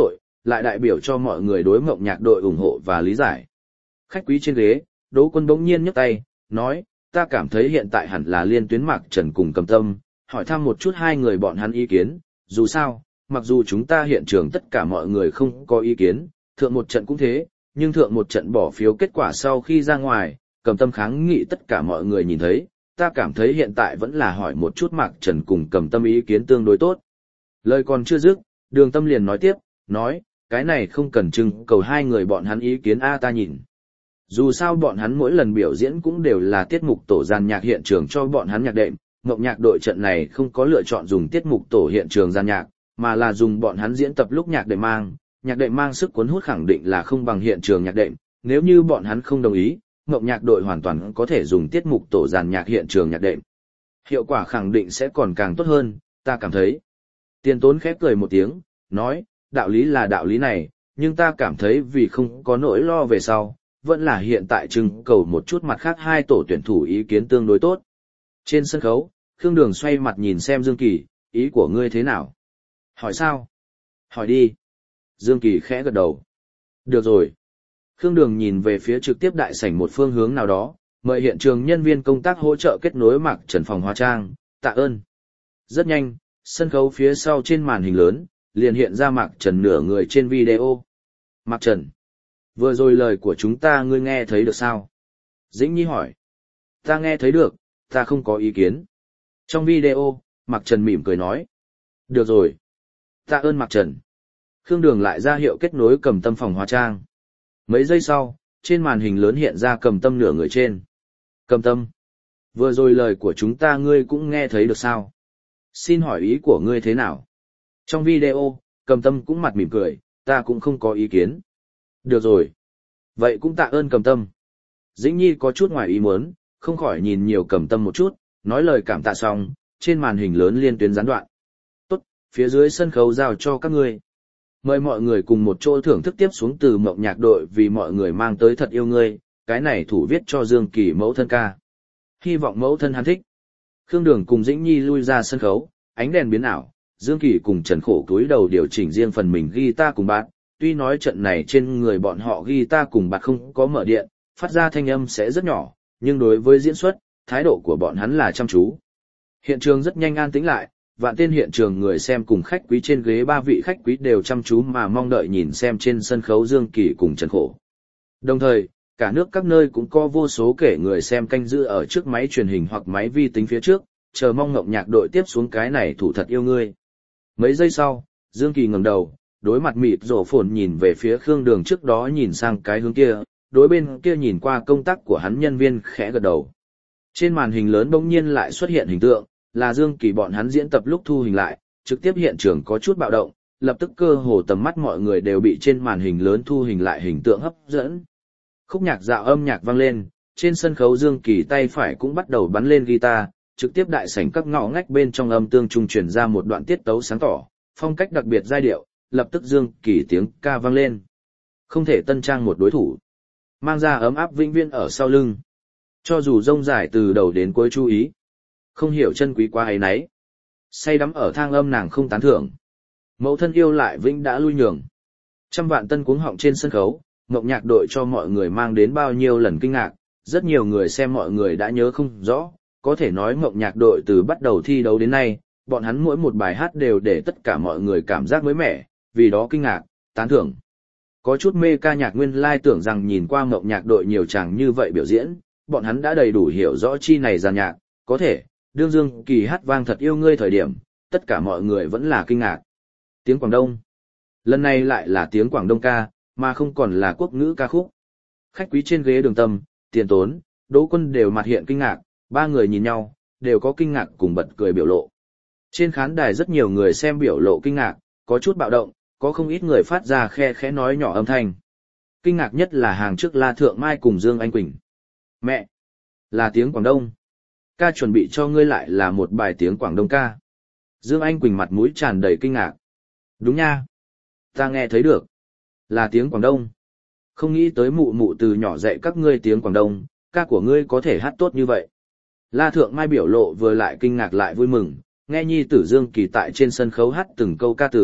lại đại biểu cho mọi người đối Mộng Nhạc đội ủng hộ và lý giải. Khách quý trên ghế, Đỗ Quân bỗng nhiên nhấc tay, nói, ta cảm thấy hiện tại hẳn là liên tuyến Mạc Trần cùng Cầm Tâm, hỏi thăm một chút hai người bọn hắn ý kiến, dù sao, mặc dù chúng ta hiện trường tất cả mọi người không có ý kiến, thượng một trận cũng thế, nhưng thượng một trận bỏ phiếu kết quả sau khi ra ngoài, Cầm Tâm kháng nghị tất cả mọi người nhìn thấy, ta cảm thấy hiện tại vẫn là hỏi một chút Mạc Trần cùng Cầm Tâm ý kiến tương đối tốt. Lời còn chưa dứt, Đường Tâm liền nói tiếp, nói, cái này không cần trưng cầu hai người bọn hắn ý kiến ta nhìn. Dù sao bọn hắn mỗi lần biểu diễn cũng đều là tiết mục tổ gian nhạc hiện trường cho bọn hắn nhạc đệm, Mộng Nhạc đội trận này không có lựa chọn dùng tiết mục tổ hiện trường gian nhạc, mà là dùng bọn hắn diễn tập lúc nhạc đệm mang sức cuốn hút khẳng định là không bằng hiện trường nhạc đệm, nếu như bọn hắn không đồng ý, Mộng Nhạc đội hoàn toàn có thể dùng tiết mục tổ dàn nhạc hiện trường nhạc đệm. Hiệu quả khẳng định sẽ còn càng tốt hơn, ta cảm thấy. Tiền Tốn khép cười một tiếng, nói, đạo lý là đạo lý này, nhưng ta cảm thấy vì không có nỗi lo về sau, vẫn là hiện tại trưng cầu một chút mặt khác hai tổ tuyển thủ ý kiến tương đối tốt. Trên sân khấu, Khương Đường xoay mặt nhìn xem Dương Kỳ, ý của ngươi thế nào? Hỏi sao? Hỏi đi. Dương Kỳ khẽ gật đầu. Được rồi. Khương Đường nhìn về phía trực tiếp đại sảnh một phương hướng nào đó, mời hiện trường nhân viên công tác hỗ trợ kết nối Mạc Trần phòng hóa trang, tạ ơn. Rất nhanh, sân khấu phía sau trên màn hình lớn, liền hiện ra Mạc Trần nửa người trên video. Mạc Trần, vừa rồi lời của chúng ta ngươi nghe thấy được sao? Dĩnh Nhi hỏi. Ta nghe thấy được, ta không có ý kiến. Trong video, Mạc Trần mỉm cười nói. Được rồi. Tạ ơn Mạc Trần. Khương Đường lại ra hiệu kết nối Cầm Tâm phòng hóa trang. Mấy giây sau, trên màn hình lớn hiện ra Cầm Tâm nửa người trên. Cầm Tâm, vừa rồi lời của chúng ta ngươi cũng nghe thấy được sao? Xin hỏi ý của ngươi thế nào? Trong video, Cầm Tâm cũng mặt mỉm cười, ta cũng không có ý kiến. Được rồi. Vậy cũng tạ ơn Cầm Tâm. Dĩnh Nhi có chút ngoài ý muốn, không khỏi nhìn nhiều Cầm Tâm một chút, nói lời cảm tạ xong, trên màn hình lớn liên tuyến gián đoạn. Tốt, phía dưới sân khấu giao cho các ngươi. Mời mọi người cùng một chỗ thưởng thức tiếp xuống từ Mộng Nhạc đội vì mọi người mang tới thật yêu ngươi, cái này thủ viết cho Dương Kỳ mẫu thân ca. Hy vọng mẫu thân hắn thích. Khương Đường cùng Dĩnh Nhi lui ra sân khấu, ánh đèn biến ảo, Dương Kỳ cùng Trần Khổ cúi đầu điều chỉnh riêng phần mình guitar cùng bát, tuy nói trận này trên người bọn họ guitar cùng bát không có mở điện, phát ra thanh âm sẽ rất nhỏ, nhưng đối với diễn xuất, thái độ của bọn hắn là chăm chú. Hiện trường rất nhanh an tĩnh lại, vạn tên hiện trường người xem cùng khách quý trên ghế ba vị khách quý đều chăm chú mà mong đợi nhìn xem trên sân khấu Dương Kỳ cùng Trần Khổ. Đồng thời, cả nước các nơi cũng có vô số kể người xem canh giữ ở trước máy truyền hình hoặc máy vi tính phía trước, chờ mong Mộng Nhạc đội tiếp xuống cái này thủ thật yêu ngươi. Mấy giây sau, Dương Kỳ ngẩng đầu, đối mặt mịt rổ phồn nhìn về phía Khương Đường trước đó nhìn sang cái hướng kia, đối bên kia nhìn qua công tác của hắn nhân viên khẽ gật đầu. Trên màn hình lớn bỗng nhiên lại xuất hiện hình tượng, là Dương Kỳ bọn hắn diễn tập lúc thu hình lại, trực tiếp hiện trường có chút bạo động, lập tức cơ hồ tầm mắt mọi người đều bị trên màn hình lớn thu hình lại hình tượng hấp dẫn. Khúc nhạc dạo âm nhạc vang lên, trên sân khấu Dương Kỳ tay phải cũng bắt đầu bắn lên guitar, trực tiếp đại sảnh các ngõ ngách bên trong âm tương trung truyền ra một đoạn tiết tấu sáng tỏ, phong cách đặc biệt giai điệu, lập tức Dương Kỳ tiếng ca vang lên. Không thể tân trang một đối thủ, mang ra ấm áp vĩnh viễn ở sau lưng. Cho dù rông dài từ đầu đến cuối chú ý, không hiểu chân quý quá ấy nấy. Say đắm ở thang âm nàng không tán thưởng. Mẫu thân yêu lại vĩnh đã lui nhường. Trăm vạn tân cuống họng trên sân khấu, Mộng Nhạc đội cho mọi người mang đến bao nhiêu lần kinh ngạc, rất nhiều người xem mọi người đã nhớ không rõ, có thể nói Mộng Nhạc đội từ bắt đầu thi đấu đến nay, bọn hắn mỗi một bài hát đều để tất cả mọi người cảm giác mới mẻ, vì đó kinh ngạc, tán thưởng. Có chút mê ca nhạc nguyên lai tưởng rằng nhìn qua Mộng Nhạc đội nhiều chàng như vậy biểu diễn, bọn hắn đã đầy đủ hiểu rõ chi này dàn nhạc, có thể, đương Dương Kỳ hát vang thật yêu ngươi thời điểm, tất cả mọi người vẫn là kinh ngạc. Tiếng Quảng Đông. Lần này lại là tiếng Quảng Đông ca, mà không còn là quốc ngữ ca khúc. Khách quý trên ghế Đường Tâm, Tiền Tốn, Đỗ Quân đều mặt hiện kinh ngạc, ba người nhìn nhau, đều có kinh ngạc cùng bật cười biểu lộ. Trên khán đài rất nhiều người xem biểu lộ kinh ngạc, có chút bạo động, có không ít người phát ra khe khẽ nói nhỏ âm thanh. Kinh ngạc nhất là hàng trước La Thượng Mai cùng Dương Anh Quỳnh. Mẹ! Là tiếng Quảng Đông. Ca chuẩn bị cho ngươi lại là một bài tiếng Quảng Đông ca. Dương Anh Quỳnh mặt mũi tràn đầy kinh ngạc. Đúng nha. Ta nghe thấy được. Là tiếng Quảng Đông. Không nghĩ tới mụ mụ từ nhỏ dạy các ngươi tiếng Quảng Đông, ca của ngươi có thể hát tốt như vậy. La Thượng Mai biểu lộ vừa lại kinh ngạc lại vui mừng, nghe nhi tử Dương Kỳ tại trên sân khấu hát từng câu ca tử,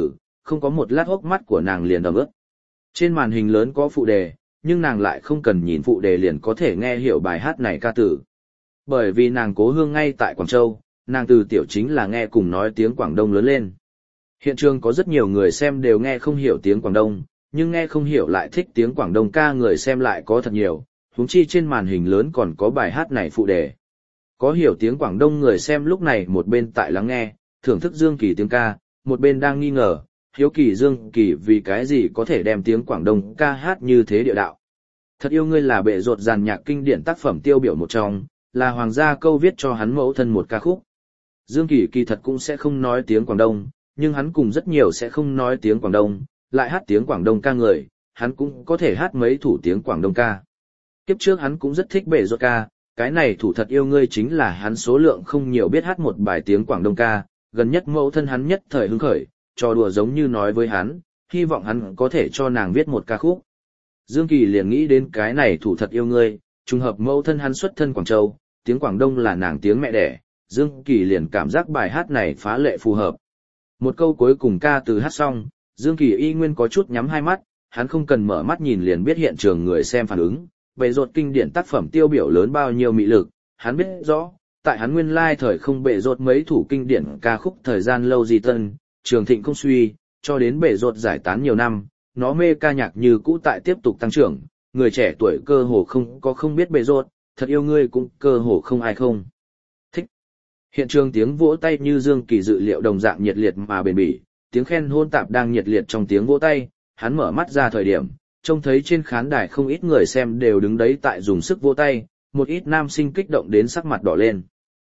không có một lát hốc mắt của nàng liền ẩm ướt. Trên màn hình lớn có phụ đề, nhưng nàng lại không cần nhìn phụ đề liền có thể nghe hiểu bài hát này ca từ. Bởi vì nàng cố hương ngay tại Quảng Châu, nàng từ tiểu chính là nghe cùng nói tiếng Quảng Đông lớn lên. Hiện trường có rất nhiều người xem đều nghe không hiểu tiếng Quảng Đông, nhưng nghe không hiểu lại thích tiếng Quảng Đông ca người xem lại có thật nhiều, huống chi trên màn hình lớn còn có bài hát này phụ đề. Có hiểu tiếng Quảng Đông người xem lúc này một bên tại lắng nghe, thưởng thức Dương Kỳ tiếng ca, một bên đang nghi ngờ, hiếu kỳ Dương Kỳ vì cái gì có thể đem tiếng Quảng Đông ca hát như thế địa đạo. Thật yêu ngươi là bệ rột dàn nhạc kinh điển tác phẩm tiêu biểu một trong, là hoàng gia câu viết cho hắn mẫu thân một ca khúc. Dương Kỳ kỳ thật cũng sẽ không nói tiếng Quảng Đông, nhưng hắn cùng rất nhiều sẽ không nói tiếng Quảng Đông, lại hát tiếng Quảng Đông ca người, hắn cũng có thể hát mấy thủ tiếng Quảng Đông ca. Kiếp trước hắn cũng rất thích bệ rột ca, cái này thủ thật yêu ngươi chính là hắn số lượng không nhiều biết hát một bài tiếng Quảng Đông ca, gần nhất mẫu thân hắn nhất thời hứng khởi, trò đùa giống như nói với hắn, hy vọng hắn có thể cho nàng viết một ca khúc. Dương Kỳ liền nghĩ đến cái này thủ thật yêu ngươi, trùng hợp mẫu thân hắn xuất thân Quảng Châu, tiếng Quảng Đông là nàng tiếng mẹ đẻ, Dương Kỳ liền cảm giác bài hát này phá lệ phù hợp. Một câu cuối cùng ca từ hát xong, Dương Kỳ y nguyên có chút nhắm hai mắt, hắn không cần mở mắt nhìn liền biết hiện trường người xem phản ứng, bệ rột kinh điển tác phẩm tiêu biểu lớn bao nhiêu mị lực, hắn biết rõ, tại hắn nguyên lai thời không bệ rột mấy thủ kinh điển ca khúc thời gian lâu gì tân, trường thịnh không suy, cho đến bệ rột giải tán nhiều năm, nó mê ca nhạc như cũ tại tiếp tục tăng trưởng, người trẻ tuổi cơ hồ không biết bệ rột, thật yêu ngươi cũng cơ hồ không ai không thích. Hiện trường tiếng vỗ tay như Dương Kỳ dự liệu đồng dạng nhiệt liệt mà bền bỉ, tiếng khen hôn tạp đang nhiệt liệt trong tiếng vỗ tay, hắn mở mắt ra thời điểm, trông thấy trên khán đài không ít người xem đều đứng đấy tại dùng sức vỗ tay, một ít nam sinh kích động đến sắc mặt đỏ lên.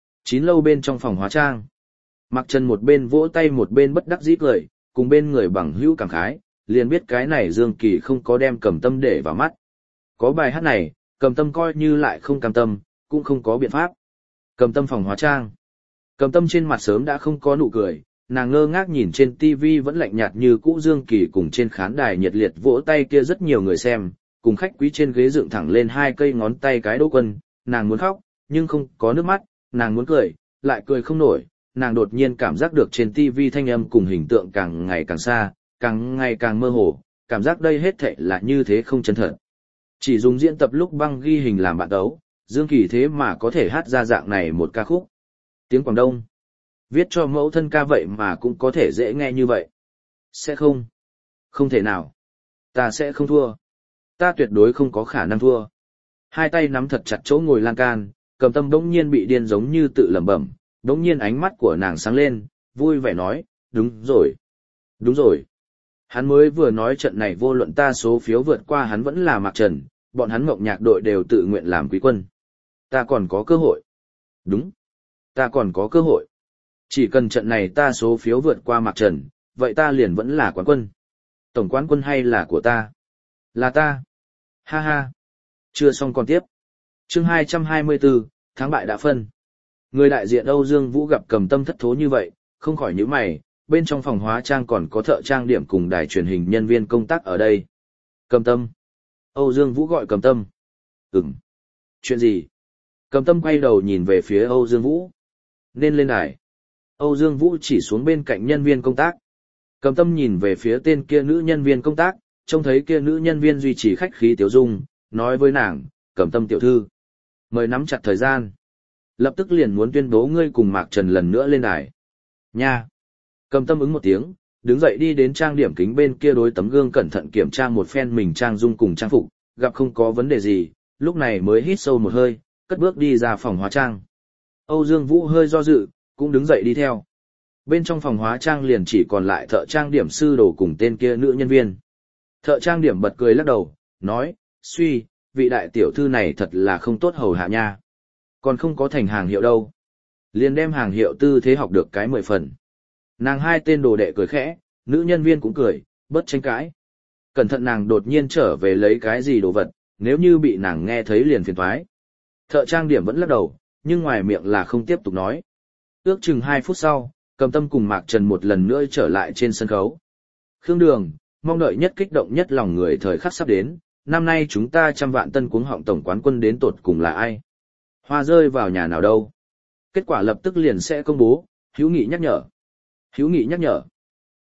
9 lâu bên trong phòng hóa trang, Mạc Trần một bên vỗ tay một bên bất đắc dĩ cười, cùng bên người bằng hữu cảm khái, liền biết cái này Dương Kỳ không có đem Cầm Tâm để vào mắt. Có bài hát này, Cầm Tâm coi như lại không cam tâm, cũng không có biện pháp. Cầm Tâm phòng hóa trang. Cầm Tâm trên mặt sớm đã không có nụ cười, nàng ngơ ngác nhìn trên TV vẫn lạnh nhạt như cũ Dương Kỳ cùng trên khán đài nhiệt liệt vỗ tay kia rất nhiều người xem, cùng khách quý trên ghế dựng thẳng lên hai cây ngón tay cái Đỗ Quân, nàng muốn khóc, nhưng không có nước mắt, nàng muốn cười, lại cười không nổi, nàng đột nhiên cảm giác được trên TV thanh âm cùng hình tượng càng ngày càng xa, càng ngày càng mơ hồ, cảm giác đây hết thảy là như thế không chân thật. Chỉ dùng diễn tập lúc băng ghi hình làm bạn đấu, Dương Kỳ thế mà có thể hát ra dạng này một ca khúc. Tiếng Quảng Đông. Viết cho mẫu thân ca vậy mà cũng có thể dễ nghe như vậy. Sẽ không. Không thể nào. Ta sẽ không thua. Ta tuyệt đối không có khả năng thua. Hai tay nắm thật chặt chỗ ngồi lan can, Cầm Tâm đống nhiên bị điên giống như tự lẩm bẩm, đống nhiên ánh mắt của nàng sáng lên, vui vẻ nói, đúng rồi. Đúng rồi. Hắn mới vừa nói trận này vô luận ta số phiếu vượt qua hắn vẫn là Mạc Trần, bọn hắn Mộng Nhạc đội đều tự nguyện làm quý quân. Ta còn có cơ hội. Đúng. Ta còn có cơ hội. Chỉ cần trận này ta số phiếu vượt qua Mạc Trần, vậy ta liền vẫn là quán quân. Tổng quán quân hay là của ta? Là ta. Ha ha. Chưa xong còn tiếp. Chương 224, thắng bại đã phân. Người đại diện Âu Dương Vũ gặp Cầm Tâm thất thố như vậy, không khỏi nhíu mày, bên trong phòng hóa trang còn có thợ trang điểm cùng đài truyền hình nhân viên công tác ở đây. Cầm Tâm. Âu Dương Vũ gọi Cầm Tâm. Ừm. Chuyện gì? Cầm Tâm quay đầu nhìn về phía Âu Dương Vũ. Nên lên đài. Âu Dương Vũ chỉ xuống bên cạnh nhân viên công tác. Cầm Tâm nhìn về phía tên kia nữ nhân viên công tác, trông thấy kia nữ nhân viên duy trì khách khí tiểu dung, nói với nàng, Cầm Tâm tiểu thư. Mời nắm chặt thời gian. Lập tức liền muốn tuyên bố ngươi cùng Mạc Trần lần nữa lên đài. Nha. Cầm Tâm ứng một tiếng, đứng dậy đi đến trang điểm kính bên kia đối tấm gương cẩn thận kiểm tra một phen mình trang dung cùng trang phục, gặp không có vấn đề gì, lúc này mới hít sâu một hơi, cất bước đi ra phòng hóa trang. Âu Dương Vũ hơi do dự, cũng đứng dậy đi theo. Bên trong phòng hóa trang liền chỉ còn lại thợ trang điểm sư đồ cùng tên kia nữ nhân viên. Thợ trang điểm bật cười lắc đầu, nói, suy, vị đại tiểu thư này thật là không tốt hầu hạ nha. Còn không có thành hàng hiệu đâu. Liền đem hàng hiệu tư thế học được cái 10 phần. Nàng hai tên đồ đệ cười khẽ, nữ nhân viên cũng cười, bớt tranh cãi. Cẩn thận nàng đột nhiên trở về lấy cái gì đồ vật, nếu như bị nàng nghe thấy liền phiền toái. Thợ trang điểm vẫn lắc đầu, nhưng ngoài miệng là không tiếp tục nói. Ước chừng 2 phút sau, Cầm Tâm cùng Mạc Trần một lần nữa trở lại trên sân khấu. Khương Đường, mong đợi nhất kích động nhất lòng người thời khắc sắp đến, năm nay chúng ta 100 vạn tân cuống họng tổng quán quân đến tột cùng là ai? Hoa rơi vào nhà nào đâu? Kết quả lập tức liền sẽ công bố, Hữu Nghị nhắc nhở. Hữu Nghị nhắc nhở.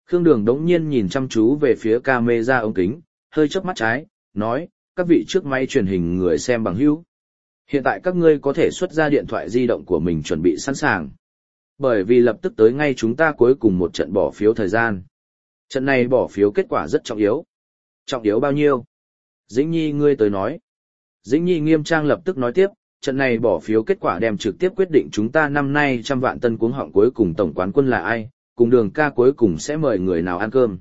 Khương Đường đống nhiên nhìn chăm chú về phía camera ống kính, hơi chớp mắt trái, nói, các vị trước máy truyền hình người xem bằng hữu. Hiện tại các ngươi có thể xuất ra điện thoại di động của mình chuẩn bị sẵn sàng. Bởi vì lập tức tới ngay chúng ta cuối cùng một trận bỏ phiếu thời gian. Trận này bỏ phiếu kết quả rất trọng yếu. Trọng yếu bao nhiêu? Dĩnh Nhi ngươi tới nói. Dĩnh Nhi nghiêm trang lập tức nói tiếp, trận này bỏ phiếu kết quả đem trực tiếp quyết định chúng ta năm nay 100 vạn tân cuống họng cuối cùng tổng quán quân là ai, cùng Đường ca cuối cùng sẽ mời người nào ăn cơm.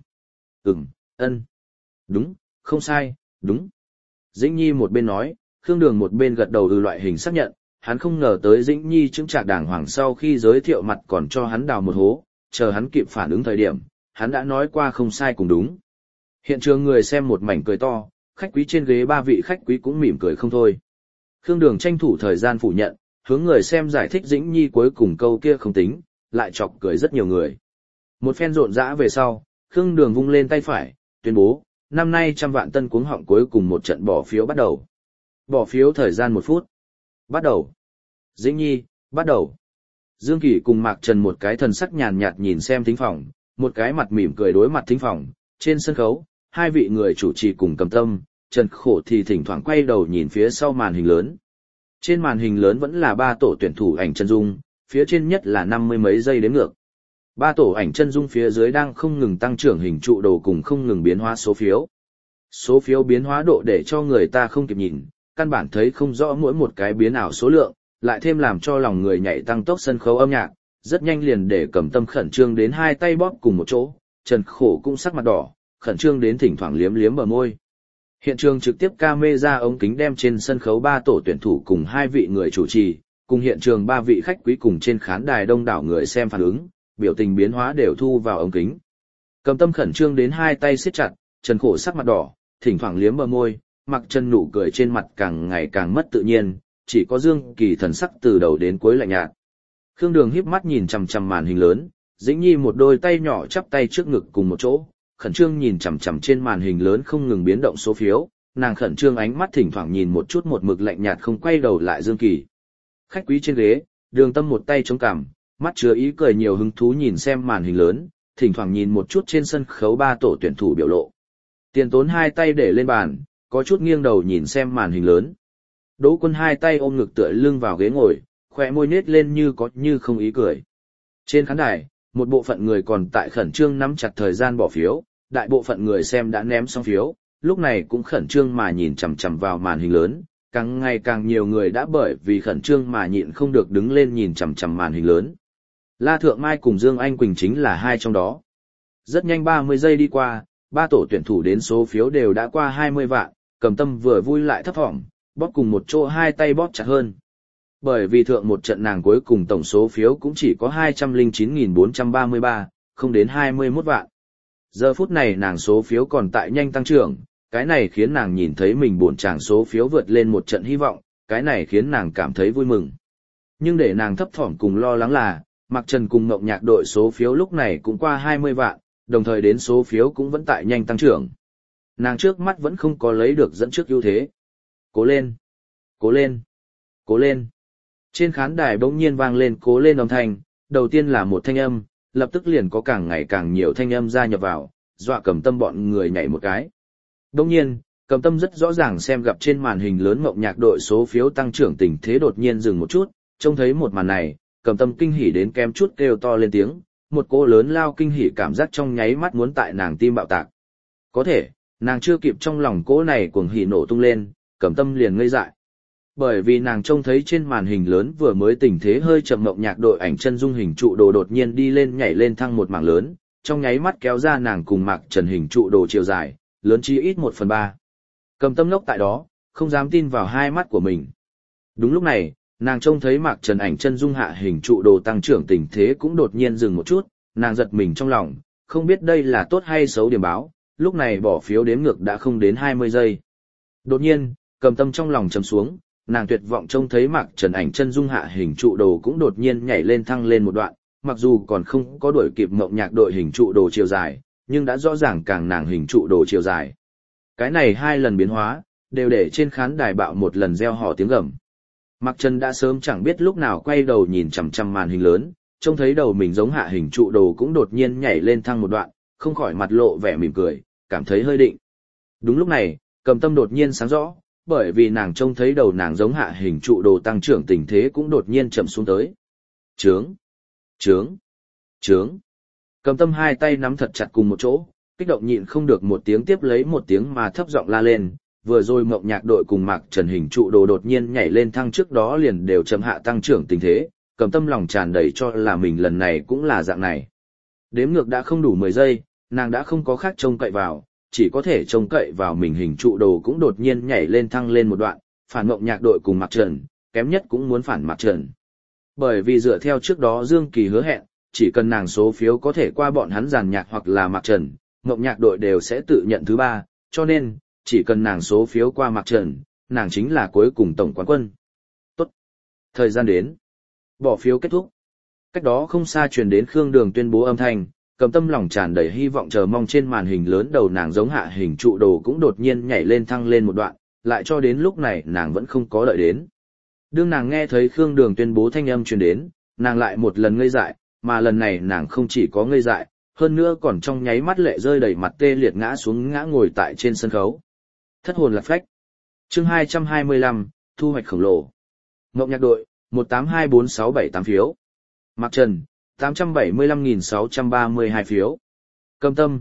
Ân. Đúng, không sai, đúng. Dĩnh Nhi một bên nói, Khương Đường một bên gật đầu loại hình xác nhận, hắn không ngờ tới Dĩnh Nhi chứng trạc đàng hoàng sau khi giới thiệu mặt còn cho hắn đào một hố, chờ hắn kịp phản ứng thời điểm, hắn đã nói qua không sai cùng đúng. Hiện trường người xem một mảnh cười to, khách quý trên ghế 3 vị khách quý cũng mỉm cười không thôi. Khương Đường tranh thủ thời gian phủ nhận, hướng người xem giải thích Dĩnh Nhi cuối cùng câu kia không tính, lại chọc cười rất nhiều người. Một phen rộn rã về sau, Khương Đường vung lên tay phải, tuyên bố, năm nay 100 vạn tân cuống họng cuối cùng một trận bỏ phiếu bắt đầu. Bỏ phiếu thời gian 1 phút. Bắt đầu. Dĩnh Nhi, bắt đầu. Dương Kỳ cùng Mạc Trần một cái thần sắc nhàn nhạt nhìn xem thính phòng, một cái mặt mỉm cười đối mặt thính phòng, trên sân khấu, hai vị người chủ trì cùng Cầm Tâm, Trần Khổ thì thỉnh thoảng quay đầu nhìn phía sau màn hình lớn. Trên màn hình lớn vẫn là 3 tổ tuyển thủ ảnh chân dung, phía trên nhất là 50 mấy giây đếm ngược. 3 tổ ảnh chân dung phía dưới đang không ngừng tăng trưởng hình trụ đồ cùng không ngừng biến hóa số phiếu. Số phiếu biến hóa độ để cho người ta không kịp nhìn, căn bản thấy không rõ mỗi một cái biến ảo số lượng, lại thêm làm cho lòng người nhảy tăng tốc sân khấu âm nhạc, rất nhanh liền để Cầm Tâm khẩn trương đến hai tay bóp cùng một chỗ, Trần Khổ cũng sắc mặt đỏ, khẩn trương đến thỉnh thoảng liếm liếm bờ môi. Hiện trường trực tiếp camera ống kính đem trên sân khấu 3 tổ tuyển thủ cùng 2 vị người chủ trì, cùng hiện trường 3 vị khách quý cùng trên khán đài đông đảo người xem phản ứng, biểu tình biến hóa đều thu vào ống kính. Cầm Tâm khẩn trương đến hai tay siết chặt, Trần Khổ sắc mặt đỏ, thỉnh thoảng liếm bờ môi, Mặc Trần nụ cười trên mặt càng ngày càng mất tự nhiên, chỉ có Dương Kỳ thần sắc từ đầu đến cuối lạnh nhạt. Khương Đường híp mắt nhìn chằm chằm màn hình lớn, Dĩnh Nhi một đôi tay nhỏ chắp tay trước ngực cùng một chỗ, khẩn trương nhìn chằm chằm trên màn hình lớn không ngừng biến động số phiếu, nàng khẩn trương ánh mắt thỉnh thoảng nhìn một chút một mực lạnh nhạt không quay đầu lại Dương Kỳ. Khách quý trên ghế, Đường Tâm một tay chống cằm, mắt chứa ý cười nhiều hứng thú nhìn xem màn hình lớn, thỉnh thoảng nhìn một chút trên sân khấu 3 tổ tuyển thủ biểu lộ. Tiền Tốn hai tay để lên bàn, có chút nghiêng đầu nhìn xem màn hình lớn. Đỗ Quân hai tay ôm ngực tựa lưng vào ghế ngồi, khóe môi nết lên như có như không ý cười. Trên khán đài, một bộ phận người còn tại khẩn trương nắm chặt thời gian bỏ phiếu, đại bộ phận người xem đã ném xong phiếu, lúc này cũng khẩn trương mà nhìn chằm chằm vào màn hình lớn, càng ngày càng nhiều người đã bởi vì khẩn trương mà nhịn không được đứng lên nhìn chằm chằm màn hình lớn. La Thượng Mai cùng Dương Anh Quỳnh chính là hai trong đó. Rất nhanh 30 giây đi qua, 3 tổ tuyển thủ đến số phiếu đều đã qua 20 vạn, Cầm Tâm vừa vui lại thấp thỏm, bóp cùng một chỗ hai tay bóp chặt hơn. Bởi vì thượng một trận nàng cuối cùng tổng số phiếu cũng chỉ có 209.433, không đến 21 vạn. Giờ phút này nàng số phiếu còn tại nhanh tăng trưởng, cái này khiến nàng nhìn thấy mình bổn tràng số phiếu vượt lên một trận hy vọng, cái này khiến nàng cảm thấy vui mừng. Nhưng để nàng thấp thỏm cùng lo lắng là, Mạc Trần cùng Ngộng Nhạc đội số phiếu lúc này cũng qua 20 vạn, đồng thời đến số phiếu cũng vẫn tại nhanh tăng trưởng. Nàng trước mắt vẫn không có lấy được dẫn trước ưu thế. Cố lên! Cố lên! Cố lên! Trên khán đài bỗng nhiên vang lên cố lên âm thanh, đầu tiên là một thanh âm, lập tức liền có càng ngày càng nhiều thanh âm gia nhập vào, dọa Cầm Tâm bọn người nhảy một cái. Bỗng nhiên, Cầm Tâm rất rõ ràng xem gặp trên màn hình lớn Ngộng Nhạc đội số phiếu tăng trưởng tình thế đột nhiên dừng một chút, trông thấy một màn này, Cầm Tâm kinh hỉ đến kém chút kêu to lên tiếng, một cỗ lớn lao kinh hỉ cảm giác trong nháy mắt muốn tại nàng tim bạo tạc. Có thể, nàng chưa kịp trong lòng cỗ này cuồng hỉ nổ tung lên, Cầm Tâm liền ngây dại. Bởi vì nàng trông thấy trên màn hình lớn vừa mới tình thế hơi chậm Ngộng Nhạc đội ảnh chân dung hình trụ đồ đột nhiên đi lên nhảy lên thăng một mảng lớn, trong nháy mắt kéo ra nàng cùng Mạc Trần hình trụ đồ chiều dài, lớn chi ít 1/3. Cầm Tâm ngốc tại đó, không dám tin vào hai mắt của mình. Đúng lúc này, nàng trông thấy Mạc Trần ảnh chân dung hạ hình trụ đồ tăng trưởng tình thế cũng đột nhiên dừng một chút, nàng giật mình trong lòng, không biết đây là tốt hay xấu điểm báo, lúc này bỏ phiếu đếm ngược đã không đến 20 giây. Đột nhiên, Cầm Tâm trong lòng trầm xuống, nàng tuyệt vọng trông thấy Mạc Trần ảnh chân dung hạ hình trụ đồ cũng đột nhiên nhảy lên thăng lên một đoạn, mặc dù còn không có đuổi kịp Ngộng Nhạc đội hình trụ đồ chiều dài, nhưng đã rõ ràng càng nàng hình trụ đồ chiều dài. Cái này hai lần biến hóa, đều để trên khán đài bạo một lần reo hò tiếng gầm. Mạc Trần đã sớm chẳng biết lúc nào quay đầu nhìn chằm chằm màn hình lớn, trông thấy đầu mình giống hạ hình trụ đồ cũng đột nhiên nhảy lên thăng một đoạn, không khỏi mặt lộ vẻ mỉm cười, cảm thấy hơi định. Đúng lúc này, Cầm Tâm đột nhiên sáng rõ, bởi vì nàng trông thấy đầu nàng giống hạ hình trụ đồ tăng trưởng tình thế cũng đột nhiên chậm xuống tới. Trướng, trướng, trướng. Cầm Tâm hai tay nắm thật chặt cùng một chỗ, kích động nhịn không được một tiếng tiếp lấy một tiếng mà thấp giọng la lên. Vừa rồi Mộng Nhạc đội cùng Mạc Trần hình trụ đồ đột nhiên nhảy lên thăng trước đó liền đều chậm hạ tăng trưởng tình thế, Cầm Tâm lòng tràn đầy cho là mình lần này cũng là dạng này. Đếm ngược đã không đủ 10 giây, nàng đã không có khác trông cậy vào, chỉ có thể trông cậy vào mình hình trụ đồ cũng đột nhiên nhảy lên thăng lên một đoạn, phản Mộng Nhạc đội cùng Mạc Trần, kém nhất cũng muốn phản Mạc Trần. Bởi vì dựa theo trước đó Dương Kỳ hứa hẹn, chỉ cần nàng số phiếu có thể qua bọn hắn Giàn Nhạc hoặc là Mạc Trần, Mộng Nhạc đội đều sẽ tự nhận thứ 3, cho nên, chỉ cần nàng số phiếu qua Mạc Trần, nàng chính là cuối cùng tổng quán quân. Tốt. Thời gian đến. Bỏ phiếu kết thúc. Cách đó không xa truyền đến Khương Đường tuyên bố âm thanh, Cầm Tâm lòng tràn đầy hy vọng chờ mong trên màn hình lớn đầu nàng giống hạ hình trụ đồ cũng đột nhiên nhảy lên thăng lên một đoạn, lại cho đến lúc này nàng vẫn không có đợi đến. Đương nàng nghe thấy Khương Đường tuyên bố thanh âm truyền đến, nàng lại một lần ngây dại, mà lần này nàng không chỉ có ngây dại, hơn nữa còn trong nháy mắt lệ rơi đầy mặt tê liệt ngã xuống ngã ngồi tại trên sân khấu. Thất hồn lạc phách. Chương 225, thu hoạch khổng lồ. Mộng Nhạc đội, 1824678 phiếu. Mạc Trần, 875.632 phiếu. Cầm Tâm,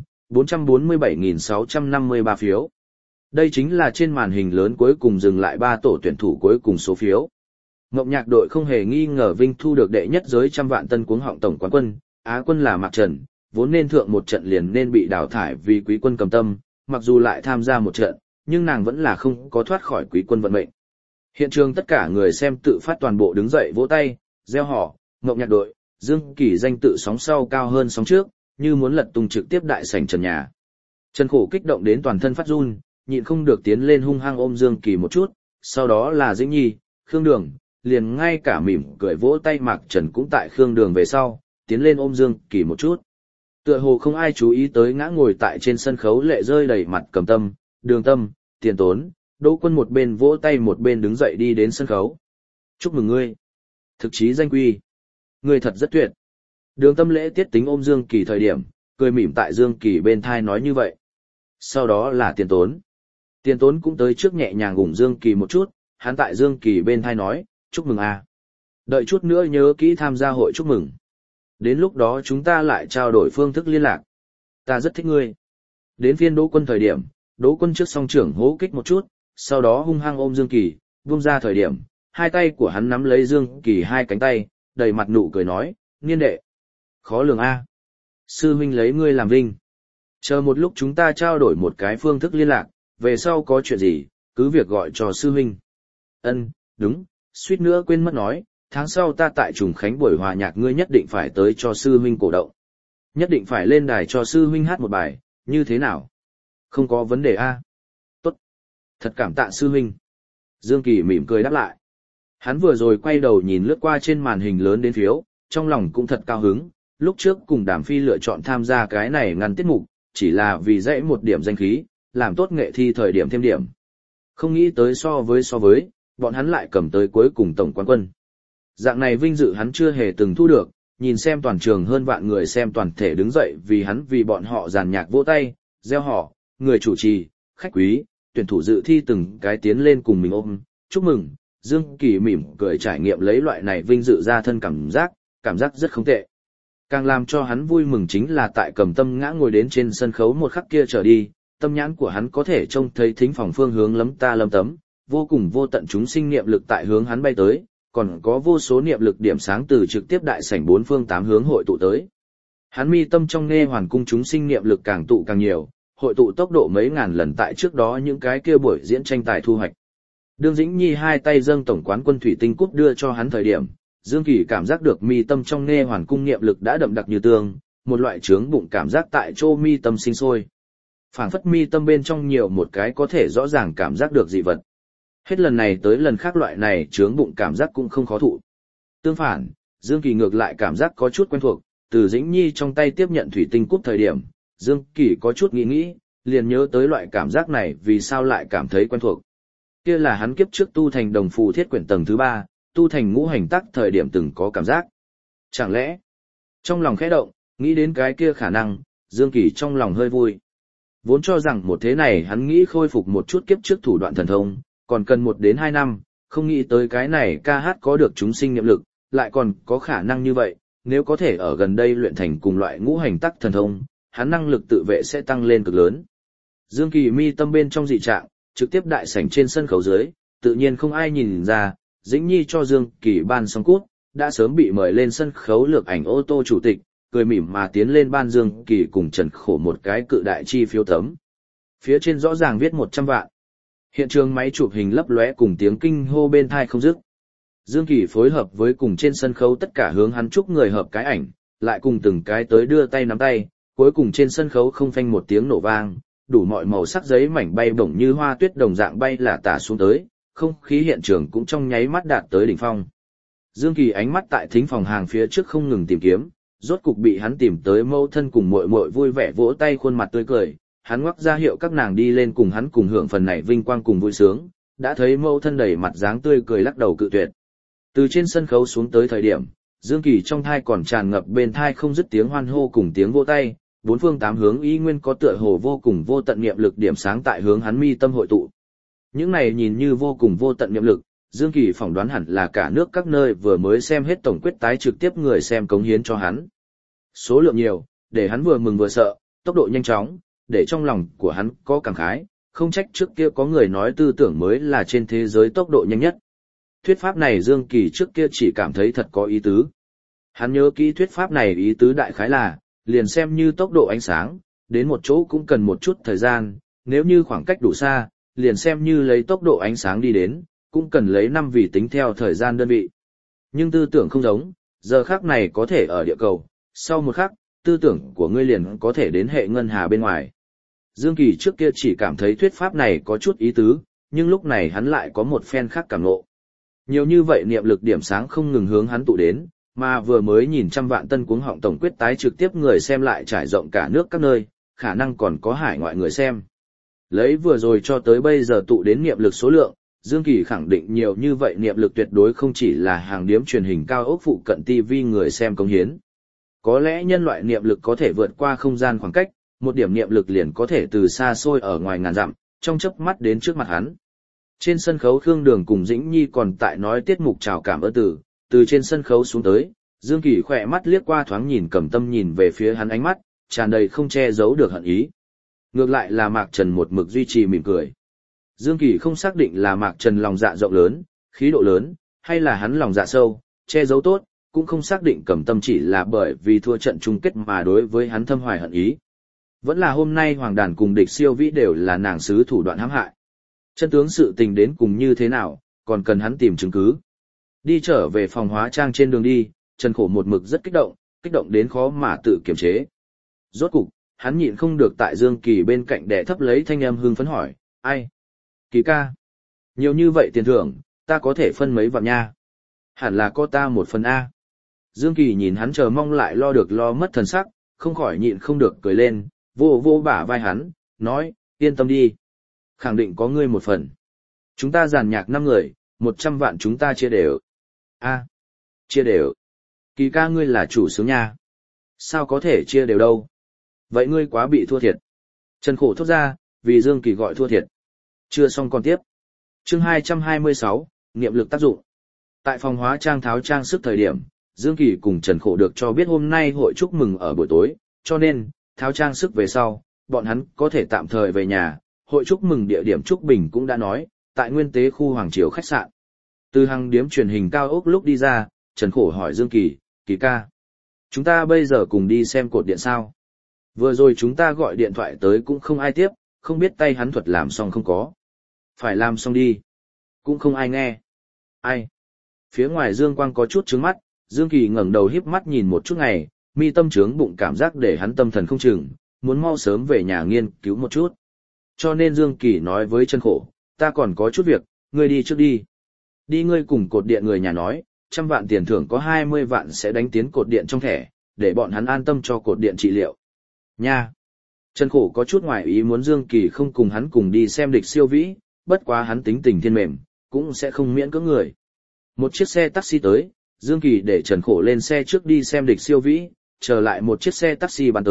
447.653 phiếu. Đây chính là trên màn hình lớn cuối cùng dừng lại 3 tổ tuyển thủ cuối cùng số phiếu. Mộng Nhạc đội không hề nghi ngờ vinh thu được đệ nhất giới trăm vạn tân cuống họng tổng quán quân, Á quân là Mạc Trần, vốn nên thượng một trận liền nên bị đào thải vì quý quân Cầm Tâm, mặc dù lại tham gia một trận, nhưng nàng vẫn là không có thoát khỏi quý quân vận mệnh. Hiện trường tất cả người xem tự phát toàn bộ đứng dậy vỗ tay, reo hò, Mộng Nhạc đội, Dương Kỳ danh tự sóng sau cao hơn sóng trước, như muốn lật tung trực tiếp đại sảnh trần nhà. Trần Khổ kích động đến toàn thân phát run, nhịn không được tiến lên hung hăng ôm Dương Kỳ một chút, sau đó là Dĩnh Nhi, Khương Đường, liền ngay cả mỉm cười vỗ tay Mạc Trần cũng tại Khương Đường về sau, tiến lên ôm Dương Kỳ một chút. Tựa hồ không ai chú ý tới ngã ngồi tại trên sân khấu lệ rơi đầy mặt Cầm Tâm, Đường Tâm, Tiền Tốn, Đỗ Quân một bên vỗ tay một bên đứng dậy đi đến sân khấu. Chúc mừng ngươi. Thực chí danh quy. Ngươi thật rất tuyệt. Đường Tâm lễ tiết tính ôm Dương Kỳ thời điểm, cười mỉm tại Dương Kỳ bên thai nói như vậy. Sau đó là Tiền Tốn. Tiền Tốn cũng tới trước nhẹ nhàng ủng Dương Kỳ một chút, hắn tại Dương Kỳ bên thai nói, chúc mừng a. Đợi chút nữa nhớ kỹ tham gia hội chúc mừng. Đến lúc đó chúng ta lại trao đổi phương thức liên lạc. Ta rất thích ngươi. Đến phiên Đỗ Quân thời điểm, Đỗ Quân trước song trưởng hố kích một chút, sau đó hung hăng ôm Dương Kỳ, vung ra thời điểm, hai tay của hắn nắm lấy Dương Kỳ hai cánh tay, đầy mặt nụ cười nói, niên đệ. Khó lường a. Sư huynh lấy ngươi làm vinh. Chờ một lúc chúng ta trao đổi một cái phương thức liên lạc, về sau có chuyện gì, cứ việc gọi cho sư huynh. Ân, đúng, suýt nữa quên mất nói, tháng sau ta tại Trùng Khánh buổi hòa nhạc ngươi nhất định phải tới cho sư huynh cổ động. Nhất định phải lên đài cho sư huynh hát một bài, như thế nào? Không có vấn đề a. Tốt. Thật cảm tạ sư huynh. Dương Kỳ mỉm cười đáp lại. Hắn vừa rồi quay đầu nhìn lướt qua trên màn hình lớn đến phiếu, trong lòng cũng thật cao hứng, lúc trước cùng Đàm Phi lựa chọn tham gia cái này ngăn tiết mục, chỉ là vì dãy một điểm danh khí, làm tốt nghệ thi thời điểm thêm điểm. Không nghĩ tới so với, bọn hắn lại cầm tới cuối cùng tổng quán quân. Dạng này vinh dự hắn chưa hề từng thu được, nhìn xem toàn trường hơn vạn người xem toàn thể đứng dậy vì hắn vì bọn họ giàn nhạc vỗ tay, reo hò, người chủ trì, khách quý, tuyển thủ dự thi từng cái tiến lên cùng mình ôm, chúc mừng. Dương Kỳ mỉm cười trải nghiệm lấy loại này vinh dự ra thân cảm giác rất không tệ. Càng làm cho hắn vui mừng chính là tại Cầm Tâm ngã ngồi đến trên sân khấu một khắc kia trở đi, tâm nhãn của hắn có thể trông thấy thính phòng phương hướng lấm ta lấm tấm, vô cùng vô tận chúng sinh niệm lực tại hướng hắn bay tới, còn có vô số niệm lực điểm sáng từ trực tiếp đại sảnh bốn phương tám hướng hội tụ tới. Hắn mi tâm trong nghe hoàn cung chúng sinh niệm lực càng tụ càng nhiều, hội tụ tốc độ mấy ngàn lần tại trước đó những cái kia buổi diễn tranh tài thu hoạch. Đương Dĩnh Nhi hai tay dâng tổng quán quân thủy tinh cúp đưa cho hắn thời điểm, Dương Kỳ cảm giác được mi tâm trong nghe hoàn cung niệm lực đã đậm đặc như tương, một loại trướng bụng cảm giác tại chỗ mi tâm sinh sôi. Phảng phất mi tâm bên trong nhiều một cái có thể rõ ràng cảm giác được dị vật. Hết lần này tới lần khác loại này trướng bụng cảm giác cũng không khó thụ. Tương phản, Dương Kỳ ngược lại cảm giác có chút quen thuộc, từ Dĩnh Nhi trong tay tiếp nhận thủy tinh cúp thời điểm, Dương Kỳ có chút nghĩ, liền nhớ tới loại cảm giác này vì sao lại cảm thấy quen thuộc. Kia là hắn kiếp trước tu thành đồng phù thiết quyển tầng thứ 3, tu thành ngũ hành tắc thời điểm từng có cảm giác. Chẳng lẽ, trong lòng khẽ động, nghĩ đến cái kia khả năng, Dương Kỳ trong lòng hơi vui. Vốn cho rằng một thế này hắn nghĩ khôi phục một chút kiếp trước thủ đoạn thần thông, còn cần 1 đến 2 năm, không nghĩ tới cái này ca hát có được chúng sinh niệm lực, lại còn có khả năng như vậy, nếu có thể ở gần đây luyện thành cùng loại ngũ hành tắc thần thông, hắn năng lực tự vệ sẽ tăng lên cực lớn. Dương Kỳ mi tâm bên trong dị trạng, trực tiếp đại sảnh trên sân khấu dưới, tự nhiên không ai nhìn ra, Dĩnh Nhi cho Dương Kỳ ban xong cút, đã sớm bị mời lên sân khấu lược ảnh ô tô chủ tịch, cười mỉm mà tiến lên ban Dương Kỳ cùng Trần Khổ một cái cự đại chi phiếu tấm. Phía trên rõ ràng viết 100 vạn. Hiện trường máy chụp hình lấp lóe cùng tiếng kinh hô bên tai không dứt. Dương Kỳ phối hợp với cùng trên sân khấu tất cả hướng hắn chúc người hợp cái ảnh, lại cùng từng cái tới đưa tay nắm tay, cuối cùng trên sân khấu không phanh một tiếng nổ vang, đủ mọi màu sắc giấy mảnh bay bổng như hoa tuyết đồng dạng bay là tả xuống tới, không khí hiện trường cũng trong nháy mắt đạt tới đỉnh phong. Dương Kỳ ánh mắt tại thính phòng hàng phía trước không ngừng tìm kiếm, rốt cục bị hắn tìm tới mâu thân cùng muội muội vui vẻ vỗ tay khuôn mặt tươi cười, hắn ngoắc ra hiệu các nàng đi lên cùng hắn cùng hưởng phần này vinh quang cùng vui sướng, đã thấy mâu thân đầy mặt dáng tươi cười lắc đầu cự tuyệt. Từ trên sân khấu xuống tới thời điểm, Dương Kỳ trong thai còn tràn ngập bên thai không dứt tiếng hoan hô cùng tiếng vỗ tay, bốn phương tám hướng y nguyên có tựa hồ vô cùng vô tận niệm lực điểm sáng tại hướng hắn mi tâm hội tụ. Những này nhìn như vô cùng vô tận niệm lực, Dương Kỳ phỏng đoán hẳn là cả nước các nơi vừa mới xem hết tổng quyết tái trực tiếp người xem cống hiến cho hắn. Số lượng nhiều, để hắn vừa mừng vừa sợ, tốc độ nhanh chóng, để trong lòng của hắn có cảm khái, không trách trước kia có người nói tư tưởng mới là trên thế giới tốc độ nhanh nhất. Thuyết pháp này Dương Kỳ trước kia chỉ cảm thấy thật có ý tứ. Hắn nhớ kỹ thuyết pháp này ý tứ đại khái là, liền xem như tốc độ ánh sáng, đến một chỗ cũng cần một chút thời gian, nếu như khoảng cách đủ xa, liền xem như lấy tốc độ ánh sáng đi đến, cũng cần lấy năm vì tính theo thời gian đơn vị. Nhưng tư tưởng không giống, giờ khắc này có thể ở địa cầu, sau một khắc, tư tưởng của ngươi liền có thể đến hệ ngân hà bên ngoài. Dương Kỳ trước kia chỉ cảm thấy thuyết pháp này có chút ý tứ, nhưng lúc này hắn lại có một phen khác cảm ngộ. Nhiều như vậy niệm lực điểm sáng không ngừng hướng hắn tụ đến, mà vừa mới nhìn trăm vạn tân cuống họng tổng quyết tái trực tiếp người xem lại trải rộng cả nước các nơi, khả năng còn có hải ngoại người xem. Lấy vừa rồi cho tới bây giờ tụ đến niệm lực số lượng, Dương Kỳ khẳng định nhiều như vậy niệm lực tuyệt đối không chỉ là hàng điếm truyền hình cao ốc phụ cận TV người xem cống hiến. Có lẽ nhân loại niệm lực có thể vượt qua không gian khoảng cách, một điểm niệm lực liền có thể từ xa xôi ở ngoài ngàn dặm, trong chớp mắt đến trước mặt hắn. Trên sân khấu Khương Đường cùng Dĩnh Nhi còn tại nói tiết mục chào cảm ơn từ trên sân khấu xuống tới, Dương Kỳ khỏe mắt liếc qua thoáng nhìn Cẩm Tâm nhìn về phía hắn ánh mắt, tràn đầy không che giấu được hận ý. Ngược lại là Mạc Trần một mực duy trì mỉm cười. Dương Kỳ không xác định là Mạc Trần lòng dạ rộng lớn, khí độ lớn, hay là hắn lòng dạ sâu, che giấu tốt, cũng không xác định Cẩm Tâm chỉ là bởi vì thua trận chung kết mà đối với hắn thâm hoài hận ý. Vẫn là hôm nay Hoàng Đàn cùng Địch Siêu Vĩ đều là nàng sứ thủ đoạn hãm hại. Chân tướng sự tình đến cùng như thế nào, còn cần hắn tìm chứng cứ. Đi trở về phòng hóa trang trên đường đi, Trần Khổ một mực rất kích động đến khó mà tự kiềm chế. Rốt cục, hắn nhịn không được tại Dương Kỳ bên cạnh đè thấp lấy thanh âm hưng phấn hỏi, ai? Kỳ ca. Nhiều như vậy tiền thưởng, ta có thể phân mấy vạn nha. Hẳn là có ta một phần A. Dương Kỳ nhìn hắn chờ mong lại lo được lo mất thần sắc, không khỏi nhịn không được cười lên, vô vô bả vai hắn, nói, yên tâm đi. Khẳng định có ngươi một phần. Chúng ta giàn nhạc 5 người, 100 vạn chúng ta chia đều. A, chia đều. Kỳ ca ngươi là chủ sướng nha. Sao có thể chia đều đâu? Vậy ngươi quá bị thua thiệt. Trần Khổ thốt ra, vì Dương Kỳ gọi thua thiệt. Chưa xong còn tiếp. Chương 226, niệm lực tác dụng. Tại phòng hóa trang tháo trang sức thời điểm, Dương Kỳ cùng Trần Khổ được cho biết hôm nay hội chúc mừng ở buổi tối, cho nên, tháo trang sức về sau, bọn hắn có thể tạm thời về nhà. Hội chúc mừng địa điểm Trúc Bình cũng đã nói, tại Nguyên Tế khu Hoàng Triều khách sạn. Từ hàng điếm truyền hình cao ốc lúc đi ra, Trần Khổ hỏi Dương Kỳ, Kỳ ca. Chúng ta bây giờ cùng đi xem cột điện sao? Vừa rồi chúng ta gọi điện thoại tới cũng không ai tiếp, không biết tay hắn thuật làm xong không có. Phải làm xong đi. Cũng không ai nghe. Ai? Phía ngoài Dương Quang có chút trướng mắt, Dương Kỳ ngẩng đầu híp mắt nhìn một chút ngày, mi tâm trướng bụng cảm giác để hắn tâm thần không chừng, muốn mau sớm về nhà nghiên cứu một chút. Cho nên Dương Kỳ nói với Trần Khổ, ta còn có chút việc, ngươi đi trước đi. Đi ngươi cùng cột điện người nhà nói, 100 vạn tiền thưởng có 20 vạn sẽ đánh tiến cột điện trong thẻ, để bọn hắn an tâm cho cột điện trị liệu. Nha! Trần Khổ có chút ngoài ý muốn Dương Kỳ không cùng hắn cùng đi xem Địch Siêu Vĩ, bất quá hắn tính tình thiên mềm, cũng sẽ không miễn cưỡng người. Một chiếc xe taxi tới, Dương Kỳ để Trần Khổ lên xe trước đi xem Địch Siêu Vĩ, trở lại một chiếc xe taxi bán tới,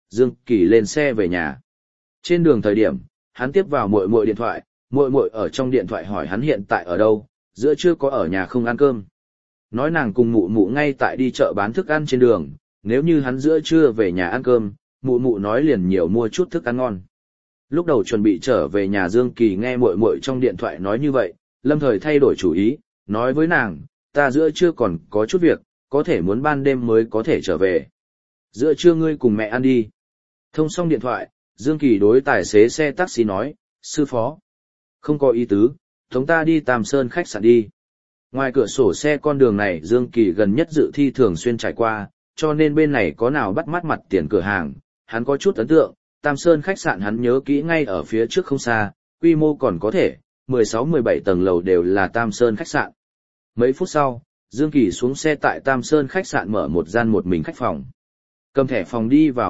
Dương Kỳ lên xe về nhà. Trên đường thời điểm, hắn tiếp vào muội muội điện thoại, muội muội ở trong điện thoại hỏi hắn hiện tại ở đâu, giữa trưa có ở nhà không ăn cơm. Nói nàng cùng mụ mụ ngay tại đi chợ bán thức ăn trên đường, nếu như hắn giữa trưa về nhà ăn cơm, mụ mụ nói liền nhiều mua chút thức ăn ngon. Lúc đầu chuẩn bị trở về nhà Dương Kỳ nghe muội muội trong điện thoại nói như vậy, lâm thời thay đổi chủ ý, nói với nàng, ta giữa trưa còn có chút việc, có thể muốn ban đêm mới có thể trở về. Giữa trưa ngươi cùng mẹ ăn đi. Thông xong điện thoại, Dương Kỳ đối tài xế xe taxi nói, sư phó. Không có ý tứ, thống ta đi Tam Sơn khách sạn đi. Ngoài cửa sổ xe con đường này Dương Kỳ gần nhất dự thi thường xuyên trải qua, cho nên bên này có nào bắt mắt mặt tiền cửa hàng, hắn có chút ấn tượng, Tam Sơn khách sạn hắn nhớ kỹ ngay ở phía trước không xa, quy mô còn có thể, 16-17 tầng lầu đều là Tam Sơn khách sạn. Mấy phút sau, Dương Kỳ xuống xe tại Tam Sơn khách sạn mở một gian một mình khách phòng. Cầm thẻ phòng đi vào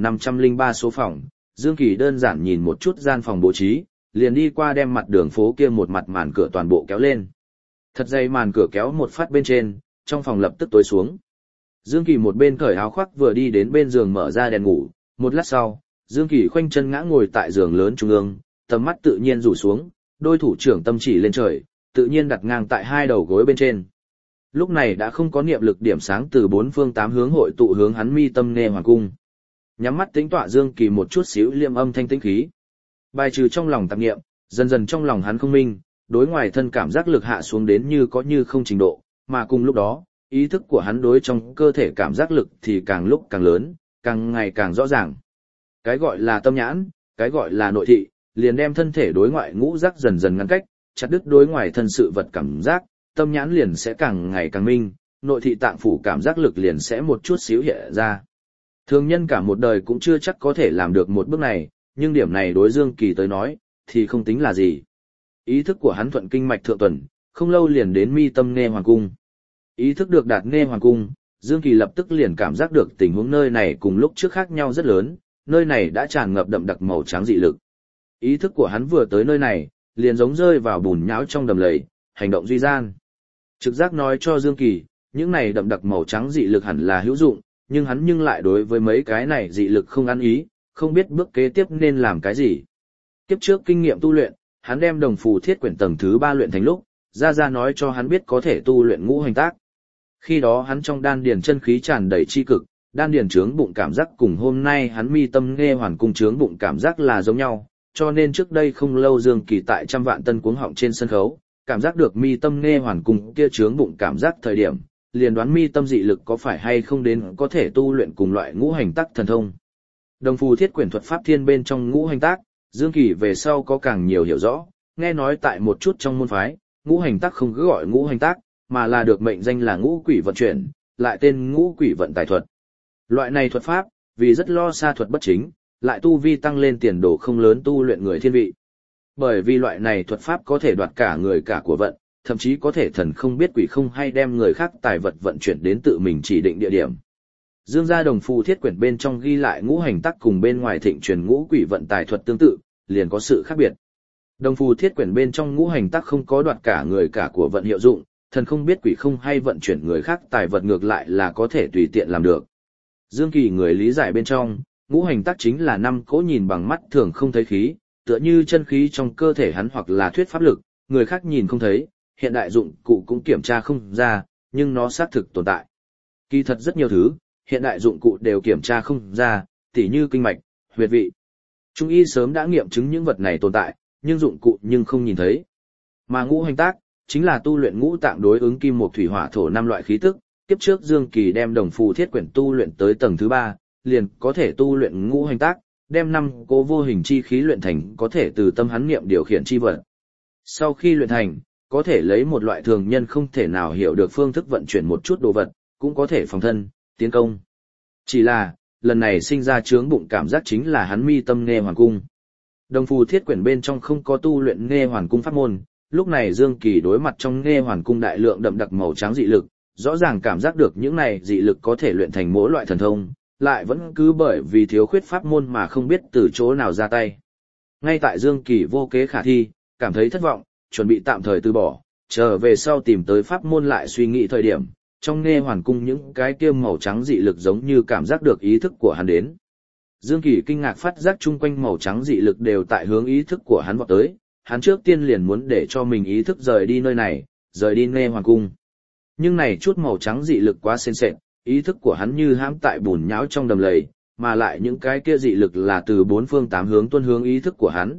1503 số phòng, Dương Kỳ đơn giản nhìn một chút gian phòng bố trí, liền đi qua đem mặt đường phố kia một mặt màn cửa toàn bộ kéo lên. Thật dày màn cửa kéo một phát bên trên, trong phòng lập tức tối xuống. Dương Kỳ một bên cởi áo khoác vừa đi đến bên giường mở ra đèn ngủ, một lát sau, Dương Kỳ khoanh chân ngã ngồi tại giường lớn trung ương, tầm mắt tự nhiên rủ xuống, đôi thủ trưởng tâm chỉ lên trời, tự nhiên đặt ngang tại hai đầu gối bên trên. Lúc này đã không có niệm lực điểm sáng từ bốn phương tám hướng hội tụ hướng hắn mi tâm nghe hoàng cung. Nhắm mắt tính tọa Dương Kỳ một chút xíu liêm âm thanh tĩnh khí. Bài trừ trong lòng tạp niệm, dần dần trong lòng hắn không minh, đối ngoài thân cảm giác lực hạ xuống đến như có như không trình độ, mà cùng lúc đó, ý thức của hắn đối trong cơ thể cảm giác lực thì càng lúc càng lớn, càng ngày càng rõ ràng. Cái gọi là tâm nhãn, cái gọi là nội thị, liền đem thân thể đối ngoại ngũ giác dần dần ngăn cách, chặt đứt đối ngoài thân sự vật cảm giác, tâm nhãn liền sẽ càng ngày càng minh, nội thị tạng phủ cảm giác lực liền sẽ một chút xíu hiện ra. Thường nhân cả một đời cũng chưa chắc có thể làm được một bước này, nhưng điểm này đối Dương Kỳ tới nói, thì không tính là gì. Ý thức của hắn thuận kinh mạch thượng tuần, không lâu liền đến mi tâm nghe hoàng cung. Ý thức được đạt nghe hoàng cung, Dương Kỳ lập tức liền cảm giác được tình huống nơi này cùng lúc trước khác nhau rất lớn, nơi này đã tràn ngập đậm đặc màu trắng dị lực. Ý thức của hắn vừa tới nơi này, liền giống rơi vào bùn nhão trong đầm lầy, hành động duy gian. Trực giác nói cho Dương Kỳ, những này đậm đặc màu trắng dị lực hẳn là hữu dụng, nhưng hắn nhưng lại đối với mấy cái này dị lực không ăn ý, không biết bước kế tiếp nên làm cái gì. Kiếp trước kinh nghiệm tu luyện, hắn đem đồng phù thiết quyển tầng thứ 3 luyện thành lúc, ra nói cho hắn biết có thể tu luyện ngũ hành tác. Khi đó hắn trong đan điền chân khí tràn đầy chi cực, đan điền trướng bụng cảm giác cùng hôm nay hắn mi tâm nghe hoàn cung trướng bụng cảm giác là giống nhau, cho nên trước đây không lâu Dương Kỳ tại trăm vạn tân cuống họng trên sân khấu, cảm giác được mi tâm nghe hoàn cung kia trướng bụng cảm giác thời điểm, liền đoán mi tâm dị lực có phải hay không đến có thể tu luyện cùng loại ngũ hành tác thần thông. Đồng phù thiết quyển thuật pháp thiên bên trong ngũ hành tác, Dương Kỳ về sau có càng nhiều hiểu rõ, nghe nói tại một chút trong môn phái, ngũ hành tác không cứ gọi ngũ hành tác, mà là được mệnh danh là ngũ quỷ vận chuyển, lại tên ngũ quỷ vận tài thuật. Loại này thuật pháp, vì rất lo xa thuật bất chính, lại tu vi tăng lên tiền đồ không lớn tu luyện người thiên vị. Bởi vì loại này thuật pháp có thể đoạt cả người cả của vận, thậm chí có thể thần không biết quỷ không hay đem người khác tài vật vận chuyển đến tự mình chỉ định địa điểm. Dương gia đồng phù thiết quyển bên trong ghi lại ngũ hành tắc cùng bên ngoài thịnh truyền ngũ quỷ vận tài thuật tương tự, liền có sự khác biệt. Đồng phù thiết quyển bên trong ngũ hành tắc không có đoạt cả người cả của vận hiệu dụng, thần không biết quỷ không hay vận chuyển người khác tài vật ngược lại là có thể tùy tiện làm được. Dương Kỳ người lý giải bên trong, ngũ hành tắc chính là năm cỗ nhìn bằng mắt thường không thấy khí, tựa như chân khí trong cơ thể hắn hoặc là thuyết pháp lực, người khác nhìn không thấy, hiện đại dụng cụ cũng kiểm tra không ra, nhưng nó xác thực tồn tại. Kỳ thật rất nhiều thứ, hiện đại dụng cụ đều kiểm tra không ra, tỉ như kinh mạch, huyệt vị. Trung y sớm đã nghiệm chứng những vật này tồn tại, nhưng dụng cụ nhưng không nhìn thấy. Mà ngũ hành tác, chính là tu luyện ngũ tạng đối ứng kim mộc thủy hỏa thổ 5 loại khí tức, kiếp trước Dương Kỳ đem đồng phù thiết quyển tu luyện tới tầng thứ 3, liền có thể tu luyện ngũ hành tác, đem 5 cố vô hình chi khí luyện thành có thể từ tâm hắn niệm điều khiển chi vật. Sau khi luyện thành, có thể lấy một loại thường nhân không thể nào hiểu được phương thức vận chuyển một chút đồ vật, cũng có thể phòng thân, tiến công. Chỉ là, lần này sinh ra chướng bụng cảm giác chính là hắn mi tâm nghe hoàn cung. Đồng phù thiết quyển bên trong không có tu luyện nghe hoàn cung pháp môn, lúc này Dương Kỳ đối mặt trong nghe hoàn cung đại lượng đậm đặc màu trắng dị lực, rõ ràng cảm giác được những này dị lực có thể luyện thành mỗi loại thần thông, lại vẫn cứ bởi vì thiếu khuyết pháp môn mà không biết từ chỗ nào ra tay. Ngay tại Dương Kỳ vô kế khả thi, cảm thấy thất vọng, chuẩn bị tạm thời từ bỏ, trở về sau tìm tới pháp môn lại suy nghĩ thời điểm, trong nghe hoàn cung những cái kia màu trắng dị lực giống như cảm giác được ý thức của hắn đến. Dương Kỳ kinh ngạc phát giác chung quanh màu trắng dị lực đều tại hướng ý thức của hắn vọt tới, hắn trước tiên liền muốn để cho mình ý thức rời đi nơi này, rời đi Nghe Hoàng cung. Nhưng này chút màu trắng dị lực quá sền sệt, ý thức của hắn như hãm tại bùn nhão trong đầm lầy, mà lại những cái kia dị lực là từ bốn phương tám hướng tuôn hướng ý thức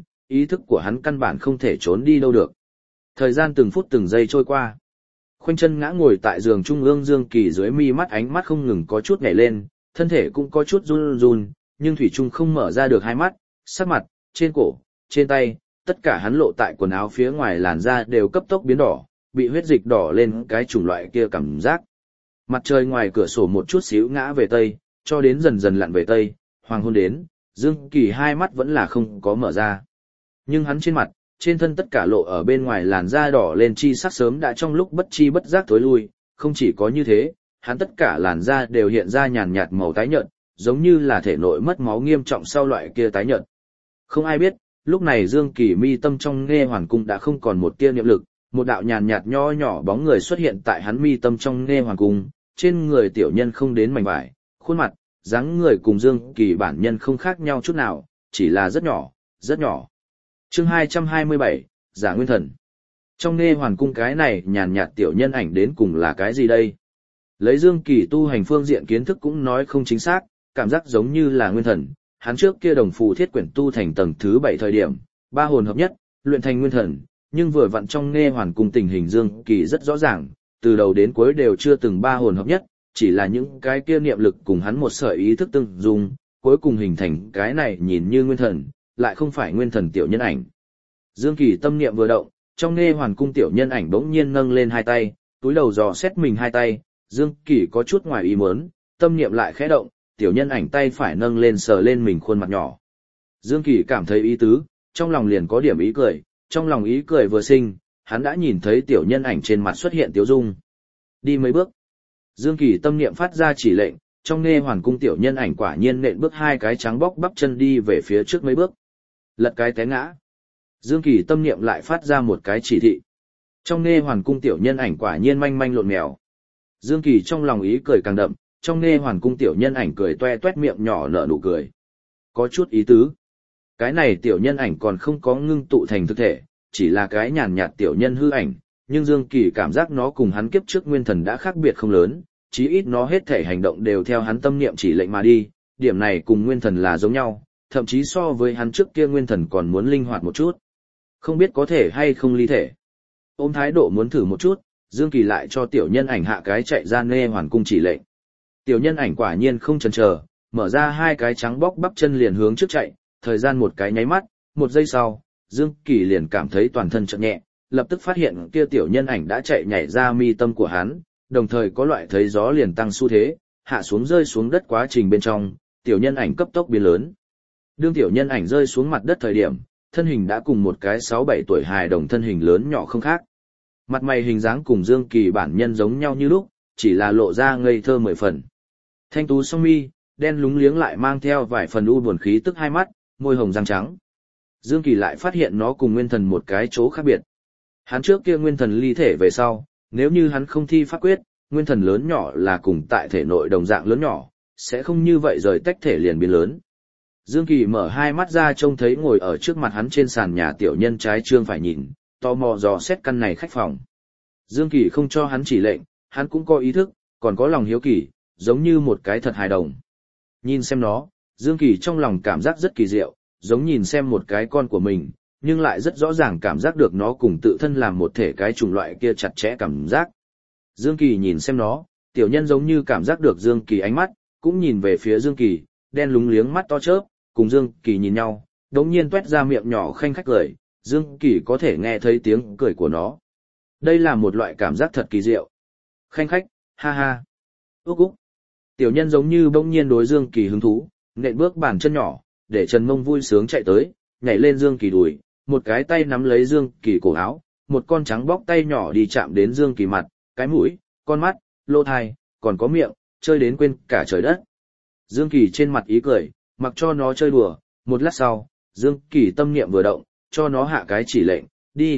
của hắn căn bản không thể trốn đi đâu được. Thời gian từng phút từng giây trôi qua. Khoanh chân ngã ngồi tại giường trung ương Dương Kỳ dưới mi mắt ánh mắt không ngừng có chút nhảy lên, thân thể cũng có chút run run, nhưng thủy trung không mở ra được hai mắt, sắc mặt, trên cổ, trên tay, tất cả hắn lộ tại quần áo phía ngoài làn da đều cấp tốc biến đỏ, bị huyết dịch đỏ lên cái chủng loại kia cảm giác. Mặt trời ngoài cửa sổ một chút xíu ngã về tây, cho đến dần dần lặn về tây, hoàng hôn đến, Dương Kỳ hai mắt vẫn là không có mở ra. Nhưng hắn trên mặt, trên thân tất cả lộ ở bên ngoài làn da đỏ lên chi sắc sớm đã trong lúc bất chi bất giác thối lui, không chỉ có như thế, hắn tất cả làn da đều hiện ra nhàn nhạt màu tái nhợt, giống như là thể nội mất máu nghiêm trọng sau loại kia tái nhợt. Không ai biết, lúc này Dương Kỳ mi tâm trong Nghe Hoàn cung đã không còn một tia niệm lực, một đạo nhàn nhạt nho nhỏ bóng người xuất hiện tại hắn mi tâm trong Nghe Hoàn cung, trên người tiểu nhân không đến mảnh vải, khuôn mặt, dáng người cùng Dương Kỳ bản nhân không khác nhau chút nào, chỉ là rất nhỏ, rất nhỏ. Chương 227, Giả Nguyên Thần. Trong Nghe Hoàn cung cái này nhàn nhạt tiểu nhân ảnh đến cùng là cái gì đây? Lấy Dương Kỳ tu hành phương diện kiến thức cũng nói không chính xác, cảm giác giống như là nguyên thần. Hắn trước kia đồng phù thiết quyển tu thành tầng thứ 7 thời điểm, ba hồn hợp nhất, luyện thành nguyên thần, nhưng vừa vặn trong Nghe Hoàn cung tình hình Dương Kỳ rất rõ ràng, từ đầu đến cuối đều chưa từng ba hồn hợp nhất, chỉ là những cái kia niệm lực cùng hắn một sợi ý thức tương dung, cuối cùng hình thành cái này nhìn như nguyên thần, lại không phải nguyên thần tiểu nhân ảnh. Dương Kỳ tâm niệm vừa động, trong Nghe Hoàn cung tiểu nhân ảnh bỗng nhiên nâng lên hai tay, túi đầu dò xét mình hai tay, Dương Kỳ có chút ngoài ý muốn, tâm niệm lại khẽ động, tiểu nhân ảnh tay phải nâng lên sờ lên mình khuôn mặt nhỏ. Dương Kỳ cảm thấy ý tứ, trong lòng liền có điểm ý cười, trong lòng ý cười vừa sinh, hắn đã nhìn thấy tiểu nhân ảnh trên mặt xuất hiện tiếu dung. Đi mấy bước. Dương Kỳ tâm niệm phát ra chỉ lệnh, trong Nghe Hoàn cung tiểu nhân ảnh quả nhiên nện bước hai cái trắng bóc bắp chân đi về phía trước mấy bước. Lật cái té ngã. Dương Kỳ tâm niệm lại phát ra một cái chỉ thị. Trong Nghe Hoàn cung tiểu nhân ảnh quả nhiên manh manh lộn mèo. Dương Kỳ trong lòng ý cười càng đậm, trong Nghe Hoàn cung tiểu nhân ảnh cười toe toét miệng nhỏ nở nụ cười. Có chút ý tứ. Cái này tiểu nhân ảnh còn không có ngưng tụ thành thực thể, chỉ là cái nhàn nhạt tiểu nhân hư ảnh, nhưng Dương Kỳ cảm giác nó cùng hắn kiếp trước nguyên thần đã khác biệt không lớn, chí ít nó hết thể hành động đều theo hắn tâm niệm chỉ lệnh mà đi, điểm này cùng nguyên thần là giống nhau, thậm chí so với hắn trước kia nguyên thần còn muốn linh hoạt một chút. Không biết có thể hay không ly thể. Ôm thái độ muốn thử một chút, Dương Kỳ lại cho tiểu nhân ảnh hạ cái chạy ra Nghe Hoàn cung chỉ lệnh. Tiểu nhân ảnh quả nhiên không chần chờ, mở ra hai cái trắng bóc bắp chân liền hướng trước chạy, thời gian một cái nháy mắt, một giây sau, Dương Kỳ liền cảm thấy toàn thân chợt nhẹ, lập tức phát hiện kia tiểu nhân ảnh đã chạy nhảy ra mi tâm của hắn, đồng thời có loại thấy gió liền tăng xu thế, hạ xuống rơi xuống đất quá trình bên trong, tiểu nhân ảnh cấp tốc biến lớn. Đương tiểu nhân ảnh rơi xuống mặt đất thời điểm, thân hình đã cùng một cái 6-7 tuổi hài đồng thân hình lớn nhỏ không khác. Mặt mày hình dáng cùng Dương Kỳ bản nhân giống nhau như lúc, chỉ là lộ ra ngây thơ 10 phần. Thanh tú song mi, đen lúng liếng lại mang theo vài phần u buồn khí tức hai mắt, môi hồng răng trắng. Dương Kỳ lại phát hiện nó cùng nguyên thần một cái chỗ khác biệt. Hắn trước kia nguyên thần ly thể về sau, nếu như hắn không thi pháp quyết, nguyên thần lớn nhỏ là cùng tại thể nội đồng dạng lớn nhỏ, sẽ không như vậy rời tách thể liền biến lớn. Dương Kỳ mở hai mắt ra trông thấy ngồi ở trước mặt hắn trên sàn nhà tiểu nhân trái trương phải nhìn, tò mò dò xét căn này khách phòng. Dương Kỳ không cho hắn chỉ lệnh, hắn cũng có ý thức, còn có lòng hiếu kỳ, giống như một cái thật hài đồng. Nhìn xem nó, Dương Kỳ trong lòng cảm giác rất kỳ diệu, giống nhìn xem một cái con của mình, nhưng lại rất rõ ràng cảm giác được nó cùng tự thân làm một thể cái chủng loại kia chặt chẽ cảm giác. Dương Kỳ nhìn xem nó, tiểu nhân giống như cảm giác được Dương Kỳ ánh mắt, cũng nhìn về phía Dương Kỳ, đen lúng liếng mắt to chớp, cùng Dương Kỳ nhìn nhau, đống nhiên tuét ra miệng nhỏ khanh khách cười, Dương Kỳ có thể nghe thấy tiếng cười của nó. Đây là một loại cảm giác thật kỳ diệu. Khanh khách, ha ha. Úc úc. Tiểu nhân giống như bỗng nhiên đối Dương Kỳ hứng thú, nện bước bàn chân nhỏ, để Trần Mông vui sướng chạy tới, nhảy lên Dương Kỳ đùi, một cái tay nắm lấy Dương Kỳ cổ áo, một con trắng bóc tay nhỏ đi chạm đến Dương Kỳ mặt, cái mũi, con mắt, lỗ tai, còn có miệng, chơi đến quên cả trời đất. Dương Kỳ trên mặt ý cười, mặc cho nó chơi đùa, một lát sau, Dương Kỳ tâm niệm vừa động, cho nó hạ cái chỉ lệnh,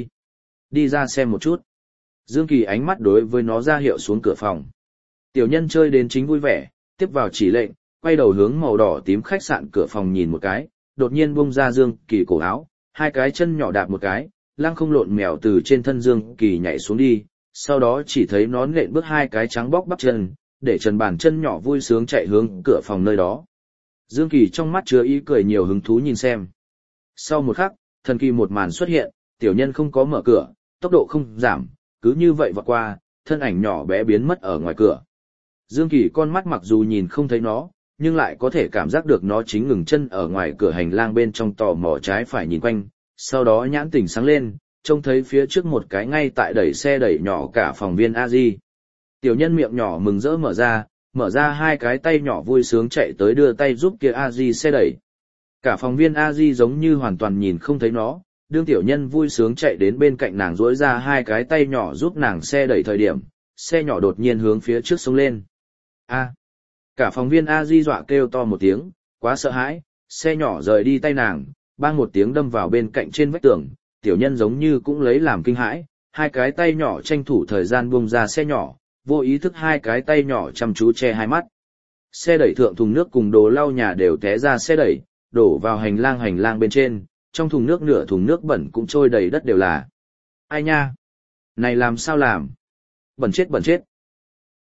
đi ra xem một chút. Dương Kỳ ánh mắt đối với nó ra hiệu xuống cửa phòng. Tiểu nhân chơi đến chính vui vẻ, tiếp vào chỉ lệnh, quay đầu hướng màu đỏ tím khách sạn cửa phòng nhìn một cái, đột nhiên bung ra Dương Kỳ cổ áo, hai cái chân nhỏ đạp một cái, lăng không lộn mèo từ trên thân Dương Kỳ nhảy xuống đi, sau đó chỉ thấy nó nện bước hai cái trắng bóc bắp chân, để trần bàn chân nhỏ vui sướng chạy hướng cửa phòng nơi đó. Dương Kỳ trong mắt chứa ý cười nhiều hứng thú nhìn xem. Sau một khắc, thần kỳ một màn xuất hiện, tiểu nhân không có mở cửa, tốc độ không giảm, cứ như vậy vọt qua, thân ảnh nhỏ bé biến mất ở ngoài cửa. Dương Kỳ con mắt mặc dù nhìn không thấy nó, nhưng lại có thể cảm giác được nó chính ngừng chân ở ngoài cửa hành lang bên trong tò mò trái phải nhìn quanh, sau đó nhãn tỉnh sáng lên, trông thấy phía trước một cái ngay tại đẩy xe đẩy nhỏ cả phòng viên A-di. Tiểu nhân miệng nhỏ mừng rỡ mở ra hai cái tay nhỏ vui sướng chạy tới đưa tay giúp kia A-di xe đẩy. Cả phòng viên A-di giống như hoàn toàn nhìn không thấy nó, đương tiểu nhân vui sướng chạy đến bên cạnh nàng duỗi ra hai cái tay nhỏ giúp nàng xe đẩy thời điểm, xe nhỏ đột nhiên hướng phía trước xông lên. A! Cả phòng viên A-di dọa kêu to một tiếng, quá sợ hãi, xe nhỏ rời đi tay nàng, bang một tiếng đâm vào bên cạnh trên vách tường, tiểu nhân giống như cũng lấy làm kinh hãi, hai cái tay nhỏ tranh thủ thời gian buông ra xe nhỏ, vô ý thức hai cái tay nhỏ chăm chú che hai mắt. Xe đẩy thượng thùng nước cùng đồ lau nhà đều té ra xe đẩy, đổ vào hành lang bên trên, trong thùng nước nửa thùng nước bẩn cũng trôi đầy đất đều là. Ai nha? Này làm sao làm? Bẩn chết bẩn chết.